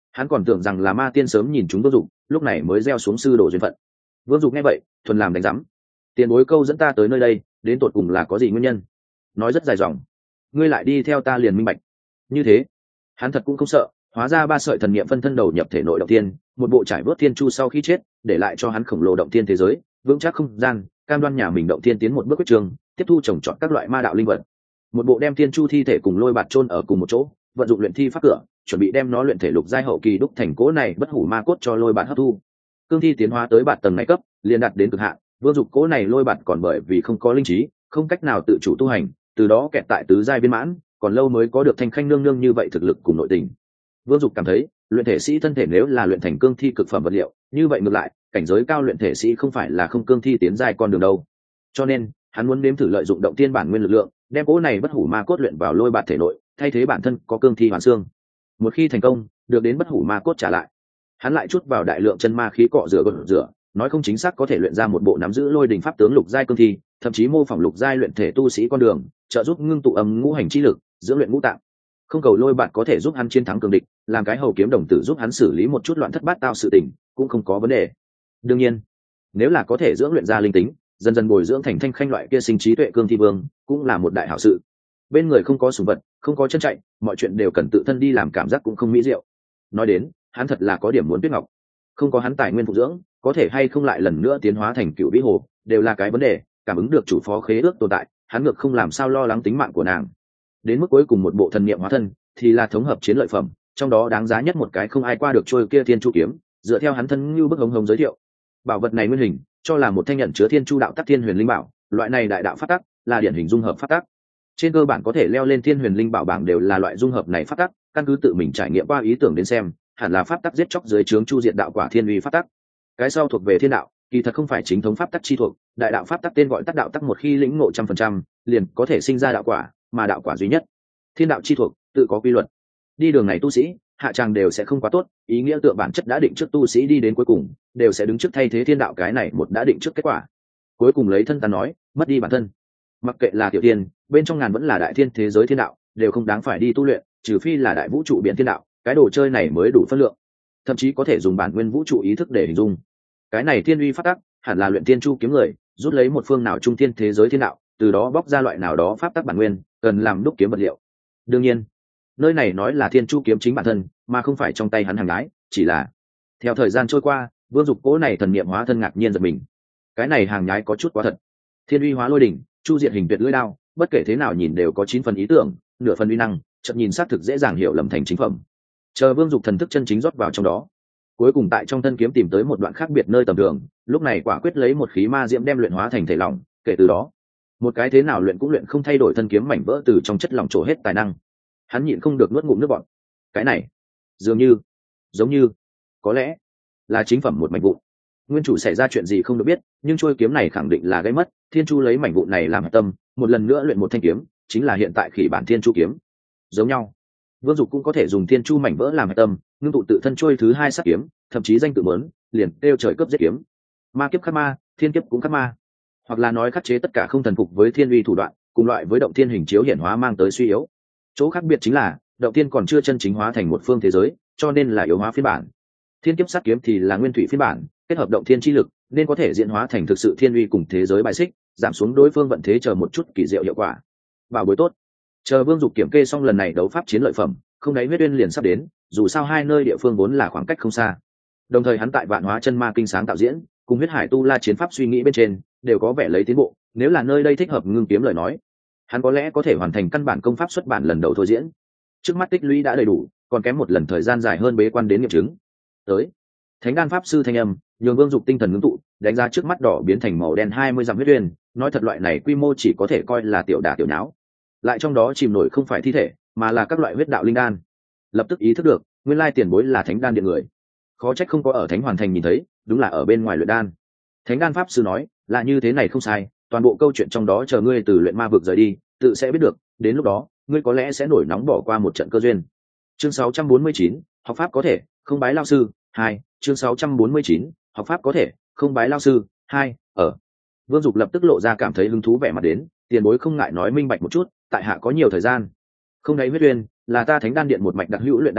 Hắn còn tưởng rằng là ma tiên sớm nhìn chúng Vương Dục, lúc này mới gieo xuống sư đồ duyên phận. Vương Dục nghe vậy thuần làm đánh giám. Tiền bối câu dẫn ta tới nơi đây đến tột cùng là có gì nguyên nhân? Nói rất dài dòng. Ngươi lại đi theo ta liền minh bạch. Như thế hắn thật cũng không sợ. Hóa ra 3 sợi thần niệm phân thân đầu nhập thể nội động tiên, một bộ trải vớt thiên chu sau khi chết, để lại cho hắn khổng lồ động tiên thế giới, vững chắc không gian, cam đoan nhà mình động tiên tiến một bước quyết trường, tiếp thu trồng trọt các loại ma đạo linh vật. Một bộ đem thiên chu thi thể cùng lôi bạt chôn ở cùng một chỗ, vận dụng luyện thi pháp cửa, chuẩn bị đem nó luyện thể lục giai hậu kỳ đúc thành cố này bất hủ ma cốt cho lôi bạt hấp thu. Cương thi tiến hóa tới bạt tầng này cấp, liền đạt đến cực hạn, Vương Dục cố này lôi bạt còn bởi vì không có linh trí, không cách nào tự chủ tu hành, từ đó kẹt tại tứ giai viên mãn, còn lâu mới có được thanh khanh nương nương như vậy thực lực cùng nội tình. Vương Dục cảm thấy, luyện thể sĩ thân thể nếu là luyện thành cương thi cực phẩm vật liệu, như vậy ngược lại, cảnh giới cao luyện thể sĩ không phải là không cương thi tiến giai con đường đâu. Cho nên, hắn muốn nếm thử lợi dụng động tiên bản nguyên lực lượng, đem cố này bất hủ ma cốt luyện vào lôi bạt thể nội, thay thế bản thân có cương thi hoàn xương. Một khi thành công, được đến bất hủ ma cốt trả lại, hắn lại chút vào đại lượng chân ma khí cọ rửa, nói không chính xác có thể luyện ra một bộ nắm giữ lôi đình pháp tướng lục giai cương thi, thậm chí mô phỏng lục giai luyện thể tu sĩ con đường, trợ giúp ngưng tụ âm ngũ hành chi lực, dưỡng luyện ngũ tạng. Không cầu lôi bạt có thể giúp hắn chiến thắng cường địch, làm cái hầu kiếm đồng tử giúp hắn xử lý một chút loạn thất bát tao sự tình, cũng không có vấn đề. Đương nhiên, nếu là có thể dưỡng luyện ra linh tính, dần dần bồi dưỡng thành thanh khanh loại kia sinh trí tuệ cương thi vương, cũng là một đại hảo sự. Bên người không có sủng vật, không có chân chạy, mọi chuyện đều cần tự thân đi làm, cảm giác cũng không mỹ diệu. Nói đến, hắn thật là có điểm muốn Tuyết Ngọc. Không có hắn tài nguyên phụ dưỡng, có thể hay không lại lần nữa tiến hóa thành cựu vĩ hồ, đều là cái vấn đề. Cảm ứng được chủ phó khế ước tồn tại, hắn ngược không làm sao lo lắng tính mạng của nàng. Đến mức cuối cùng một bộ thần niệm hóa thân, thì là thống hợp chiến lợi phẩm, trong đó đáng giá nhất một cái không ai qua được trôi kia thiên chu kiếm, dựa theo hắn thân như bức hống hống giới thiệu. Bảo vật này nguyên hình, cho là một thanh nhận chứa thiên chu đạo tắc thiên huyền linh bảo, loại này đại đạo pháp tắc, là điển hình dung hợp pháp tắc. Trên cơ bản có thể leo lên thiên huyền linh bảo bảng đều là loại dung hợp này pháp tắc, căn cứ tự mình trải nghiệm qua ý tưởng đến xem, hẳn là pháp tắc giết chóc dưới trướng chu diệt đạo quả thiên uy pháp tắc. Cái sau thuộc về thiên đạo, kỳ thật không phải chính thống pháp tắc chi thuộc, đại đạo pháp tắc tên gọi tắc đạo tắc, một khi lĩnh ngộ 100%, liền có thể sinh ra đạo quả, mà đạo quả duy nhất, thiên đạo chi thuộc, tự có quy luật. Đi đường này tu sĩ, hạ tràng đều sẽ không quá tốt, ý nghĩa tượng bản chất đã định trước tu sĩ đi đến cuối cùng, đều sẽ đứng trước thay thế thiên đạo cái này một đã định trước kết quả. Cuối cùng lấy thân ta nói, mất đi bản thân. Mặc kệ là tiểu tiên, bên trong ngàn vẫn là đại thiên thế giới thiên đạo, đều không đáng phải đi tu luyện, trừ phi là đại vũ trụ biển thiên đạo, cái đồ chơi này mới đủ phân lượng. Thậm chí có thể dùng bản nguyên vũ trụ ý thức để hình dung. Cái này thiên uy pháp tắc, hẳn là luyện thiên chu kiếm người, rút lấy một phương nào trung thiên thế giới thiên đạo, từ đó bóc ra loại nào đó pháp tắc bản nguyên, cần làm đúc kiếm vật liệu. Đương nhiên, nơi này nói là thiên chu kiếm chính bản thân, mà không phải trong tay hắn hàng gái, chỉ là theo thời gian trôi qua, Vương Dục cố này thần niệm hóa thân ngạc nhiên giật mình. Cái này hàng nhái có chút quá thật. Thiên uy hóa lôi đỉnh, chu diện hình tuyệt lưỡi đao, bất kể thế nào nhìn đều có 9 phần ý tưởng, nửa phần uy năng, chợt nhìn xác thực dễ dàng hiểu lầm thành chính phẩm. Chờ Vương Dục thần thức chân chính rót vào trong đó, cuối cùng tại trong thân kiếm tìm tới một đoạn khác biệt nơi tầm thường, lúc này quả quyết lấy một khí ma diễm đem luyện hóa thành thể lỏng, kể từ đó, một cái thế nào luyện cũng luyện không thay đổi thân kiếm mảnh vỡ từ trong chất lỏng trổ hết tài năng. Hắn nhịn không được nuốt ngụm nước bọt. Cái này, dường như, giống như, có lẽ là chính phẩm một mảnh vụn. Nguyên chủ xảy ra chuyện gì không được biết, nhưng trôi kiếm này khẳng định là gây mất. Thiên chu lấy mảnh vụn này làm hạch tâm, một lần nữa luyện một thanh kiếm, chính là hiện tại khỉ bản thiên chu kiếm. Giống nhau, Vương Dục cũng có thể dùng thiên chu mảnh vỡ làm hạch tâm, ngưng tụ tự thân trôi thứ 2 sắc kiếm, thậm chí danh tự muốn liền kêu trời cấp giết kiếm. Ma kiếp khắc ma, thiên kiếp cũng khắc ma, hoặc là nói khắc chế tất cả không thần phục với thiên uy thủ đoạn, cùng loại với động thiên hình chiếu hiển hóa mang tới suy yếu. Chỗ khác biệt chính là động thiên còn chưa chân chính hóa thành một phương thế giới, cho nên là yếu hóa phiên bản. Thiên kiếp sát kiếm thì là nguyên thủy phiên bản, kết hợp động thiên chi lực nên có thể diễn hóa thành thực sự thiên uy cùng thế giới bài xích, giảm xuống đối phương vận thế, chờ một chút kỳ diệu hiệu quả. Bảo bối tốt. Chờ Vương Dục kiểm kê xong lần này đấu pháp chiến lợi phẩm, không đáy huyết uyên liền sắp đến, dù sao hai nơi địa phương vốn là khoảng cách không xa. Đồng thời hắn tại Vạn Hóa Chân Ma kinh sáng tạo diễn, cùng huyết hải tu la chiến pháp suy nghĩ bên trên đều có vẻ lấy tiến bộ, nếu là nơi đây thích hợp ngưng kiếm lời nói, hắn có lẽ có thể hoàn thành căn bản công pháp xuất bản lần đầu thôi diễn. Trước mắt tích lũy đã đầy đủ, còn kém một lần thời gian dài hơn bế quan đến nghiệm chứng. Tới, Thánh Đan pháp sư thanh âm nhường Vương Dục tinh thần ngưng tụ, đánh ra trước mắt đỏ biến thành màu đen 20 dặm huyết uyên, nói thật loại này quy mô chỉ có thể coi là tiểu đả tiểu nháo, lại trong đó chìm nổi không phải thi thể, mà là các loại huyết đạo linh đan. Lập tức ý thức được, nguyên lai tiền bối là Thánh Đan điện người, khó trách không có ở Thánh Hoàn Thành nhìn thấy, đúng là ở bên ngoài luyện đan. Thánh Đan pháp sư nói, là như thế này không sai, toàn bộ câu chuyện trong đó chờ ngươi từ luyện ma vực rời đi, tự sẽ biết được, đến lúc đó, ngươi có lẽ sẽ nổi nóng bỏ qua một trận cơ duyên. Chương 649, học pháp có thể, không bái lao sư, 2, chương 649, học pháp có thể, không bái lao sư, 2, ở. Vương Dục lập tức lộ ra cảm thấy hứng thú vẻ mặt đến, tiền bối không ngại nói minh bạch một chút, tại hạ có nhiều thời gian. Không đáy huyết uyên, là ta Thánh Đan điện một mạch đặc hữu luyện đan ao,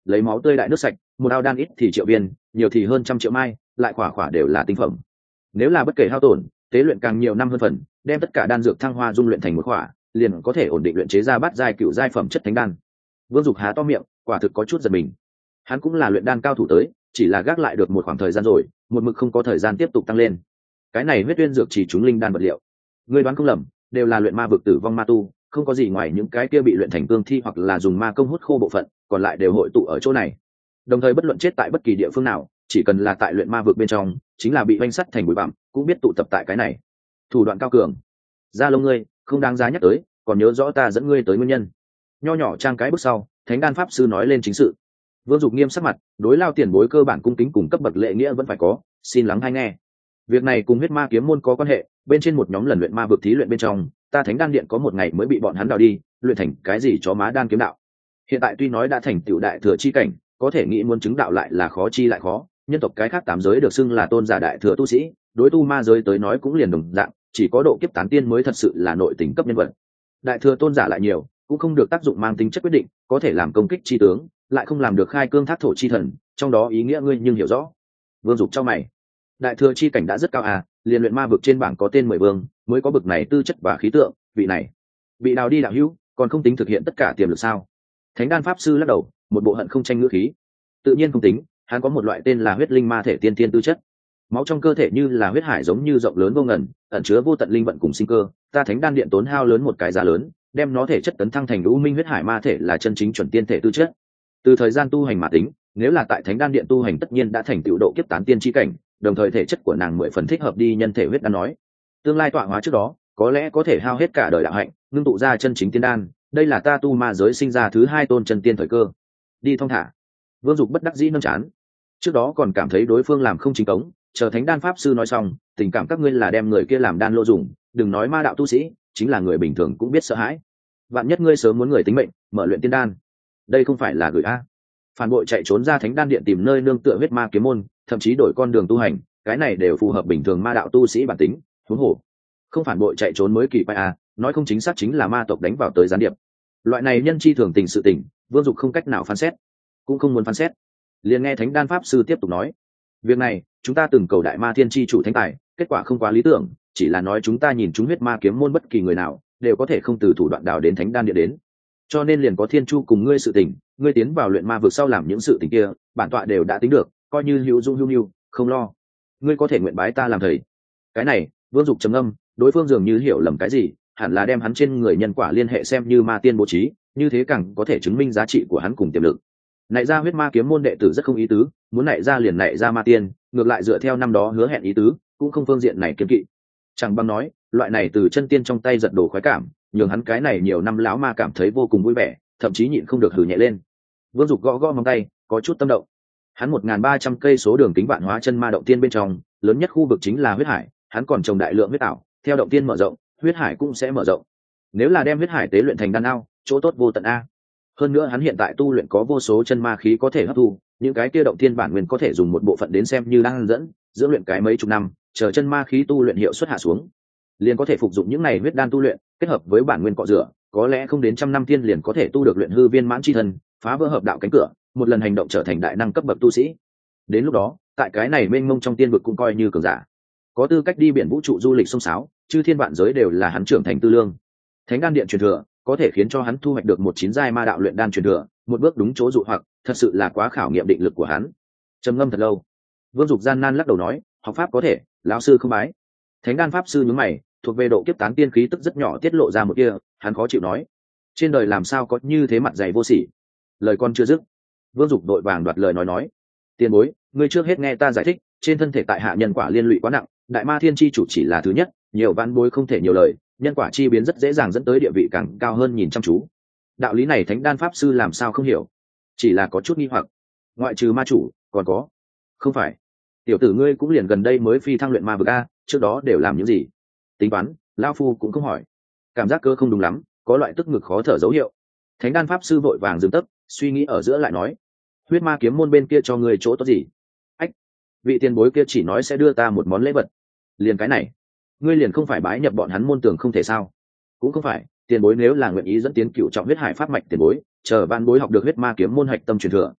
lấy máu tươi đại nước sạch, một ao đan ít thì triệu viên, nhiều thì hơn 100 triệu mai, lại khỏa khỏa đều là tinh phẩm. Nếu là bất kể hao tổn, tế luyện càng nhiều năm hơn phần, đem tất cả đan dược thăng hoa dung luyện thành một khỏa, liền có thể ổn định luyện chế ra bát giai cựu giai phẩm chất thánh đan. Vương Dục há to miệng, quả thực có chút giật mình. Hắn cũng là luyện đan cao thủ tới, chỉ là gác lại được một khoảng thời gian rồi, một mực không có thời gian tiếp tục tăng lên. Cái này huyết uyên dược chỉ chúng linh đan vật liệu, ngươi đoán không lầm, đều là luyện ma vực tử vong ma tu, không có gì ngoài những cái kia bị luyện thành cương thi hoặc là dùng ma công hút khô bộ phận, còn lại đều hội tụ ở chỗ này. Đồng thời bất luận chết tại bất kỳ địa phương nào, chỉ cần là tại luyện ma vực bên trong, chính là bị oanh sắt thành bụi bặm, cũng biết tụ tập tại cái này. Thủ đoạn cao cường, da lông ngươi không đáng giá nhắc tới, còn nhớ rõ ta dẫn ngươi tới nguyên nhân. Nho nhỏ trang cái bước sau, Thánh Đan pháp sư nói lên chính sự. Vương Dục nghiêm sắc mặt, đối lao tiền bối cơ bản cung kính cùng cấp bậc lễ nghĩa vẫn phải có, xin lắng hay nghe. Việc này cùng huyết ma kiếm môn có quan hệ, bên trên một nhóm lần luyện ma vực thí luyện bên trong, ta Thánh Đan điện có một ngày mới bị bọn hắn đào đi, luyện thành cái gì chó má đan kiếm đạo. Hiện tại tuy nói đã thành tiểu đại thừa chi cảnh, có thể nghĩ muốn chứng đạo lại là khó chi lại khó, nhân tộc cái khác tám giới được xưng là tôn giả đại thừa tu sĩ, đối tu ma giới tới nói cũng liền đồng dạng, chỉ có độ kiếp tán tiên mới thật sự là nội tình cấp nhân vật. Đại thừa tôn giả lại nhiều, cũng không được tác dụng mang tính chất quyết định, có thể làm công kích chi tướng, lại không làm được khai cương thác thổ chi thần, trong đó ý nghĩa ngươi nhưng hiểu rõ. Vương Dục cho mày, đại thừa chi cảnh đã rất cao à, liền luyện ma vực trên bảng có tên 10 vương, mới có bực này tư chất và khí tượng, vị này bị đào đi đạo hữu, còn không tính thực hiện tất cả tiềm lực sao? Thánh Đan pháp sư lắc đầu, một bộ hận không tranh ngữ khí. Tự nhiên không tính, hắn có một loại tên là huyết linh ma thể tiên tiên tư chất. Máu trong cơ thể như là huyết hải giống như rộng lớn vô ngần, ẩn chứa vô tận linh vận cùng sinh cơ, ta Thánh Đan điện tốn hao lớn một cái giá lớn, đem nó thể chất tấn thăng thành u minh huyết hải ma thể là chân chính chuẩn tiên thể tư chất. Từ thời gian tu hành mà tính, nếu là tại Thánh Đan điện tu hành tất nhiên đã thành tựu độ kiếp tán tiên chi cảnh, đồng thời thể chất của nàng 10 phần thích hợp đi nhân thể huyết đan nói. Tương lai tọa hóa trước đó, có lẽ có thể hao hết cả đời đạo hạnh, ngưng tụ ra chân chính tiên đan, đây là ta tu ma giới sinh ra thứ hai tôn chân tiên thời cơ. Đi thong thả. Vương Dục bất đắc dĩ nâng chán. Trước đó còn cảm thấy đối phương làm không chính cống, chờ Thánh Đan pháp sư nói xong, tình cảm các ngươi là đem người kia làm đan lô dùng, đừng nói ma đạo tu sĩ, chính là người bình thường cũng biết sợ hãi. Vạn nhất ngươi sớm muốn người tính mệnh, mở luyện tiên đan, đây không phải là gửi a. Phản bội chạy trốn ra Thánh Đan điện tìm nơi nương tựa huyết ma kiếm môn, thậm chí đổi con đường tu hành, cái này đều phù hợp bình thường ma đạo tu sĩ bản tính, huống hồ không phản bội chạy trốn mới kỳ quái a, nói không chính xác chính là ma tộc đánh vào tới gián điệp. Loại này nhân chi thường tình sự tình, Vương Dục không cách nào phán xét, cũng không muốn phán xét. Liền nghe Thánh Đan pháp sư tiếp tục nói, việc này chúng ta từng cầu đại ma thiên chi chủ thánh tài, kết quả không quá lý tưởng, chỉ là nói chúng ta nhìn chúng huyết ma kiếm môn bất kỳ người nào đều có thể không từ thủ đoạn đào đến Thánh Đan địa đến, cho nên liền có thiên chu cùng ngươi sự tình, ngươi tiến vào luyện ma vực sau làm những sự tình kia, bản tọa đều đã tính được, coi như hữu dung hữu nhu, không lo. Ngươi có thể nguyện bái ta làm thầy. Cái này, Vương Dục trầm ngâm, đối phương dường như hiểu lầm cái gì, hẳn là đem hắn trên người nhân quả liên hệ xem như ma tiên bố trí, như thế càng có thể chứng minh giá trị của hắn cùng tiềm lực. Nại ra huyết ma kiếm môn đệ tử rất không ý tứ, muốn nại ra liền nại ra ma tiên, ngược lại dựa theo năm đó hứa hẹn ý tứ, cũng không phương diện này kiên kỵ. Chẳng bằng nói, loại này từ chân tiên trong tay giật đồ khoái cảm, nhường hắn cái này nhiều năm lão ma cảm thấy vô cùng vui vẻ, thậm chí nhịn không được hừ nhẹ lên. Vương Dục gõ gõ móng tay, có chút tâm động. Hắn 1.300 cây số đường kính vạn hóa chân ma động tiên bên trong, lớn nhất khu vực chính là huyết hải, hắn còn trồng đại lượng huyết ảo, theo động tiên mở rộng, huyết hải cũng sẽ mở rộng. Nếu là đem huyết hải tế luyện thành đan ao, chỗ tốt vô tận a. Hơn nữa hắn hiện tại tu luyện có vô số chân ma khí có thể hấp thu, những cái kia động tiên bản nguyên có thể dùng một bộ phận đến xem như đang dẫn, dưỡng luyện cái mấy chục năm, chờ chân ma khí tu luyện hiệu suất hạ xuống, liền có thể phục dụng những này huyết đan tu luyện, kết hợp với bản nguyên cọ rửa, có lẽ không đến 100 năm tiên liền có thể tu được luyện hư viên mãn chi thân, phá vỡ hợp đạo cánh cửa, một lần hành động trở thành đại năng cấp bậc tu sĩ. Đến lúc đó, tại cái này mênh mông trong tiên vực cũng coi như cường giả, có tư cách đi biển vũ trụ du lịch sông sáo, chư thiên vạn giới đều là hắn trưởng thành tư lương. Thánh Đan điện truyền thừa có thể khiến cho hắn thu hoạch được một 9 giai ma đạo luyện đan truyền thừa, một bước đúng chỗ dụ hoặc, thật sự là quá khảo nghiệm định lực của hắn. Trầm ngâm thật lâu, Vương Dục gian nan lắc đầu nói, học pháp có thể, lão sư không bái. Thánh Đan pháp sư nhướng mày, thuộc về độ kiếp tán tiên khí tức rất nhỏ tiết lộ ra một kia, hắn khó chịu nói, trên đời làm sao có như thế mặt dày vô sỉ. Lời con chưa dứt, Vương Dục đội vàng đoạt lời nói, tiền bối, ngươi trước hết nghe ta giải thích, trên thân thể tại hạ nhân quả liên lụy quá nặng, đại ma thiên chi chủ chỉ là thứ nhất, nhiều vãn bối không thể nhiều lời, nhân quả chi biến rất dễ dàng dẫn tới địa vị càng cao hơn nhìn chăm chú. Đạo lý này Thánh Đan pháp sư làm sao không hiểu, chỉ là có chút nghi hoặc. Ngoại trừ ma chủ, còn có? Không phải, tiểu tử ngươi cũng liền gần đây mới phi thăng luyện ma vực a, trước đó đều làm những gì? Tính toán, lão phu cũng không hỏi. Cảm giác cơ không đúng lắm, có loại tức ngực khó thở dấu hiệu. Thánh Đan pháp sư vội vàng dừng tấp, suy nghĩ ở giữa lại nói, huyết ma kiếm môn bên kia cho ngươi chỗ tốt gì? Ách, vị tiền bối kia chỉ nói sẽ đưa ta một món lễ vật. Liền cái này, ngươi liền không phải bái nhập bọn hắn môn tường không thể sao? Cũng không phải, tiền bối nếu là nguyện ý dẫn tiến cựu trọng huyết hải pháp mạch tiền bối, chờ van bối học được huyết ma kiếm môn hạch tâm truyền thừa,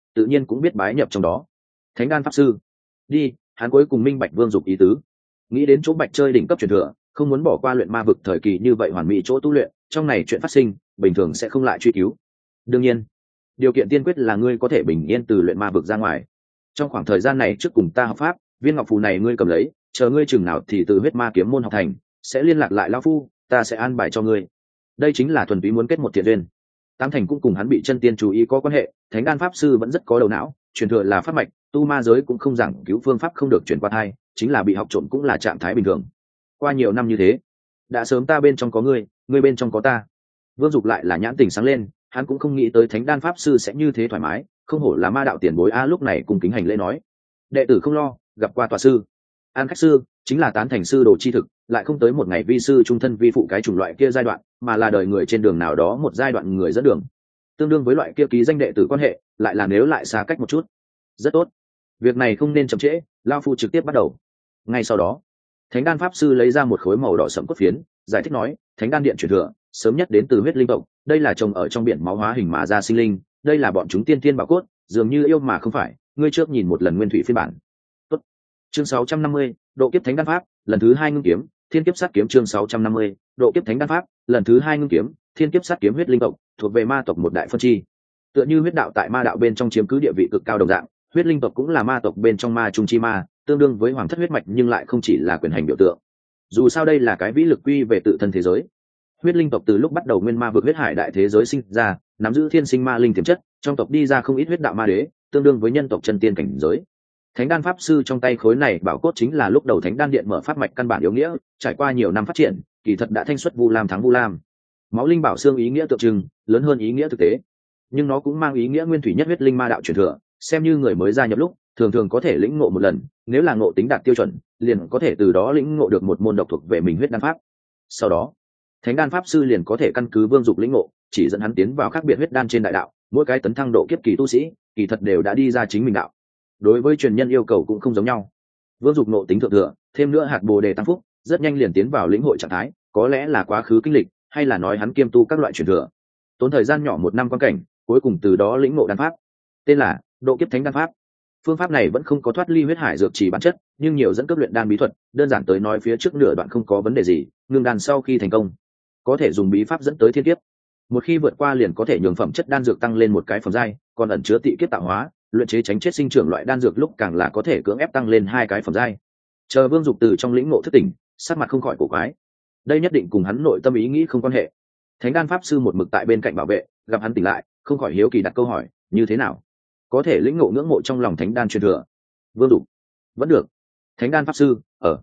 tự nhiên cũng biết bái nhập trong đó. Thánh đan pháp sư, đi. Hắn cuối cùng minh bạch Vương Dục ý tứ, nghĩ đến chỗ bạch chơi đỉnh cấp truyền thừa, không muốn bỏ qua luyện ma vực thời kỳ như vậy hoàn mỹ chỗ tu luyện, trong này chuyện phát sinh bình thường sẽ không lại truy cứu. Đương nhiên, điều kiện tiên quyết là ngươi có thể bình yên từ luyện ma vực ra ngoài. Trong khoảng thời gian này trước cùng ta học pháp, viên ngọc phù này ngươi cầm lấy, chờ ngươi chừng nào thì từ huyết ma kiếm môn học thành, sẽ liên lạc lại lão phu, ta sẽ an bài cho ngươi. Đây chính là thuần túy muốn kết một thiện duyên. Tam thành cũng cùng hắn bị chân tiên chú ý có quan hệ, thánh đan pháp sư vẫn rất có đầu não, truyền thừa là pháp mạch, tu ma giới cũng không giảng cứu phương pháp không được chuyển qua thai, chính là bị học trộm cũng là trạng thái bình thường. Qua nhiều năm như thế, đã sớm ta bên trong có ngươi, ngươi bên trong có ta. Vương Dục lại là nhãn tình sáng lên, hắn cũng không nghĩ tới thánh đan pháp sư sẽ như thế thoải mái, không hổ là ma đạo tiền bối a. Lúc này cùng kính hành lễ nói, đệ tử không lo, gặp qua tòa sư. An khách sư chính là tán thành sư đồ chi thực, lại không tới một ngày vi sư trung thân vi phụ cái chủng loại kia giai đoạn, mà là đời người trên đường nào đó một giai đoạn người dẫn đường, tương đương với loại kia ký danh đệ tử quan hệ, lại là nếu lại xa cách một chút. Rất tốt, việc này không nên chậm trễ, lao phu trực tiếp bắt đầu. Ngay sau đó, thánh đan pháp sư lấy ra một khối màu đỏ sẫm cốt phiến, giải thích nói, thánh đan điện truyền thừa sớm nhất đến từ huyết linh tộc, đây là trồng ở trong biển máu hóa hình mà ra sinh linh, đây là bọn chúng tiên tiên bảo cốt, dường như yêu mà không phải, ngươi trước nhìn một lần nguyên thủy phiên bản. Tốt. Chương 650, độ kiếp thánh đan pháp, lần thứ 2 ngưng kiếm, thiên kiếp sát kiếm. Chương 650, độ kiếp thánh đan pháp, lần thứ 2 ngưng kiếm, thiên kiếp sát kiếm. Huyết linh tộc thuộc về ma tộc một đại phân chi, tựa như huyết đạo tại ma đạo bên trong chiếm cứ địa vị cực cao đồng dạng, huyết linh tộc cũng là ma tộc bên trong ma trung chi ma, tương đương với hoàng thất huyết mạch nhưng lại không chỉ là quyền hành biểu tượng. Dù sao đây là cái vĩ lực quy về tự thân thế giới. Huyết linh tộc từ lúc bắt đầu nguyên ma vượt huyết hải đại thế giới sinh ra, nắm giữ thiên sinh ma linh tiềm chất, trong tộc đi ra không ít huyết đạo ma đế, tương đương với nhân tộc chân tiên cảnh giới. Thánh đan pháp sư trong tay khối này bảo cốt chính là lúc đầu thánh đan điện mở pháp mạch căn bản yếu nghĩa, trải qua nhiều năm phát triển, kỳ thật đã thanh xuất Vu Lam thắng Vu Lam. Máu linh bảo xương ý nghĩa tượng trưng, lớn hơn ý nghĩa thực tế, nhưng nó cũng mang ý nghĩa nguyên thủy nhất huyết linh ma đạo truyền thừa, xem như người mới gia nhập lúc thường thường có thể lĩnh ngộ một lần, nếu là ngộ tính đạt tiêu chuẩn, liền có thể từ đó lĩnh ngộ được một môn độc thuộc về mình huyết đan pháp. Sau đó, thánh đan pháp sư liền có thể căn cứ Vương Dục lĩnh ngộ, chỉ dẫn hắn tiến vào khác biệt huyết đan trên đại đạo, mỗi cái tấn thăng độ kiếp kỳ tu sĩ, kỳ thật đều đã đi ra chính mình đạo. Đối với truyền nhân yêu cầu cũng không giống nhau. Vương Dục ngộ tính thượng thừa, thêm nữa hạt bồ đề tăng phúc, rất nhanh liền tiến vào lĩnh hội trạng thái, có lẽ là quá khứ kinh lịch, hay là nói hắn kiêm tu các loại truyền thừa. Tốn thời gian nhỏ 1 năm quan cảnh, cuối cùng từ đó lĩnh ngộ đan pháp, tên là độ kiếp thánh đan pháp. Phương pháp này vẫn không có thoát ly huyết hải dược trì bản chất, nhưng nhiều dẫn cấp luyện đan bí thuật, đơn giản tới nói phía trước nửa đoạn không có vấn đề gì, ngưng đan sau khi thành công, có thể dùng bí pháp dẫn tới thiên kiếp. Một khi vượt qua liền có thể nhường phẩm chất đan dược tăng lên một cái phẩm giai, còn ẩn chứa tị kiếp tạo hóa, luyện chế tránh chết sinh trưởng loại đan dược lúc càng là có thể cưỡng ép tăng lên 2 cái phẩm giai. Chờ Vương Dục từ trong lĩnh ngộ thức tỉnh, sắc mặt không khỏi cổ quái. Đây nhất định cùng hắn nội tâm ý nghĩ không quan hệ. Thánh đan pháp sư một mực tại bên cạnh bảo vệ, gặp hắn tỉnh lại, không khỏi hiếu kỳ đặt câu hỏi, như thế nào có thể lĩnh ngộ ngưỡng mộ trong lòng thánh đan truyền thừa? Vương Dục, vẫn được. Thánh đan pháp sư,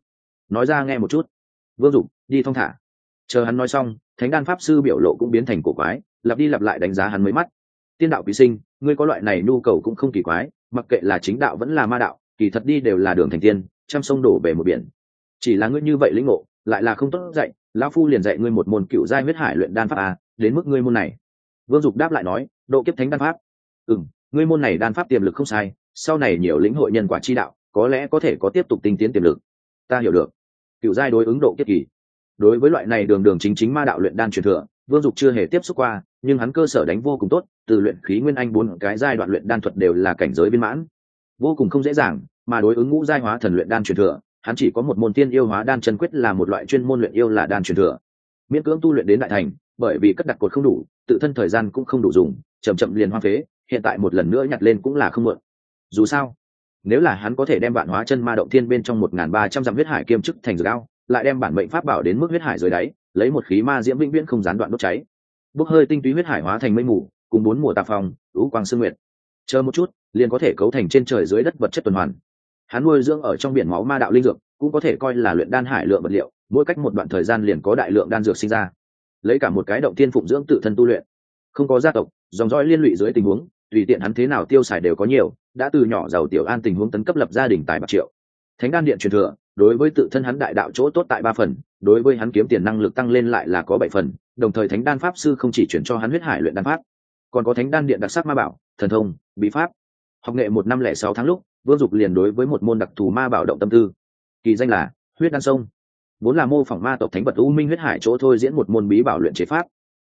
nói ra nghe một chút. Vương Dục, đi thong thả. Chờ hắn nói xong, thánh đan pháp sư biểu lộ cũng biến thành cổ quái, lặp đi lặp lại đánh giá hắn mấy mắt. Tiên đạo quý sinh, ngươi có loại này nhu cầu cũng không kỳ quái, mặc kệ là chính đạo vẫn là ma đạo, kỳ thật đi đều là đường thành tiên, trăm sông đổ về một biển. Chỉ là ngươi như vậy lĩnh ngộ, lại là không tốt dạy, lão phu liền dạy ngươi một môn cựu giai huyết hải luyện đan pháp à, đến mức ngươi môn này. Vương Dục đáp lại nói, độ kiếp thánh đan pháp. Ngươi môn này đan pháp tiềm lực không sai, sau này nhiều lĩnh hội nhân quả chi đạo, có lẽ có thể có tiếp tục tinh tiến tiềm lực. Ta hiểu được. Cựu giai đối ứng độ kiếp kỳ. Đối với loại này đường đường chính chính ma đạo luyện đan truyền thừa, Vương Dục chưa hề tiếp xúc qua, nhưng hắn cơ sở đánh vô cùng tốt, từ luyện khí nguyên anh 4 cái giai đoạn luyện đan thuật đều là cảnh giới viên mãn, vô cùng không dễ dàng. Mà đối ứng ngũ giai hóa thần luyện đan truyền thừa, hắn chỉ có một môn tiên yêu hóa đan chân quyết là một loại chuyên môn luyện yêu là đan truyền thừa, miễn cưỡng tu luyện đến đại thành, bởi vì cất đặt cột không đủ, tự thân thời gian cũng không đủ dùng, chậm liền hoang phế, hiện tại một lần nữa nhặt lên cũng là không muộn. Dù sao, nếu là hắn có thể đem vạn hóa chân ma động thiên bên trong 1300 dặm huyết hải kiêm chức thành dược ao, lại đem bản mệnh pháp bảo đến mức huyết hải dưới đáy, lấy một khí ma diễm vĩnh viễn không gián đoạn đốt cháy, bốc hơi tinh túy huyết hải hóa thành mây mù, cùng 4 mùa tà phong, ú quang sương nguyệt, chờ một chút, liền có thể cấu thành trên trời dưới đất vật chất tuần hoàn. Hắn nuôi dưỡng ở trong biển máu ma đạo linh dược, cũng có thể coi là luyện đan hải lượng vật liệu, mỗi cách một đoạn thời gian liền có đại lượng đan dược sinh ra, lấy cả một cái động thiên phụng dưỡng tự thân tu luyện. Không có gia tộc dòng dõi liên lụy dưới tình huống, tùy tiện hắn thế nào tiêu xài đều có nhiều, đã từ nhỏ giàu tiểu an tình huống tấn cấp lập gia đình tài bạc triệu. Thánh đan điện truyền thừa, đối với tự thân hắn đại đạo chỗ tốt tại 3 phần, đối với hắn kiếm tiền năng lực tăng lên lại là có 7 phần, đồng thời thánh đan pháp sư không chỉ chuyển cho hắn huyết hải luyện đan pháp, còn có thánh đan điện đặc sắc ma bảo, thần thông, bí pháp. Học nghệ 1 năm 06 tháng lúc, Vương Dục liền đối với một môn đặc thù ma bảo động tâm tư, kỳ danh là huyết đan sông, vốn là mô phỏng ma tộc thánh vật u minh huyết hải chỗ thôi diễn một môn bí bảo luyện chế pháp.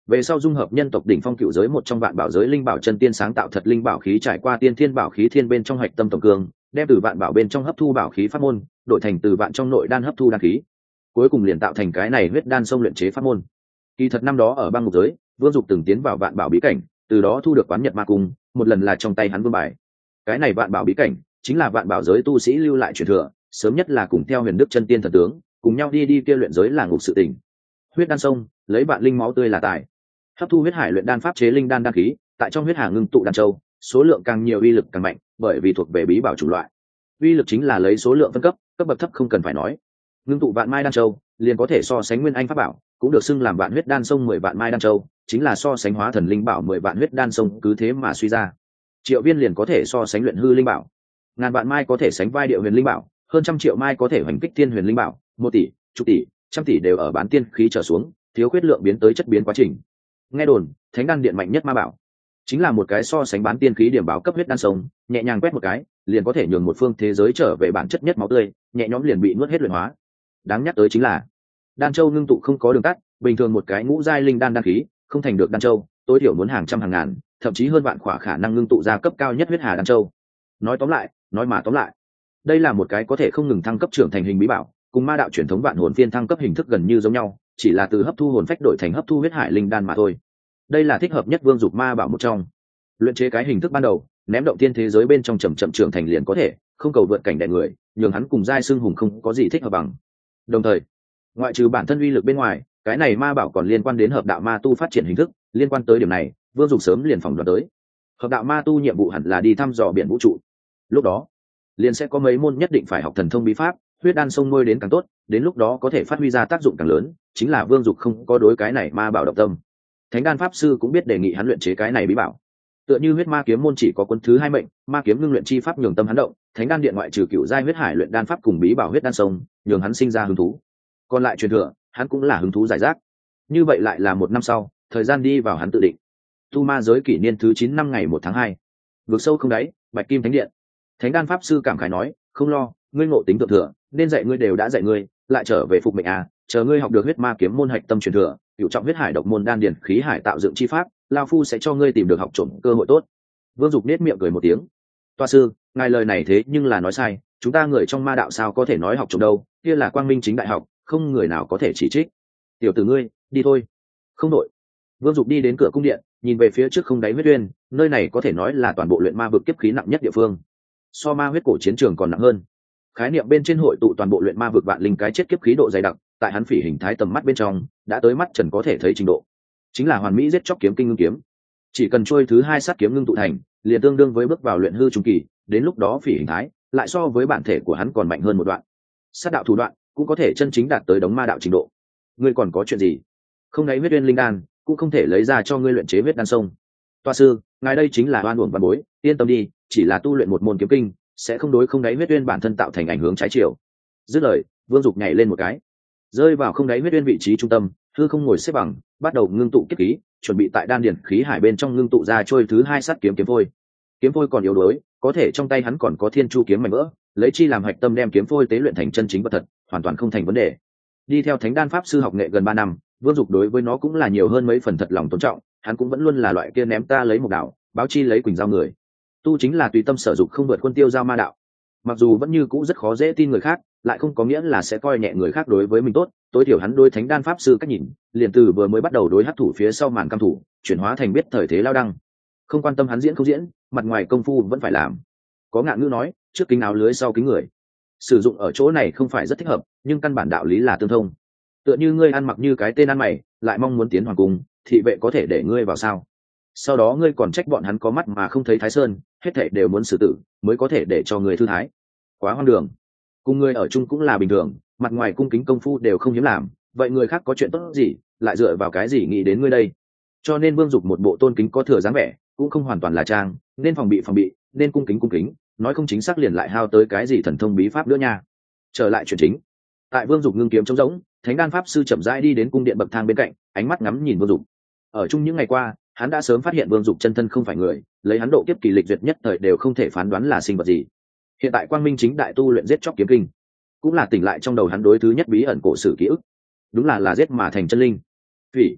Về sau dung hợp nhân tộc đỉnh phong cựu giới một trong vạn bảo giới linh bảo chân tiên sáng tạo thật linh bảo khí trải qua tiên thiên bảo khí thiên bên trong hạch tâm tổng cường, đem từ vạn bảo bên trong hấp thu bảo khí pháp môn, đổi thành từ vạn trong nội đan hấp thu đan khí, cuối cùng liền tạo thành cái này huyết đan sông luyện chế pháp môn. Kỳ thật năm đó ở băng ngục giới, Vương Dục từng tiến vào vạn bảo bí cảnh, từ đó thu được quán nhật ma cung, một lần là trong tay hắn vương bài. Cái này vạn bảo bí cảnh chính là vạn bảo giới tu sĩ lưu lại truyền thừa, sớm nhất là cùng theo Huyền Đức chân tiên thần tướng, cùng nhau đi kia luyện giới là ngục sự tình. Huyết đan sông, lấy vạn linh máu tươi là tài. Hấp thu huyết hải luyện đan pháp chế linh đan đan khí, tại trong huyết hà ngưng tụ đan châu, số lượng càng nhiều uy lực càng mạnh, bởi vì thuộc về bí bảo chủng loại. Uy lực chính là lấy số lượng phân cấp, cấp bậc thấp không cần phải nói. Ngưng tụ vạn mai đan châu, liền có thể so sánh nguyên anh pháp bảo, cũng được xưng làm vạn huyết đan sông 10 vạn mai đan châu, chính là so sánh hóa thần linh bảo 10 vạn huyết đan sông, cứ thế mà suy ra. Triệu viên liền có thể so sánh luyện hư linh bảo, ngàn vạn mai có thể sánh vai địa huyền linh bảo, hơn trăm triệu mai có thể hoành kích tiên huyền linh bảo, 1 tỷ, chục tỷ, trăm tỷ đều ở bán tiên khí trở xuống, thiếu khuyết lượng biến tới chất biến quá trình. Nghe đồn, thánh đan điện mạnh nhất ma bảo, chính là một cái so sánh bán tiên khí điểm báo cấp huyết đan sông, nhẹ nhàng quét một cái, liền có thể nhường một phương thế giới trở về bản chất nhất máu tươi, nhẹ nhõm liền bị nuốt hết luyện hóa. Đáng nhắc tới chính là, đan châu ngưng tụ không có đường tắt, bình thường một cái ngũ giai linh đan đan khí, không thành được đan châu, tối thiểu muốn hàng trăm hàng ngàn, thậm chí hơn vạn khỏa khả năng ngưng tụ ra cấp cao nhất huyết hà đan châu. Nói tóm lại, đây là một cái có thể không ngừng thăng cấp trưởng thành hình bí bảo, cùng ma đạo truyền thống vạn hồn phiên thăng cấp hình thức gần như giống nhau, chỉ là từ hấp thu hồn phách đổi thành hấp thu huyết hải linh đan mà thôi. Đây là thích hợp nhất Vương Dục ma bảo một trong. Luyện chế cái hình thức ban đầu, ném động thiên thế giới bên trong chậm chậm trưởng thành liền có thể, không cầu vượt cảnh đại người, nhường hắn cùng giai xương hùng không có gì thích hợp bằng. Đồng thời, ngoại trừ bản thân uy lực bên ngoài, cái này ma bảo còn liên quan đến hợp đạo ma tu phát triển hình thức, liên quan tới điểm này, Vương Dục sớm liền phỏng đoán tới. Hợp đạo ma tu nhiệm vụ hẳn là đi thăm dò biển vũ trụ. Lúc đó, liền sẽ có mấy môn nhất định phải học thần thông bí pháp, huyết đan sông nuôi đến càng tốt, đến lúc đó có thể phát huy ra tác dụng càng lớn, chính là Vương Dục không có đối cái này ma bảo động tâm. Thánh đan pháp sư cũng biết đề nghị hắn luyện chế cái này bí bảo. Tựa như huyết ma kiếm môn chỉ có cuốn thứ 2 mệnh, ma kiếm ngưng luyện chi pháp nhường tâm hắn động, thánh đan điện ngoại trừ cựu giai huyết hải luyện đan pháp cùng bí bảo huyết đan sông, nhường hắn sinh ra hứng thú. Còn lại truyền thừa, hắn cũng là hứng thú giải rác. Như vậy lại là 1 năm sau, thời gian đi vào hắn tự định. Tu ma giới kỷ niên thứ 9 năm ngày 1 tháng 2. Vực sâu không đáy, Bạch Kim Thánh Điện. Thánh đan pháp sư cảm khái nói, không lo, ngươi ngộ tính thượng thừa, nên dạy ngươi đều đã dạy ngươi, lại trở về phục mệnh à, chờ ngươi học được huyết ma kiếm môn hạch tâm truyền thừa, cựu trọng huyết hải độc môn đan điển khí hải tạo dựng chi pháp, lao phu sẽ cho ngươi tìm được học trộm cơ hội tốt. Vương Dục nết miệng cười một tiếng. Toa sư, ngài lời này thế nhưng là nói sai, chúng ta người trong ma đạo sao có thể nói học trộm đâu, kia là quang minh chính đại học, không người nào có thể chỉ trích. Tiểu tử ngươi, đi thôi. Không đội. Vương Dục đi đến cửa cung điện, nhìn về phía trước không đáy huyết uyên, nơi này có thể nói là toàn bộ luyện ma vực kiếp khí nặng nhất địa phương, so ma huyết cổ chiến trường còn nặng hơn. Khái niệm bên trên hội tụ toàn bộ luyện ma vực vạn linh cái chết kiếp khí độ dày đặc, tại hắn phỉ hình thái tầm mắt bên trong đã tới mắt trần có thể thấy trình độ, chính là hoàn mỹ giết chóc kiếm kinh ngưng kiếm. Chỉ cần trôi thứ 2 sát kiếm ngưng tụ thành, liền tương đương với bước vào luyện hư trung kỳ, đến lúc đó phỉ hình thái lại so với bản thể của hắn còn mạnh hơn một đoạn. Sát đạo thủ đoạn cũng có thể chân chính đạt tới đống ma đạo trình độ. Ngươi còn có chuyện gì? Không đáy huyết uyên linh đan cũng không thể lấy ra cho ngươi luyện chế huyết đan sông. Toa sư, ngài đây chính là oan uổng văn bối, yên tâm đi, chỉ là tu luyện một môn kiếm kinh, sẽ không đối không đáy huyết uyên bản thân tạo thành ảnh hưởng trái chiều. Dứt lời, Vương Dục nhảy lên một cái, rơi vào không đáy huyết uyên vị trí trung tâm, hư không ngồi xếp bằng, bắt đầu ngưng tụ kiếp khí, chuẩn bị tại đan điển khí hải bên trong ngưng tụ ra trôi thứ 2 sát kiếm kiếm phôi. Kiếm phôi còn yếu đuối, có thể trong tay hắn còn có thiên chu kiếm mảnh vỡ, lấy chi làm hạch tâm đem kiếm phôi tế luyện thành chân chính vật thật, hoàn toàn không thành vấn đề. Đi theo thánh đan pháp sư học nghệ gần 3 năm, Vương Dục đối với nó cũng là nhiều hơn mấy phần thật lòng tôn trọng, hắn cũng vẫn luôn là loại kia ném ta lấy một đạo, báo chi lấy quỳnh giao người. Tu chính là tùy tâm sở dục không vượt quân tiêu giao ma đạo. Mặc dù vẫn như cũ rất khó dễ tin người khác, lại không có nghĩa là sẽ coi nhẹ người khác đối với mình tốt, tối thiểu hắn đối thánh đan pháp sư cách nhìn, liền từ vừa mới bắt đầu đối hắc thủ phía sau màn cam thủ, chuyển hóa thành biết thời thế lao đăng. Không quan tâm hắn diễn không diễn, mặt ngoài công phu vẫn phải làm. Có ngạn ngữ nói, trước kính áo lưới sau kính người. Sử dụng ở chỗ này không phải rất thích hợp, nhưng căn bản đạo lý là tương thông. Tựa như ngươi ăn mặc như cái tên ăn mày, lại mong muốn tiến hoàng cung, thị vệ có thể để ngươi vào sao? Sau đó ngươi còn trách bọn hắn có mắt mà không thấy Thái Sơn, hết thảy đều muốn xử tử, mới có thể để cho người thư thái. Quá hoang đường. Cùng ngươi ở chung cũng là bình thường, mặt ngoài cung kính công phu đều không hiếm làm, vậy người khác có chuyện tốt gì, lại dựa vào cái gì nghĩ đến ngươi đây? Cho nên Vương Dục một bộ tôn kính có thừa dáng vẻ, cũng không hoàn toàn là trang, nên phòng bị, nên cung kính, nói không chính xác liền lại hao tới cái gì thần thông bí pháp nữa nha. Trở lại chuyện chính. Tại Vương Dục ngưng kiếm trống rỗng, thánh đan pháp sư chậm rãi đi đến cung điện bậc thang bên cạnh, ánh mắt ngắm nhìn Vương Dục. Ở chung những ngày qua, hắn đã sớm phát hiện Vương Dục chân thân không phải người, lấy hắn độ kiếp kỳ lịch duyệt nhất thời đều không thể phán đoán là sinh vật gì. Hiện tại quang minh chính đại tu luyện giết chóc kiếm kinh, cũng là tỉnh lại trong đầu hắn đối thứ nhất bí ẩn cổ sử ký ức, đúng là giết mà thành chân linh. Phỉ,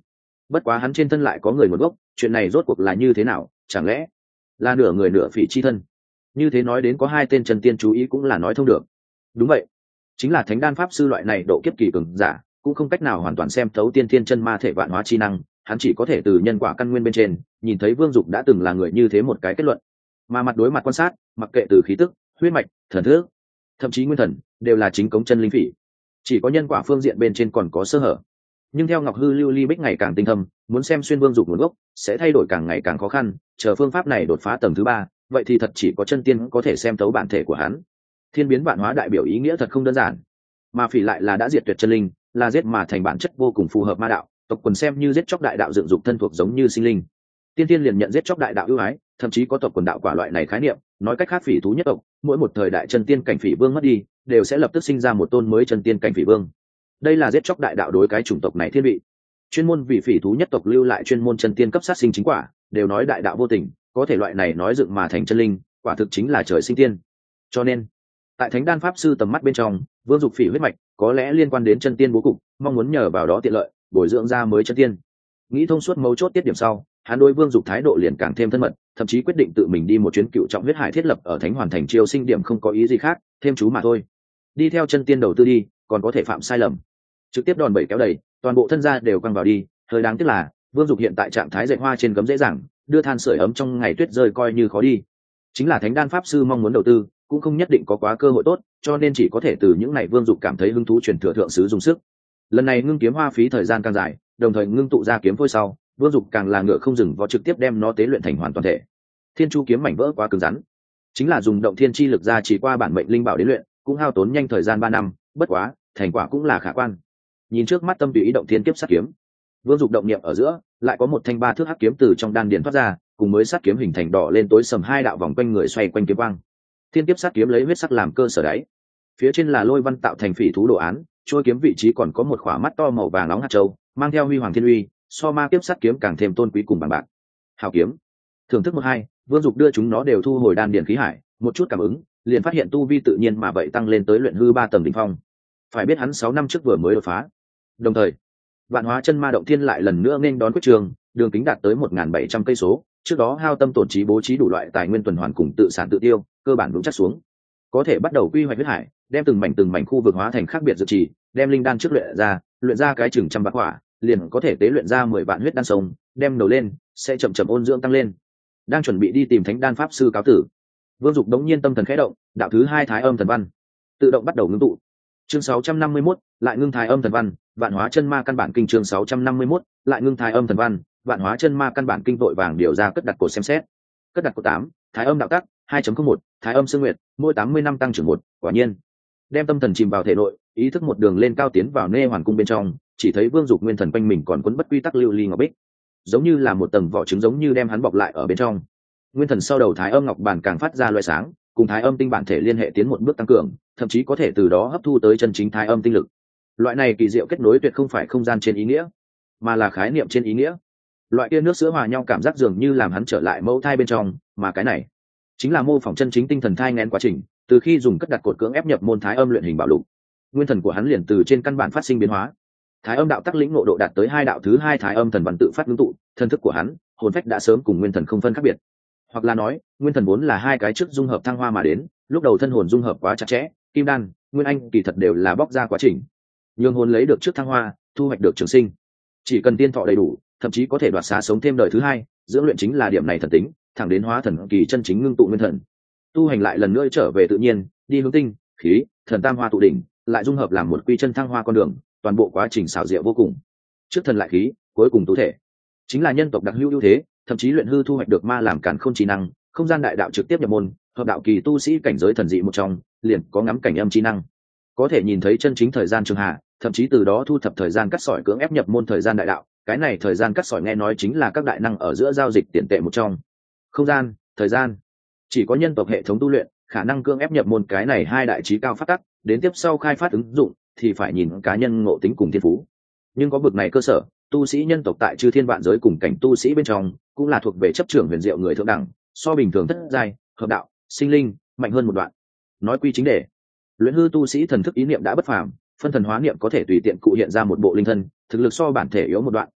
bất quá hắn trên thân lại có người nguồn gốc, chuyện này rốt cuộc là như thế nào, chẳng lẽ là nửa người nửa phỉ chi thân? Như thế nói đến có hai tên chân tiên chú ý cũng là nói thông được. Đúng vậy, chính là thánh đan pháp sư loại này độ kiếp kỳ cường giả cũng không cách nào hoàn toàn xem thấu tiên thiên chân ma thể vạn hóa chi năng, hắn chỉ có thể từ nhân quả căn nguyên bên trên nhìn thấy Vương Dục đã từng là người như thế một cái kết luận. Mà mặt đối mặt quan sát, mặc kệ từ khí tức, huyết mạch, thần thức, thậm chí nguyên thần, đều là chính cống chân linh phỉ. Chỉ có nhân quả phương diện bên trên còn có sơ hở. Nhưng theo Ngọc Hư Lưu Ly Bích ngày càng tinh thâm, muốn xem xuyên Vương Dục nguồn gốc sẽ thay đổi càng ngày càng khó khăn, chờ phương pháp này đột phá tầng thứ 3, vậy thì thật chỉ có chân tiên có thể xem thấu bản thể của hắn. Thiên biến vạn hóa đại biểu ý nghĩa thật không đơn giản, mà phỉ lại là đã diệt tuyệt chân linh, là giết mà thành bản chất vô cùng phù hợp ma đạo, tộc quần xem như giết chóc đại đạo dựng dục thân thuộc giống như sinh linh. Tiên tiên liền nhận giết chóc đại đạo ưu ái, thậm chí có tộc quần đạo quả loại này khái niệm, nói cách khác phỉ thú nhất tộc, mỗi một thời đại chân tiên cảnh phỉ vương mất đi, đều sẽ lập tức sinh ra một tôn mới chân tiên cảnh phỉ vương. Đây là giết chóc đại đạo đối cái chủng tộc này thiên vị. Chuyên môn vì phỉ thú nhất tộc lưu lại chuyên môn chân tiên cấp sát sinh chính quả, đều nói đại đạo vô tình, có thể loại này nói dựng mà thành chân linh, quả thực chính là trời sinh tiên. Cho nên, tại thánh đan pháp sư tầm mắt bên trong, Vương Dục phỉ huyết mạch có lẽ liên quan đến chân tiên bố cục, mong muốn nhờ vào đó tiện lợi bồi dưỡng ra mới chân tiên. Nghĩ thông suốt mấu chốt tiết điểm sau, hắn đối Vương Dục thái độ liền càng thêm thân mật, thậm chí quyết định tự mình đi một chuyến cựu trọng huyết hải thiết lập ở Thánh Hoàn thành chiêu sinh điểm, không có ý gì khác, thêm chú mà thôi. Đi theo chân tiên đầu tư đi, còn có thể phạm sai lầm. Trực tiếp đòn bẩy kéo đầy, toàn bộ thân gia đều quăng vào đi, hơi đáng tiếc là Vương Dục hiện tại trạng thái dạy hoa trên gấm dễ dàng, đưa than sưởi ấm trong ngày tuyết rơi coi như khó đi. Chính là thánh đan pháp sư mong muốn đầu tư, cũng không nhất định có quá cơ hội tốt, cho nên chỉ có thể từ những này Vương Dục cảm thấy hứng thú truyền thừa thượng sứ dùng sức. Lần này ngưng kiếm hoa phí thời gian càng dài, đồng thời ngưng tụ ra kiếm phôi sau, Vương Dục càng là ngựa không dừng vó trực tiếp đem nó tế luyện thành hoàn toàn thể. Thiên chu kiếm mảnh vỡ quá cứng rắn, chính là dùng động thiên chi lực ra chỉ qua bản mệnh linh bảo đến luyện, cũng hao tốn nhanh thời gian 3 năm, bất quá thành quả cũng là khả quan. Nhìn trước mắt tâm tùy ý động thiên kiếp sát kiếm, Vương Dục động niệm ở giữa, lại có một thanh 3 thước hắc kiếm từ trong đan điền thoát ra, cùng mới sát kiếm hình thành đỏ lên tối sầm hai đạo vòng quanh người xoay quanh kiếm quang. Thiên kiếp sát kiếm lấy huyết sắc làm cơ sở đáy, phía trên là lôi văn tạo thành phỉ thú đồ án, trôi kiếm vị trí còn có một khỏa mắt to màu vàng nóng hạt châu, mang theo huy hoàng thiên uy, so ma kiếp sát kiếm càng thêm tôn quý cùng bằng bạc. Hào kiếm, thưởng thức 1-2, Vương Dục đưa chúng nó đều thu hồi đan điền khí hải, một chút cảm ứng, liền phát hiện tu vi tự nhiên mà vậy tăng lên tới luyện hư 3 tầng đỉnh phong. Phải biết hắn 6 năm trước vừa mới đột phá. Đồng thời, Vạn Hóa Chân Ma Động Thiên lại lần nữa nên đón quyết trường, đường kính đạt tới 1700 cây số, trước đó hao tâm tổn trí bố trí đủ loại tài nguyên tuần hoàn cùng tự sản tự tiêu, cơ bản vững chắc xuống. Có thể bắt đầu quy hoạch huyết hải, đem từng mảnh khu vực hóa thành khác biệt dự trì, đem linh đan trước luyện ra cái chừng trăm bạc hỏa, liền có thể tế luyện ra 10 vạn huyết đan sông, đem nấu lên, sẽ chậm chậm ôn dưỡng tăng lên. Đang chuẩn bị đi tìm Thánh Đan pháp sư cáo tử, Vương Dục đống nhiên tâm thần khẽ động, đạo thứ 2 Thái Âm thần văn tự động bắt đầu ngưng tụ. Chương 651, lại ngưng Thái Âm thần văn, Vạn Hóa Chân Ma căn bản kinh. Chương 651, lại ngưng Thái Âm thần văn, Vạn Hóa Chân Ma căn bản kinh. Vội vàng điều ra cất đặt cột xem xét. Cất đặt cột 8, Thái Âm đạo tắc 2.01, Thái Âm sương nguyệt, mỗi 80 năm tăng trưởng 1, quả nhiên. Đem tâm thần chìm vào thể nội, ý thức một đường lên cao tiến vào Nê Hoàn cung bên trong, chỉ thấy Vương Dục nguyên thần quanh mình còn quấn bất quy tắc lưu ly ngọc bích, giống như là một tầng vỏ trứng, giống như đem hắn bọc lại ở bên trong. Nguyên thần sau đầu Thái Âm ngọc bản càng phát ra loại sáng, cùng Thái Âm tinh bản thể liên hệ tiến một bước tăng cường, thậm chí có thể từ đó hấp thu tới chân chính Thái Âm tinh lực. Loại này kỳ diệu kết nối tuyệt không phải không gian trên ý nghĩa, mà là khái niệm trên ý nghĩa. Loại kia nước sữa hòa nhau cảm giác dường như làm hắn trở lại mẫu thai bên trong, mà cái này chính là mô phỏng chân chính tinh thần thai nghén quá trình. Từ khi dùng cất đặt cột cưỡng ép nhập môn Thái Âm luyện hình bảo lục, nguyên thần của hắn liền từ trên căn bản phát sinh biến hóa. Thái Âm đạo tắc lĩnh ngộ độ đạt tới 2 đạo thứ 2 Thái Âm thần văn tự phát ngưng tụ, thân thức của hắn, hồn phách đã sớm cùng nguyên thần không phân khác biệt. Hoặc là nói, nguyên thần vốn là 2 cái trước dung hợp thăng hoa mà đến, lúc đầu thân hồn dung hợp quá chặt chẽ, kim đan, nguyên anh kỳ thật đều là bóc ra quá trình. Nhưng hồn lấy được trước thăng hoa, thu hoạch được trường sinh. Chỉ cần tiên thọ đầy đủ, thậm chí có thể đoạt xá sống thêm đời thứ 2, dưỡng luyện chính là điểm này thần tính, thẳng đến hóa thần kỳ chân chính ngưng tụ nguyên thần. Tu hành lại lần nữa trở về tự nhiên, đi hướng tinh, khí, thần tam hoa tụ đỉnh, lại dung hợp làm một quy chân thăng hoa con đường, toàn bộ quá trình xảo diệu vô cùng. Trước thần lại khí, cuối cùng tú thể, chính là nhân tộc đặc hữu ưu thế, thậm chí luyện hư thu hoạch được ma làm cản không trí năng, không gian đại đạo trực tiếp nhập môn, hợp đạo kỳ tu sĩ cảnh giới thần dị một trong, liền có ngắm cảnh âm trí năng, có thể nhìn thấy chân chính thời gian trường hạ, thậm chí từ đó thu thập thời gian cắt sỏi cưỡng ép nhập môn thời gian đại đạo. Cái này thời gian cắt sỏi nghe nói chính là các đại năng ở giữa giao dịch tiền tệ một trong. Không gian, thời gian, chỉ có nhân tộc hệ thống tu luyện khả năng cưỡng ép nhập môn cái này 2 đại trí cao phát tắc, đến tiếp sau khai phát ứng dụng thì phải nhìn cá nhân ngộ tính cùng thiên phú. Nhưng có bực này cơ sở, tu sĩ nhân tộc tại chư thiên vạn giới cùng cảnh tu sĩ bên trong cũng là thuộc về chấp trưởng huyền diệu người thượng đẳng, so bình thường thất giai, hợp đạo, sinh linh mạnh hơn một đoạn. Nói quy chính đề, luyện hư tu sĩ thần thức ý niệm đã bất phàm, phân thần hóa niệm có thể tùy tiện cụ hiện ra một bộ linh thân, thực lực so bản thể yếu một đoạn,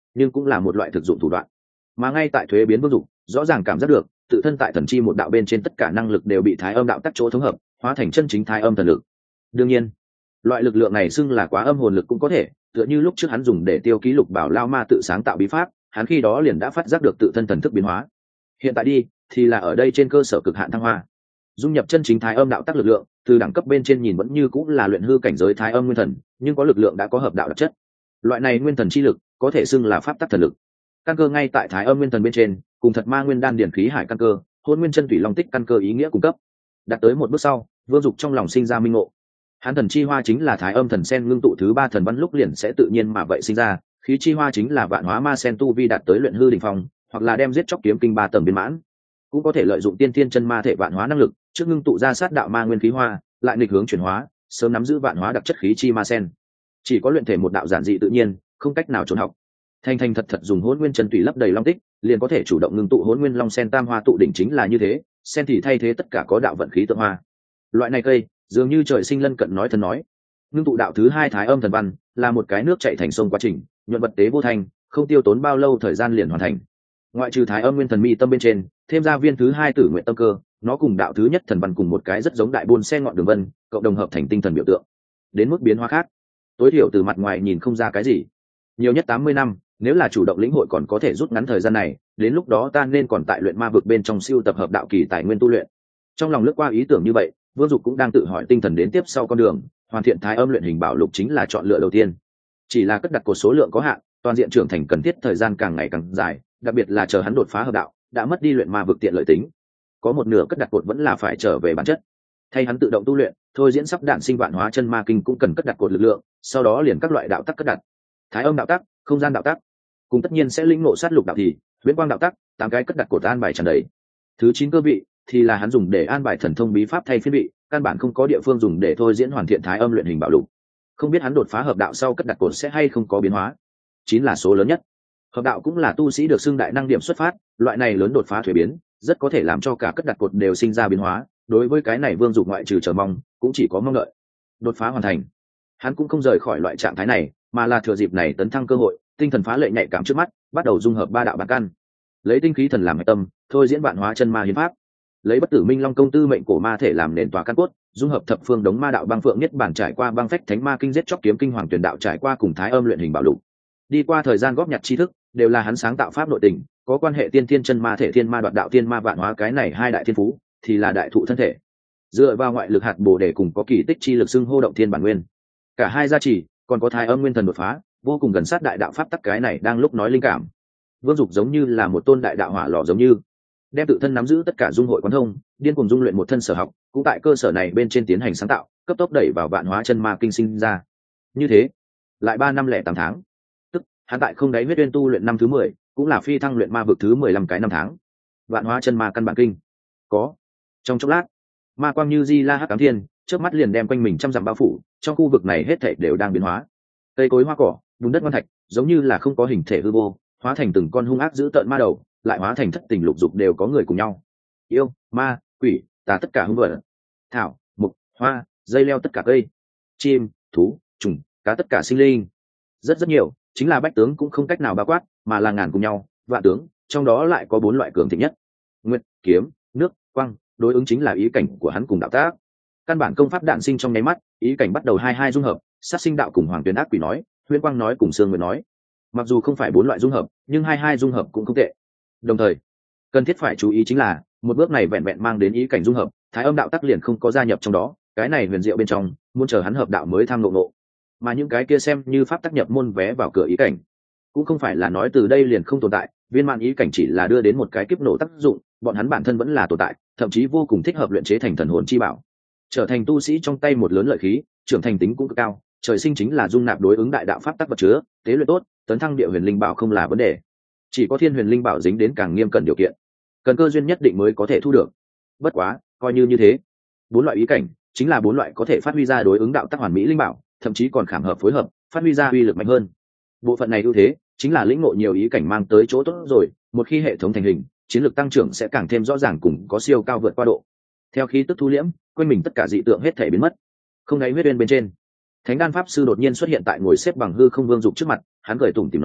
nhưng cũng là một loại thực dụng thủ đoạn. Mà ngay tại thuế biến Vương Dục rõ ràng cảm giác được tự thân tại thần chi một đạo bên trên tất cả năng lực đều bị thái âm đạo tắc chỗ thống hợp, hóa thành chân chính thái âm thần lực. Đương nhiên loại lực lượng này xưng là quá âm hồn lực cũng có thể, tựa như lúc trước hắn dùng để tiêu ký Lục Bảo Lao Ma tự sáng tạo bí pháp, hắn khi đó liền đã phát giác được tự thân thần thức biến hóa. Hiện tại đi thì là ở đây trên cơ sở cực hạn thăng hoa, dung nhập chân chính thái âm đạo tắc lực lượng. Từ đẳng cấp bên trên nhìn vẫn như cũng là luyện hư cảnh giới thái âm nguyên thần, nhưng có lực lượng đã có hợp đạo đặc chất. Loại này nguyên thần chi lực có thể xưng là pháp tắc thần lực. Căn cơ ngay tại thái âm nguyên thần bên trên, cùng thật ma nguyên đan điển khí hải căn cơ, hôn nguyên chân thủy long tích căn cơ ý nghĩa cung cấp. Đạt tới một bước sau, Vương Dục trong lòng sinh ra minh ngộ. Hắn thần chi hoa chính là thái âm thần sen ngưng tụ thứ 3 thần văn lúc liền sẽ tự nhiên mà vậy sinh ra, khí chi hoa chính là vạn hóa ma sen tu vi đạt tới luyện hư đỉnh phong, hoặc là đem giết chóc kiếm kinh 3 tầng viên mãn, cũng có thể lợi dụng tiên thiên chân ma thể vạn hóa năng lực, trước ngưng tụ ra sát đạo ma nguyên khí hoa, lại nghịch hướng chuyển hóa, sớm nắm giữ vạn hóa đặc chất khí chi ma sen. Chỉ có luyện thể một đạo giản dị tự nhiên, không cách nào trốn học. Thành thật dùng hỗn nguyên chân tùy lấp đầy long tích, liền có thể chủ động ngưng tụ hỗn nguyên long sen tam hoa tụ đỉnh chính là như thế, sen thì thay thế tất cả có đạo vận khí tượng hoa. Loại này cây, dường như trời sinh lân cận nói thần nói. Ngưng tụ đạo thứ 2 thái âm thần văn, là một cái nước chảy thành sông quá trình, nhuận vật tế vô thành, không tiêu tốn bao lâu thời gian liền hoàn thành. Ngoại trừ thái âm nguyên thần mi tâm bên trên, thêm ra viên thứ 2 tử nguyện tâm cơ, nó cùng đạo thứ nhất thần văn cùng một cái rất giống đại buôn xe ngọn đường vân, cộng đồng hợp thành tinh thần biểu tượng. Đến mức biến hóa khác, tối thiểu từ mặt ngoài nhìn không ra cái gì. Nhiều nhất 80 năm, nếu là chủ động lĩnh hội còn có thể rút ngắn thời gian này, đến lúc đó ta nên còn tại luyện ma vực bên trong siêu tập hợp đạo kỳ tài nguyên tu luyện. Trong lòng lướt qua ý tưởng như vậy, Vương Dục cũng đang tự hỏi tinh thần đến tiếp sau con đường, hoàn thiện thái âm luyện hình bảo lục chính là chọn lựa đầu tiên. Chỉ là cất đặt cột số lượng có hạn, toàn diện trưởng thành cần thiết thời gian càng ngày càng dài, đặc biệt là chờ hắn đột phá hợp đạo, đã mất đi luyện ma vực tiện lợi tính. Có một nửa cất đặt cột vẫn là phải trở về bản chất. Thay hắn tự động tu luyện, thôi diễn sắp đạn sinh vạn hóa chân ma kinh cũng cần cất đặt cột lực lượng, sau đó liền các loại đạo tắc cất đặt. Thái âm đạo tắc, không gian đạo tắc, cùng tất nhiên sẽ lĩnh ngộ sát lục đạo thì, huyễn quang đạo tắc, 8 cái cất đặt cột an bài tràn đầy. Thứ 9 cơ vị thì là hắn dùng để an bài thần thông bí pháp thay phiên vị, căn bản không có địa phương dùng để thôi diễn hoàn thiện thái âm luyện hình bảo lục. Không biết hắn đột phá hợp đạo sau cất đặt cột sẽ hay không có biến hóa. 9 là số lớn nhất. Hợp đạo cũng là tu sĩ được xưng đại năng điểm xuất phát, loại này lớn đột phá thuế biến, rất có thể làm cho cả cất đặt cột đều sinh ra biến hóa. Đối với cái này Vương Dục ngoại trừ chờ mong, cũng chỉ có mong đợi. Đột phá hoàn thành, hắn cũng không rời khỏi loại trạng thái này, mà là thừa dịp này tấn thăng cơ hội, tinh thần phá lệ nhạy cảm trước mắt, bắt đầu dung hợp 3 đạo bản căn, lấy tinh khí thần làm hệ tâm, thôi diễn vạn hóa chân ma hiến pháp, lấy bất tử minh long công tư mệnh cổ ma thể làm nền tòa căn cốt, dung hợp thập phương đống ma đạo băng phượng nhất bản trải qua băng phách thánh ma kinh giết chóc kiếm kinh hoàng tuyển đạo trải qua cùng thái âm luyện hình bảo lục. Đi qua thời gian góp nhặt tri thức, đều là hắn sáng tạo pháp nội tình, có quan hệ tiên thiên chân ma thể thiên ma đoạt đạo thiên ma vạn hóa cái này 2 đại thiên phú, thì là đại thụ thân thể. Dựa vào ngoại lực hạt bổ để cùng có kỳ tích chi lực xưng hô động thiên bản nguyên. Cả hai gia trì, còn có thái âm nguyên thần đột phá, vô cùng gần sát đại đạo pháp tắc cái này đang lúc nói linh cảm. Vương Dục giống như là một tôn đại đạo hỏa lò giống như, đem tự thân nắm giữ tất cả dung hội quán thông, điên cuồng dung luyện một thân sở học, cũng tại cơ sở này bên trên tiến hành sáng tạo, cấp tốc đẩy vào vạn hóa chân ma kinh sinh ra. Như thế, lại 3 năm lẻ 8 tháng. Tức, hắn tại không đáy huyết uyên tu luyện năm thứ 10, cũng là phi thăng luyện ma vực thứ 15 cái năm tháng. Vạn hóa chân ma căn bản kinh. Có. Trong chốc lát, ma quang như di la hắc ám thiên, chớp mắt liền đem quanh mình trăm dặm bao phủ, trong khu vực này hết thảy đều đang biến hóa. Cây cối hoa cỏ, bùn đất ngoan thạch, giống như là không có hình thể hư vô, hóa thành từng con hung ác dữ tợn ma đầu, lại hóa thành thất tình lục dục đều có người cùng nhau. Yêu, ma, quỷ, tà tất cả hung vật. Thảo, mục, hoa, dây leo tất cả cây, chim, thú, trùng, cá tất cả sinh linh. Rất nhiều, chính là bách tướng cũng không cách nào bao quát, mà là ngàn cùng nhau, vạn tướng, trong đó lại có 4 loại cường thịnh nhất. Nguyệt, kiếm, nước, quang, đối ứng chính là ý cảnh của hắn cùng đạo tác. Căn bản công pháp đạn sinh trong nháy mắt, ý cảnh bắt đầu hai dung hợp, sát sinh đạo cùng hoàng tuyến ác quỷ nói, huyễn quang nói cùng sương nguyệt nói. Mặc dù không phải 4 loại dung hợp, nhưng hai dung hợp cũng không tệ. Đồng thời, cần thiết phải chú ý chính là, một bước này vẹn vẹn mang đến ý cảnh dung hợp, thái âm đạo tắc liền không có gia nhập trong đó, cái này huyền diệu bên trong, muốn chờ hắn hợp đạo mới tham ngộ. Mà những cái kia xem như pháp tác nhập môn vé vào cửa ý cảnh, cũng không phải là nói từ đây liền không tồn tại, viên mãn ý cảnh chỉ là đưa đến một cái kiếp nổ tác dụng, bọn hắn bản thân vẫn là tồn tại, thậm chí vô cùng thích hợp luyện chế thành thần hồn chi bảo, trở thành tu sĩ trong tay một lớn lợi khí, trưởng thành tính cũng cực cao, trời sinh chính là dung nạp đối ứng đại đạo pháp tắc vật chứa, tế luyện tốt, tấn thăng địa huyền linh bảo không là vấn đề. Chỉ có thiên huyền linh bảo dính đến càng nghiêm cẩn điều kiện, cần cơ duyên nhất định mới có thể thu được. Bất quá, coi như thế, 4 loại ý cảnh chính là 4 loại có thể phát huy ra đối ứng đạo tắc hoàn mỹ linh bảo, thậm chí còn khảm hợp phối hợp, phát huy ra uy lực mạnh hơn. Bộ phận này ưu thế chính là lĩnh ngộ nhiều ý cảnh mang tới chỗ tốt rồi, một khi hệ thống thành hình, chiến lược tăng trưởng sẽ càng thêm rõ ràng cùng có siêu cao vượt qua độ. Theo khí tức thu liễm, quanh mình tất cả dị tượng hết thể biến mất. Không đáy huyết uyên bên trên, Thánh Đan pháp sư đột nhiên xuất hiện tại ngồi xếp bằng hư không Vương Dục trước mặt, hắn cười tủm tỉm nói,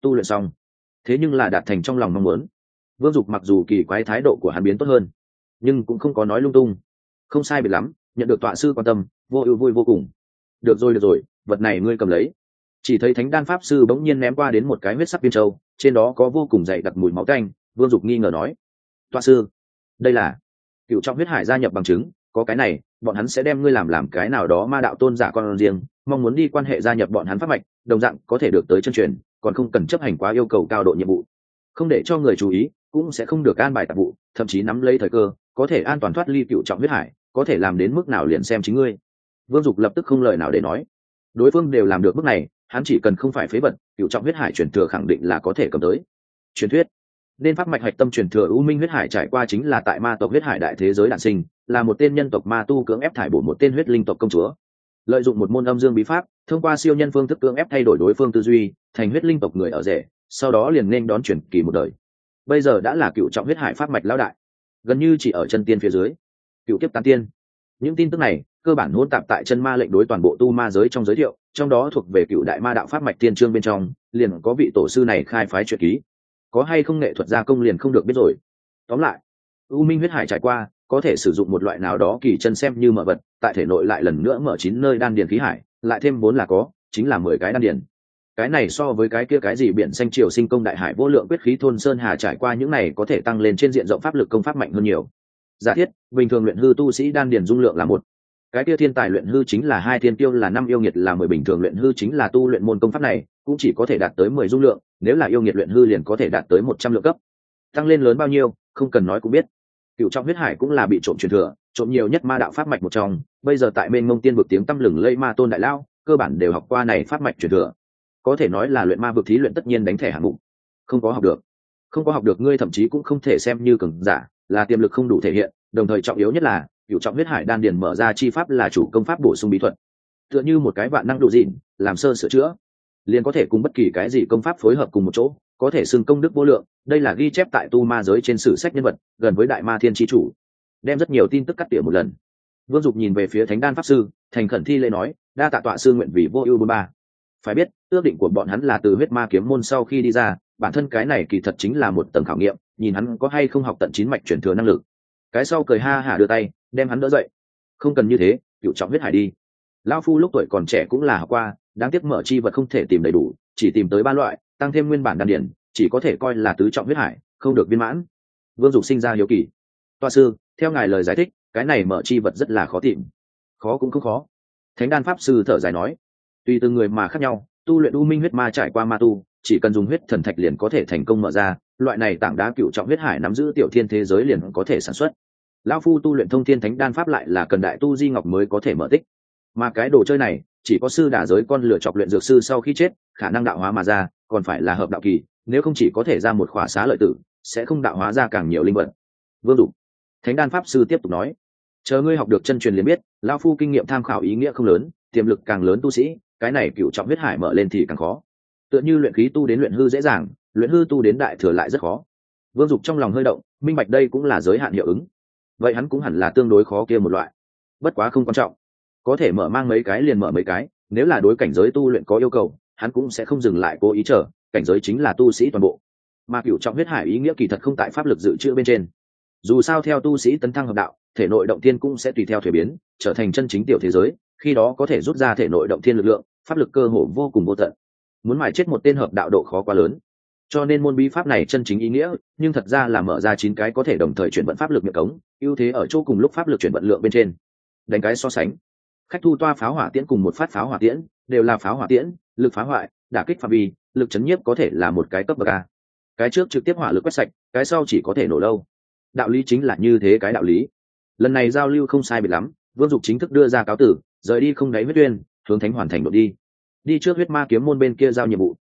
tu luyện xong, thế nhưng là đạt thành trong lòng mong muốn. Vương Dục mặc dù kỳ quái thái độ của hắn biến tốt hơn, nhưng cũng không có nói lung tung. Không sai biệt lắm, nhận được tọa sư quan tâm, vô ưu vui vô cùng. Được rồi, vật này ngươi cầm lấy. Chỉ thấy thánh đan pháp sư bỗng nhiên ném qua đến một cái huyết sắc viên châu, trên đó có vô cùng dày đặc mùi máu tanh. Vương Dục nghi ngờ nói: tọa sư, đây là cựu trọng huyết hải gia nhập bằng chứng, có cái này bọn hắn sẽ đem ngươi làm cái nào đó ma đạo tôn giả con riêng, mong muốn đi quan hệ gia nhập bọn hắn pháp mạch, đồng dạng có thể được tới chân truyền, còn không cần chấp hành quá yêu cầu cao độ nhiệm vụ, không để cho người chú ý, cũng sẽ không được an bài tạp vụ, thậm chí nắm lấy thời cơ có thể an toàn thoát ly cựu trọng huyết hải, có thể làm đến mức nào liền xem chính ngươi. Vương Dục lập tức không lời nào để nói, đối phương đều làm được bước này, hắn chỉ cần không phải phế vật, cựu trọng huyết hải truyền thừa khẳng định là có thể cầm tới. Truyền thuyết nên pháp mạch hạch tâm truyền thừa U Minh huyết hải trải qua chính là tại ma tộc huyết hải đại thế giới đản sinh, là một tên nhân tộc ma tu cưỡng ép thải bổ một tên huyết linh tộc công chúa, lợi dụng một môn âm dương bí pháp, thông qua siêu nhân phương thức cưỡng ép thay đổi đối phương tư duy, thành huyết linh tộc người ở rể, sau đó liền nên đón truyền kỳ một đời. Bây giờ đã là cựu trọng huyết hải pháp mạch lão đại, gần như chỉ ở chân tiên phía dưới. Cựu kiếp tán tiên, những tin tức này cơ bản hỗn tạp tại chân ma lệnh đối toàn bộ tu ma giới trong giới thiệu, trong đó thuộc về cựu đại ma đạo pháp mạch tiên chương bên trong liền có vị tổ sư này khai phái truyện ký, có hay không nghệ thuật gia công liền không được biết rồi. Tóm lại, U Minh huyết hải trải qua có thể sử dụng một loại nào đó kỳ chân xem như mở vật, tại thể nội lại lần nữa mở 9 nơi đan điền khí hải, lại thêm 4 là có, chính là 10 cái đan điền. Cái này so với cái kia cái gì biển xanh triều sinh công đại hải vô lượng quyết khí thôn sơn hà trải qua những này có thể tăng lên trên diện rộng pháp lực công pháp mạnh hơn nhiều. Giả thiết bình thường luyện hư tu sĩ đan điền dung lượng là 1, cái kia thiên tài luyện hư chính là 2, thiên tiêu là 5, yêu nghiệt là 10, bình thường luyện hư chính là tu luyện môn công pháp này cũng chỉ có thể đạt tới 10 dung lượng, nếu là yêu nghiệt luyện hư liền có thể đạt tới 100 lượng cấp. Tăng lên lớn bao nhiêu không cần nói cũng biết. Cựu trọng huyết hải cũng là bị trộm truyền thừa, trộm nhiều nhất ma đạo pháp mạch một trong, bây giờ tại bên Mông Tiên vực tiếng tăm lừng lây ma tôn đại lao cơ bản đều học qua này pháp mạch truyền thừa, có thể nói là luyện ma vực thí luyện tất nhiên đánh thẻ hạng mục. Không có học được ngươi thậm chí cũng không thể xem như cường giả, là tiềm lực không đủ thể hiện, đồng thời trọng yếu nhất là cựu trọng huyết hải đan điền mở ra chi pháp là chủ công pháp bổ sung bí thuật, tựa như một cái vạn năng đủ dịn làm sơ sửa chữa, liền có thể cùng bất kỳ cái gì công pháp phối hợp cùng một chỗ, có thể xưng công đức vô lượng. Đây là ghi chép tại tu ma giới trên sử sách nhân vật, gần với đại ma thiên chi chủ, đem rất nhiều tin tức cắt tỉa một lần. Vương Dục nhìn về phía thánh đan pháp sư, thành khẩn thi lễ nói: đa tạ tọa sư nguyện vì vô ưu 43. Phải biết ước định của bọn hắn là từ huyết ma kiếm môn sau khi đi ra, bản thân cái này kỳ thật chính là một tầng khảo nghiệm, nhìn hắn có hay không học tận 9 mạch truyền thừa năng lực. Cái sau cười ha hả đưa tay đem hắn đỡ dậy: không cần như thế, cựu trọng huyết hải đi. Lão phu lúc tuổi còn trẻ cũng là học qua, đáng tiếc mở chi vật không thể tìm đầy đủ, chỉ tìm tới 3 loại, tăng thêm nguyên bản đan điển, chỉ có thể coi là tứ trọng huyết hải, không được viên mãn. Vương Dục sinh ra hiếu kỳ: tọa sư, theo ngài lời giải thích, cái này mở chi vật rất là khó tìm. Khó cũng không khó. Thánh đan pháp sư thở dài nói: tùy từng người mà khác nhau, tu luyện U Minh huyết ma trải qua ma tu, chỉ cần dùng huyết thần thạch liền có thể thành công mở ra, loại này tảng đá cựu trọng huyết hải nắm giữ tiểu thiên thế giới liền có thể sản xuất. Lão phu tu luyện thông thiên thánh đan pháp lại là cần đại tu di ngọc mới có thể mở tích, mà cái đồ chơi này chỉ có sư đả giới con lửa chọc luyện dược sư sau khi chết khả năng đạo hóa mà ra, còn phải là hợp đạo kỳ, nếu không chỉ có thể ra một khỏa xá lợi tử, sẽ không đạo hóa ra càng nhiều linh vật. Vương Dục, thánh đan pháp sư tiếp tục nói: chờ ngươi học được chân truyền liền biết, lão phu kinh nghiệm tham khảo ý nghĩa không lớn, tiềm lực càng lớn tu sĩ, cái này cựu trọng huyết hải mở lên thì càng khó. Tựa như luyện khí tu đến luyện hư dễ dàng, luyện hư tu đến đại thừa lại rất khó. Vương Dục trong lòng hơi động, minh bạch đây cũng là giới hạn hiệu ứng, vậy hắn cũng hẳn là tương đối khó kia một loại. Bất quá không quan trọng, có thể mở mang mấy cái liền mở mấy cái, nếu là đối cảnh giới tu luyện có yêu cầu, hắn cũng sẽ không dừng lại cố ý chờ, cảnh giới chính là tu sĩ toàn bộ. Mà cửu trọng huyết hải ý nghĩa kỳ thật không tại pháp lực dự trữ bên trên, dù sao theo tu sĩ tấn thăng hợp đạo, thể nội động thiên cũng sẽ tùy theo thuế biến, trở thành chân chính tiểu thế giới, khi đó có thể rút ra thể nội động thiên lực lượng, pháp lực cơ hồ vô cùng vô tận, muốn mài chết một tên hợp đạo độ khó quá lớn. Cho nên môn bí pháp này chân chính ý nghĩa, nhưng thật ra là mở ra 9 cái có thể đồng thời chuyển vận pháp lực miệng cống, ưu thế ở chỗ cùng lúc pháp lực chuyển vận lượng bên trên. Đánh cái so sánh, khách thu toa pháo hỏa tiễn cùng một phát pháo hỏa tiễn đều là pháo hỏa tiễn, lực phá hoại, đả kích phạm vi, lực chấn nhiếp có thể là một cái cấp bậc A. Cái trước trực tiếp hỏa lực quét sạch, cái sau chỉ có thể nổ lâu. Đạo lý chính là như thế cái đạo lý. Lần này giao lưu không sai biệt lắm, Vương Dục chính thức đưa ra cáo tử, rời đi không đáy huyết uyên, hướng Thánh Hoàn thành đột đi. Đi trước huyết ma kiếm môn bên kia giao nhiệm vụ.